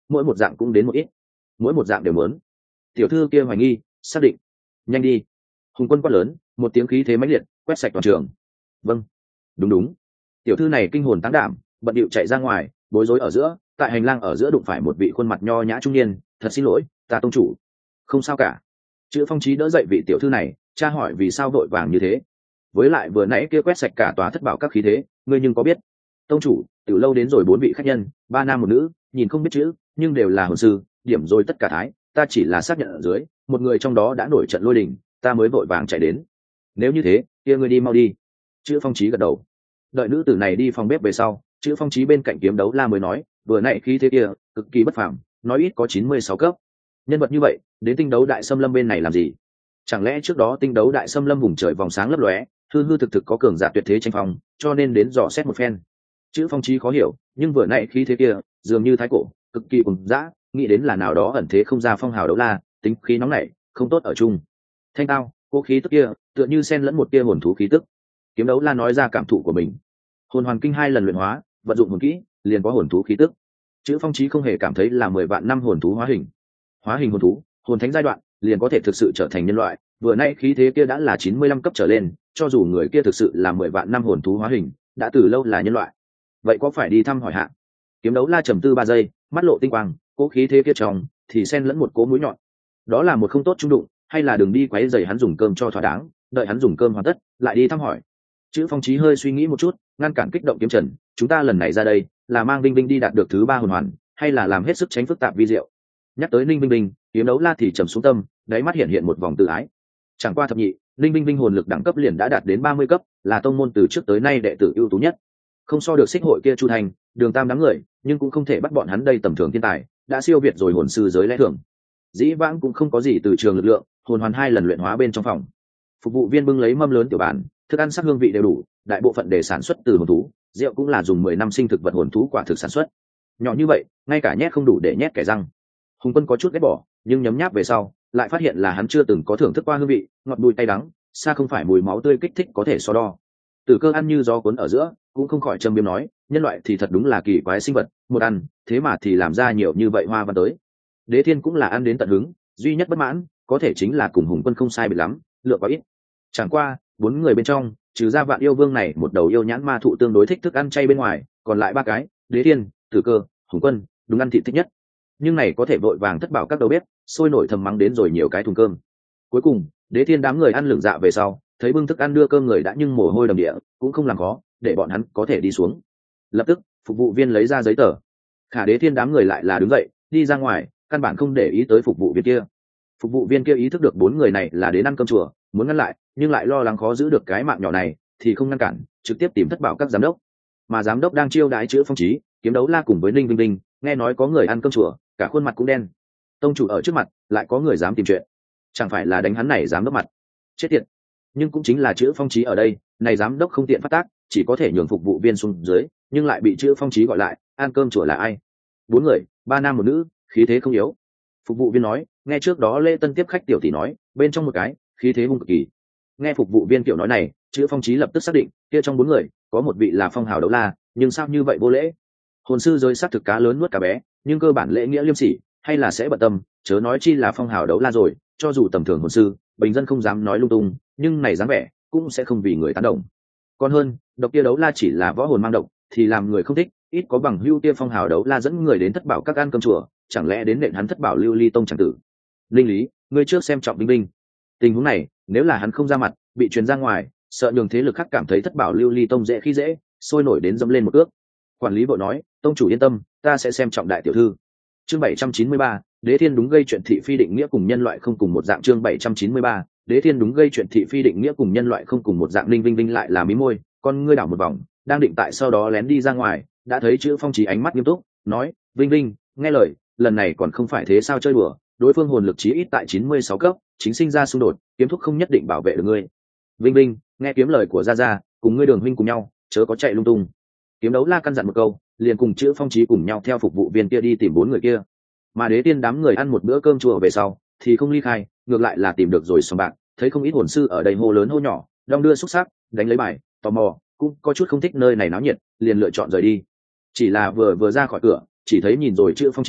mỗi một dạng cũng đến một ít, mỗi một dạng đều muốn. Tiểu thư kia hoài nghi, xác định. Nhanh đi. Hùng Quân quát lớn, một tiếng khí thế mãnh liệt quét sạch toàn trường. Vâng. Đúng đúng. Tiểu thư này kinh hồn táng đảm, bận điệu chạy ra ngoài, bối rối ở giữa, tại hành lang ở giữa đụng phải một vị khuôn mặt nho nhã trung niên. Thật xin lỗi, ta tông chủ. Không sao cả. Chữ Phong Chí đỡ dậy vị tiểu thư này, tra hỏi vì sao vội vàng như thế. Với lại vừa nãy kia quét sạch cả tòa thất bảo các khí thế, ngươi nhưng có biết? Tông chủ, từ lâu đến rồi bốn vị khách nhân, ba nam một nữ, nhìn không biết chữ, nhưng đều là hồn sư, điểm rồi tất cả thái, ta chỉ là xác nhận ở dưới, một người trong đó đã nổi trận lôi đình, ta mới vội vàng chạy đến. Nếu như thế, kia ngươi đi mau đi. Chữ Phong Chí gật đầu. Đợi nữ tử này đi phòng bếp về sau, Chữ Phong Chí bên cạnh Kiếm Đấu La mới nói, vừa nãy khí thế kia, cực kỳ bất phàm, nói ít có chín mươi sáu cấp. Nhân vật như vậy, đến Tinh Đấu Đại Xâm Lâm bên này làm gì? Chẳng lẽ trước đó Tinh Đấu Đại Xâm Lâm vùng trời vòng sáng lấp lóe, hư hư thực thực có cường giả tuyệt thế tranh phong, cho nên đến dò xét một phen. Chữ Phong Chí khó hiểu, nhưng vừa nãy khí thế kia, dường như thái cổ, cực kỳ cuồng dã, nghĩ đến là nào đó ẩn thế không ra phong hào đấu la, tính khí nóng nảy, không tốt ở chung. Thanh tao, cô khí tức kia, tựa như xen lẫn một tia hồn thú khí tức. Kiếm Đấu La nói ra cảm thụ của mình. Hồn hoàn kinh hai lần luyện hóa, vận dụng hồn kỹ, liền có hồn thú khí tức. Chữ Phong Chí không hề cảm thấy là mười vạn năm hồn thú hóa hình. Hóa hình hồn thú, hồn thánh giai đoạn, liền có thể thực sự trở thành nhân loại, vừa nãy khí thế kia đã là chín mươi lăm cấp trở lên, cho dù người kia thực sự là mười vạn năm hồn thú hóa hình, đã từ lâu là nhân loại. Vậy có phải đi thăm hỏi hạ? Kiếm Đấu La trầm tư ba giây, mắt lộ tinh quang, cố khí thế kia trong thì xen lẫn một cố mũi nhọn. Đó là một không tốt trung đụng, hay là đường đi quấy rầy hắn dùng cơm cho thỏa đáng, đợi hắn dùng cơm hoàn tất, lại đi thăm hỏi. Chữ Phong Chí hơi suy nghĩ một chút, ngăn cản kích động Kiếm Trần, chúng ta lần này ra đây, là mang Vinh Vinh đi đạt được thứ ba hồn hoàn, hay là làm hết sức tránh phức tạp vi diệu. Nhắc tới Ninh Vinh Vinh, Kiếm Đấu La thì trầm xuống tâm, đáy mắt hiện hiện một vòng tự ái. Chẳng qua thập nhị, Ninh Vinh Vinh hồn lực đẳng cấp liền đã đạt đến ba mươi cấp, là tông môn từ trước tới nay đệ tử ưu tú nhất. Không so được Xích hội kia Chu Thành, Đường Tam đám người, nhưng cũng không thể bắt bọn hắn đây tầm thường thiên tài, đã siêu việt rồi hồn sư giới lẽ thường. Dĩ vãng cũng không có gì từ trường lực lượng, hồn hoàn hai lần luyện hóa bên trong phòng. Phục vụ viên bưng lấy mâm lớn tiểu bàn, thức ăn sắc hương vị đều đủ, đại bộ phận để sản xuất từ hồn thú, rượu cũng là dùng mười năm sinh thực vật hồn thú quả thực sản xuất. Nhỏ như vậy, ngay cả nhét không đủ để nhét kẻ răng. Hùng Quân có chút ghét bỏ, nhưng nhấm nháp về sau, lại phát hiện là hắn chưa từng có thưởng thức qua hương vị, ngọt bùi tay đắng, xa không phải mùi máu tươi kích thích có thể so đo. Tử Cơ ăn như gió cuốn ở giữa, cũng không khỏi châm biếm nói, nhân loại thì thật đúng là kỳ quái sinh vật, một ăn, thế mà thì làm ra nhiều như vậy hoa văn tới. Đế Thiên cũng là ăn đến tận hứng, duy nhất bất mãn, có thể chính là cùng Hùng Quân không sai biệt lắm, lượng quá ít. Chẳng qua, bốn người bên trong, trừ ra Vạn Yêu Vương này một đầu yêu nhãn ma thụ tương đối thích thức ăn chay bên ngoài, còn lại ba cái, Đế Thiên, Tử Cơ, Hùng Quân, đúng ăn thịt thích nhất. Nhưng này có thể vội vàng thất bảo các đầu bếp, sôi nổi thầm mắng đến rồi nhiều cái thùng cơm. Cuối cùng, Đế Thiên đám người ăn lửng dạ về sau, thấy bưng thức ăn đưa cơm người đã nhưng mồ hôi đầm địa, cũng không làm khó, để bọn hắn có thể đi xuống. Lập tức, phục vụ viên lấy ra giấy tờ. Khả Đế Thiên đám người lại là đứng dậy, đi ra ngoài, căn bản không để ý tới phục vụ viên kia. Phục vụ viên kia ý thức được bốn người này là đến ăn cơm chùa, muốn ngăn lại, nhưng lại lo lắng khó giữ được cái mạng nhỏ này, thì không ngăn cản, trực tiếp tìm thất bảo các giám đốc. Mà giám đốc đang chiêu đãi Chữ Phong Chí, Kiếm Đấu La cùng với Ninh Vinh Vinh, nghe nói có người ăn cơm chùa, cả khuôn mặt cũng đen. Tông chủ ở trước mặt, lại có người dám tìm chuyện, chẳng phải là đánh hắn này giám đốc mặt? Chết tiệt! Nhưng cũng chính là Chữ Phong Chí ở đây, này giám đốc không tiện phát tác, chỉ có thể nhường phục vụ viên xuống dưới, nhưng lại bị Chữ Phong Chí gọi lại, ăn cơm chùa là ai? Bốn người, ba nam một nữ, khí thế không yếu. Phục vụ viên nói, nghe trước đó Lễ Tân tiếp khách tiểu tỷ nói, bên trong một cái, khí thế hung cực kỳ. Nghe phục vụ viên kiểu nói này, Chữ Phong Chí lập tức xác định, kia trong bốn người, có một vị là phong hào đấu la, nhưng sao như vậy vô lễ? Hồn sư giới xác thực cá lớn nuốt cá bé, nhưng cơ bản lễ nghĩa liêm sỉ, hay là sẽ bận tâm, chớ nói chi là phong hào đấu la rồi, cho dù tầm thường hồn sư, bình dân không dám nói lung tung, nhưng này dáng vẻ, cũng sẽ không vì người tán đồng. Còn hơn, độc kia đấu la chỉ là võ hồn mang độc, thì làm người không thích, ít có bằng hưu kia phong hào đấu la dẫn người đến thất bảo các ăn cơm chùa, chẳng lẽ đến nện hắn thất bảo lưu ly tông chẳng tử. Linh Lý, ngươi trước xem trọng Vinh Vinh. Tình huống này, nếu là hắn không ra mặt, bị truyền ra ngoài, sợ nhường thế lực khác cảm thấy thất bảo lưu ly tông dễ khi dễ, sôi nổi đến dẫm lên một cước. Quản lý vội nói, tông chủ yên tâm, ta sẽ xem trọng đại tiểu thư. Chương bảy trăm chín mươi ba, Đế Thiên đúng gây chuyện thị phi định nghĩa cùng nhân loại không cùng một dạng. Chương bảy trăm chín mươi ba, Đế Thiên đúng gây chuyện thị phi định nghĩa cùng nhân loại không cùng một dạng. Linh Vinh Vinh lại là mí môi, con ngươi đảo một vòng, đang định tại sau đó lén đi ra ngoài, đã thấy Chữ Phong Chí ánh mắt nghiêm túc, nói, Vinh Vinh, nghe lời, lần này còn không phải thế sao chơi đùa, đối phương hồn lực chí ít tại chín mươi sáu cấp, chính sinh ra xung đột, kiếm thúc không nhất định bảo vệ được ngươi. Vinh Vinh, nghe kiếm lời của gia gia, cùng ngươi Đường huynh cùng nhau, chớ có chạy lung tung. Kiếm Đấu La căn dặn một câu, liền cùng Chữ Phong Chí cùng nhau theo phục vụ viên kia đi tìm bốn người kia. Mà Đế Tiên đám người ăn một bữa cơm chùa về sau, thì không ly khai, ngược lại là tìm được rồi sòng bạc, thấy không ít hồn sư ở đây hô lớn hô nhỏ, đong đưa xúc sắc, đánh lấy bài, tò mò, cũng có chút không thích nơi này náo nhiệt, liền lựa chọn rời đi. Chỉ là vừa vừa ra khỏi cửa, chỉ thấy nhìn rồi Chữ Phong Chí,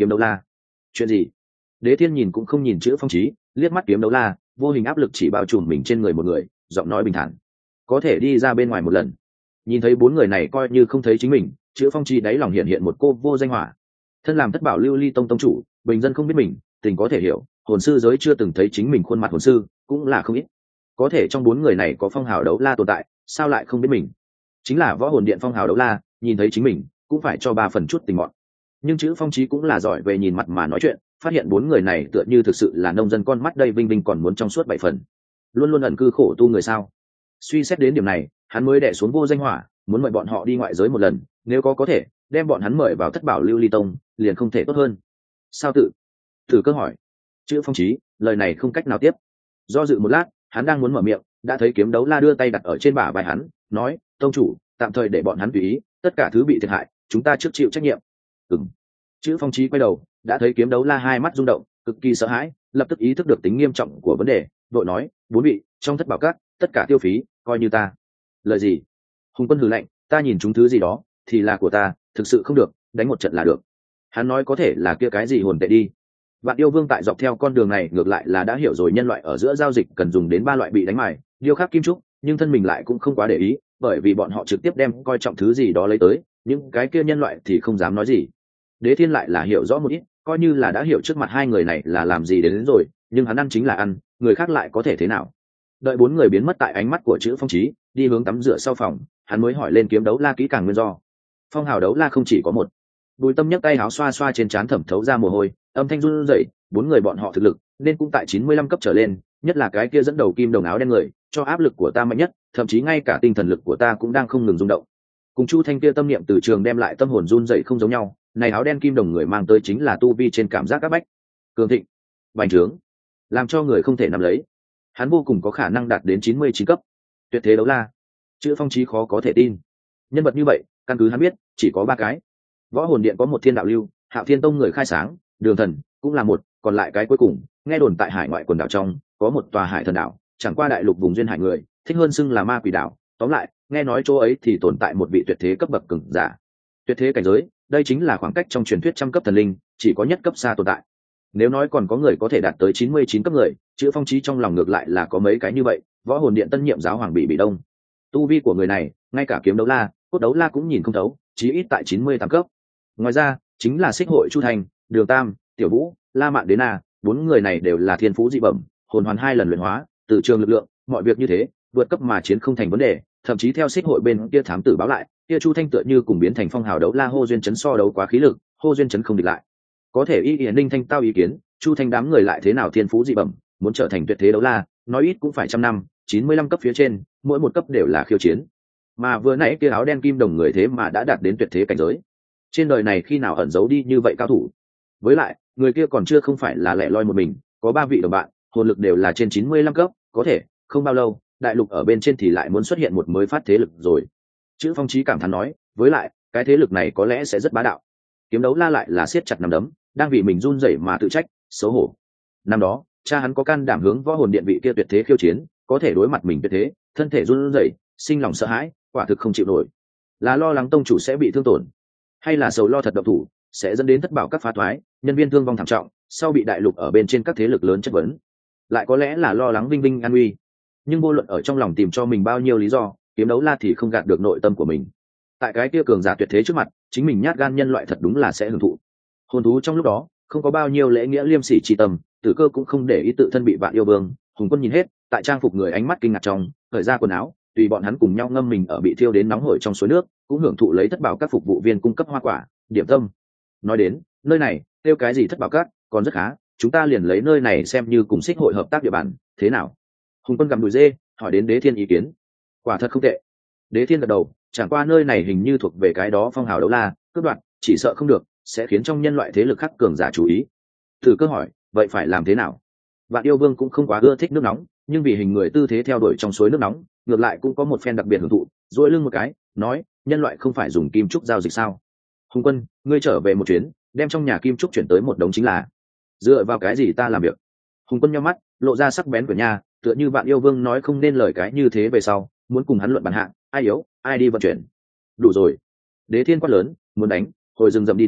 kiếm đấu la. Chuyện gì? Đế thiên nhìn cũng không nhìn chữ phong chí, liếc mắt kiếm đấu la, vô hình áp lực chỉ bao trùm mình trên người một người, giọng nói bình thản: có thể đi ra bên ngoài một lần. Nhìn thấy bốn người này coi như không thấy chính mình, chữ phong chí đáy lòng hiện hiện một cô vô danh hỏa. Thân làm thất bảo lưu ly tông tông chủ, bình dân không biết mình, tình có thể hiểu, hồn sư giới chưa từng thấy chính mình khuôn mặt hồn sư cũng là không ít. Có thể trong bốn người này có phong hào đấu la tồn tại, sao lại không biết mình? Chính là võ hồn điện phong hào đấu la, nhìn thấy chính mình cũng phải cho ba phần chút tình mọn. Nhưng chữ phong chí cũng là giỏi về nhìn mặt mà nói chuyện, phát hiện bốn người này tựa như thực sự là nông dân con mắt đây, vinh vinh còn muốn trong suốt bảy phần, luôn luôn ẩn cư khổ tu người sao. Suy xét đến điểm này, hắn mới đẻ xuống vô danh hỏa, muốn mời bọn họ đi ngoại giới một lần, nếu có có thể đem bọn hắn mời vào thất bảo lưu ly tông liền không thể tốt hơn. Sao tự thử cơ hỏi. Chữ phong chí lời này không cách nào tiếp. Do dự một lát, hắn đang muốn mở miệng, đã thấy kiếm đấu la đưa tay đặt ở trên bả vai hắn, nói: tông chủ, tạm thời để bọn hắn tùy ý, tất cả thứ bị thiệt hại chúng ta trước chịu trách nhiệm. Ừm. Chữ phong chí quay đầu, đã thấy kiếm đấu la hai mắt rung động, cực kỳ sợ hãi, lập tức ý thức được tính nghiêm trọng của vấn đề, đội nói: bốn vị trong thất bảo các, tất cả tiêu phí coi như ta. Lời gì? Hùng Quân hừ lạnh: ta nhìn chúng thứ gì đó thì là của ta, thực sự không được đánh một trận là được. Hắn nói có thể là kia cái gì hồn tệ đi. Vạn yêu vương tại dọc theo con đường này ngược lại là đã hiểu rồi nhân loại ở giữa giao dịch cần dùng đến ba loại bị đánh mài, điêu khắc kim trúc, nhưng thân mình lại cũng không quá để ý, bởi vì bọn họ trực tiếp đem coi trọng thứ gì đó lấy tới, những cái kia nhân loại thì không dám nói gì. Đế thiên lại là hiểu rõ một ít, coi như là đã hiểu trước mặt hai người này là làm gì đến, đến rồi, nhưng hắn ăn chính là ăn, người khác lại có thể thế nào. Đợi bốn người biến mất tại ánh mắt của chữ phong chí, đi hướng tắm rửa sau phòng, hắn mới hỏi lên kiếm đấu la kỹ càng nguyên do. Phong hào đấu la không chỉ có một. Bùi Tâm nhấc tay áo xoa xoa trên trán thẩm thấu ra mồ hôi, âm thanh run rẩy, bốn người bọn họ thực lực nên cũng tại chín mươi lăm cấp trở lên, nhất là cái kia dẫn đầu kim đồng áo đen người, cho áp lực của ta mạnh nhất, thậm chí ngay cả tinh thần lực của ta cũng đang không ngừng rung động. Cùng Chu Thanh kia tâm niệm từ trường đem lại tâm hồn run rẩy không giống nhau, này áo đen kim đồng người mang tới chính là tu vi trên cảm giác áp bách, cường thịnh, bành trướng, làm cho người không thể nắm lấy. Hắn vô cùng có khả năng đạt đến chín mươi chín cấp. Tuyệt thế đấu la. Chữ phong chí khó có thể tin. Nhân vật như vậy, căn cứ hắn biết, chỉ có ba cái. Võ hồn điện có một thiên đạo lưu, Hạo Thiên tông người khai sáng, Đường Thần cũng là một, còn lại cái cuối cùng, nghe đồn tại hải ngoại quần đảo trong có một tòa hải thần đảo, chẳng qua đại lục vùng duyên hải người thích hơn xưng là ma quỷ đảo. Tóm lại, nghe nói chỗ ấy thì tồn tại một vị tuyệt thế cấp bậc cường giả. Tuyệt thế cảnh giới, đây chính là khoảng cách trong truyền thuyết trăm cấp thần linh, chỉ có nhất cấp xa tồn tại. Nếu nói còn có người có thể đạt tới chín mươi chín cấp người, chữ phong chí trong lòng ngược lại là có mấy cái như vậy. Võ hồn điện tân nhiệm giáo hoàng bị bị đông, tu vi của người này, ngay cả kiếm đấu la, cốt đấu la cũng nhìn không thấu, chí ít tại chín mươi tám cấp. Ngoài ra, chính là xích hội Chu Thành, Đường Tam, Tiểu Vũ, La Mạn Đến Na, bốn người này đều là thiên phú dị bẩm, hồn hoàn hai lần luyện hóa, từ trường lực lượng, mọi việc như thế, vượt cấp mà chiến không thành vấn đề. Thậm chí theo xích hội bên kia thám tử báo lại, kia Chu Thanh tựa như cùng biến thành phong hào đấu la hô duyên chấn so đấu quá khí lực, hô duyên chấn không địch lại. Có thể y hiển ninh thanh tao ý kiến, Chu Thanh đám người lại thế nào thiên phú dị bẩm, muốn trở thành tuyệt thế đấu la, nói ít cũng phải trăm năm, chín mươi lăm cấp phía trên, mỗi một cấp đều là khiêu chiến. Mà vừa nãy kia áo đen kim đồng người thế mà đã đạt đến tuyệt thế cảnh giới. Trên đời này khi nào ẩn giấu đi như vậy cao thủ? Với lại, người kia còn chưa không phải là lẻ loi một mình, có ba vị đồng bạn, hồn lực đều là trên chín mươi lăm cấp, có thể không bao lâu, đại lục ở bên trên thì lại muốn xuất hiện một mới phát thế lực rồi. Chữ phong chí cảm thán nói, với lại, cái thế lực này có lẽ sẽ rất bá đạo. Kiếm đấu la lại là siết chặt nắm đấm, đang vì mình run rẩy mà tự trách, xấu hổ. Năm đó, cha hắn có can đảm hướng võ hồn điện vị kia tuyệt thế khiêu chiến, có thể đối mặt mình tuyệt thế, thân thể run rẩy, sinh lòng sợ hãi, quả thực không chịu nổi. Là lo lắng tông chủ sẽ bị thương tổn, hay là sầu lo thật độc thủ sẽ dẫn đến thất bảo các phá thoái, nhân viên thương vong thảm trọng, sau bị đại lục ở bên trên các thế lực lớn chất vấn, lại có lẽ là lo lắng vinh vinh an uy. Nhưng vô luận ở trong lòng tìm cho mình bao nhiêu lý do, kiếm đấu la thì không gạt được nội tâm của mình. Tại cái kia cường giả tuyệt thế trước mặt, chính mình nhát gan nhân loại thật đúng là sẽ hưởng thụ. Hồn thú trong lúc đó không có bao nhiêu lễ nghĩa liêm sỉ chi tâm, Tử Cơ cũng không để ý tự thân bị Vạn yêu vương, Hùng Quân nhìn hết, tại trang phục người ánh mắt kinh ngạc trong, thời ra quần áo, tùy bọn hắn cùng nhau ngâm mình ở bị thiêu đến nóng hổi trong suối nước, cũng hưởng thụ lấy thất bảo các phục vụ viên cung cấp hoa quả, điểm tâm. Nói đến nơi này, tiêu cái gì thất bảo các, còn rất khá, chúng ta liền lấy nơi này xem như cùng xích hội hợp tác địa bàn, thế nào? Hùng Quân gặm đùi dê, hỏi đến Đế Thiên ý kiến. Quả thật không tệ. Đế Thiên gật đầu, chẳng qua nơi này hình như thuộc về cái đó phong hào đấu la, cướp đoạt, chỉ sợ không được, sẽ khiến trong nhân loại thế lực khác cường giả chú ý. Thử Cơ hỏi, vậy phải làm thế nào? Vạn yêu vương cũng không quá ưa thích nước nóng, nhưng vì hình người tư thế theo đuổi trong suối nước nóng, ngược lại cũng có một phen đặc biệt hưởng thụ, duỗi lưng một cái, nói, nhân loại không phải dùng kim trúc giao dịch sao? Hùng Quân, ngươi trở về một chuyến, đem trong nhà kim trúc chuyển tới một đống chính là. Dựa vào cái gì ta làm việc? Hùng Quân nhíu mắt, lộ ra sắc bén của nhà, tựa như Vạn yêu vương nói không nên lời cái như thế về sau, muốn cùng hắn luận bàn hạng, ai yếu, ai đi vận chuyển. Đủ rồi. Đế Thiên quát lớn, muốn đánh, hồi rừng rậm đi đánh,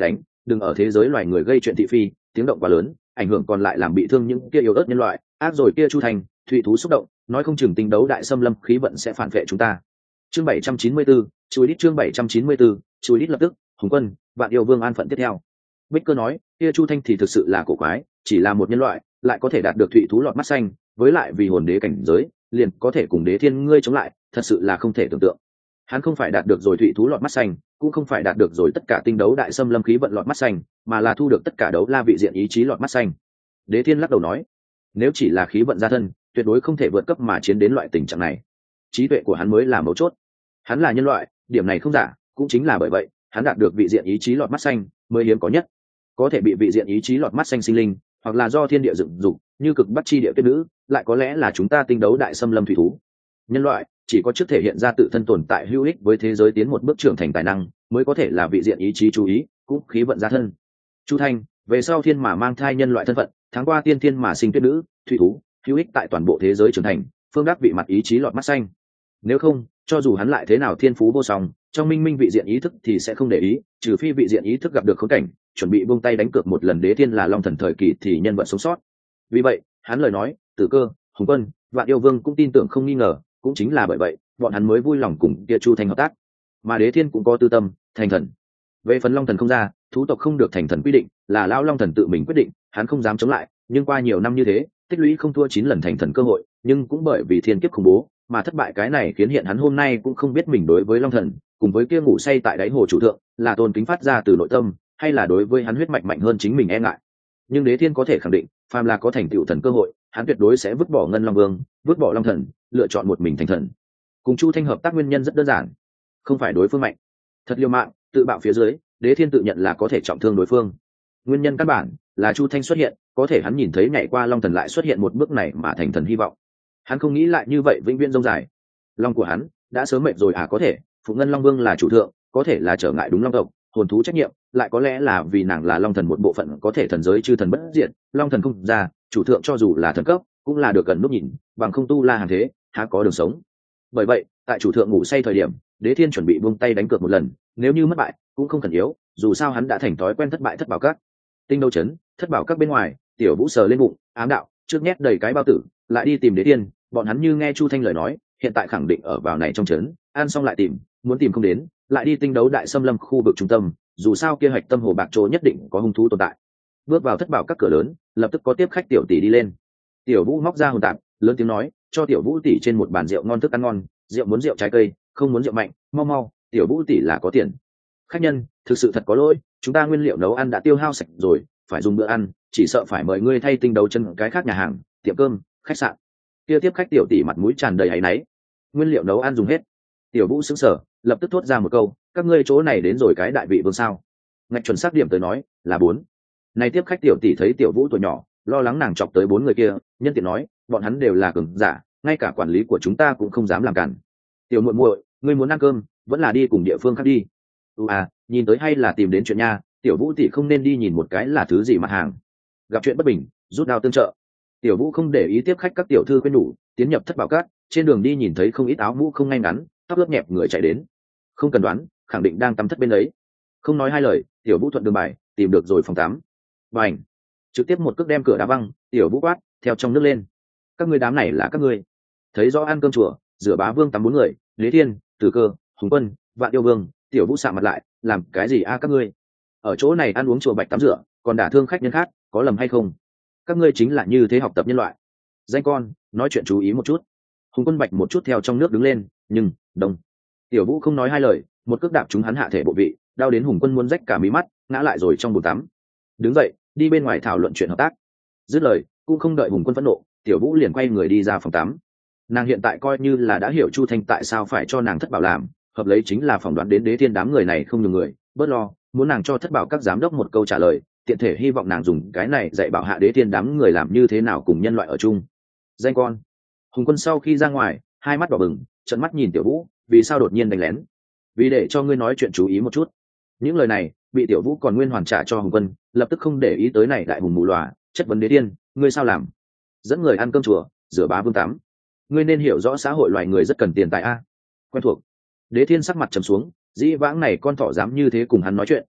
đừng ở thế giới loài người gây chuyện thị phi, tiếng động quá lớn, ảnh hưởng còn lại làm bị thương những kia yếu ớt nhân loại. Ác rồi kia Chu Thành, thụy thú xúc động, nói không chừng tinh đấu đại xâm lâm khí vận sẽ phản vệ chúng ta. Chương bảy trăm chín mươi tư, chui đít chương bảy trăm chín mươi tư, chui đít lập tức, Hùng Quân, Vạn Yêu Vương an phận tiếp theo. Bích Cơ nói, kia Chu Thanh thì thực sự là cổ quái, chỉ là một nhân loại, lại có thể đạt được thụy thú lọt mắt xanh, với lại vì hồn đế cảnh giới, liền có thể cùng đế thiên ngươi chống lại, thật sự là không thể tưởng tượng. Hắn không phải đạt được rồi thụy thú lọt mắt xanh, cũng không phải đạt được rồi tất cả tinh đấu đại xâm lâm khí vận lọt mắt xanh, mà là thu được tất cả đấu la vị diện ý chí lọt mắt xanh. Đế thiên lắc đầu nói, nếu chỉ là khí vận gia thân, tuyệt đối không thể vượt cấp mà chiến đến loại tình trạng này. Trí tuệ của hắn mới là mấu chốt. Hắn là nhân loại, điểm này không giả, cũng chính là bởi vậy, hắn đạt được vị diện ý chí lọt mắt xanh, mới hiếm có nhất. Có thể bị vị diện ý chí lọt mắt xanh sinh linh, hoặc là do thiên địa dựng dục, như cực bắt chi địa tuyết nữ, lại có lẽ là chúng ta tinh đấu đại xâm lâm thủy thú. Nhân loại chỉ có trước thể hiện ra tự thân tồn tại hữu ích với thế giới tiến một bước trưởng thành tài năng, mới có thể là vị diện ý chí chú ý, cũng khí vận gia thân. Chu Thanh, về sau thiên mà mang thai nhân loại thân phận, tháng qua tiên thiên mà sinh tuyết nữ, thủy thú, hữu ích tại toàn bộ thế giới trưởng thành, phương đắc vị mặt ý chí lọt mắt xanh. Nếu không, cho dù hắn lại thế nào thiên phú vô song, trong minh minh vị diện ý thức thì sẽ không để ý, trừ phi vị diện ý thức gặp được khốn cảnh, chuẩn bị buông tay đánh cược một lần đế thiên là long thần thời kỳ thì nhân vật sống sót. Vì vậy, hắn lời nói, Tử Cơ, Hùng Quân, Vạn Yêu Vương cũng tin tưởng không nghi ngờ, cũng chính là bởi vậy, bọn hắn mới vui lòng cùng kia Chu Thanh hợp tác. Mà đế thiên cũng có tư tâm, thành thần. Về phần long thần không ra, thú tộc không được thành thần quy định, là lão long thần tự mình quyết định, hắn không dám chống lại, nhưng qua nhiều năm như thế, tích lũy không thua chín lần thành thần cơ hội, nhưng cũng bởi vì thiên kiếp khủng bố, mà thất bại cái này khiến hiện hắn hôm nay cũng không biết mình đối với long thần, cùng với kia ngủ say tại đáy hồ chủ thượng, là tôn kính phát ra từ nội tâm, hay là đối với hắn huyết mạch mạnh hơn chính mình e ngại. Nhưng đế thiên có thể khẳng định, phàm là có thành tựu thần cơ hội, hắn tuyệt đối sẽ vứt bỏ ngân long vương, vứt bỏ long thần, lựa chọn một mình thành thần. Cùng Chu Thanh hợp tác nguyên nhân rất đơn giản, không phải đối phương mạnh, thật liều mạng, tự bạo phía dưới, đế thiên tự nhận là có thể trọng thương đối phương. Nguyên nhân căn bản là Chu Thanh xuất hiện, có thể hắn nhìn thấy nhảy qua long thần lại xuất hiện một bước này mà thành thần hy vọng. Hắn không nghĩ lại như vậy vĩnh viễn rông dài. Long của hắn đã sớm mệt rồi à, có thể phụ ngân long vương là chủ thượng, có thể là trở ngại đúng long tộc hồn thú trách nhiệm, lại có lẽ là vì nàng là long thần một bộ phận, có thể thần giới chư thần bất diệt, long thần không ra, chủ thượng cho dù là thần cấp cũng là được gần nút nhìn, bằng không tu la hàng thế há có đường sống. Bởi vậy tại chủ thượng ngủ say thời điểm, đế thiên chuẩn bị buông tay đánh cược một lần, nếu như mất bại cũng không cần yếu, dù sao hắn đã thành thói quen thất bại thất bảo các. Tinh đấu chấn, thất bảo các bên ngoài, tiểu vũ sờ lên bụng ám đạo, trước nhét đầy cái bao tử lại đi tìm đế thiên. Bọn hắn như nghe Chu Thanh lời nói, hiện tại khẳng định ở vào này trong trấn, ăn xong lại tìm, muốn tìm không đến, lại đi tinh đấu đại xâm lâm khu vực trung tâm, dù sao kia hạch tâm hồ bạc chỗ nhất định có hung thú tồn tại. Bước vào thất bảo các cửa lớn, lập tức có tiếp khách tiểu tỷ đi lên. Tiểu Vũ móc ra hồn tạp, lớn tiếng nói, cho Tiểu Vũ tỷ trên một bàn rượu ngon thức ăn ngon, rượu muốn rượu trái cây, không muốn rượu mạnh, mau mau, Tiểu Vũ tỷ là có tiền. Khách nhân, thực sự thật có lỗi, chúng ta nguyên liệu nấu ăn đã tiêu hao sạch rồi, phải dùng bữa ăn, chỉ sợ phải mời ngươi thay tinh đấu chân cái khác nhà hàng, tiệm cơm, khách sạn. Kia tiếp khách tiểu tỷ mặt mũi tràn đầy áy náy, nguyên liệu nấu ăn dùng hết. Tiểu Vũ sững sờ, lập tức thốt ra một câu, các ngươi chỗ này đến rồi cái đại vị vương sao? Ngạch chuẩn xác điểm tới nói là bốn. Này tiếp khách tiểu tỷ thấy Tiểu Vũ tuổi nhỏ, lo lắng nàng chọc tới bốn người kia, nhân tiện nói, bọn hắn đều là cường giả, ngay cả quản lý của chúng ta cũng không dám làm cản. Tiểu muội muội, ngươi muốn ăn cơm, vẫn là đi cùng địa phương khác đi. Ừ à, nhìn tới hay là tìm đến chuyện nha, Tiểu Vũ tỷ không nên đi nhìn một cái là thứ gì mặt hàng. Gặp chuyện bất bình, rút đao tương trợ. Tiểu Vũ không để ý tiếp khách các tiểu thư khuyên nhủ, tiến nhập thất bảo cát, trên đường đi nhìn thấy không ít áo mũ không ngay ngắn, tóc ướt nhẹp người chạy đến. Không cần đoán, khẳng định đang tắm thất bên đấy. Không nói hai lời, Tiểu Vũ thuận đường bài, tìm được rồi phòng tắm. Bành! Trực tiếp một cước đem cửa đá văng, Tiểu Vũ quát, theo trong nước lên. Các ngươi đám này là các ngươi. Thấy rõ ăn cơm chùa, rửa bá vương tắm bốn người, Lý Thiên, Từ Cơ, Hùng Quân, Vạn Yêu Vương, Tiểu Vũ sạm mặt lại, làm cái gì a các ngươi? Ở chỗ này ăn uống chùa bạch tắm rửa, còn đả thương khách nhân khác, có lầm hay không? Các ngươi chính là như thế học tập nhân loại. Danh con, nói chuyện chú ý một chút. Hùng Quân bạch một chút theo trong nước đứng lên, nhưng đông. Tiểu Vũ không nói hai lời, một cước đạp trúng hắn hạ thể bộ vị, đau đến Hùng Quân muốn rách cả mí mắt, ngã lại rồi trong bồn tắm. Đứng dậy, đi bên ngoài thảo luận chuyện hợp tác. Dứt lời, cũng không đợi Hùng Quân phẫn nộ, Tiểu Vũ liền quay người đi ra phòng tắm. Nàng hiện tại coi như là đã hiểu Chu Thanh tại sao phải cho nàng thất bảo làm, hợp lấy chính là phỏng đoán đến đế thiên đám người này không nhiều người, bớt lo, muốn nàng cho thất bảo các giám đốc một câu trả lời, tiện thể hy vọng nàng dùng cái này dạy bảo hạ đế thiên đám người làm như thế nào cùng nhân loại ở chung. Danh con. Hùng Quân sau khi ra ngoài, hai mắt đỏ bừng, trợn mắt nhìn Tiểu Vũ, vì sao đột nhiên đánh lén? Vì để cho ngươi nói chuyện chú ý một chút. Những lời này bị Tiểu Vũ còn nguyên hoàn trả cho Hùng Quân, lập tức không để ý tới này đại hùng mù lòa, chất vấn đế thiên, ngươi sao làm? Dẫn người ăn cơm chùa, rửa bá vương tắm. Ngươi nên hiểu rõ xã hội loài người rất cần tiền tài a. Quen thuộc. Đế thiên sắc mặt trầm xuống, dĩ vãng này con thỏ dám như thế cùng hắn nói chuyện,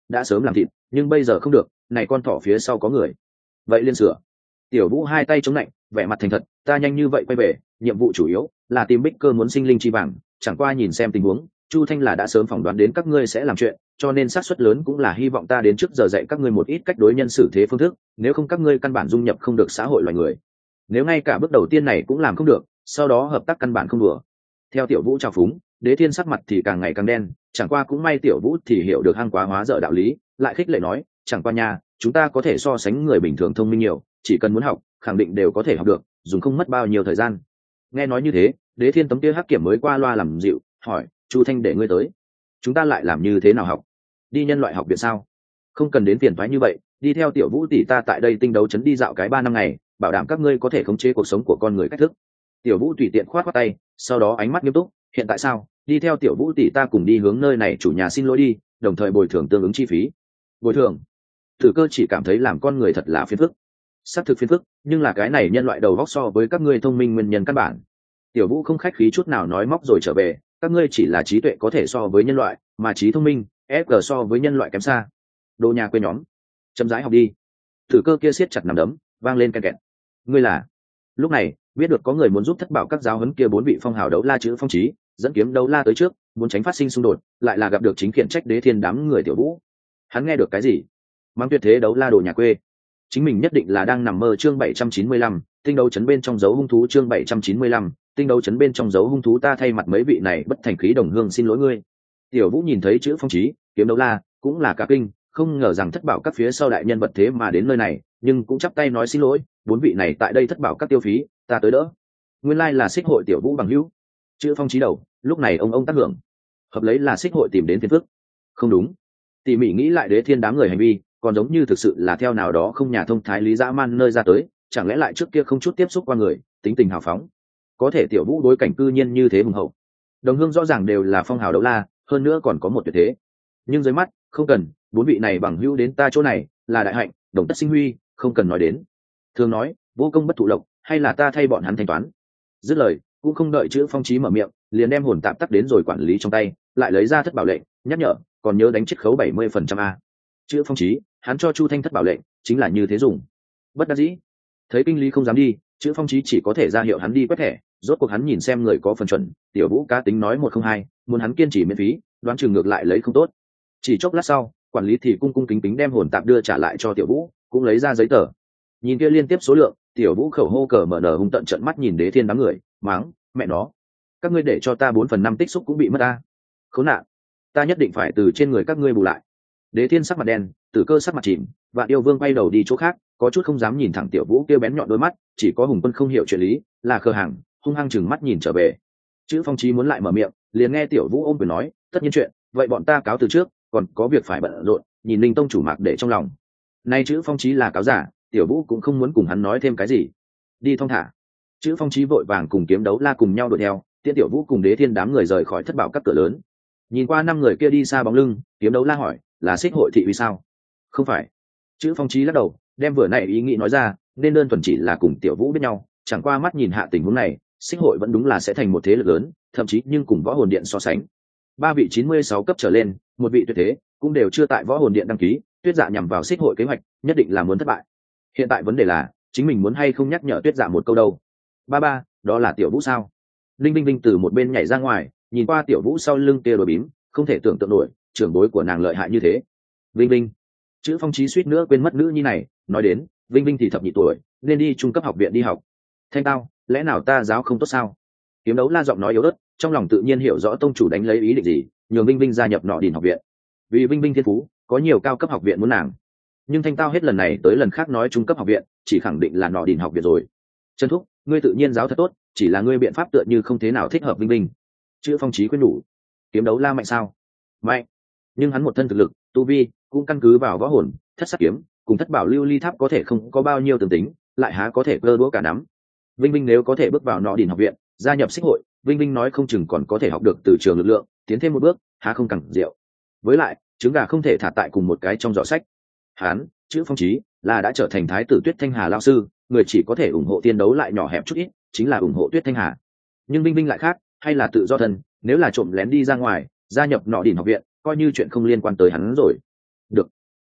đã sớm làm thịt, nhưng bây giờ không được, này con thỏ phía sau có người. Vậy liên sửa. Tiểu Vũ hai tay chống lạnh, vẻ mặt thành thật, ta nhanh như vậy quay về, nhiệm vụ chủ yếu là tìm Bích Cơ muốn sinh linh chi vàng, chẳng qua nhìn xem tình huống, Chu Thanh là đã sớm phỏng đoán đến các ngươi sẽ làm chuyện, cho nên xác suất lớn cũng là hy vọng ta đến trước giờ dạy các ngươi một ít cách đối nhân xử thế phương thức, nếu không các ngươi căn bản dung nhập không được xã hội loài người. Nếu ngay cả bước đầu tiên này cũng làm không được, sau đó hợp tác căn bản không đùa. Theo Tiểu Vũ trào phúng, Đế Thiên sắc mặt thì càng ngày càng đen, chẳng qua cũng may Tiểu Vũ thì hiểu được hang quá hóa dở đạo lý, lại khích lệ nói, chẳng qua nha, chúng ta có thể so sánh người bình thường thông minh nhiều, chỉ cần muốn học, khẳng định đều có thể học được, dùng không mất bao nhiêu thời gian. Nghe nói như thế, Đế Thiên tấm kia hắc kiểm mới qua loa làm dịu, hỏi, Chu Thanh để ngươi tới, chúng ta lại làm như thế nào học? Đi nhân loại học viện sao? Không cần đến phiền toái như vậy, đi theo Tiểu Vũ tỷ ta tại đây tinh đấu trấn đi dạo cái ba năm ngày, bảo đảm các ngươi có thể khống chế cuộc sống của con người cách thức. Tiểu Vũ tùy tiện khoát khoát tay, sau đó ánh mắt nghiêm túc, hiện tại sao? Đi theo Tiểu Vũ tỷ ta cùng đi hướng nơi này chủ nhà xin lỗi đi, đồng thời bồi thường tương ứng chi phí. Bồi thường? Tử Cơ chỉ cảm thấy làm con người thật là phiền phức. Xác thực phiền phức, nhưng là cái này nhân loại đầu óc so với các ngươi thông minh nguyên nhân căn bản. Tiểu Vũ không khách khí chút nào nói móc rồi trở về, các ngươi chỉ là trí tuệ có thể so với nhân loại, mà trí thông minh, ép giê so với nhân loại kém xa. Đồ nhà quê nhóm, chấm dãi học đi. Tử Cơ kia siết chặt nắm đấm, vang lên ken kẹt. Ngươi là? Lúc này, biết được có người muốn giúp thất bảo các giáo huấn kia bốn vị phong hào đấu la chữ phong trí, dẫn kiếm đấu la tới trước, muốn tránh phát sinh xung đột, lại là gặp được chính khiển trách Đế Thiên đám người Tiểu Vũ. Hắn nghe được cái gì? Mang tuyệt thế đấu la đồ nhà quê. Chính mình nhất định là đang nằm mơ. Chương bảy trăm chín mươi lăm, tinh đấu chấn bên trong dấu hung thú. Chương bảy trăm chín mươi lăm, tinh đấu chấn bên trong dấu hung thú. Ta thay mặt mấy vị này bất thành khí đồng hương xin lỗi ngươi. Tiểu Vũ nhìn thấy chữ phong trí, kiếm đấu la, cũng là cả kinh, không ngờ rằng thất bảo các phía sau đại nhân vật thế mà đến nơi này, nhưng cũng chắp tay nói xin lỗi, bốn vị này tại đây thất bảo các tiêu phí, ta tới đỡ. Nguyên lai là xích hội Tiểu Vũ bằng hữu. Chữ phong trí đầu, lúc này ông ông tác hưởng, hợp lấy là xích hội tìm đến phiền phức. Không đúng, tỉ mỉ nghĩ lại Đế Thiên đám người hành vi, còn giống như thực sự là theo nào đó không nhà thông thái lý dã man nơi ra tới, chẳng lẽ lại trước kia không chút tiếp xúc qua người, tính tình hào phóng. Có thể Tiểu Vũ đối cảnh cư nhiên như thế hùng hậu. Đồng hương rõ ràng đều là phong hào đấu la, hơn nữa còn có một tuyệt thế. Nhưng dưới mắt, không cần, bốn vị này bằng hữu đến ta chỗ này, là đại hạnh, đồng tất sinh huy, không cần nói đến. Thường nói, vô công bất thụ lộc, hay là ta thay bọn hắn thanh toán. Dứt lời, cũng không đợi chữ phong trí mở miệng, liền đem hồn tạm tắc đến rồi quản lý trong tay, lại lấy ra thất bảo lệnh, nhắc nhở, còn nhớ đánh chiết khấu bảy mươi phần trăm a. Chữ phong trí, hắn cho Chu Thanh thất bảo lệnh, chính là như thế dùng. Bất đắc dĩ, thấy kinh lý không dám đi, chữ phong trí chỉ có thể ra hiệu hắn đi quét thẻ. Rốt cuộc hắn nhìn xem người có phần chuẩn, Tiểu Vũ cá tính nói một không hai, muốn hắn kiên trì miễn phí, đoán chừng ngược lại lấy không tốt. Chỉ chốc lát sau, quản lý thì cung cung kính kính đem hồn tạm đưa trả lại cho Tiểu Vũ, cũng lấy ra giấy tờ. Nhìn kia liên tiếp số lượng, Tiểu Vũ khẩu hô cờ mở nở hung tận trận mắt nhìn Đế Thiên đám người, mắng, mẹ nó, các ngươi để cho ta bốn phần năm tích xúc cũng bị mất ta. Khốn nạn, ta nhất định phải từ trên người các ngươi bù lại. Đế Thiên sắc mặt đen, Tử Cơ sắc mặt chìm, Vạn Yêu Vương quay đầu đi chỗ khác, có chút không dám nhìn thẳng Tiểu Vũ kia bén nhọn đôi mắt, chỉ có Hùng Quân không hiểu chuyện lý, là khờ hàng, hung hăng chừng mắt nhìn trở về. Chữ phong trí muốn lại mở miệng, liền nghe Tiểu Vũ ôm quyền nói, tất nhiên chuyện, vậy bọn ta cáo từ trước, còn có việc phải bận rộn. Nhìn Linh Tông chủ Mạc để trong lòng. Nay chữ phong trí là cáo giả, Tiểu Vũ cũng không muốn cùng hắn nói thêm cái gì. Đi thong thả. Chữ phong trí vội vàng cùng kiếm đấu la cùng nhau đuổi theo, tiễn Tiểu Vũ cùng Đế Thiên đám người rời khỏi thất bảo các cửa lớn. Nhìn qua năm người kia đi xa bóng lưng, kiếm đấu la hỏi, là xích hội thị vì sao? Không phải. Chữ phong trí lắc đầu, đem vừa nãy ý nghĩ nói ra, nên đơn thuần chỉ là cùng Tiểu Vũ biết nhau, chẳng qua mắt nhìn hạ tình huống này, xích hội vẫn đúng là sẽ thành một thế lực lớn, thậm chí nhưng cùng võ hồn điện so sánh. Ba vị chín mươi sáu cấp trở lên, một vị tuyệt thế, cũng đều chưa tại võ hồn điện đăng ký, Tuyết Dạ nhằm vào xích hội kế hoạch, nhất định là muốn thất bại. Hiện tại vấn đề là, chính mình muốn hay không nhắc nhở Tuyết Dạ một câu đâu. Ba ba, đó là Tiểu Vũ sao? Linh Vinh Vinh từ một bên nhảy ra ngoài, nhìn qua Tiểu Vũ sau lưng kia đồi bím, không thể tưởng tượng nổi, trưởng bối của nàng lợi hại như thế. Vinh Vinh, chữ phong trí suýt nữa quên mất nữ nhi này, nói đến, Vinh Vinh thì thập nhị tuổi, nên đi trung cấp học viện đi học. Thanh tao, lẽ nào ta giáo không tốt sao? Kiếm đấu la giọng nói yếu ớt, trong lòng tự nhiên hiểu rõ tông chủ đánh lấy ý định gì, nhường Vinh Vinh gia nhập Nọ Đỉnh học viện. Vì Vinh Vinh thiên phú, có nhiều cao cấp học viện muốn nàng. Nhưng Thanh tao hết lần này tới lần khác nói trung cấp học viện, chỉ khẳng định là Nọ Đỉnh học viện rồi. Trần Thúc, ngươi tự nhiên giáo thật tốt, chỉ là ngươi biện pháp tựa như không thế nào thích hợp Vinh Vinh. Chữ phong trí khuyên nhủ. Kiếm đấu la mạnh sao? Mạnh. Nhưng hắn một thân thực lực, tu vi, cũng căn cứ vào võ hồn, thất sắc kiếm, cùng thất bảo lưu ly tháp có thể không có bao nhiêu tường tính, lại há có thể cơ đũa cả nắm. Vinh Vinh nếu có thể bước vào Nọ Đỉnh học viện, gia nhập xích hội, Vinh Vinh nói không chừng còn có thể học được từ trường lực lượng, tiến thêm một bước, há không càng diệu. Với lại, trứng gà không thể thả tại cùng một cái trong giỏ sách. Hán, chữ phong trí, là đã trở thành thái tử Tuyết Thanh Hà lão sư, người chỉ có thể ủng hộ tiên đấu lại nhỏ hẹp chút ít, chính là ủng hộ Tuyết Thanh Hà. Nhưng Vinh Vinh lại khác, hay là tự do thân, nếu là trộm lén đi ra ngoài, gia nhập Nọ Đỉnh học viện, coi như chuyện không liên quan tới hắn rồi. Được.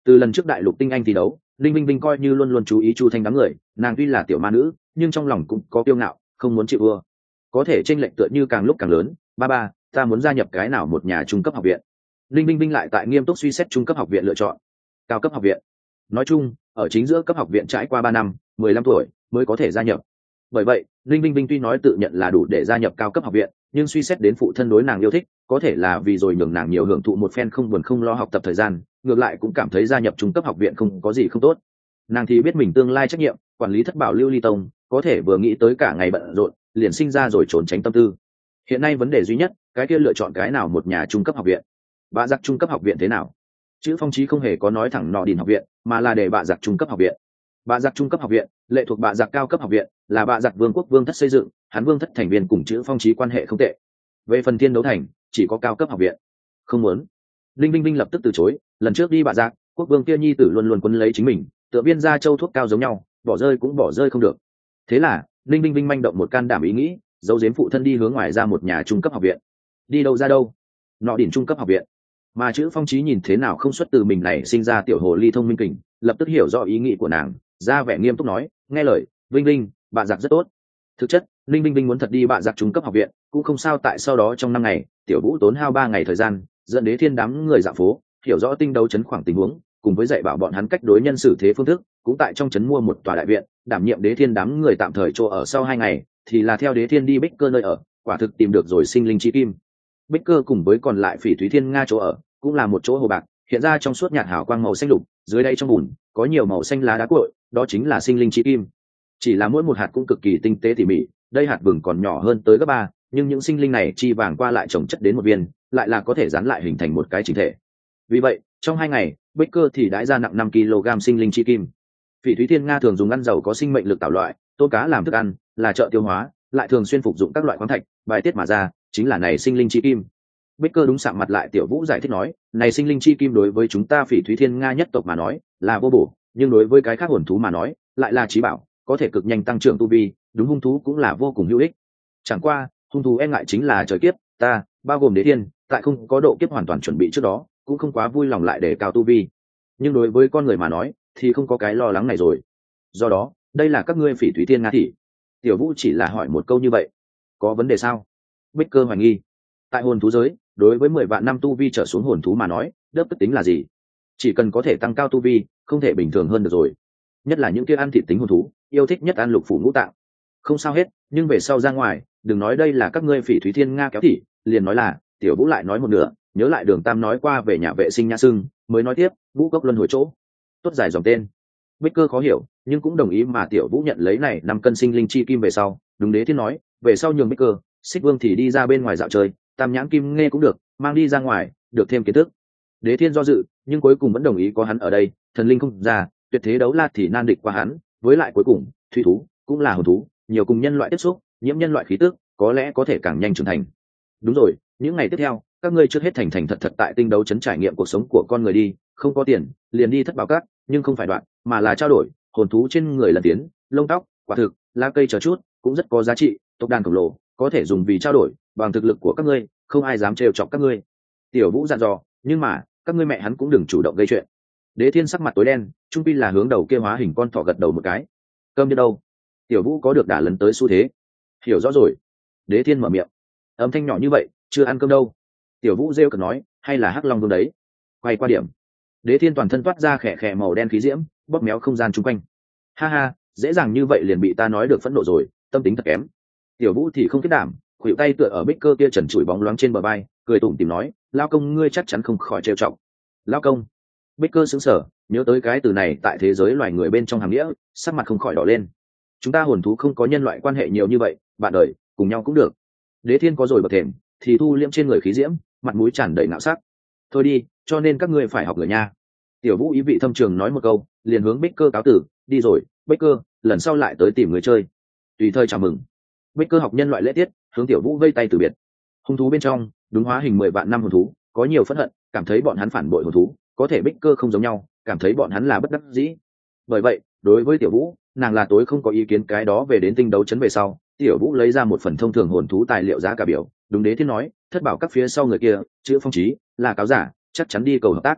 Từ lần trước đại lục tinh anh thi đấu, linh vinh vinh coi như luôn luôn chú ý Chu Thanh đám người, nàng tuy là tiểu ma nữ nhưng trong lòng cũng có kiêu ngạo, không muốn chịu ưa. Có thể chênh lệch tựa như càng lúc càng lớn. Ba ba, ta muốn gia nhập cái nào một nhà trung cấp học viện? Linh vinh vinh lại tại nghiêm túc suy xét trung cấp học viện lựa chọn. Cao cấp học viện, nói chung ở chính giữa cấp học viện trải qua ba năm, mười lăm tuổi mới có thể gia nhập. Bởi vậy linh vinh vinh tuy nói tự nhận là đủ để gia nhập cao cấp học viện, nhưng suy xét đến phụ thân đối nàng yêu thích, có thể là vì rồi nhường nàng nhiều hưởng thụ một phen không buồn không lo học tập thời gian, ngược lại cũng cảm thấy gia nhập trung cấp học viện không có gì không tốt. Nàng thì biết mình tương lai trách nhiệm quản lý thất bảo lưu ly tông, có thể vừa nghĩ tới cả ngày bận rộn liền sinh ra rồi trốn tránh tâm tư. Hiện nay vấn đề duy nhất, cái kia lựa chọn cái nào một nhà trung cấp học viện. Bạ giặc trung cấp học viện thế nào? Chữ Phong Chí không hề có nói thẳng nọ đỉnh học viện, mà là để bạ giặc trung cấp học viện. Bạ giặc trung cấp học viện lệ thuộc bạ giặc cao cấp học viện, là bạ giặc vương quốc vương thất xây dựng, hắn vương thất thành viên cùng Chữ Phong Chí quan hệ không tệ. Về phần thiên đấu thành, chỉ có cao cấp học viện. Không muốn. Linh Vinh Vinh lập tức từ chối, lần trước đi bạ giặc, quốc vương kia nhi tử luôn luôn quấn lấy chính mình, tựa viên gia châu thuốc cao giống nhau, bỏ rơi cũng bỏ rơi không được. Thế là Linh Vinh Vinh manh động một can đảm ý nghĩ, giấu giếm phụ thân đi hướng ngoài ra một nhà trung cấp học viện. Đi đâu ra đâu? Nọ đỉnh trung cấp học viện. Mà Chữ Phong Chí nhìn thế nào không xuất từ mình này sinh ra tiểu hồ ly thông minh kình, lập tức hiểu rõ ý nghĩ của nàng, ra vẻ nghiêm túc nói, nghe lời Vinh Vinh, bạn giặc rất tốt. Thực chất Linh Vinh Vinh muốn thật đi bạn giặc trung cấp học viện cũng không sao, tại sau đó trong năm ngày tiểu vũ tốn hao ba ngày thời gian dẫn Đế Thiên đám người dạo phố, hiểu rõ tinh đấu chấn khoảng tình huống, cùng với dạy bảo bọn hắn cách đối nhân xử thế phương thức, cũng tại trong chấn mua một tòa đại viện đảm nhiệm Đế Thiên đám người tạm thời chỗ ở. Sau hai ngày thì là theo Đế Thiên đi Bích Cơ nơi ở, quả thực tìm được rồi sinh linh chi kim. Bích Cơ cùng với còn lại Phỉ Thúy Thiên Nga chỗ ở cũng là một chỗ hồ bạc, hiện ra trong suốt nhạt hào quang màu xanh lục, dưới đây trong bùn có nhiều màu xanh lá đá cuội, đó chính là sinh linh chi kim. Chỉ là mỗi một hạt cũng cực kỳ tinh tế tỉ mỉ, đây hạt vừng còn nhỏ hơn tới gấp ba, nhưng những sinh linh này chi vàng qua lại trồng chất đến một viên, lại là có thể dán lại hình thành một cái chỉnh thể. Vì vậy trong hai ngày Bích Cơ thì đãi ra nặng năm ki lô gam sinh linh chi kim. Phỉ Thúy Thiên Nga thường dùng ăn dầu có sinh mệnh lực tạo loại tôm cá làm thức ăn, là trợ tiêu hóa, lại thường xuyên phục dụng các loại khoáng thạch bài tiết mà ra, chính là này sinh linh chi kim. Bích Cơ đúng sạm mặt lại tiểu vũ giải thích nói, này sinh linh chi kim đối với chúng ta Phỉ Thúy Thiên Nga nhất tộc mà nói là vô bổ, nhưng đối với cái khác hồn thú mà nói lại là trí bảo, có thể cực nhanh tăng trưởng tu vi, đúng hung thú cũng là vô cùng hữu ích. Chẳng qua hung thú e ngại chính là trời kiếp, ta bao gồm Đế Thiên tại không có độ kiếp hoàn toàn chuẩn bị trước đó cũng không quá vui lòng lại để cao tu vi, nhưng đối với con người mà nói thì không có cái lo lắng này rồi. Do đó đây là các ngươi Phỉ Thúy Thiên Nga thị. Tiểu vũ chỉ là hỏi một câu như vậy, có vấn đề sao? Bích Cơ hoài nghi. Tại hồn thú giới, đối với mười vạn năm tu vi trở xuống hồn thú mà nói đớp tức tính là gì? Chỉ cần có thể tăng cao tu vi, không thể bình thường hơn được rồi. Nhất là những kia ăn thịt tính hồn thú, yêu thích nhất ăn lục phủ ngũ tạng. Không sao hết, nhưng về sau ra ngoài đừng nói đây là các ngươi Phỉ Thúy Thiên Nga kéo thị, liền nói là tiểu vũ lại nói một nửa, nhớ lại Đường Tam nói qua về nhà vệ sinh nhã sưng, mới nói tiếp vũ cốc luân hồi chỗ. Tốt dài dòng tên. Bích Cơ khó hiểu nhưng cũng đồng ý, mà tiểu vũ nhận lấy này năm cân sinh linh chi kim về sau, đúng Đế Thiên nói, về sau nhường Bích Cơ, Xích Vương thì đi ra bên ngoài dạo chơi, Tam nhãn kim nghe cũng được, mang đi ra ngoài được thêm kiến thức. Đế Thiên do dự nhưng cuối cùng vẫn đồng ý, có hắn ở đây thần linh không ra, tuyệt thế đấu la thì nan địch qua hắn, với lại cuối cùng thủy thú cũng là hồn thú, nhiều cùng nhân loại tiếp xúc, nhiễm nhân loại khí tức, có lẽ có thể càng nhanh trưởng thành. Đúng rồi, những ngày tiếp theo các ngươi trước hết thành thành thật thật tại tinh đấu trấn trải nghiệm cuộc sống của con người đi, không có tiền liền đi thất bảo cát, nhưng không phải đoạn mà là trao đổi hồn thú trên người lần tiến, lông tóc, quả thực, lá cây chờ chút cũng rất có giá trị, tộc đàn khổng lồ có thể dùng vì trao đổi, bằng thực lực của các ngươi không ai dám trêu chọc các ngươi. Tiểu vũ dặn dò, nhưng mà các ngươi mẹ hắn cũng đừng chủ động gây chuyện. Đế Thiên sắc mặt tối đen, trung pi là hướng đầu kia hóa hình con thỏ gật đầu một cái. Cơm đi đâu? Tiểu vũ có được đả lấn tới xu thế. Hiểu rõ rồi. Đế Thiên mở miệng. Âm thanh nhỏ như vậy chưa ăn cơm đâu. Tiểu vũ rêu cực nói, hay là hắc long vương đấy. Quay qua điểm. Đế Thiên toàn thân toát ra khẽ khẽ màu đen khí diễm, bóp méo không gian chung quanh. Ha ha, dễ dàng như vậy liền bị ta nói được phẫn nộ rồi, tâm tính thật kém. Tiểu vũ thì không kết đảm, khuỷu tay tựa ở Bích Cơ kia trần trụi bóng loáng trên bờ vai, cười tủm tỉm nói, lao công ngươi chắc chắn không khỏi trêu chọc. Lao công? Bích Cơ sững sờ, nhớ tới cái từ này tại thế giới loài người bên trong hàm nghĩa, sắc mặt không khỏi đỏ lên. Chúng ta hồn thú không có nhân loại quan hệ nhiều như vậy, bạn đời cùng nhau cũng được. Đế Thiên có rồi bậc thềm thì thu liễm trên người khí diễm, mặt mũi tràn đầy ngạo sắc. Thôi đi, cho nên các ngươi phải học người nha. Tiểu vũ ý vị thâm trường nói một câu, liền hướng Bích Cơ cáo tử, đi rồi, Bích Cơ, lần sau lại tới tìm người chơi. Tùy thời chào mừng. Bích Cơ học nhân loại lễ tiết, hướng tiểu vũ vây tay từ biệt. Hung thú bên trong đúng hóa hình mười vạn năm hồn thú có nhiều phẫn hận, cảm thấy bọn hắn phản bội hồn thú, có thể Bích Cơ không giống nhau, cảm thấy bọn hắn là bất đắc dĩ. Bởi vậy đối với tiểu vũ, nàng là tối không có ý kiến. Cái đó về đến tinh đấu chấn về sau, tiểu vũ lấy ra một phần thông thường hồn thú tài liệu giá cả biểu, đúng Đế Thiên nói, thất bảo các phía sau người kia chữ Phong Chí là cáo giả, chắc chắn đi cầu hợp tác.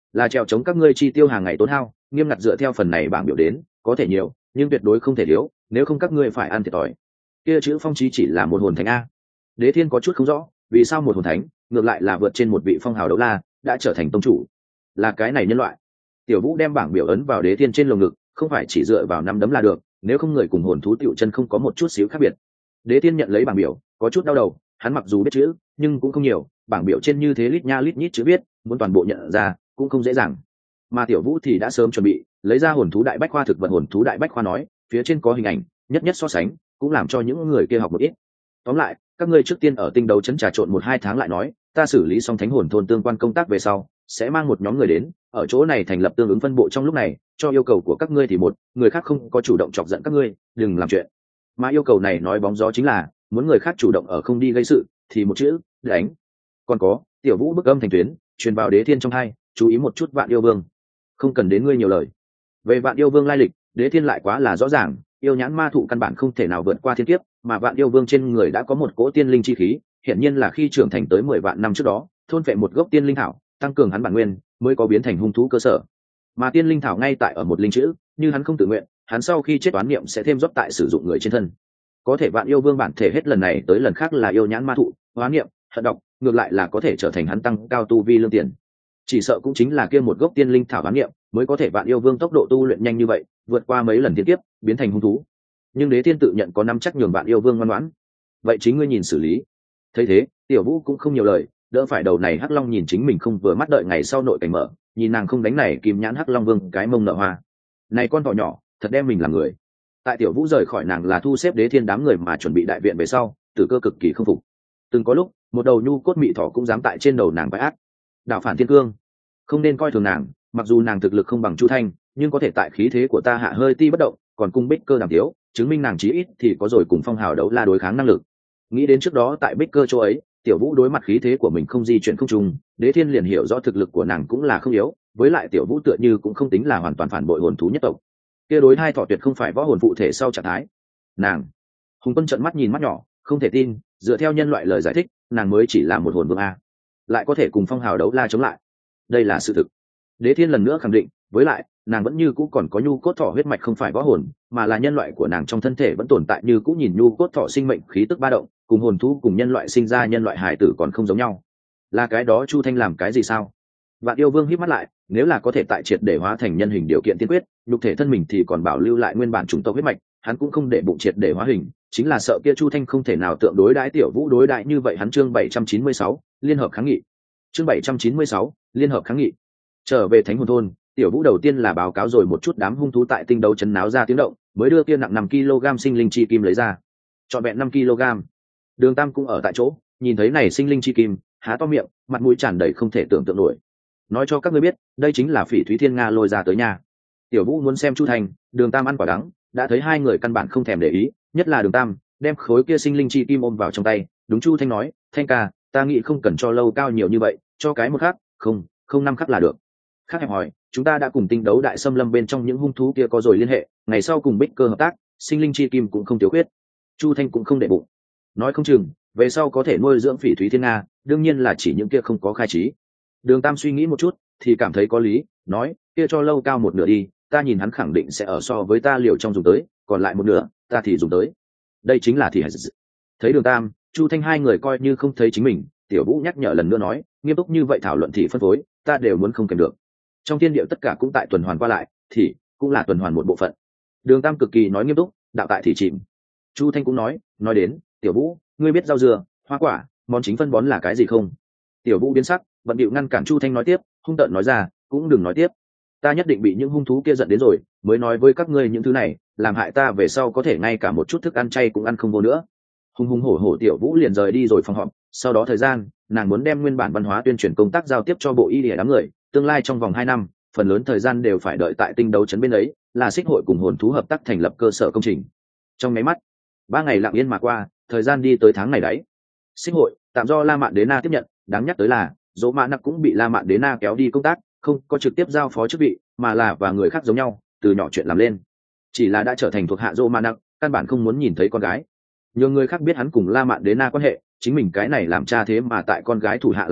là treo chống các ngươi chi tiêu hàng ngày tốn hao, nghiêm ngặt dựa theo phần này bảng biểu đến, có thể nhiều nhưng tuyệt đối không thể thiếu, nếu không các ngươi phải ăn thiệt thòi. Kia chữ phong chí chỉ là một hồn thánh a. Đế Thiên có chút không rõ, vì sao một hồn thánh ngược lại là vượt trên một vị phong hào đấu la, đã trở thành tông chủ, là cái này nhân loại. Tiểu Vũ đem bảng biểu ấn vào Đế Thiên trên lồng ngực, không phải chỉ dựa vào năm đấm là được, nếu không người cùng hồn thú tiểu chân không có một chút xíu khác biệt. Đế Thiên nhận lấy bảng biểu, có chút đau đầu, hắn mặc dù biết chữ, nhưng cũng không nhiều, bảng biểu trên như thế lít nha lít nhít chữ viết, muốn toàn bộ nhận ra cũng không dễ dàng. Mà Tiểu Vũ thì đã sớm chuẩn bị, lấy ra hồn thú đại bách khoa thực vật hồn thú đại bách khoa nói, phía trên có hình ảnh, nhất nhất so sánh, cũng làm cho những người kia học một ít. Tóm lại, các ngươi trước tiên ở tinh đấu trấn trà trộn một hai tháng lại nói, ta xử lý xong thánh hồn thôn tương quan công tác về sau, sẽ mang một nhóm người đến, ở chỗ này thành lập tương ứng phân bộ trong lúc này, cho yêu cầu của các ngươi thì một, người khác không có chủ động chọc giận các ngươi, đừng làm chuyện. Mà yêu cầu này nói bóng gió chính là, muốn người khác chủ động ở không đi gây sự, thì một chữ, đánh. Còn có, Tiểu Vũ bức âm thành tuyến, truyền vào Đế Thiên trong hai, chú ý một chút Vạn Yêu Vương. Không cần đến ngươi nhiều lời. Về Vạn Yêu Vương lai lịch, Đế Thiên lại quá là rõ ràng, yêu nhãn ma thụ căn bản không thể nào vượt qua thiên kiếp, mà Vạn Yêu Vương trên người đã có một cỗ tiên linh chi khí, hiển nhiên là khi trưởng thành tới mười vạn năm trước đó, thôn phệ một gốc tiên linh thảo, tăng cường hắn bản nguyên, mới có biến thành hung thú cơ sở. Mà tiên linh thảo ngay tại ở một linh chữ, như hắn không tự nguyện, hắn sau khi chết toán niệm sẽ thêm dốc tại sử dụng người trên thân. Có thể Vạn Yêu Vương bản thể hết lần này tới lần khác là yêu nhãn ma thụ, hóa niệm, hận độc, ngược lại là có thể trở thành hắn tăng cao tu vi lương tiền. Chỉ sợ cũng chính là kia một gốc tiên linh thảo hóa niệm, mới có thể Vạn Yêu Vương tốc độ tu luyện nhanh như vậy, vượt qua mấy lần thiên kiếp, biến thành hung thú. Nhưng Đế Thiên tự nhận có năm chắc nhường Vạn Yêu Vương ngoan ngoãn. Vậy chính ngươi nhìn xử lý. Thấy thế, Tiểu Vũ cũng không nhiều lời, đỡ phải đầu này Hắc Long nhìn chính mình không vừa mắt đợi ngày sau nội cảnh mở, nhìn nàng không đánh này kim nhãn Hắc Long Vương cái mông nợ hoa. Này con thỏ nhỏ, thật đem mình làm người. Tại Tiểu Vũ rời khỏi nàng là thu xếp Đế Thiên đám người mà chuẩn bị đại viện về sau, Tử Cơ cực kỳ không phục. Từng có lúc, một đầu nhu cốt mị thỏ cũng dám tại trên đầu nàng bãi ác. Đạo phản thiên cương, không nên coi thường nàng, mặc dù nàng thực lực không bằng Chu Thanh, nhưng có thể tại khí thế của ta hạ hơi ti bất động, còn cung Bích Cơ đàm tiếu, chứng minh nàng chí ít thì có rồi cùng phong hào đấu la đối kháng năng lực. Nghĩ đến trước đó tại Bích Cơ chỗ ấy, Tiểu Vũ đối mặt khí thế của mình không di chuyển không trùng, Đế Thiên liền hiểu rõ thực lực của nàng cũng là không yếu, với lại Tiểu Vũ tựa như cũng không tính là hoàn toàn phản bội hồn thú nhất tộc. Kia đối hai thọ tuyệt không phải võ hồn phụ thể sau trạng thái. Nàng, Hùng Quân trợn mắt nhìn mắt nhỏ, không thể tin, dựa theo nhân loại lời giải thích, nàng mới chỉ là một hồn vương a, lại có thể cùng phong hào đấu la chống lại. Đây là sự thực. Đế Thiên lần nữa khẳng định, với lại, nàng vẫn như cũ còn có nhu cốt thọ huyết mạch không phải võ hồn, mà là nhân loại của nàng trong thân thể vẫn tồn tại như cũ nhìn nhu cốt thọ sinh mệnh khí tức ba động, cùng hồn thú cùng nhân loại sinh ra nhân loại hải tử còn không giống nhau. Là cái đó Chu Thanh làm cái gì sao? Vạn Yêu Vương híp mắt lại, nếu là có thể tại triệt để hóa thành nhân hình điều kiện tiên quyết, nhục thể thân mình thì còn bảo lưu lại nguyên bản chủng tộc huyết mạch, hắn cũng không để bụng triệt để hóa hình, chính là sợ kia Chu Thanh không thể nào tượng đối đãi Tiểu Vũ đối đãi như vậy. Hắn chương bảy trăm chín mươi sáu, liên hợp kháng nghị. Chương bảy trăm chín mươi sáu, liên hợp kháng nghị. Trở về Thánh Hồn thôn, Tiểu Vũ đầu tiên là báo cáo rồi một chút đám hung thú tại tinh đấu chấn náo ra tiếng động, mới đưa kia nặng năm ki lô gam sinh linh chi kim lấy ra. Trọn vẹn năm ki lô gam. Đường Tam cũng ở tại chỗ, nhìn thấy này sinh linh chi kim, há to miệng, mặt mũi tràn đầy không thể tưởng tượng nổi. Nói cho các ngươi biết, đây chính là Phỉ Thúy Thiên Nga lôi ra tới nhà. Tiểu Vũ muốn xem Chu Thành, Đường Tam ăn quả đắng, đã thấy hai người căn bản không thèm để ý, nhất là Đường Tam, đem khối kia sinh linh chi kim ôm vào trong tay, đúng Chu Thanh nói, Thanh ca, ta nghĩ không cần cho lâu cao nhiều như vậy, cho cái một khắc, không, không năm khắc là được. Khác hẹp hỏi, chúng ta đã cùng tinh đấu đại xâm lâm bên trong những hung thú kia có rồi liên hệ, ngày sau cùng Bích Cơ hợp tác, sinh linh chi kim cũng không thiếu khuyết. Chu Thanh cũng không để bụng, nói không chừng về sau có thể nuôi dưỡng Phỉ Thúy Thiên Nga, đương nhiên là chỉ những kia không có khai trí. Đường Tam suy nghĩ một chút, thì cảm thấy có lý, nói, kia cho lâu cao một nửa đi, ta nhìn hắn khẳng định sẽ ở so với ta liều trong dùng tới, còn lại một nửa, ta thì dùng tới. Đây chính là thì thấy Đường Tam, Chu Thanh hai người coi như không thấy chính mình, Tiểu Vũ nhắc nhở lần nữa nói, nghiêm túc như vậy thảo luận thì phân phối, ta đều muốn không kèm được. Trong thiên địa tất cả cũng tại tuần hoàn qua lại, thì cũng là tuần hoàn một bộ phận. Đường Tam cực kỳ nói nghiêm túc, đạo tại thì chìm. Chu Thanh cũng nói, nói đến, Tiểu Vũ, ngươi biết rau dưa, hoa quả, món chính phân bón là cái gì không? Tiểu Vũ biến sắc, bận bịu ngăn cản Chu Thanh nói tiếp, hung tợn nói ra, cũng đừng nói tiếp. Ta nhất định bị những hung thú kia giận đến rồi, mới nói với các ngươi những thứ này, làm hại ta về sau có thể ngay cả một chút thức ăn chay cũng ăn không vô nữa. Hung hung hổ hổ Tiểu Vũ liền rời đi rồi phòng họp, sau đó thời gian, nàng muốn đem nguyên bản văn hóa tuyên truyền công tác giao tiếp cho bộ y lìa đám người, tương lai trong vòng hai năm, phần lớn thời gian đều phải đợi tại tinh đấu trấn bên ấy, là xích hội cùng hồn thú hợp tác thành lập cơ sở công trình. Trong mấy mắt, ba ngày lặng yên mà qua, thời gian đi tới tháng này đấy. Xích hội tạm do La Mạn Đế Na tiếp nhận, đáng nhắc tới là Dỗ Mã Nặc cũng bị La Mạn Đế Na kéo đi công tác, không có trực tiếp giao phó chức vị, mà là và người khác giống nhau, từ nhỏ chuyện làm lên. Chỉ là đã trở thành thuộc hạ Dỗ Mã Nặc, căn bản không muốn nhìn thấy con gái. Nhiều người khác biết hắn cùng La Mạn Đế Na quan hệ, chính mình cái này làm cha thế mà tại con gái thủ hạ làm việc,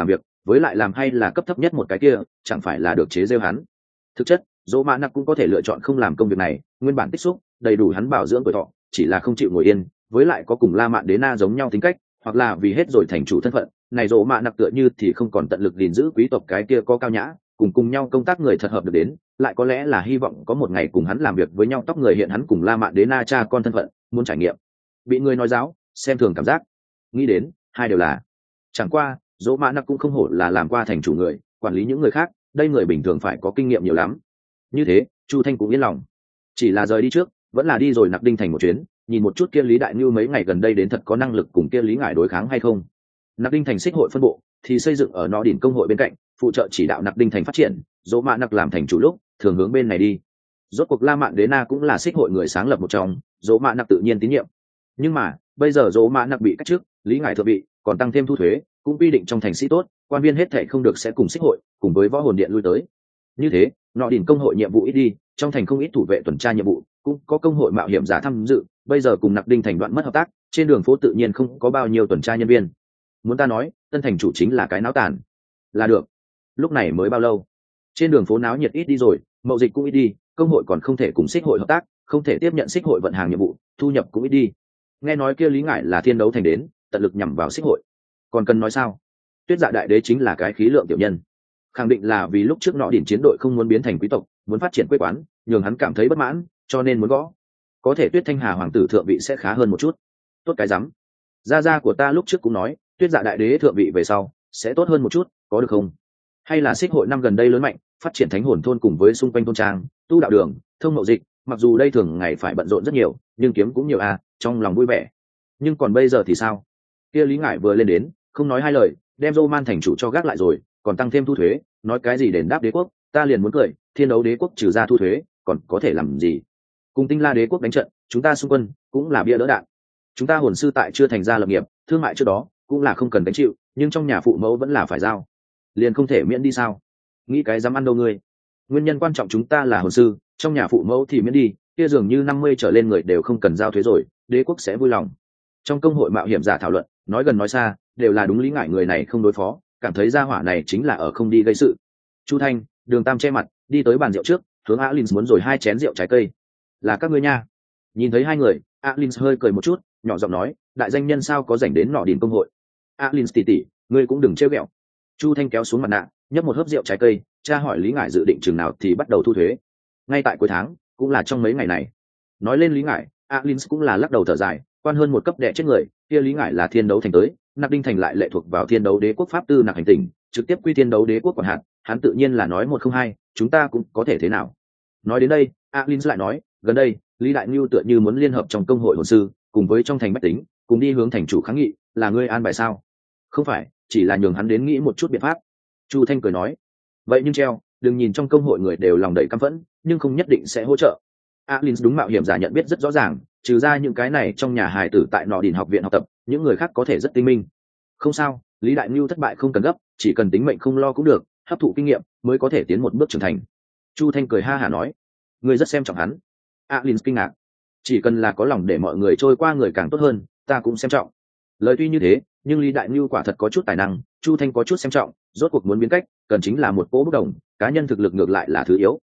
với lại làm hay là cấp thấp nhất một cái kia chẳng phải là được chế rêu hắn. Thực chất dỗ mã nặc cũng có thể lựa chọn không làm công việc này, nguyên bản tích xúc đầy đủ hắn bảo dưỡng tuổi thọ, chỉ là không chịu ngồi yên, với lại có cùng La Mạn Đế Na giống nhau tính cách, hoặc là vì hết rồi thành chủ thân phận này dỗ mã nặc tựa như thì không còn tận lực gìn giữ quý tộc cái kia có cao nhã cùng cùng nhau công tác người thật hợp được đến, lại có lẽ là hy vọng có một ngày cùng hắn làm việc với nhau. Tóc người hiện hắn cùng La Mạn Đế Na cha con thân phận, muốn trải nghiệm bị người nói giáo xem thường cảm giác, nghĩ đến hai đều là. Chẳng qua dỗ mã nặc cũng không hổ là làm qua thành chủ người, quản lý những người khác, đây người bình thường phải có kinh nghiệm nhiều lắm. Như thế Chu Thanh cũng yên lòng, chỉ là rời đi trước vẫn là đi rồi Nặc Đinh thành một chuyến, nhìn một chút kia Lý Đại Nhu mấy ngày gần đây đến thật có năng lực cùng kia Lý Ngải đối kháng hay không. Nặc Đinh thành xích hội phân bộ thì xây dựng ở Nọ Đỉnh công hội bên cạnh, phụ trợ chỉ đạo Nặc Đinh thành phát triển. Dỗ Mã Nặc làm thành chủ lúc thường hướng bên này đi. Rốt cuộc La Mạn Đế Na cũng là xích hội người sáng lập một trong, Dỗ Mã Nặc tự nhiên tín nhiệm. Nhưng mà bây giờ Dỗ Mã Nặc bị cách chức, Lý Ngải thượng vị, còn tăng thêm thu thuế, cũng quy định trong thành sĩ tốt quan viên hết thảy không được sẽ cùng xích hội cùng với võ hồn điện lui tới. Như thế Nọ Đỉnh công hội nhiệm vụ ít đi, trong thành không ít thủ vệ tuần tra nhiệm vụ, cũng có công hội mạo hiểm giả tham dự. Bây giờ cùng Nặc Đinh thành đoạn mất hợp tác, trên đường phố tự nhiên không có bao nhiêu tuần tra nhân viên. Muốn ta nói tân thành chủ chính là cái náo tàn là được. Lúc này mới bao lâu, trên đường phố náo nhiệt ít đi rồi, mậu dịch cũng ít đi, công hội còn không thể cùng xích hội hợp tác, không thể tiếp nhận xích hội vận hàng nhiệm vụ, thu nhập cũng ít đi. Nghe nói kia Lý Ngải là thiên đấu thành đến tận lực nhằm vào xích hội, còn cần nói sao? Tuyết Dạ đại đế chính là cái khí lượng tiểu nhân, khẳng định là vì lúc trước Nọ Đỉnh chiến đội không muốn biến thành quý tộc, muốn phát triển quê quán, nhường hắn cảm thấy bất mãn, cho nên muốn gõ. Có thể Tuyết Thanh Hà hoàng tử thượng vị sẽ khá hơn một chút. Tốt cái rắm, gia gia của ta lúc trước cũng nói Tuyết Dạ đại đế thượng vị về sau sẽ tốt hơn một chút, có được không? Hay là xích hội năm gần đây lớn mạnh, phát triển thánh hồn thôn cùng với xung quanh thôn trang, tu đạo đường, thông mậu dịch, mặc dù đây thường ngày phải bận rộn rất nhiều, nhưng kiếm cũng nhiều à, trong lòng vui vẻ. Nhưng còn bây giờ thì sao? Kia Lý Ngải vừa lên đến không nói hai lời, đem Dô Man thành chủ cho gác lại rồi, còn tăng thêm thu thuế, nói cái gì đền đáp đế quốc, ta liền muốn cười. Thiên đấu đế quốc trừ ra thu thuế còn có thể làm gì? Cùng Tinh La đế quốc đánh trận, chúng ta xung quân cũng là bia đỡ đạn. Chúng ta hồn sư tại chưa thành ra lập nghiệp, thương mại trước đó cũng là không cần gánh chịu, nhưng trong nhà phụ mẫu vẫn là phải giao, liền không thể miễn đi sao? Nghĩ cái dám ăn đâu ngươi. Nguyên nhân quan trọng chúng ta là hồn sư, trong nhà phụ mẫu thì miễn đi, kia dường như năm mươi trở lên người đều không cần giao thuế rồi, đế quốc sẽ vui lòng. Trong công hội mạo hiểm giả thảo luận, nói gần nói xa đều là đúng. Lý Ngải người này không đối phó, cảm thấy gia hỏa này chính là ở không đi gây sự. Chu Thanh, Đường Tam che mặt đi tới bàn rượu trước, hướng Alin muốn rồi hai chén rượu trái cây. Là các ngươi nha. Nhìn thấy hai người, Alin hơi cười một chút, nhỏ giọng nói, đại danh nhân sao có rảnh đến Nọ Đỉnh công hội. Alin tỉ tỉ, ngươi cũng đừng trêu ghẹo. Chu Thanh kéo xuống mặt nạ, nhấp một hớp rượu trái cây, tra hỏi Lý Ngải dự định chừng nào thì bắt đầu thu thuế. Ngay tại cuối tháng, cũng là trong mấy ngày này. Nói lên Lý Ngải, Alin cũng là lắc đầu thở dài, quan hơn một cấp đẻ chết người, kia Lý Ngải là thiên đấu thành tới, Nặc Đinh thành lại lệ thuộc vào thiên đấu đế quốc pháp tư Nặc hành tỉnh, trực tiếp quy thiên đấu đế quốc quản hạt, hắn tự nhiên là nói một không hai, chúng ta cũng có thể thế nào. Nói đến đây, Alin lại nói, gần đây Lý Đại Nhu tựa như muốn liên hợp trong công hội hồn sư cùng với trong thành bách tính, cùng đi hướng thành chủ kháng nghị, là ngươi an bài sao? Không phải, chỉ là nhường hắn đến nghĩ một chút biện pháp. Chu Thanh cười nói, vậy nhưng treo, đừng nhìn trong công hội người đều lòng đầy căm phẫn, nhưng không nhất định sẽ hỗ trợ. Alin đúng mạo hiểm giả nhận biết rất rõ ràng, trừ ra những cái này trong nhà hài tử tại Nọ Đỉnh học viện học tập, những người khác có thể rất tinh minh. Không sao, Lý Đại Nhu thất bại không cần gấp, chỉ cần tính mệnh không lo cũng được, hấp thụ kinh nghiệm mới có thể tiến một bước trưởng thành. Chu Thanh cười ha hả nói, ngươi rất xem trọng hắn. Alin kinh ngạc, chỉ cần là có lòng để mọi người trôi qua người càng tốt hơn, ta cũng xem trọng. Lời tuy như thế, nhưng Lý Đại Nhu quả thật có chút tài năng, Chu Thanh có chút xem trọng, rốt cuộc muốn biến cách, cần chính là một cỗ bất đồng, cá nhân thực lực ngược lại là thứ yếu,